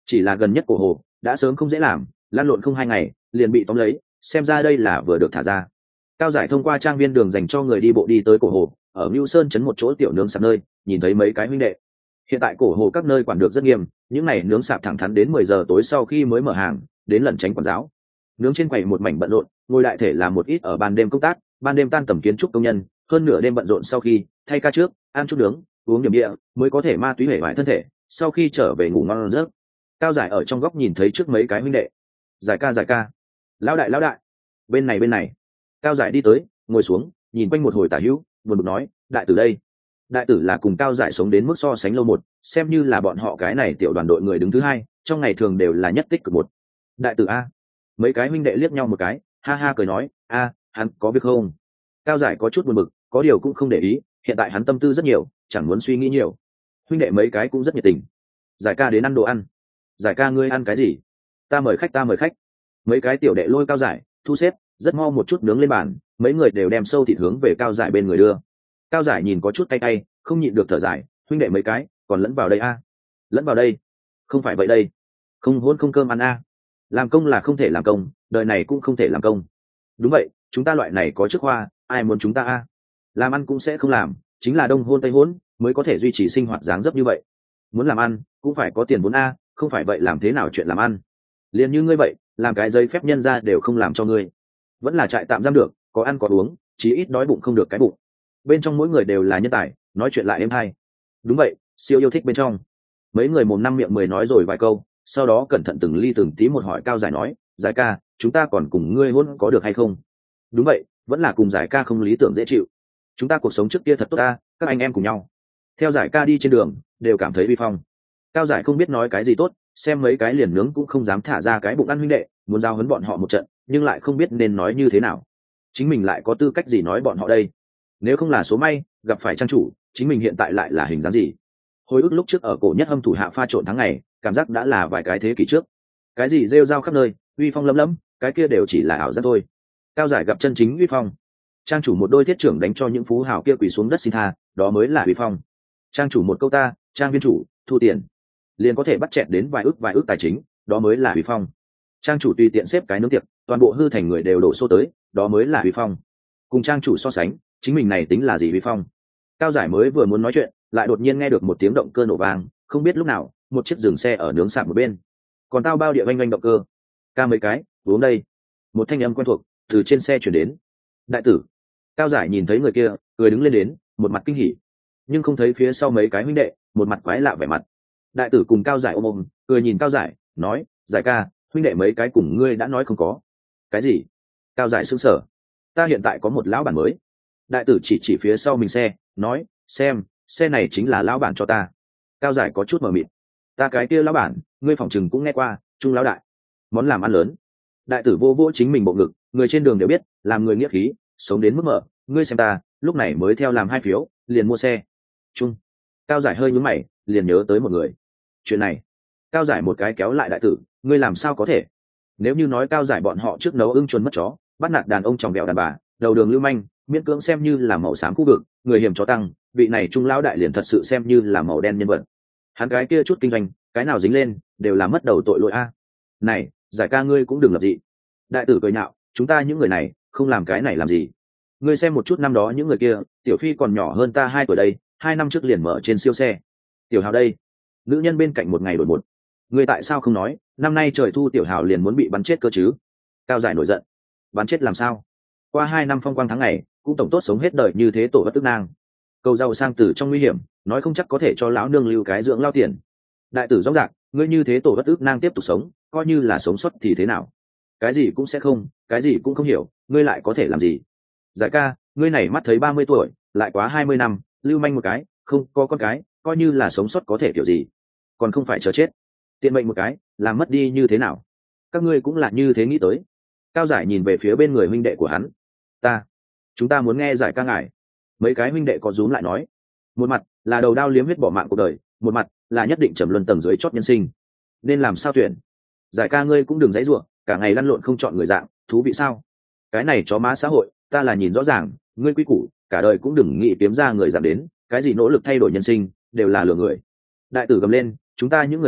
Speaker 1: chỉ là gần nhất cổ hồ đã sớm không dễ làm, lăn lộn không hai ngày liền bị tóm lấy, xem ra đây là vừa được thả ra. Cao Giải thông qua trang viên đường dành cho người đi bộ đi tới cổ hồ, ở Ngưu Sơn trấn một chỗ tiểu nướng sạp nơi nhìn thấy mấy cái huynh đệ. Hiện tại cổ hồ các nơi quản được rất nghiêm, những này nướng sạp thẳng thắn đến mười giờ tối sau khi mới mở hàng, đến lẩn tránh quản giáo. Nướng trên quầy một mảnh bận rộn, ngồi đại thể là một ít ở ban đêm công tác, ban đêm tan tầm kiến trúc công nhân, hơn nửa đêm bận rộn sau khi thay ca trước, ăn chút nướng, uống điểm địa, mới có thể ma túy hể vải thân thể, sau khi trở về ngủ ngon giấc. Cao Giải ở trong góc nhìn thấy trước mấy cái huynh đệ. Giải ca, Giải ca, lão đại, lão đại, bên này, bên này. Cao Giải đi tới, ngồi xuống, nhìn quanh một hồi tả hữu, buồn bực nói, đại tử đây. Đại tử là cùng Cao Giải sống đến mức so sánh lâu một, xem như là bọn họ cái này tiểu đoàn đội người đứng thứ hai, trong ngày thường đều là nhất tích cực một. Đại tử a. Mấy cái huynh đệ liếc nhau một cái, ha ha cười nói, a, hắn có việc không? Cao Giải có chút buồn bực, có điều cũng không để ý, hiện tại hắn tâm tư rất nhiều, chẳng muốn suy nghĩ nhiều. Huynh đệ mấy cái cũng rất nhiệt tình. Giải ca đến ăn đồ ăn. Giải ca ngươi ăn cái gì? Ta mời khách, ta mời khách. Mấy cái tiểu đệ lôi Cao Giải, thu xếp, rất mau một chút nướng lên bàn, mấy người đều đem sâu thịt hướng về Cao Giải bên người đưa. Cao Giải nhìn có chút cay cay, không nhịn được thở dài, huynh đệ mấy cái, còn lẫn vào đây a? Lẫn vào đây? Không phải vậy đây. Không hôn không cơm ăn a. Làm công là không thể làm công, đời này cũng không thể làm công. Đúng vậy, chúng ta loại này có chức hoa, ai muốn chúng ta a? Làm ăn cũng sẽ không làm, chính là đông hôn tây hôn mới có thể duy trì sinh hoạt dáng dấp như vậy. Muốn làm ăn cũng phải có tiền vốn a, không phải vậy làm thế nào chuyện làm ăn? Liền như ngươi vậy, làm cái giấy phép nhân ra đều không làm cho ngươi. Vẫn là trại tạm giam được, có ăn có uống, chí ít đói bụng không được cái bụng. Bên trong mỗi người đều là nhân tài, nói chuyện lại êm hay. Đúng vậy, siêu yêu thích bên trong. Mấy người mồm năm miệng mười nói rồi vài câu, sau đó cẩn thận từng ly từng tí một hỏi Cao Giải nói, Giải ca, chúng ta còn cùng ngươi hôn có được hay không? Đúng vậy, vẫn là cùng Giải ca không lý tưởng dễ chịu. Chúng ta cuộc sống trước kia thật tốt ta, các anh em cùng nhau. Theo Giải ca đi trên đường, đều cảm thấy uy phong. Cao Giải không biết nói cái gì tốt, xem mấy cái liền nướng cũng không dám thả ra cái bụng ăn huynh đệ, muốn giao huấn bọn họ một trận, nhưng lại không biết nên nói như thế nào. Chính mình lại có tư cách gì nói bọn họ đây? Nếu không là số may gặp phải trang chủ, chính mình hiện tại lại là hình dáng gì? Hồi ức lúc trước ở cổ nhất âm thủ hạ pha trộn tháng ngày, cảm giác đã là vài cái thế kỷ trước. Cái gì rêu rao khắp nơi, uy phong lấm lấm, cái kia đều chỉ là ảo giác thôi. Cao Giải gặp chân chính uy phong. Trang chủ một đôi thiết trưởng đánh cho những phú hào kia quỳ xuống đất xin tha, đó mới là uy phong. Trang chủ một câu ta, trang viên chủ thu tiền, liền có thể bắt chẹt đến vài ước vài ước tài chính, đó mới là uy phong. Trang chủ tùy tiện xếp cái nướng tiệc, toàn bộ hư thành người đều đổ xô tới, đó mới là uy phong. Cùng trang chủ so sánh, chính mình này tính là gì uy phong? Cao Giải mới vừa muốn nói chuyện, lại đột nhiên nghe được một tiếng động cơ nổ vang, không biết lúc nào, một chiếc dừng xe ở nướng sạp một bên. Còn tao bao địa vanh vanh động cơ. Ca mấy cái, uống đây. Một thanh âm quen thuộc từ trên xe chuyển đến. Đại tử. Cao Giải nhìn thấy người kia, người đứng lên đến, một mặt kinh hỉ, nhưng không thấy phía sau mấy cái huynh đệ, một mặt quái lạ vẻ mặt. Đại tử cùng Cao Giải ôm ôm, cười nhìn Cao Giải, nói, Giải ca, huynh đệ mấy cái cùng ngươi đã nói không có. Cái gì? Cao Giải sững sờ. Ta hiện tại có một lão bản mới. Đại tử chỉ chỉ phía sau mình xe, nói, xem, xe này chính là lão bản cho ta. Cao Giải có chút mờ mịt. Ta cái kia lão bản, ngươi phòng chừng cũng nghe qua, Trung lão đại. Món làm ăn lớn. Đại tử vô vô chính mình bộ ngực, người trên đường đều biết, làm người nghĩa khí, sống đến mức mở, ngươi xem ta, lúc này mới theo làm hai phiếu, liền mua xe. Trung. Cao Giải hơi nhướng mày, liền nhớ tới một người. Chuyện này, Cao Giải một cái kéo lại đại tử, ngươi làm sao có thể? Nếu như nói Cao Giải bọn họ trước nấu ưng chuồn mất chó, bắt nạt đàn ông tròng vẹo đàn bà, đầu đường lưu manh, miễn cưỡng xem như là màu xám khu vực, người hiểm chó tăng, vị này Trung lão đại liền thật sự xem như là màu đen nhân vật. Hắn cái kia chút kinh doanh, cái nào dính lên, đều là mất đầu tội lỗi a. Này, Giải ca ngươi cũng đừng lập dị. Đại tử cười nhạo, chúng ta những người này, không làm cái này làm gì? Ngươi xem một chút năm đó những người kia, Tiểu Phi còn nhỏ hơn ta hai tuổi đây, hai năm trước liền mở trên siêu xe. Tiểu Hào đây, nữ nhân bên cạnh một ngày đổi một. Ngươi tại sao không nói, năm nay trời thu Tiểu Hào liền muốn bị bắn chết cơ chứ? Cao Giải nổi giận. Bắn chết làm sao? Qua hai năm phong quang tháng ngày, cũng tổng tốt sống hết đời như thế tổ bất tức nang. Cầu giàu sang tử trong nguy hiểm, nói không chắc có thể cho lão nương lưu cái dưỡng lao tiền. Đại tử rõ ràng, ngươi như thế tổ bất ức nang tiếp tục sống, coi như là sống sót thì thế nào? Cái gì cũng sẽ không, cái gì cũng không hiểu, ngươi lại có thể làm gì? Giải ca, ngươi này mắt thấy ba mươi tuổi, lại quá hai mươi năm, lưu manh một cái, không có con cái, coi như là sống sót có thể kiểu gì? Còn không phải chờ chết. Tiện mệnh một cái, làm mất đi như thế nào? Các ngươi cũng là như thế nghĩ tới. Cao Giải nhìn về phía bên người huynh đệ của hắn. Ta, chúng ta muốn nghe Giải ca ngài. Mấy cái huynh đệ có rúm lại nói. Một mặt là đầu đao liếm huyết bỏ mạng cuộc đời, một mặt là nhất định trầm luân tầng dưới chót nhân sinh. Nên làm sao tuyển? Giải ca ngươi cũng đừng dãy ruộng, cả ngày lăn lộn không chọn người dạng, thú vị sao? Cái này chó má xã hội, ta là nhìn rõ ràng, ngươi quy củ, cả đời cũng đừng nghĩ kiếm ra người dạng đến, cái gì nỗ lực thay đổi nhân sinh, đều là lừa người. Đại tử gầm lên, chúng ta những người này,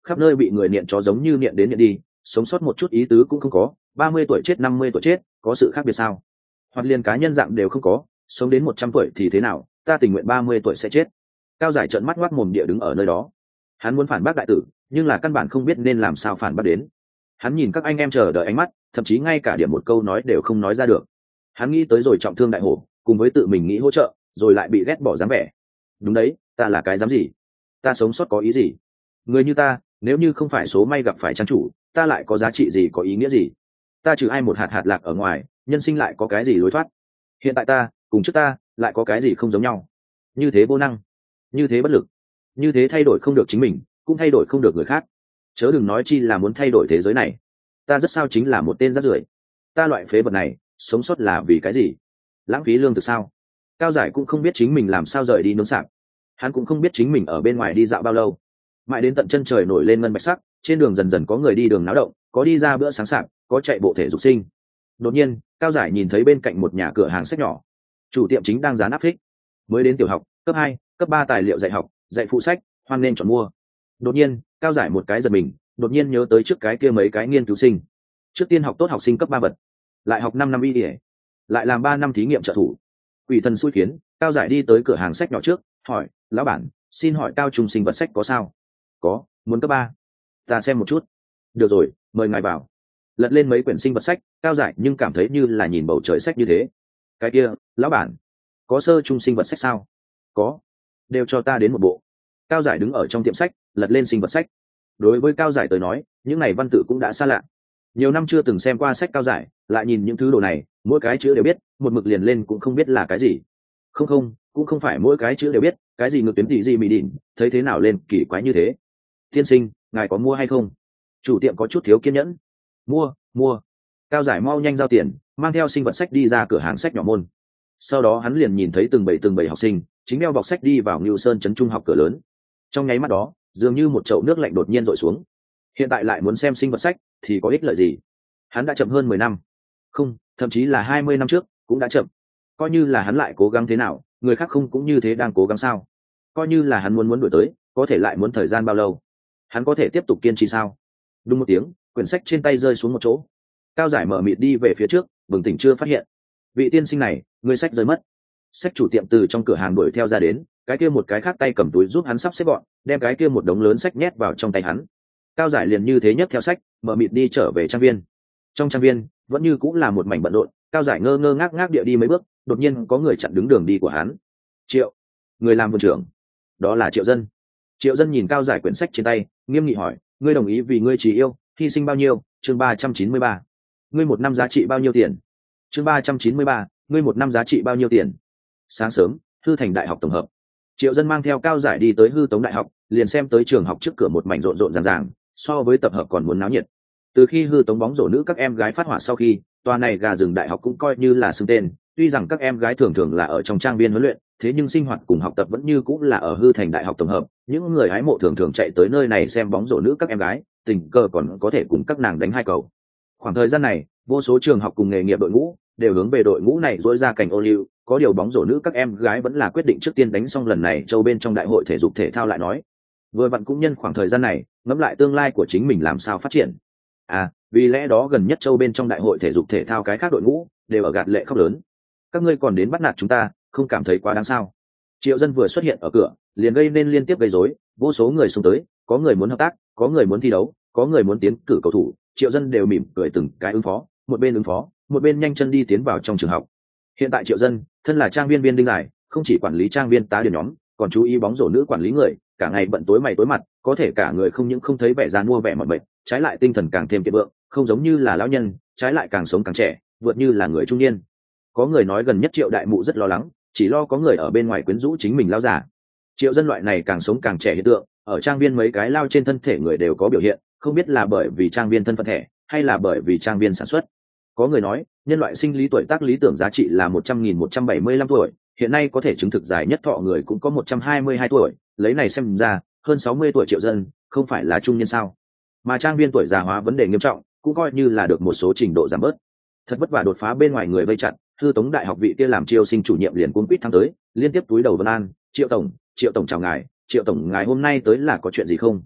Speaker 1: khắp nơi bị người niệm chó giống như niệm đến niệm đi, sống sót một chút ý tứ cũng không có. Ba mươi tuổi chết, năm mươi tuổi chết, có sự khác biệt sao? Hoặc liền cá nhân dạng đều không có, sống đến một trăm tuổi thì thế nào, ta tình nguyện ba mươi tuổi sẽ chết. Cao Giải trợn mắt ngoác mồm địa đứng ở nơi đó. Hắn muốn phản bác đại tử, nhưng là căn bản không biết nên làm sao phản bác đến. Hắn nhìn các anh em chờ đợi ánh mắt, thậm chí ngay cả điểm một câu nói đều không nói ra được. Hắn nghĩ tới rồi trọng thương đại hổ, cùng với tự mình nghĩ hỗ trợ, rồi lại bị ghét bỏ dáng vẻ. Đúng đấy, ta là cái dám gì? Ta sống sót có ý gì? Người như ta, nếu như không phải số may gặp phải trang chủ, ta lại có giá trị gì, có ý nghĩa gì? Ta trừ ai một hạt hạt lạc ở ngoài, nhân sinh lại có cái gì lối thoát? Hiện tại ta, cùng trước ta, lại có cái gì không giống nhau? Như thế vô năng, như thế bất lực, như thế thay đổi không được chính mình, cũng thay đổi không được người khác. Chớ đừng nói chi là muốn thay đổi thế giới này. Ta rất sao chính là một tên rác rưởi. Ta loại phế vật này, sống sót là vì cái gì? Lãng phí lương thực sao? Cao Giải cũng không biết chính mình làm sao rời đi nướng sạp. Hắn cũng không biết chính mình ở bên ngoài đi dạo bao lâu. Mãi đến tận chân trời nổi lên ngân bạch sắc, trên đường dần dần có người đi đường náo động, có đi ra bữa sáng sạp, có chạy bộ thể dục sinh. Đột nhiên, Cao Giải nhìn thấy bên cạnh một nhà cửa hàng sách nhỏ, chủ tiệm chính đang dán áp phích. Mới đến tiểu học, cấp hai, cấp ba tài liệu dạy học, dạy phụ sách, hoan nên chọn mua. Đột nhiên, Cao Giải một cái giật mình, đột nhiên nhớ tới trước cái kia mấy cái nghiên cứu sinh. Trước tiên học tốt học sinh cấp ba vật, lại học năm năm y y, lại làm ba năm thí nghiệm trợ thủ. Quỷ thần xui khiến, Cao Giải đi tới cửa hàng sách nhỏ trước, hỏi: "Lão bản, xin hỏi cao trung sinh vật sách có sao?" "Có, muốn cấp ba." "Ta xem một chút." "Được rồi, mời ngài vào." Lật lên mấy quyển sinh vật sách, Cao Giải nhưng cảm thấy như là nhìn bầu trời sách như thế. "Cái kia, lão bản, có sơ trung sinh vật sách sao?" "Có." "Đều cho ta đến một bộ." Cao Giải đứng ở trong tiệm sách, lật lên sinh vật sách. Đối với Cao Giải tới nói, những này văn tự cũng đã xa lạ. Nhiều năm chưa từng xem qua sách Cao Giải, lại nhìn những thứ đồ này, mỗi cái chữ đều biết, một mực liền lên cũng không biết là cái gì. Không không, cũng không phải mỗi cái chữ đều biết, cái gì ngược tuyến tỷ gì mì đỉnh, thấy thế nào lên kỳ quái như thế. "Tiên sinh, ngài có mua hay không?" Chủ tiệm có chút thiếu kiên nhẫn. "Mua, mua." Cao Giải mau nhanh giao tiền, mang theo sinh vật sách đi ra cửa hàng sách nhỏ môn. Sau đó hắn liền nhìn thấy từng bầy từng bầy học sinh chính đeo bọc sách đi vào Ngưu Sơn trấn trung học cửa lớn. Trong nháy mắt đó, dường như một chậu nước lạnh đột nhiên dội xuống. Hiện tại lại muốn xem sinh vật sách thì có ích lợi gì? Hắn đã chậm hơn mười năm, không, thậm chí là hai mươi năm trước cũng đã chậm. Coi như là hắn lại cố gắng thế nào, người khác không cũng như thế đang cố gắng sao? Coi như là hắn muốn muốn đuổi tới, có thể lại muốn thời gian bao lâu? Hắn có thể tiếp tục kiên trì sao? Đúng một tiếng, quyển sách trên tay rơi xuống một chỗ. Cao Giải mở mịt đi về phía trước, bừng tỉnh chưa phát hiện. "Vị tiên sinh này, người sách rơi mất." Sách chủ tiệm từ trong cửa hàng đuổi theo ra đến, cái kia một cái khác tay cầm túi giúp hắn sắp xếp gọn, đem cái kia một đống lớn sách nhét vào trong tay hắn. Cao Giải liền như thế nhấc theo sách, mở mịt đi trở về trang viên. Trong trang viên vẫn như cũng là một mảnh bận rộn. Cao Giải ngơ ngơ ngác ngác địa đi mấy bước, đột nhiên có người chặn đứng đường đi của hắn. "Triệu." Người làm vườn trưởng. Đó là Triệu Dân. Triệu Dân nhìn Cao Giải quyển sách trên tay, nghiêm nghị hỏi: "Ngươi đồng ý vì ngươi chỉ yêu hy sinh bao nhiêu?" Chương ba trăm chín mươi ba. Ngươi một năm giá trị bao nhiêu tiền? Chương ba trăm chín mươi ba. Ngươi một năm giá trị bao nhiêu tiền? Sáng sớm, Hư Thành Đại học tổng hợp. Triệu Dân mang theo Cao Giải đi tới Hư Tống Đại học, liền xem tới trường học trước cửa một mảnh rộn rộn ràng ràng, so với tập hợp còn muốn náo nhiệt. Từ khi Hư Tống bóng rổ nữ các em gái phát hỏa sau khi, tòa này gà rừng đại học cũng coi như là xưng tên, tuy rằng các em gái thường thường là ở trong trang viên huấn luyện, thế nhưng sinh hoạt cùng học tập vẫn như cũng là ở Hư Thành Đại học tổng hợp, những người hái mộ thường thường chạy tới nơi này xem bóng rổ nữ các em gái, tình cờ còn có thể cùng các nàng đánh hai cầu. Khoảng thời gian này, vô số trường học cùng nghề nghiệp đội ngũ đều hướng về đội ngũ này dỗi ra cành ô liu, có điều bóng rổ nữ các em gái vẫn là quyết định trước tiên đánh xong lần này châu bên trong đại hội thể dục thể thao lại nói. Vừa vặn cũng nhân khoảng thời gian này, ngẫm lại tương lai của chính mình làm sao phát triển. À, vì lẽ đó gần nhất châu bên trong đại hội thể dục thể thao cái khác đội ngũ đều ở gạt lệ khóc lớn. Các ngươi còn đến bắt nạt chúng ta, không cảm thấy quá đáng sao? Triệu Dân vừa xuất hiện ở cửa, liền gây nên liên tiếp gây rối, vô số người xung tới, có người muốn hợp tác, có người muốn thi đấu, có người muốn tiến cử cầu thủ, Triệu Dân đều mỉm cười từng cái ứng phó, một bên ứng phó, một bên nhanh chân đi tiến vào trong trường học. Hiện tại Triệu Dân, thân là trang viên viên đinh giải, không chỉ quản lý trang viên tá điển nhóm, còn chú ý bóng rổ nữ quản lý người, cả ngày bận tối mày tối mặt, có thể cả người không những không thấy vẻ già mua vẻ mỏi mệt, trái lại tinh thần càng thêm kiệt vượng, không giống như là lão nhân, trái lại càng sống càng trẻ, vượt như là người trung niên. Có người nói gần nhất Triệu đại mụ rất lo lắng, chỉ lo có người ở bên ngoài quyến rũ chính mình lão già. Triệu Dân loại này càng sống càng trẻ hiện tượng, ở trang viên mấy cái lao trên thân thể người đều có biểu hiện, không biết là bởi vì trang viên thân phận thẻ, hay là bởi vì trang viên sản xuất. Có người nói, nhân loại sinh lý tuổi tác lý tưởng giá trị là một trăm nghìn một trăm bảy mươi lăm tuổi, hiện nay có thể chứng thực dài nhất thọ người cũng có một trăm hai mươi hai tuổi, lấy này xem ra, hơn sáu mươi tuổi Triệu Dân, không phải là trung niên sao? Mà trang viên tuổi già hóa vấn đề nghiêm trọng, cũng coi như là được một số trình độ giảm bớt. Thật vất vả đột phá bên ngoài người vây chặt, Hư Tống Đại học vị kia làm chiêu sinh chủ nhiệm liền cuống quýt thăng tới, liên tiếp túi đầu vân an: "Triệu tổng, Triệu tổng chào ngài, Triệu tổng ngài hôm nay tới là có chuyện gì không?"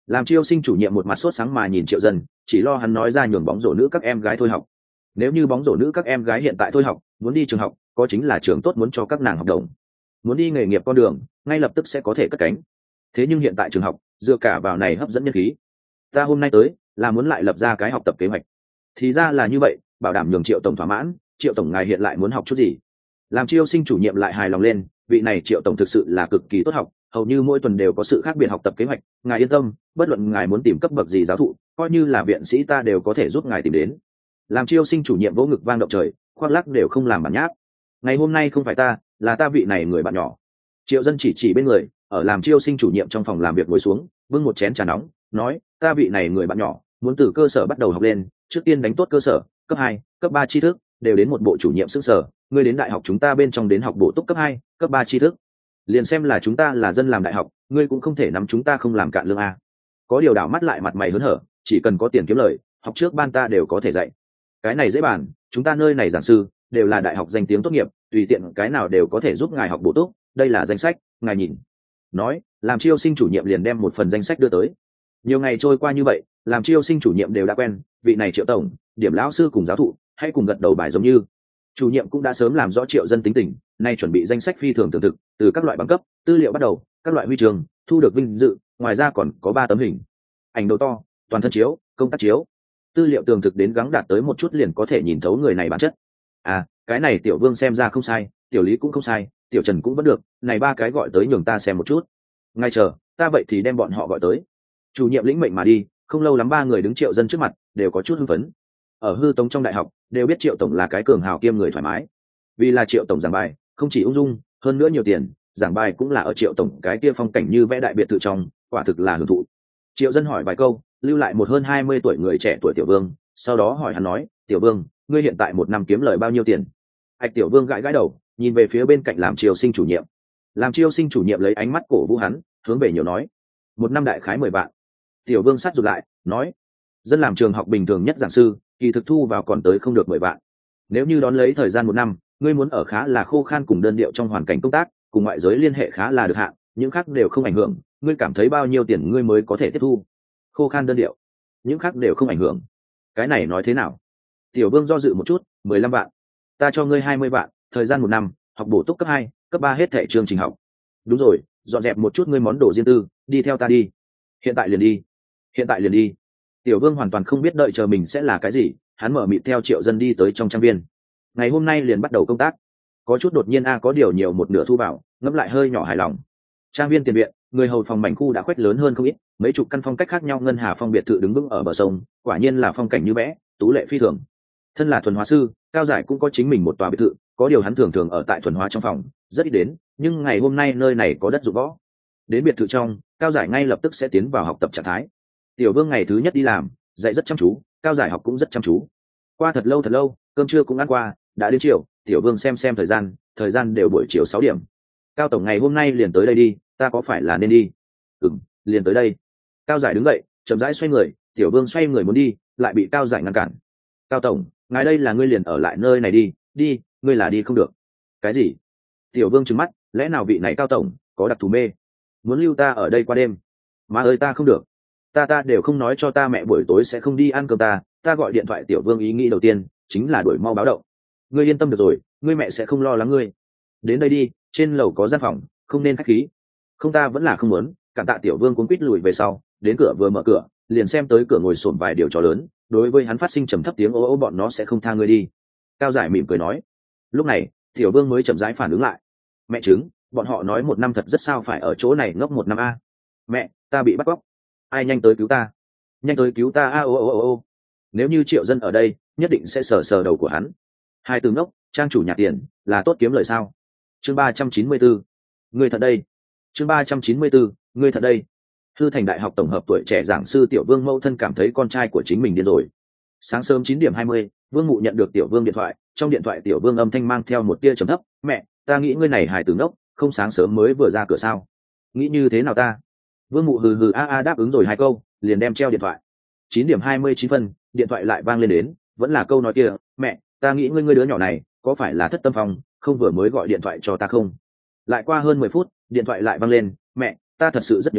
Speaker 1: Làm chiêu sinh chủ nhiệm một mặt sốt sáng mà nhìn Triệu Dân, chỉ lo hắn nói ra nhường bóng rổ nữ các em gái thôi học. Nếu như bóng rổ nữ các em gái hiện tại thôi học, muốn đi trường học, có chính là trường tốt muốn cho các nàng học đồng. Muốn đi nghề nghiệp con đường, ngay lập tức sẽ có thể cất cánh. Thế nhưng hiện tại trường học, dựa cả vào này hấp dẫn nhân khí. Ta hôm nay tới, là muốn lại lập ra cái học tập kế hoạch. Thì ra là như vậy, bảo đảm nhường Triệu tổng thỏa mãn, Triệu tổng ngài hiện lại muốn học chút gì? Làm chiêu sinh chủ nhiệm lại hài lòng lên, vị này Triệu tổng thực sự là cực kỳ tốt học, hầu như mỗi tuần đều có sự khác biệt học tập kế hoạch, ngài yên tâm, bất luận ngài muốn tìm cấp bậc gì giáo thụ, coi như là viện sĩ ta đều có thể giúp ngài tìm đến. Làm chiêu sinh chủ nhiệm vỗ ngực vang động trời, khoác lắc đều không làm bản nháp. Ngày hôm nay không phải ta, là ta vị này người bạn nhỏ. Triệu Dân chỉ chỉ bên người, ở làm chiêu sinh chủ nhiệm trong phòng làm việc ngồi xuống, bưng một chén trà nóng, nói, ta vị này người bạn nhỏ, muốn từ cơ sở bắt đầu học lên, trước tiên đánh tốt cơ sở, cấp hai, cấp ba tri thức, đều đến một bộ chủ nhiệm sức sở, ngươi đến đại học chúng ta bên trong đến học bổ túc cấp hai, cấp ba tri thức. Liền xem là chúng ta là dân làm đại học, ngươi cũng không thể nắm chúng ta không làm cạn lương a. Có điều đảo mắt lại mặt mày hớn hở, chỉ cần có tiền kiếm lời, học trước ban ta đều có thể dạy. Cái này dễ bàn, chúng ta nơi này giảng sư đều là đại học danh tiếng tốt nghiệp, tùy tiện cái nào đều có thể giúp ngài học bổ túc, đây là danh sách, ngài nhìn. Nói, làm chiêu sinh chủ nhiệm liền đem một phần danh sách đưa tới. Nhiều ngày trôi qua như vậy, làm chiêu sinh chủ nhiệm đều đã quen, vị này Triệu tổng, điểm lão sư cùng giáo thụ, hay cùng gật đầu bài giống như. Chủ nhiệm cũng đã sớm làm rõ Triệu Dân tính tình, nay chuẩn bị danh sách phi thường tường thực, từ các loại bằng cấp, tư liệu bắt đầu, các loại huy chương, thu được vinh dự, ngoài ra còn có ba tấm hình, ảnh đầu to, toàn thân chiếu, công tác chiếu. Tư liệu tường thực đến gắng đạt tới một chút liền có thể nhìn thấu người này bản chất. À, cái này Tiểu Vương xem ra không sai, Tiểu Lý cũng không sai, Tiểu Trần cũng vẫn được, này ba cái gọi tới nhường ta xem một chút. Ngay chờ, ta vậy thì đem bọn họ gọi tới. Chủ nhiệm lĩnh mệnh mà đi, không lâu lắm ba người đứng Triệu Dân trước mặt, đều có chút hưng phấn. Ở hư tống trong đại học, đều biết Triệu tổng là cái cường hào kiêm người thoải mái. Vì là Triệu tổng giảng bài, không chỉ ung dung, hơn nữa nhiều tiền, giảng bài cũng là ở Triệu tổng cái kia phong cảnh như vẽ đại biệt thự trong, quả thực là hưởng thụ. Triệu Dân hỏi vài câu, lưu lại một hơn hai mươi tuổi người trẻ tuổi Tiểu Vương, sau đó hỏi hắn nói, Tiểu Vương, ngươi hiện tại một năm kiếm lời bao nhiêu tiền? Ạch Tiểu Vương gãi gãi đầu, nhìn về phía bên cạnh làm chiêu sinh chủ nhiệm. Làm chiêu sinh chủ nhiệm lấy ánh mắt cổ vũ hắn, hướng về nhiều nói, một năm đại khái mười vạn. Tiểu Vương sát rụt lại, nói, dân làm trường học bình thường nhất giảng sư, kỳ thực thu vào còn tới không được mười vạn. Nếu như đón lấy thời gian một năm, ngươi muốn ở khá là khô khan cùng đơn điệu trong hoàn cảnh công tác, cùng ngoại giới liên hệ khá là được hạn, những khác đều không ảnh hưởng, ngươi cảm thấy bao nhiêu tiền ngươi mới có thể tiếp thu? Khô khan đơn điệu, những khác đều không ảnh hưởng. Cái này nói thế nào? Tiểu Vương do dự một chút, mười lăm vạn. Ta cho ngươi hai mươi vạn, thời gian một năm, học bổ túc cấp hai, cấp ba hết thảy chương trình học. Đúng rồi, dọn dẹp một chút ngươi món đồ riêng tư, đi theo ta đi. Hiện tại liền đi. Hiện tại liền đi. Tiểu Vương hoàn toàn không biết đợi chờ mình sẽ là cái gì, hắn mở mịt theo Triệu Dân đi tới trong trang viên. Ngày hôm nay liền bắt đầu công tác. Có chút đột nhiên a có điều nhiều một nửa thu vào, ngẫm lại hơi nhỏ hài lòng. Trang viên tiền viện, người hầu phòng mảnh khu đã khoét lớn hơn không ít, mấy chục căn phong cách khác nhau ngân hà phong biệt thự đứng vững ở bờ sông, quả nhiên là phong cảnh như vẽ, tú lệ phi thường. Thân là thuần hóa sư, Cao Giải cũng có chính mình một tòa biệt thự, có điều hắn thường thường ở tại thuần hóa trong phòng, rất ít đến, nhưng ngày hôm nay nơi này có đất dụng võ. Đến biệt thự trong, Cao Giải ngay lập tức sẽ tiến vào học tập trạng thái. Tiểu Vương ngày thứ nhất đi làm, dạy rất chăm chú, Cao Giải học cũng rất chăm chú. Qua thật lâu thật lâu, cơm trưa cũng ăn qua, đã đến chiều, Tiểu Vương xem xem thời gian, thời gian đều buổi chiều sáu điểm. Cao tổng ngày hôm nay liền tới đây đi, ta có phải là nên đi? Ừm, liền tới đây. Cao Giải đứng dậy, chậm rãi xoay người, Tiểu Vương xoay người muốn đi, lại bị Cao Giải ngăn cản. Cao tổng, ngài đây là ngươi liền ở lại nơi này đi, đi, ngươi là đi không được. Cái gì? Tiểu Vương trừng mắt, lẽ nào vị này Cao tổng có đặc thù mê, muốn lưu ta ở đây qua đêm? Má ơi ta không được, ta ta đều không nói cho ta mẹ buổi tối sẽ không đi ăn cơm ta, ta gọi điện thoại. Tiểu Vương ý nghĩ đầu tiên chính là đuổi mau báo động. Ngươi yên tâm được rồi, ngươi mẹ sẽ không lo lắng ngươi. Đến đây đi, trên lầu có gian phòng, không nên khách khí. Không ta vẫn là không muốn. Cảm tạ. Tiểu Vương cuống quýt lùi về sau, đến cửa vừa mở cửa, liền xem tới cửa ngồi xổm vài điều trò lớn, đối với hắn phát sinh trầm thấp tiếng ô ô bọn nó sẽ không tha ngươi đi. Cao Giải mỉm cười nói. Lúc này, Tiểu Vương mới chậm rãi phản ứng lại. Mẹ chứng, bọn họ nói một năm thật rất sao phải ở chỗ này ngốc một năm a. Mẹ, ta bị bắt cóc. Ai nhanh tới cứu ta, nhanh tới cứu ta a ô ô ô ô. Nếu như Triệu Dân ở đây, nhất định sẽ sờ sờ đầu của hắn. Hai từ ngốc, trang chủ nhà tiền, là tốt kiếm lời sao? Chương ba trăm chín mươi bốn, người thật đây. Chương ba trăm chín mươi bốn, người thật đây. Hư Thành Đại học tổng hợp tuổi trẻ giảng sư Tiểu Vương mẫu thân cảm thấy con trai của chính mình điên rồi. Sáng sớm chín điểm hai mươi, Vương Mụ nhận được Tiểu Vương điện thoại, trong điện thoại Tiểu Vương âm thanh mang theo một tia trầm thấp, "Mẹ, ta nghĩ ngươi này hài tử ngốc, không sáng sớm mới vừa ra cửa sao? Nghĩ như thế nào ta?" Vương Mụ hừ hừ a a đáp ứng rồi hai câu, liền đem treo điện thoại. Chín điểm hai mươi chín phân, điện thoại lại vang lên đến, vẫn là câu nói kia, "Mẹ, ta nghĩ ngươi ngươi đứa nhỏ này, có phải là thất tâm phong, không vừa mới gọi điện thoại cho ta không?" Lại qua hơn mười phút, điện thoại lại vang lên, "Mẹ, ta thật sự rất nhớ ngươi,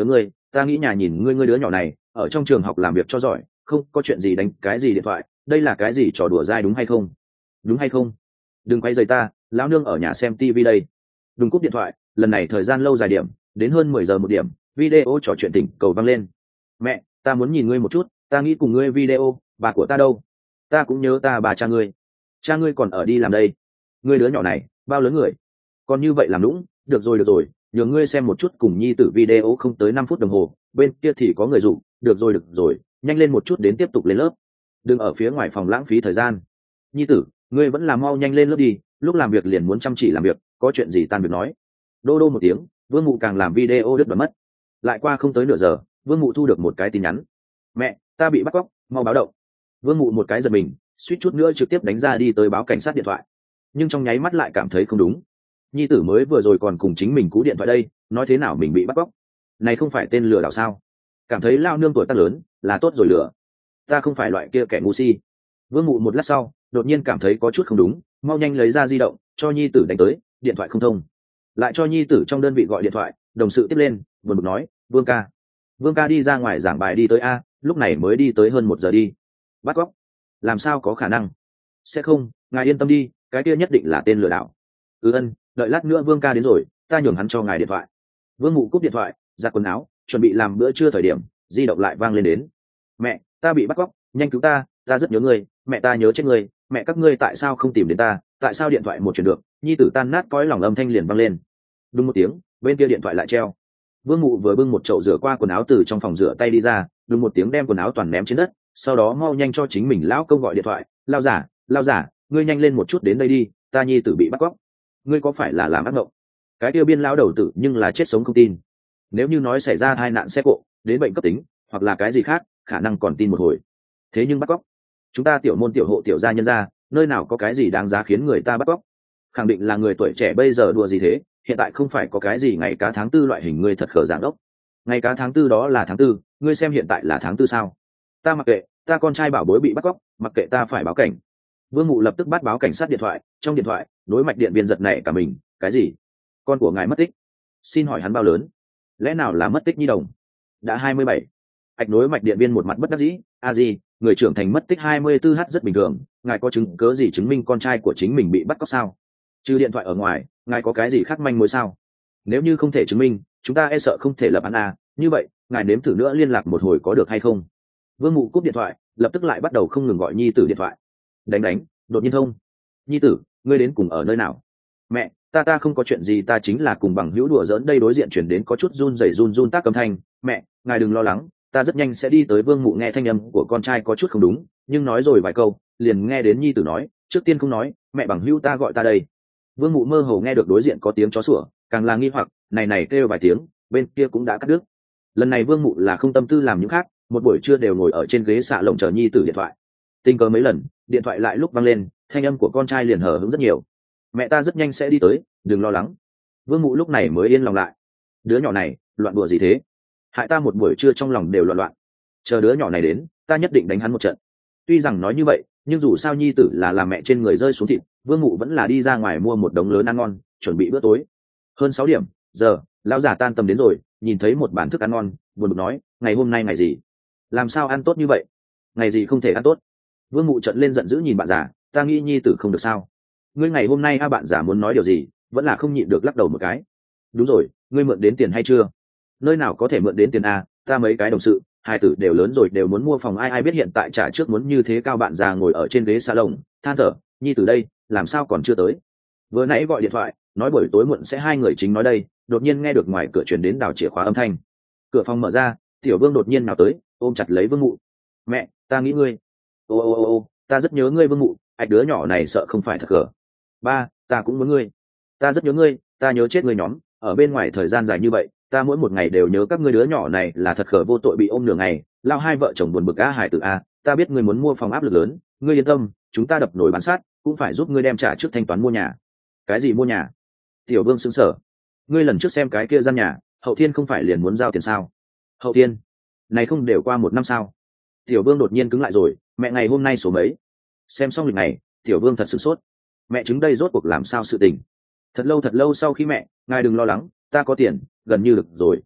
Speaker 1: ta nghĩ nhà nhìn ngươi ngươi đứa nhỏ này ở trong trường học làm việc cho giỏi, không có chuyện gì đánh cái gì điện thoại, đây là cái gì trò đùa dai đúng hay không? Đúng hay không? Đừng quay rầy ta, lão nương ở nhà xem tivi đây. Đừng cúp điện thoại, lần này thời gian lâu dài điểm, đến hơn mười giờ một điểm, video trò chuyện tỉnh cầu vang lên. Mẹ, ta muốn nhìn ngươi một chút, ta nghĩ cùng ngươi video, bà của ta đâu? Ta cũng nhớ ta bà cha ngươi. Cha ngươi còn ở đi làm đây. Ngươi đứa nhỏ này, bao lớn người? Còn như vậy làm lũng, được rồi được rồi, nhờ ngươi xem một chút cùng nhi tử video không tới năm phút đồng hồ, bên kia thì có người dụ, được rồi được rồi, nhanh lên một chút đến tiếp tục lên lớp. Đừng ở phía ngoài phòng lãng phí thời gian. Nhi tử, ngươi vẫn là mau nhanh lên lớp đi, lúc làm việc liền muốn chăm chỉ làm việc, có chuyện gì tan việc nói. Đô đô một tiếng, Vương Mụ càng làm video đứt đoạn mất. Lại qua không tới nửa giờ, Vương Mụ thu được một cái tin nhắn. Mẹ, ta bị bắt cóc, mau báo động. Vương Mụ một cái giật mình, suýt chút nữa trực tiếp đánh ra đi tới báo cảnh sát điện thoại. Nhưng trong nháy mắt lại cảm thấy không đúng. Nhi tử mới vừa rồi còn cùng chính mình cú điện thoại đây, nói thế nào mình bị bắt cóc? Này không phải tên lừa đảo sao? Cảm thấy lao nương tuổi tác lớn, là tốt rồi lừa. Ta không phải loại kia kẻ ngu si. Vương Mụ một lát sau, đột nhiên cảm thấy có chút không đúng, mau nhanh lấy ra di động, cho nhi tử đánh tới, điện thoại không thông. Lại cho nhi tử trong đơn vị gọi điện thoại, đồng sự tiếp lên, buồn bực nói, Vương ca. Vương ca đi ra ngoài giảng bài đi tới a, lúc này mới đi tới hơn một giờ đi. Bắt cóc? Làm sao có khả năng? Sẽ không, ngài yên tâm đi, cái kia nhất định là tên lừa đảo. Ừ ân, đợi lát nữa Vương ca đến rồi, ta nhường hắn cho ngài điện thoại. Vương Mụ cúp điện thoại, giặt quần áo, chuẩn bị làm bữa trưa thời điểm, di động lại vang lên đến. Mẹ, ta bị bắt cóc, nhanh cứu ta, ta rất nhớ người, mẹ ta nhớ chết người, mẹ các ngươi tại sao không tìm đến ta, tại sao điện thoại một chuyển được? Nhi tử tan nát cõi lòng âm thanh liền vang lên. Đúng một tiếng, bên kia điện thoại lại treo. Vương Mụ vừa bưng một chậu rửa qua quần áo từ trong phòng rửa tay đi ra, đúng một tiếng đem quần áo toàn ném trên đất, sau đó mau nhanh cho chính mình lão công gọi điện thoại. Lao giả, lao giả, ngươi nhanh lên một chút đến đây đi, ta nhi tử bị bắt cóc. Ngươi có phải là làm ác mộng? Cái tiêu biên lão đầu tử nhưng là chết sống không tin. Nếu như nói xảy ra tai nạn xe cộ, đến bệnh cấp tính, hoặc là cái gì khác, khả năng còn tin một hồi. Thế nhưng bắt cóc, chúng ta tiểu môn tiểu hộ tiểu gia nhân gia, nơi nào có cái gì đáng giá khiến người ta bắt cóc? Khẳng định là người tuổi trẻ bây giờ đùa gì thế, hiện tại không phải có cái gì ngày cá tháng tư loại hình ngươi thật khờ giảng đốc. Ngày cá tháng tư đó là tháng tư, ngươi xem hiện tại là tháng tư sao? Ta mặc kệ, ta con trai bảo bối bị bắt cóc, mặc kệ, ta phải báo cảnh. Vương Mụ lập tức bắt báo cảnh sát điện thoại, trong điện thoại, đối mạch điện viên giật nảy cả mình, cái gì? Con của ngài mất tích? Xin hỏi hắn bao lớn? Lẽ nào là mất tích nhi đồng? Đã hai mươi bảy. Ạch nối mạch điện viên một mặt bất đắc dĩ, a gì, người trưởng thành mất tích hai mươi tư h rất bình thường, ngài có chứng cớ gì chứng minh con trai của chính mình bị bắt cóc sao? Trừ điện thoại ở ngoài, ngài có cái gì khác manh mối sao? Nếu như không thể chứng minh, chúng ta e sợ không thể lập án a, như vậy, ngài nếm thử nữa liên lạc một hồi có được hay không? Vương Mụ cúp điện thoại, lập tức lại bắt đầu không ngừng gọi nhi tử điện thoại. Đánh đánh, đột nhiên thông. Nhi tử, ngươi đến cùng ở nơi nào? Mẹ, ta ta không có chuyện gì, ta chính là cùng bằng hữu đùa giỡn đây. Đối diện chuyển đến có chút run rẩy run run tác âm thanh. Mẹ, ngài đừng lo lắng, ta rất nhanh sẽ đi tới. Vương Mụ nghe thanh âm của con trai có chút không đúng, nhưng nói rồi vài câu, liền nghe đến nhi tử nói, trước tiên không nói, mẹ bằng hữu ta gọi ta đây. Vương Mụ mơ hồ nghe được đối diện có tiếng chó sủa, càng là nghi hoặc, này này kêu vài tiếng, bên kia cũng đã cắt đứt. Lần này Vương Mụ là không tâm tư làm những khác, một buổi trưa đều ngồi ở trên ghế xạ lồng chờ nhi tử điện thoại. Tình cờ mấy lần, điện thoại lại lúc vang lên, thanh âm của con trai liền hở hững rất nhiều. Mẹ ta rất nhanh sẽ đi tới, đừng lo lắng. Vương Mụ lúc này mới yên lòng lại. Đứa nhỏ này, loạn đùa gì thế? Hại ta một buổi trưa trong lòng đều loạn loạn. Chờ đứa nhỏ này đến, ta nhất định đánh hắn một trận. Tuy rằng nói như vậy, nhưng dù sao nhi tử là làm mẹ trên người rơi xuống thịt, Vương Mụ vẫn là đi ra ngoài mua một đống lớn ăn ngon, chuẩn bị bữa tối. Hơn sáu điểm, giờ, lão già tan tầm đến rồi, nhìn thấy một bàn thức ăn ngon, buồn bực nói, ngày hôm nay ngày gì? Làm sao ăn tốt như vậy? Ngày gì không thể ăn tốt? Vương Mụ trợn lên giận dữ nhìn bạn già, ta nghĩ nhi tử không được sao? Ngươi ngày hôm nay a bạn già muốn nói điều gì, vẫn là không nhịn được lắc đầu một cái. Đúng rồi, ngươi mượn đến tiền hay chưa? Nơi nào có thể mượn đến tiền a, ta mấy cái đồng sự, hai tử đều lớn rồi, đều muốn mua phòng, ai ai biết hiện tại trả trước muốn như thế cao. Bạn già ngồi ở trên ghế salon, than thở, nhi tử đây, làm sao còn chưa tới? Vừa nãy gọi điện thoại, nói buổi tối muộn sẽ hai người chính nói đây, đột nhiên nghe được ngoài cửa truyền đến đào chìa khóa âm thanh. Cửa phòng mở ra, Tiểu Vương đột nhiên nào tới, ôm chặt lấy Vương Mụ. Mẹ, ta nghĩ ngươi. Ô ô ô ô, ta rất nhớ ngươi Vương Mụ, ạch đứa nhỏ này sợ không phải thật gở. Ba, ta cũng muốn ngươi. Ta rất nhớ ngươi, ta nhớ chết ngươi nhóm, ở bên ngoài thời gian dài như vậy, ta mỗi một ngày đều nhớ các ngươi. Đứa nhỏ này là thật khờ vô tội bị ôm nửa ngày, lao hai vợ chồng buồn bực a. Hải tử a, ta biết ngươi muốn mua phòng áp lực lớn, ngươi yên tâm, chúng ta đập nổi bán sát, cũng phải giúp ngươi đem trả trước thanh toán mua nhà. Cái gì mua nhà? Tiểu Vương sững sờ. Ngươi lần trước xem cái kia gian nhà, Hậu Thiên không phải liền muốn giao tiền sao? Hậu Thiên? Này không đều qua một năm sao? Tiểu Vương đột nhiên cứng lại rồi, mẹ ngày hôm nay số mấy? Xem xong lịch này, Tiểu Vương thật sửng sốt. Mẹ chứng đây rốt cuộc làm sao sự tình? Thật lâu thật lâu sau khi mẹ, ngài đừng lo lắng, ta có tiền, gần như được rồi.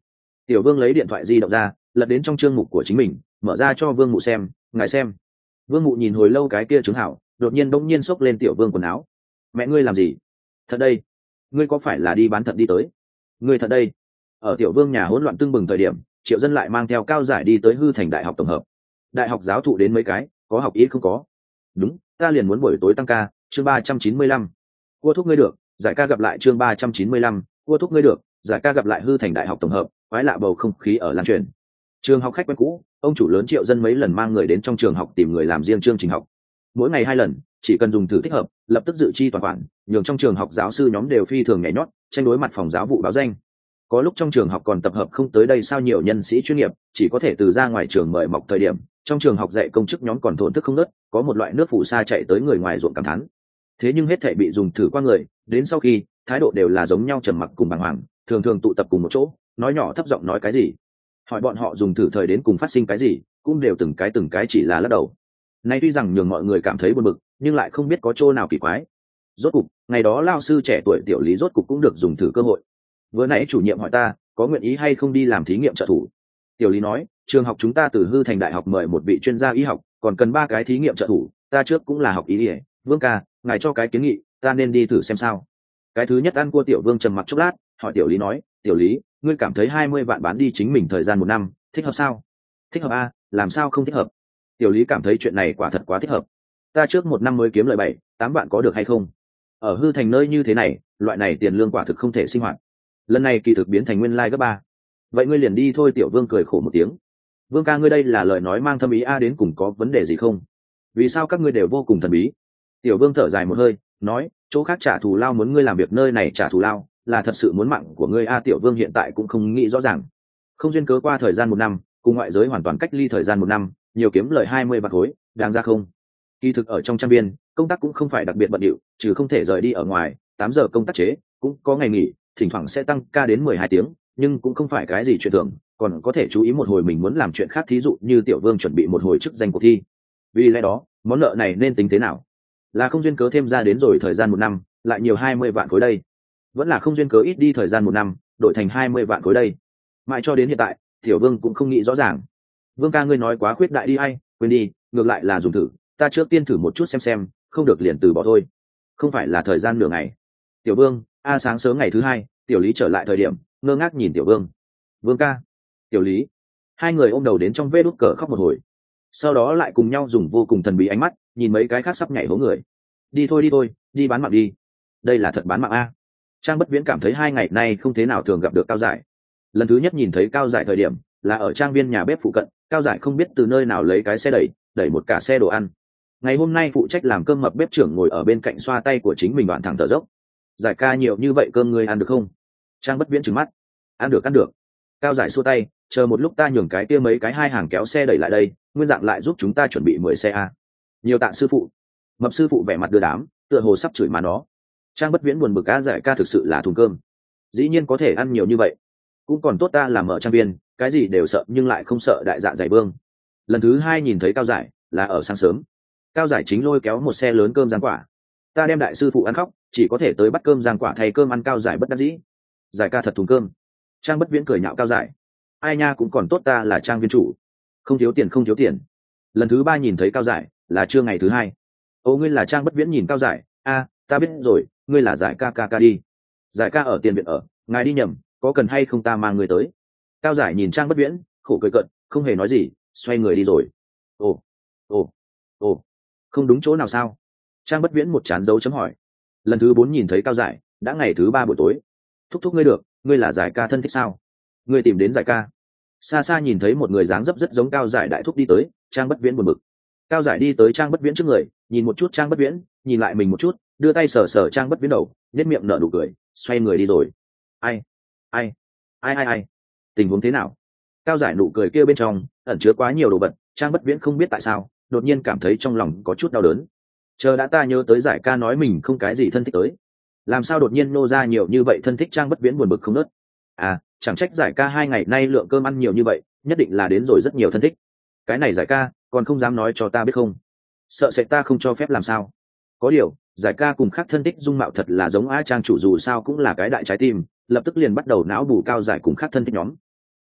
Speaker 1: Tiểu vương lấy điện thoại di động ra, lật đến trong chương mục của chính mình, mở ra cho vương mụ xem. Ngài xem. Vương mụ nhìn hồi lâu cái kia chứng hảo, đột nhiên đông nhiên xốc lên tiểu vương quần áo. Mẹ ngươi làm gì? Thật đây. Ngươi có phải là đi bán thận đi tới? Ngươi thật đây. Ở tiểu vương nhà hỗn loạn tưng bừng thời điểm, Triệu Dân lại mang theo Cao Giải đi tới Hư Thành Đại học tổng hợp. Đại học giáo thụ đến mấy cái, có học ít không có? Đúng, ta liền muốn buổi tối tăng ca. Chương ba trăm chín mươi lăm. Cua thúc ngươi được. Giải ca gặp lại. Chương ba trăm chín mươi lăm. Cua thúc ngươi được. Giải ca gặp lại. Hư Thành Đại học tổng hợp, quái lạ bầu không khí ở lan truyền. Trường học khách quen cũ, ông chủ lớn Triệu Dân mấy lần mang người đến trong trường học tìm người làm riêng chương trình học. Mỗi ngày hai lần, chỉ cần dùng thử thích hợp, lập tức dự chi toàn khoản, nhường trong trường học giáo sư nhóm đều phi thường nhảy nhót, tranh đối mặt phòng giáo vụ báo danh. Có lúc trong trường học còn tập hợp không tới đây sao nhiều nhân sĩ chuyên nghiệp, chỉ có thể từ ra ngoài trường mời mọc thời điểm, trong trường học dạy công chức nhóm còn thổn thức không nớt, có một loại nước phù sa chạy tới người ngoài ruộng cảm thán. Thế nhưng hết thảy bị dùng thử qua người, đến sau khi, thái độ đều là giống nhau, trầm mặc cùng bàng hoàng, thường thường tụ tập cùng một chỗ, nói nhỏ thấp giọng nói cái gì. Hỏi bọn họ dùng thử thời đến cùng phát sinh cái gì, cũng đều từng cái từng cái chỉ là lắc đầu. Nay tuy rằng nhường mọi người cảm thấy buồn bực, nhưng lại không biết có chỗ nào kỳ quái. Rốt cục, ngày đó lao sư trẻ tuổi tiểu Lý rốt cục cũng được dùng thử cơ hội. Vừa nãy chủ nhiệm hỏi ta, có nguyện ý hay không đi làm thí nghiệm trợ thủ. Tiểu Lý nói, trường học chúng ta từ Hư Thành Đại học mời một vị chuyên gia y học, còn cần ba cái thí nghiệm trợ thủ, ta trước cũng là học y y, Vương ca, ngài cho cái kiến nghị, ta nên đi thử xem sao. Cái thứ nhất ăn cua tiểu Vương trầm mặc chốc lát, hỏi tiểu Lý nói, tiểu Lý, ngươi cảm thấy hai mươi vạn bán đi chính mình thời gian một năm, thích hợp sao? Thích hợp a, làm sao không thích hợp? Tiểu Lý cảm thấy chuyện này quả thật quá thích hợp. Ta trước một năm mới kiếm lời bảy, tám vạn có được hay không? Ở Hư Thành nơi như thế này, loại này tiền lương quả thực không thể sinh hoạt. Lần này kỳ thực biến thành nguyên lai like gấp ba. Vậy ngươi liền đi thôi. Tiểu Vương cười khổ một tiếng. Vương ca, ngươi đây là lời nói mang thâm ý a, đến cùng có vấn đề gì không? Vì sao các ngươi đều vô cùng thần bí? Tiểu Vương thở dài một hơi, nói, chỗ khác trả thù lao muốn ngươi làm việc nơi này trả thù lao, là thật sự muốn mạng của ngươi a. Tiểu Vương hiện tại cũng không nghĩ rõ ràng. Không duyên cớ qua thời gian một năm, cùng ngoại giới hoàn toàn cách ly thời gian một năm, nhiều kiếm lời hai mươi bạc khối, đáng ra không? Kỳ thực ở trong trang viên, công tác cũng không phải đặc biệt bận rộn, trừ không thể rời đi ở ngoài, tám giờ công tác chế, cũng có ngày nghỉ, thỉnh thoảng sẽ tăng ca đến mười hai tiếng, nhưng cũng không phải cái gì chuyện thường, còn có thể chú ý một hồi mình muốn làm chuyện khác, thí dụ như Tiểu Vương chuẩn bị một hồi chức danh cuộc thi. Vì lẽ đó, món nợ này nên tính thế nào? Là không duyên cớ thêm ra đến rồi thời gian một năm, lại nhiều hai mươi vạn khối đây. Vẫn là không duyên cớ ít đi thời gian một năm, đổi thành hai mươi vạn khối đây. Mãi cho đến hiện tại, Tiểu Vương cũng không nghĩ rõ ràng. Vương ca, ngươi nói quá khuyết đại đi hay, quên đi, ngược lại là dùng thử, ta trước tiên thử một chút xem xem, không được liền từ bỏ thôi. Không phải là thời gian nửa ngày. Tiểu Vương, a sáng sớm ngày thứ hai, Tiểu Lý trở lại thời điểm, ngơ ngác nhìn Tiểu Vương. Vương ca, Tiểu Lý. Hai người ôm đầu đến trong vê đút cờ khóc một hồi. Sau đó lại cùng nhau dùng vô cùng thần bí ánh mắt, nhìn mấy cái khác sắp nhảy hố người. Đi thôi đi thôi, đi bán mạng đi. Đây là thật bán mạng a. Trang Bất Viễn cảm thấy hai ngày nay không thế nào thường gặp được Cao Giải. Lần thứ nhất nhìn thấy Cao Giải thời điểm, là ở trang viên nhà bếp phụ cận, Cao Giải không biết từ nơi nào lấy cái xe đẩy, đẩy một cả xe đồ ăn. Ngày hôm nay phụ trách làm cơm mập bếp trưởng ngồi ở bên cạnh xoa tay của chính mình, đoạn thẳng thở dốc. Giải ca, nhiều như vậy cơm ngươi ăn được không? Trang Bất Viễn trừng mắt. Ăn được ăn được. Cao Giải xua tay, chờ một lúc ta nhường cái kia mấy cái hai hàng kéo xe đẩy lại đây, Nguyên Dạng lại giúp chúng ta chuẩn bị mười xe a. Nhiều tạ sư phụ. Mập sư phụ vẻ mặt đưa đám, tựa hồ sắp chửi má nó. Trang Bất Viễn buồn bực, á, Giải ca thực sự là thùng cơm. Dĩ nhiên có thể ăn nhiều như vậy. Cũng còn tốt ta làm ở trang viên, cái gì đều sợ nhưng lại không sợ đại dạ dày Vương. Lần thứ hai nhìn thấy Cao Giải là ở sáng sớm. Cao Giải chính lôi kéo một xe lớn cơm giang quả. Ta đem đại sư phụ ăn khóc, chỉ có thể tới bắt cơm giang quả thay cơm ăn. Cao Giải bất đắc dĩ. Giải ca thật thùng cơm. Trang Bất Viễn cười nhạo Cao Giải. Ai nha, cũng còn tốt ta là trang viên chủ, không thiếu tiền không thiếu tiền. Lần thứ ba nhìn thấy Cao Giải là trưa ngày thứ hai. Ô, ngươi là Trang Bất Viễn nhìn Cao Giải. A, ta biết rồi, ngươi là Giải ca ca ca đi. Giải ca ở tiền viện ở, ngài đi nhầm, có cần hay không ta mang người tới? Cao Giải nhìn Trang Bất Viễn, khổ cười cợt, không hề nói gì, xoay người đi rồi. Ồ, ồ, ồ, không đúng chỗ nào sao? Trang Bất Viễn một chán dấu chấm hỏi. Lần thứ bốn nhìn thấy Cao Giải đã ngày thứ ba buổi tối. Thúc thúc ngươi được, ngươi là Giải ca thân thích sao? Ngươi tìm đến Giải ca. Xa xa nhìn thấy một người dáng dấp rất giống Cao Giải đại thúc đi tới, Trang Bất Viễn buồn bực. Cao Giải đi tới Trang Bất Viễn trước người, nhìn một chút Trang Bất Viễn, nhìn lại mình một chút, đưa tay sờ sờ Trang Bất Viễn đầu, nhếch miệng nở nụ cười, xoay người đi rồi. Ai, ai, ai ai ai, tình huống thế nào? Cao Giải nụ cười kia bên trong ẩn chứa quá nhiều đồ vật, Trang Bất Viễn không biết tại sao đột nhiên cảm thấy trong lòng có chút đau đớn. Chờ đã, ta nhớ tới Giải ca nói mình không cái gì thân thích tới, làm sao đột nhiên nô ra nhiều như vậy thân thích? Trang Bất Viễn buồn bực không nớt. À, chẳng trách Giải ca hai ngày nay lượng cơm ăn nhiều như vậy, nhất định là đến rồi rất nhiều thân thích. Cái này Giải ca còn không dám nói cho ta biết không? Sợ sẽ ta không cho phép làm sao? Có điều Giải ca cùng khác thân thích dung mạo thật là giống. A, Trang chủ dù sao cũng là cái đại trái tim, lập tức liền bắt đầu não bù Cao Giải cùng khác thân thích nhóm.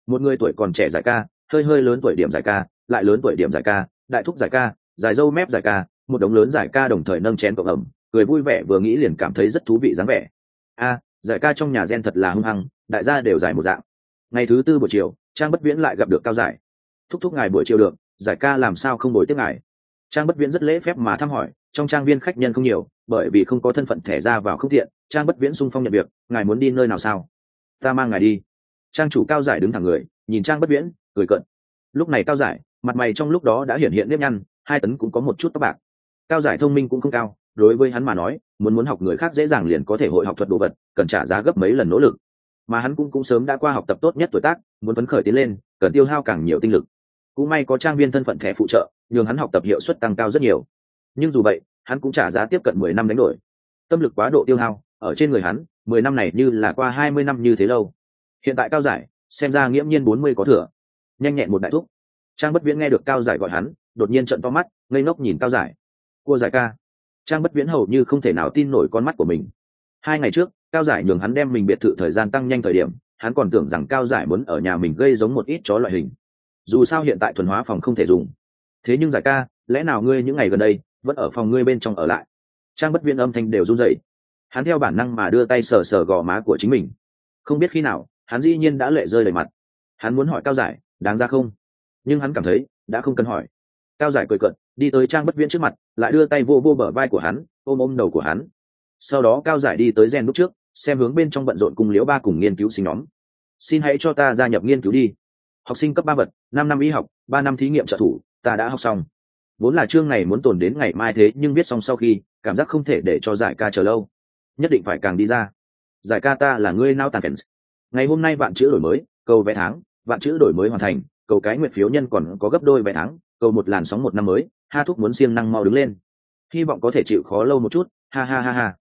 Speaker 1: một người tuổi còn trẻ giải ca, hơi hơi lớn tuổi điểm giải ca, lại lớn tuổi điểm giải ca, đại thúc giải ca, dài dâu mép giải ca, một đống lớn giải ca đồng thời nâng chén cộng ẩm, cười vui vẻ, vừa nghĩ liền cảm thấy rất thú vị dáng vẻ. A, giải ca trong nhà gen thật là hung hăng, đại gia đều giải một dạng. Ngày thứ tư buổi chiều, Trang Bất Viễn lại gặp được Cao Giải. Thúc thúc ngài buổi chiều được, giải ca làm sao không bồi tiếp ngài? Trang Bất Viễn rất lễ phép mà thăm hỏi, trong trang viên khách nhân không nhiều, bởi vì không có thân phận thẻ ra vào không tiện. Trang Bất Viễn sung phong nhận việc, ngài muốn đi nơi nào sao? Ta mang ngài đi. Trang chủ Cao Giải đứng thẳng người, nhìn Trang Bất Viễn, cười cợt. Lúc này Cao Giải, mặt mày trong lúc đó đã hiển hiện nếp nhăn, hai tấn cũng có một chút tóc bạc. Cao Giải thông minh cũng không cao, đối với hắn mà nói, muốn muốn học người khác dễ dàng liền có thể hội học thuật đồ vật, cần trả giá gấp mấy lần nỗ lực. Mà hắn cũng cũng sớm đã qua học tập tốt nhất tuổi tác, muốn phấn khởi tiến lên, cần tiêu hao càng nhiều tinh lực. Cũng may có trang viên thân phận thẻ phụ trợ, nhường hắn học tập hiệu suất tăng cao rất nhiều. Nhưng dù vậy, hắn cũng trả giá tiếp cận mười năm đánh đổi. Tâm lực quá độ tiêu hao, ở trên người hắn, mười năm này như là qua hai mươi năm như thế lâu. Hiện tại Cao Giải, xem ra nghiễm nhiên bốn mươi có thừa. Nhanh nhẹn một đại thúc. Trang Bất Viễn nghe được Cao Giải gọi hắn, đột nhiên trợn to mắt, ngây ngốc nhìn Cao Giải. Cua Giải ca. Trang Bất Viễn hầu như không thể nào tin nổi con mắt của mình. Hai ngày trước, Cao Giải nhường hắn đem mình biệt thự thời gian tăng nhanh thời điểm, hắn còn tưởng rằng Cao Giải muốn ở nhà mình gây giống một ít chó loại hình. Dù sao hiện tại thuần hóa phòng không thể dùng. Thế nhưng Giải ca, lẽ nào ngươi những ngày gần đây vẫn ở phòng ngươi bên trong ở lại? Trang Bất Viễn âm thanh đều run rẩy. Hắn theo bản năng mà đưa tay sờ sờ gò má của chính mình. Không biết khi nào, hắn dĩ nhiên đã lệ rơi đầy mặt. Hắn muốn hỏi Cao Giải, đáng ra không? Nhưng hắn cảm thấy, đã không cần hỏi. Cao Giải cười cợt, đi tới Trang Bất Viễn trước mặt, lại đưa tay vô vô bờ vai của hắn, ôm ôm đầu của hắn. Sau đó Cao Giải đi tới gen lúc trước, xem hướng bên trong bận rộn cùng Liễu Ba cùng nghiên cứu sinh nhóm. Xin hãy cho ta gia nhập nghiên cứu đi. Học sinh cấp ba vật, năm năm y học, ba năm thí nghiệm trợ thủ, ta đã học xong. Vốn là chương này muốn tồn đến ngày mai thế nhưng viết xong sau khi, cảm giác không thể để cho Giải ca chờ lâu. Nhất định phải càng đi ra. Giải ca ta là ngươi nao tàn fans. Ngày hôm nay vạn chữ đổi mới, cầu vé tháng, vạn chữ đổi mới hoàn thành, cầu cái nguyện phiếu nhân còn có gấp đôi vé tháng, cầu một làn sóng một năm mới, ha thúc muốn siêng năng mau đứng lên. Hy vọng có thể chịu khó lâu một chút, ha ha ha ha.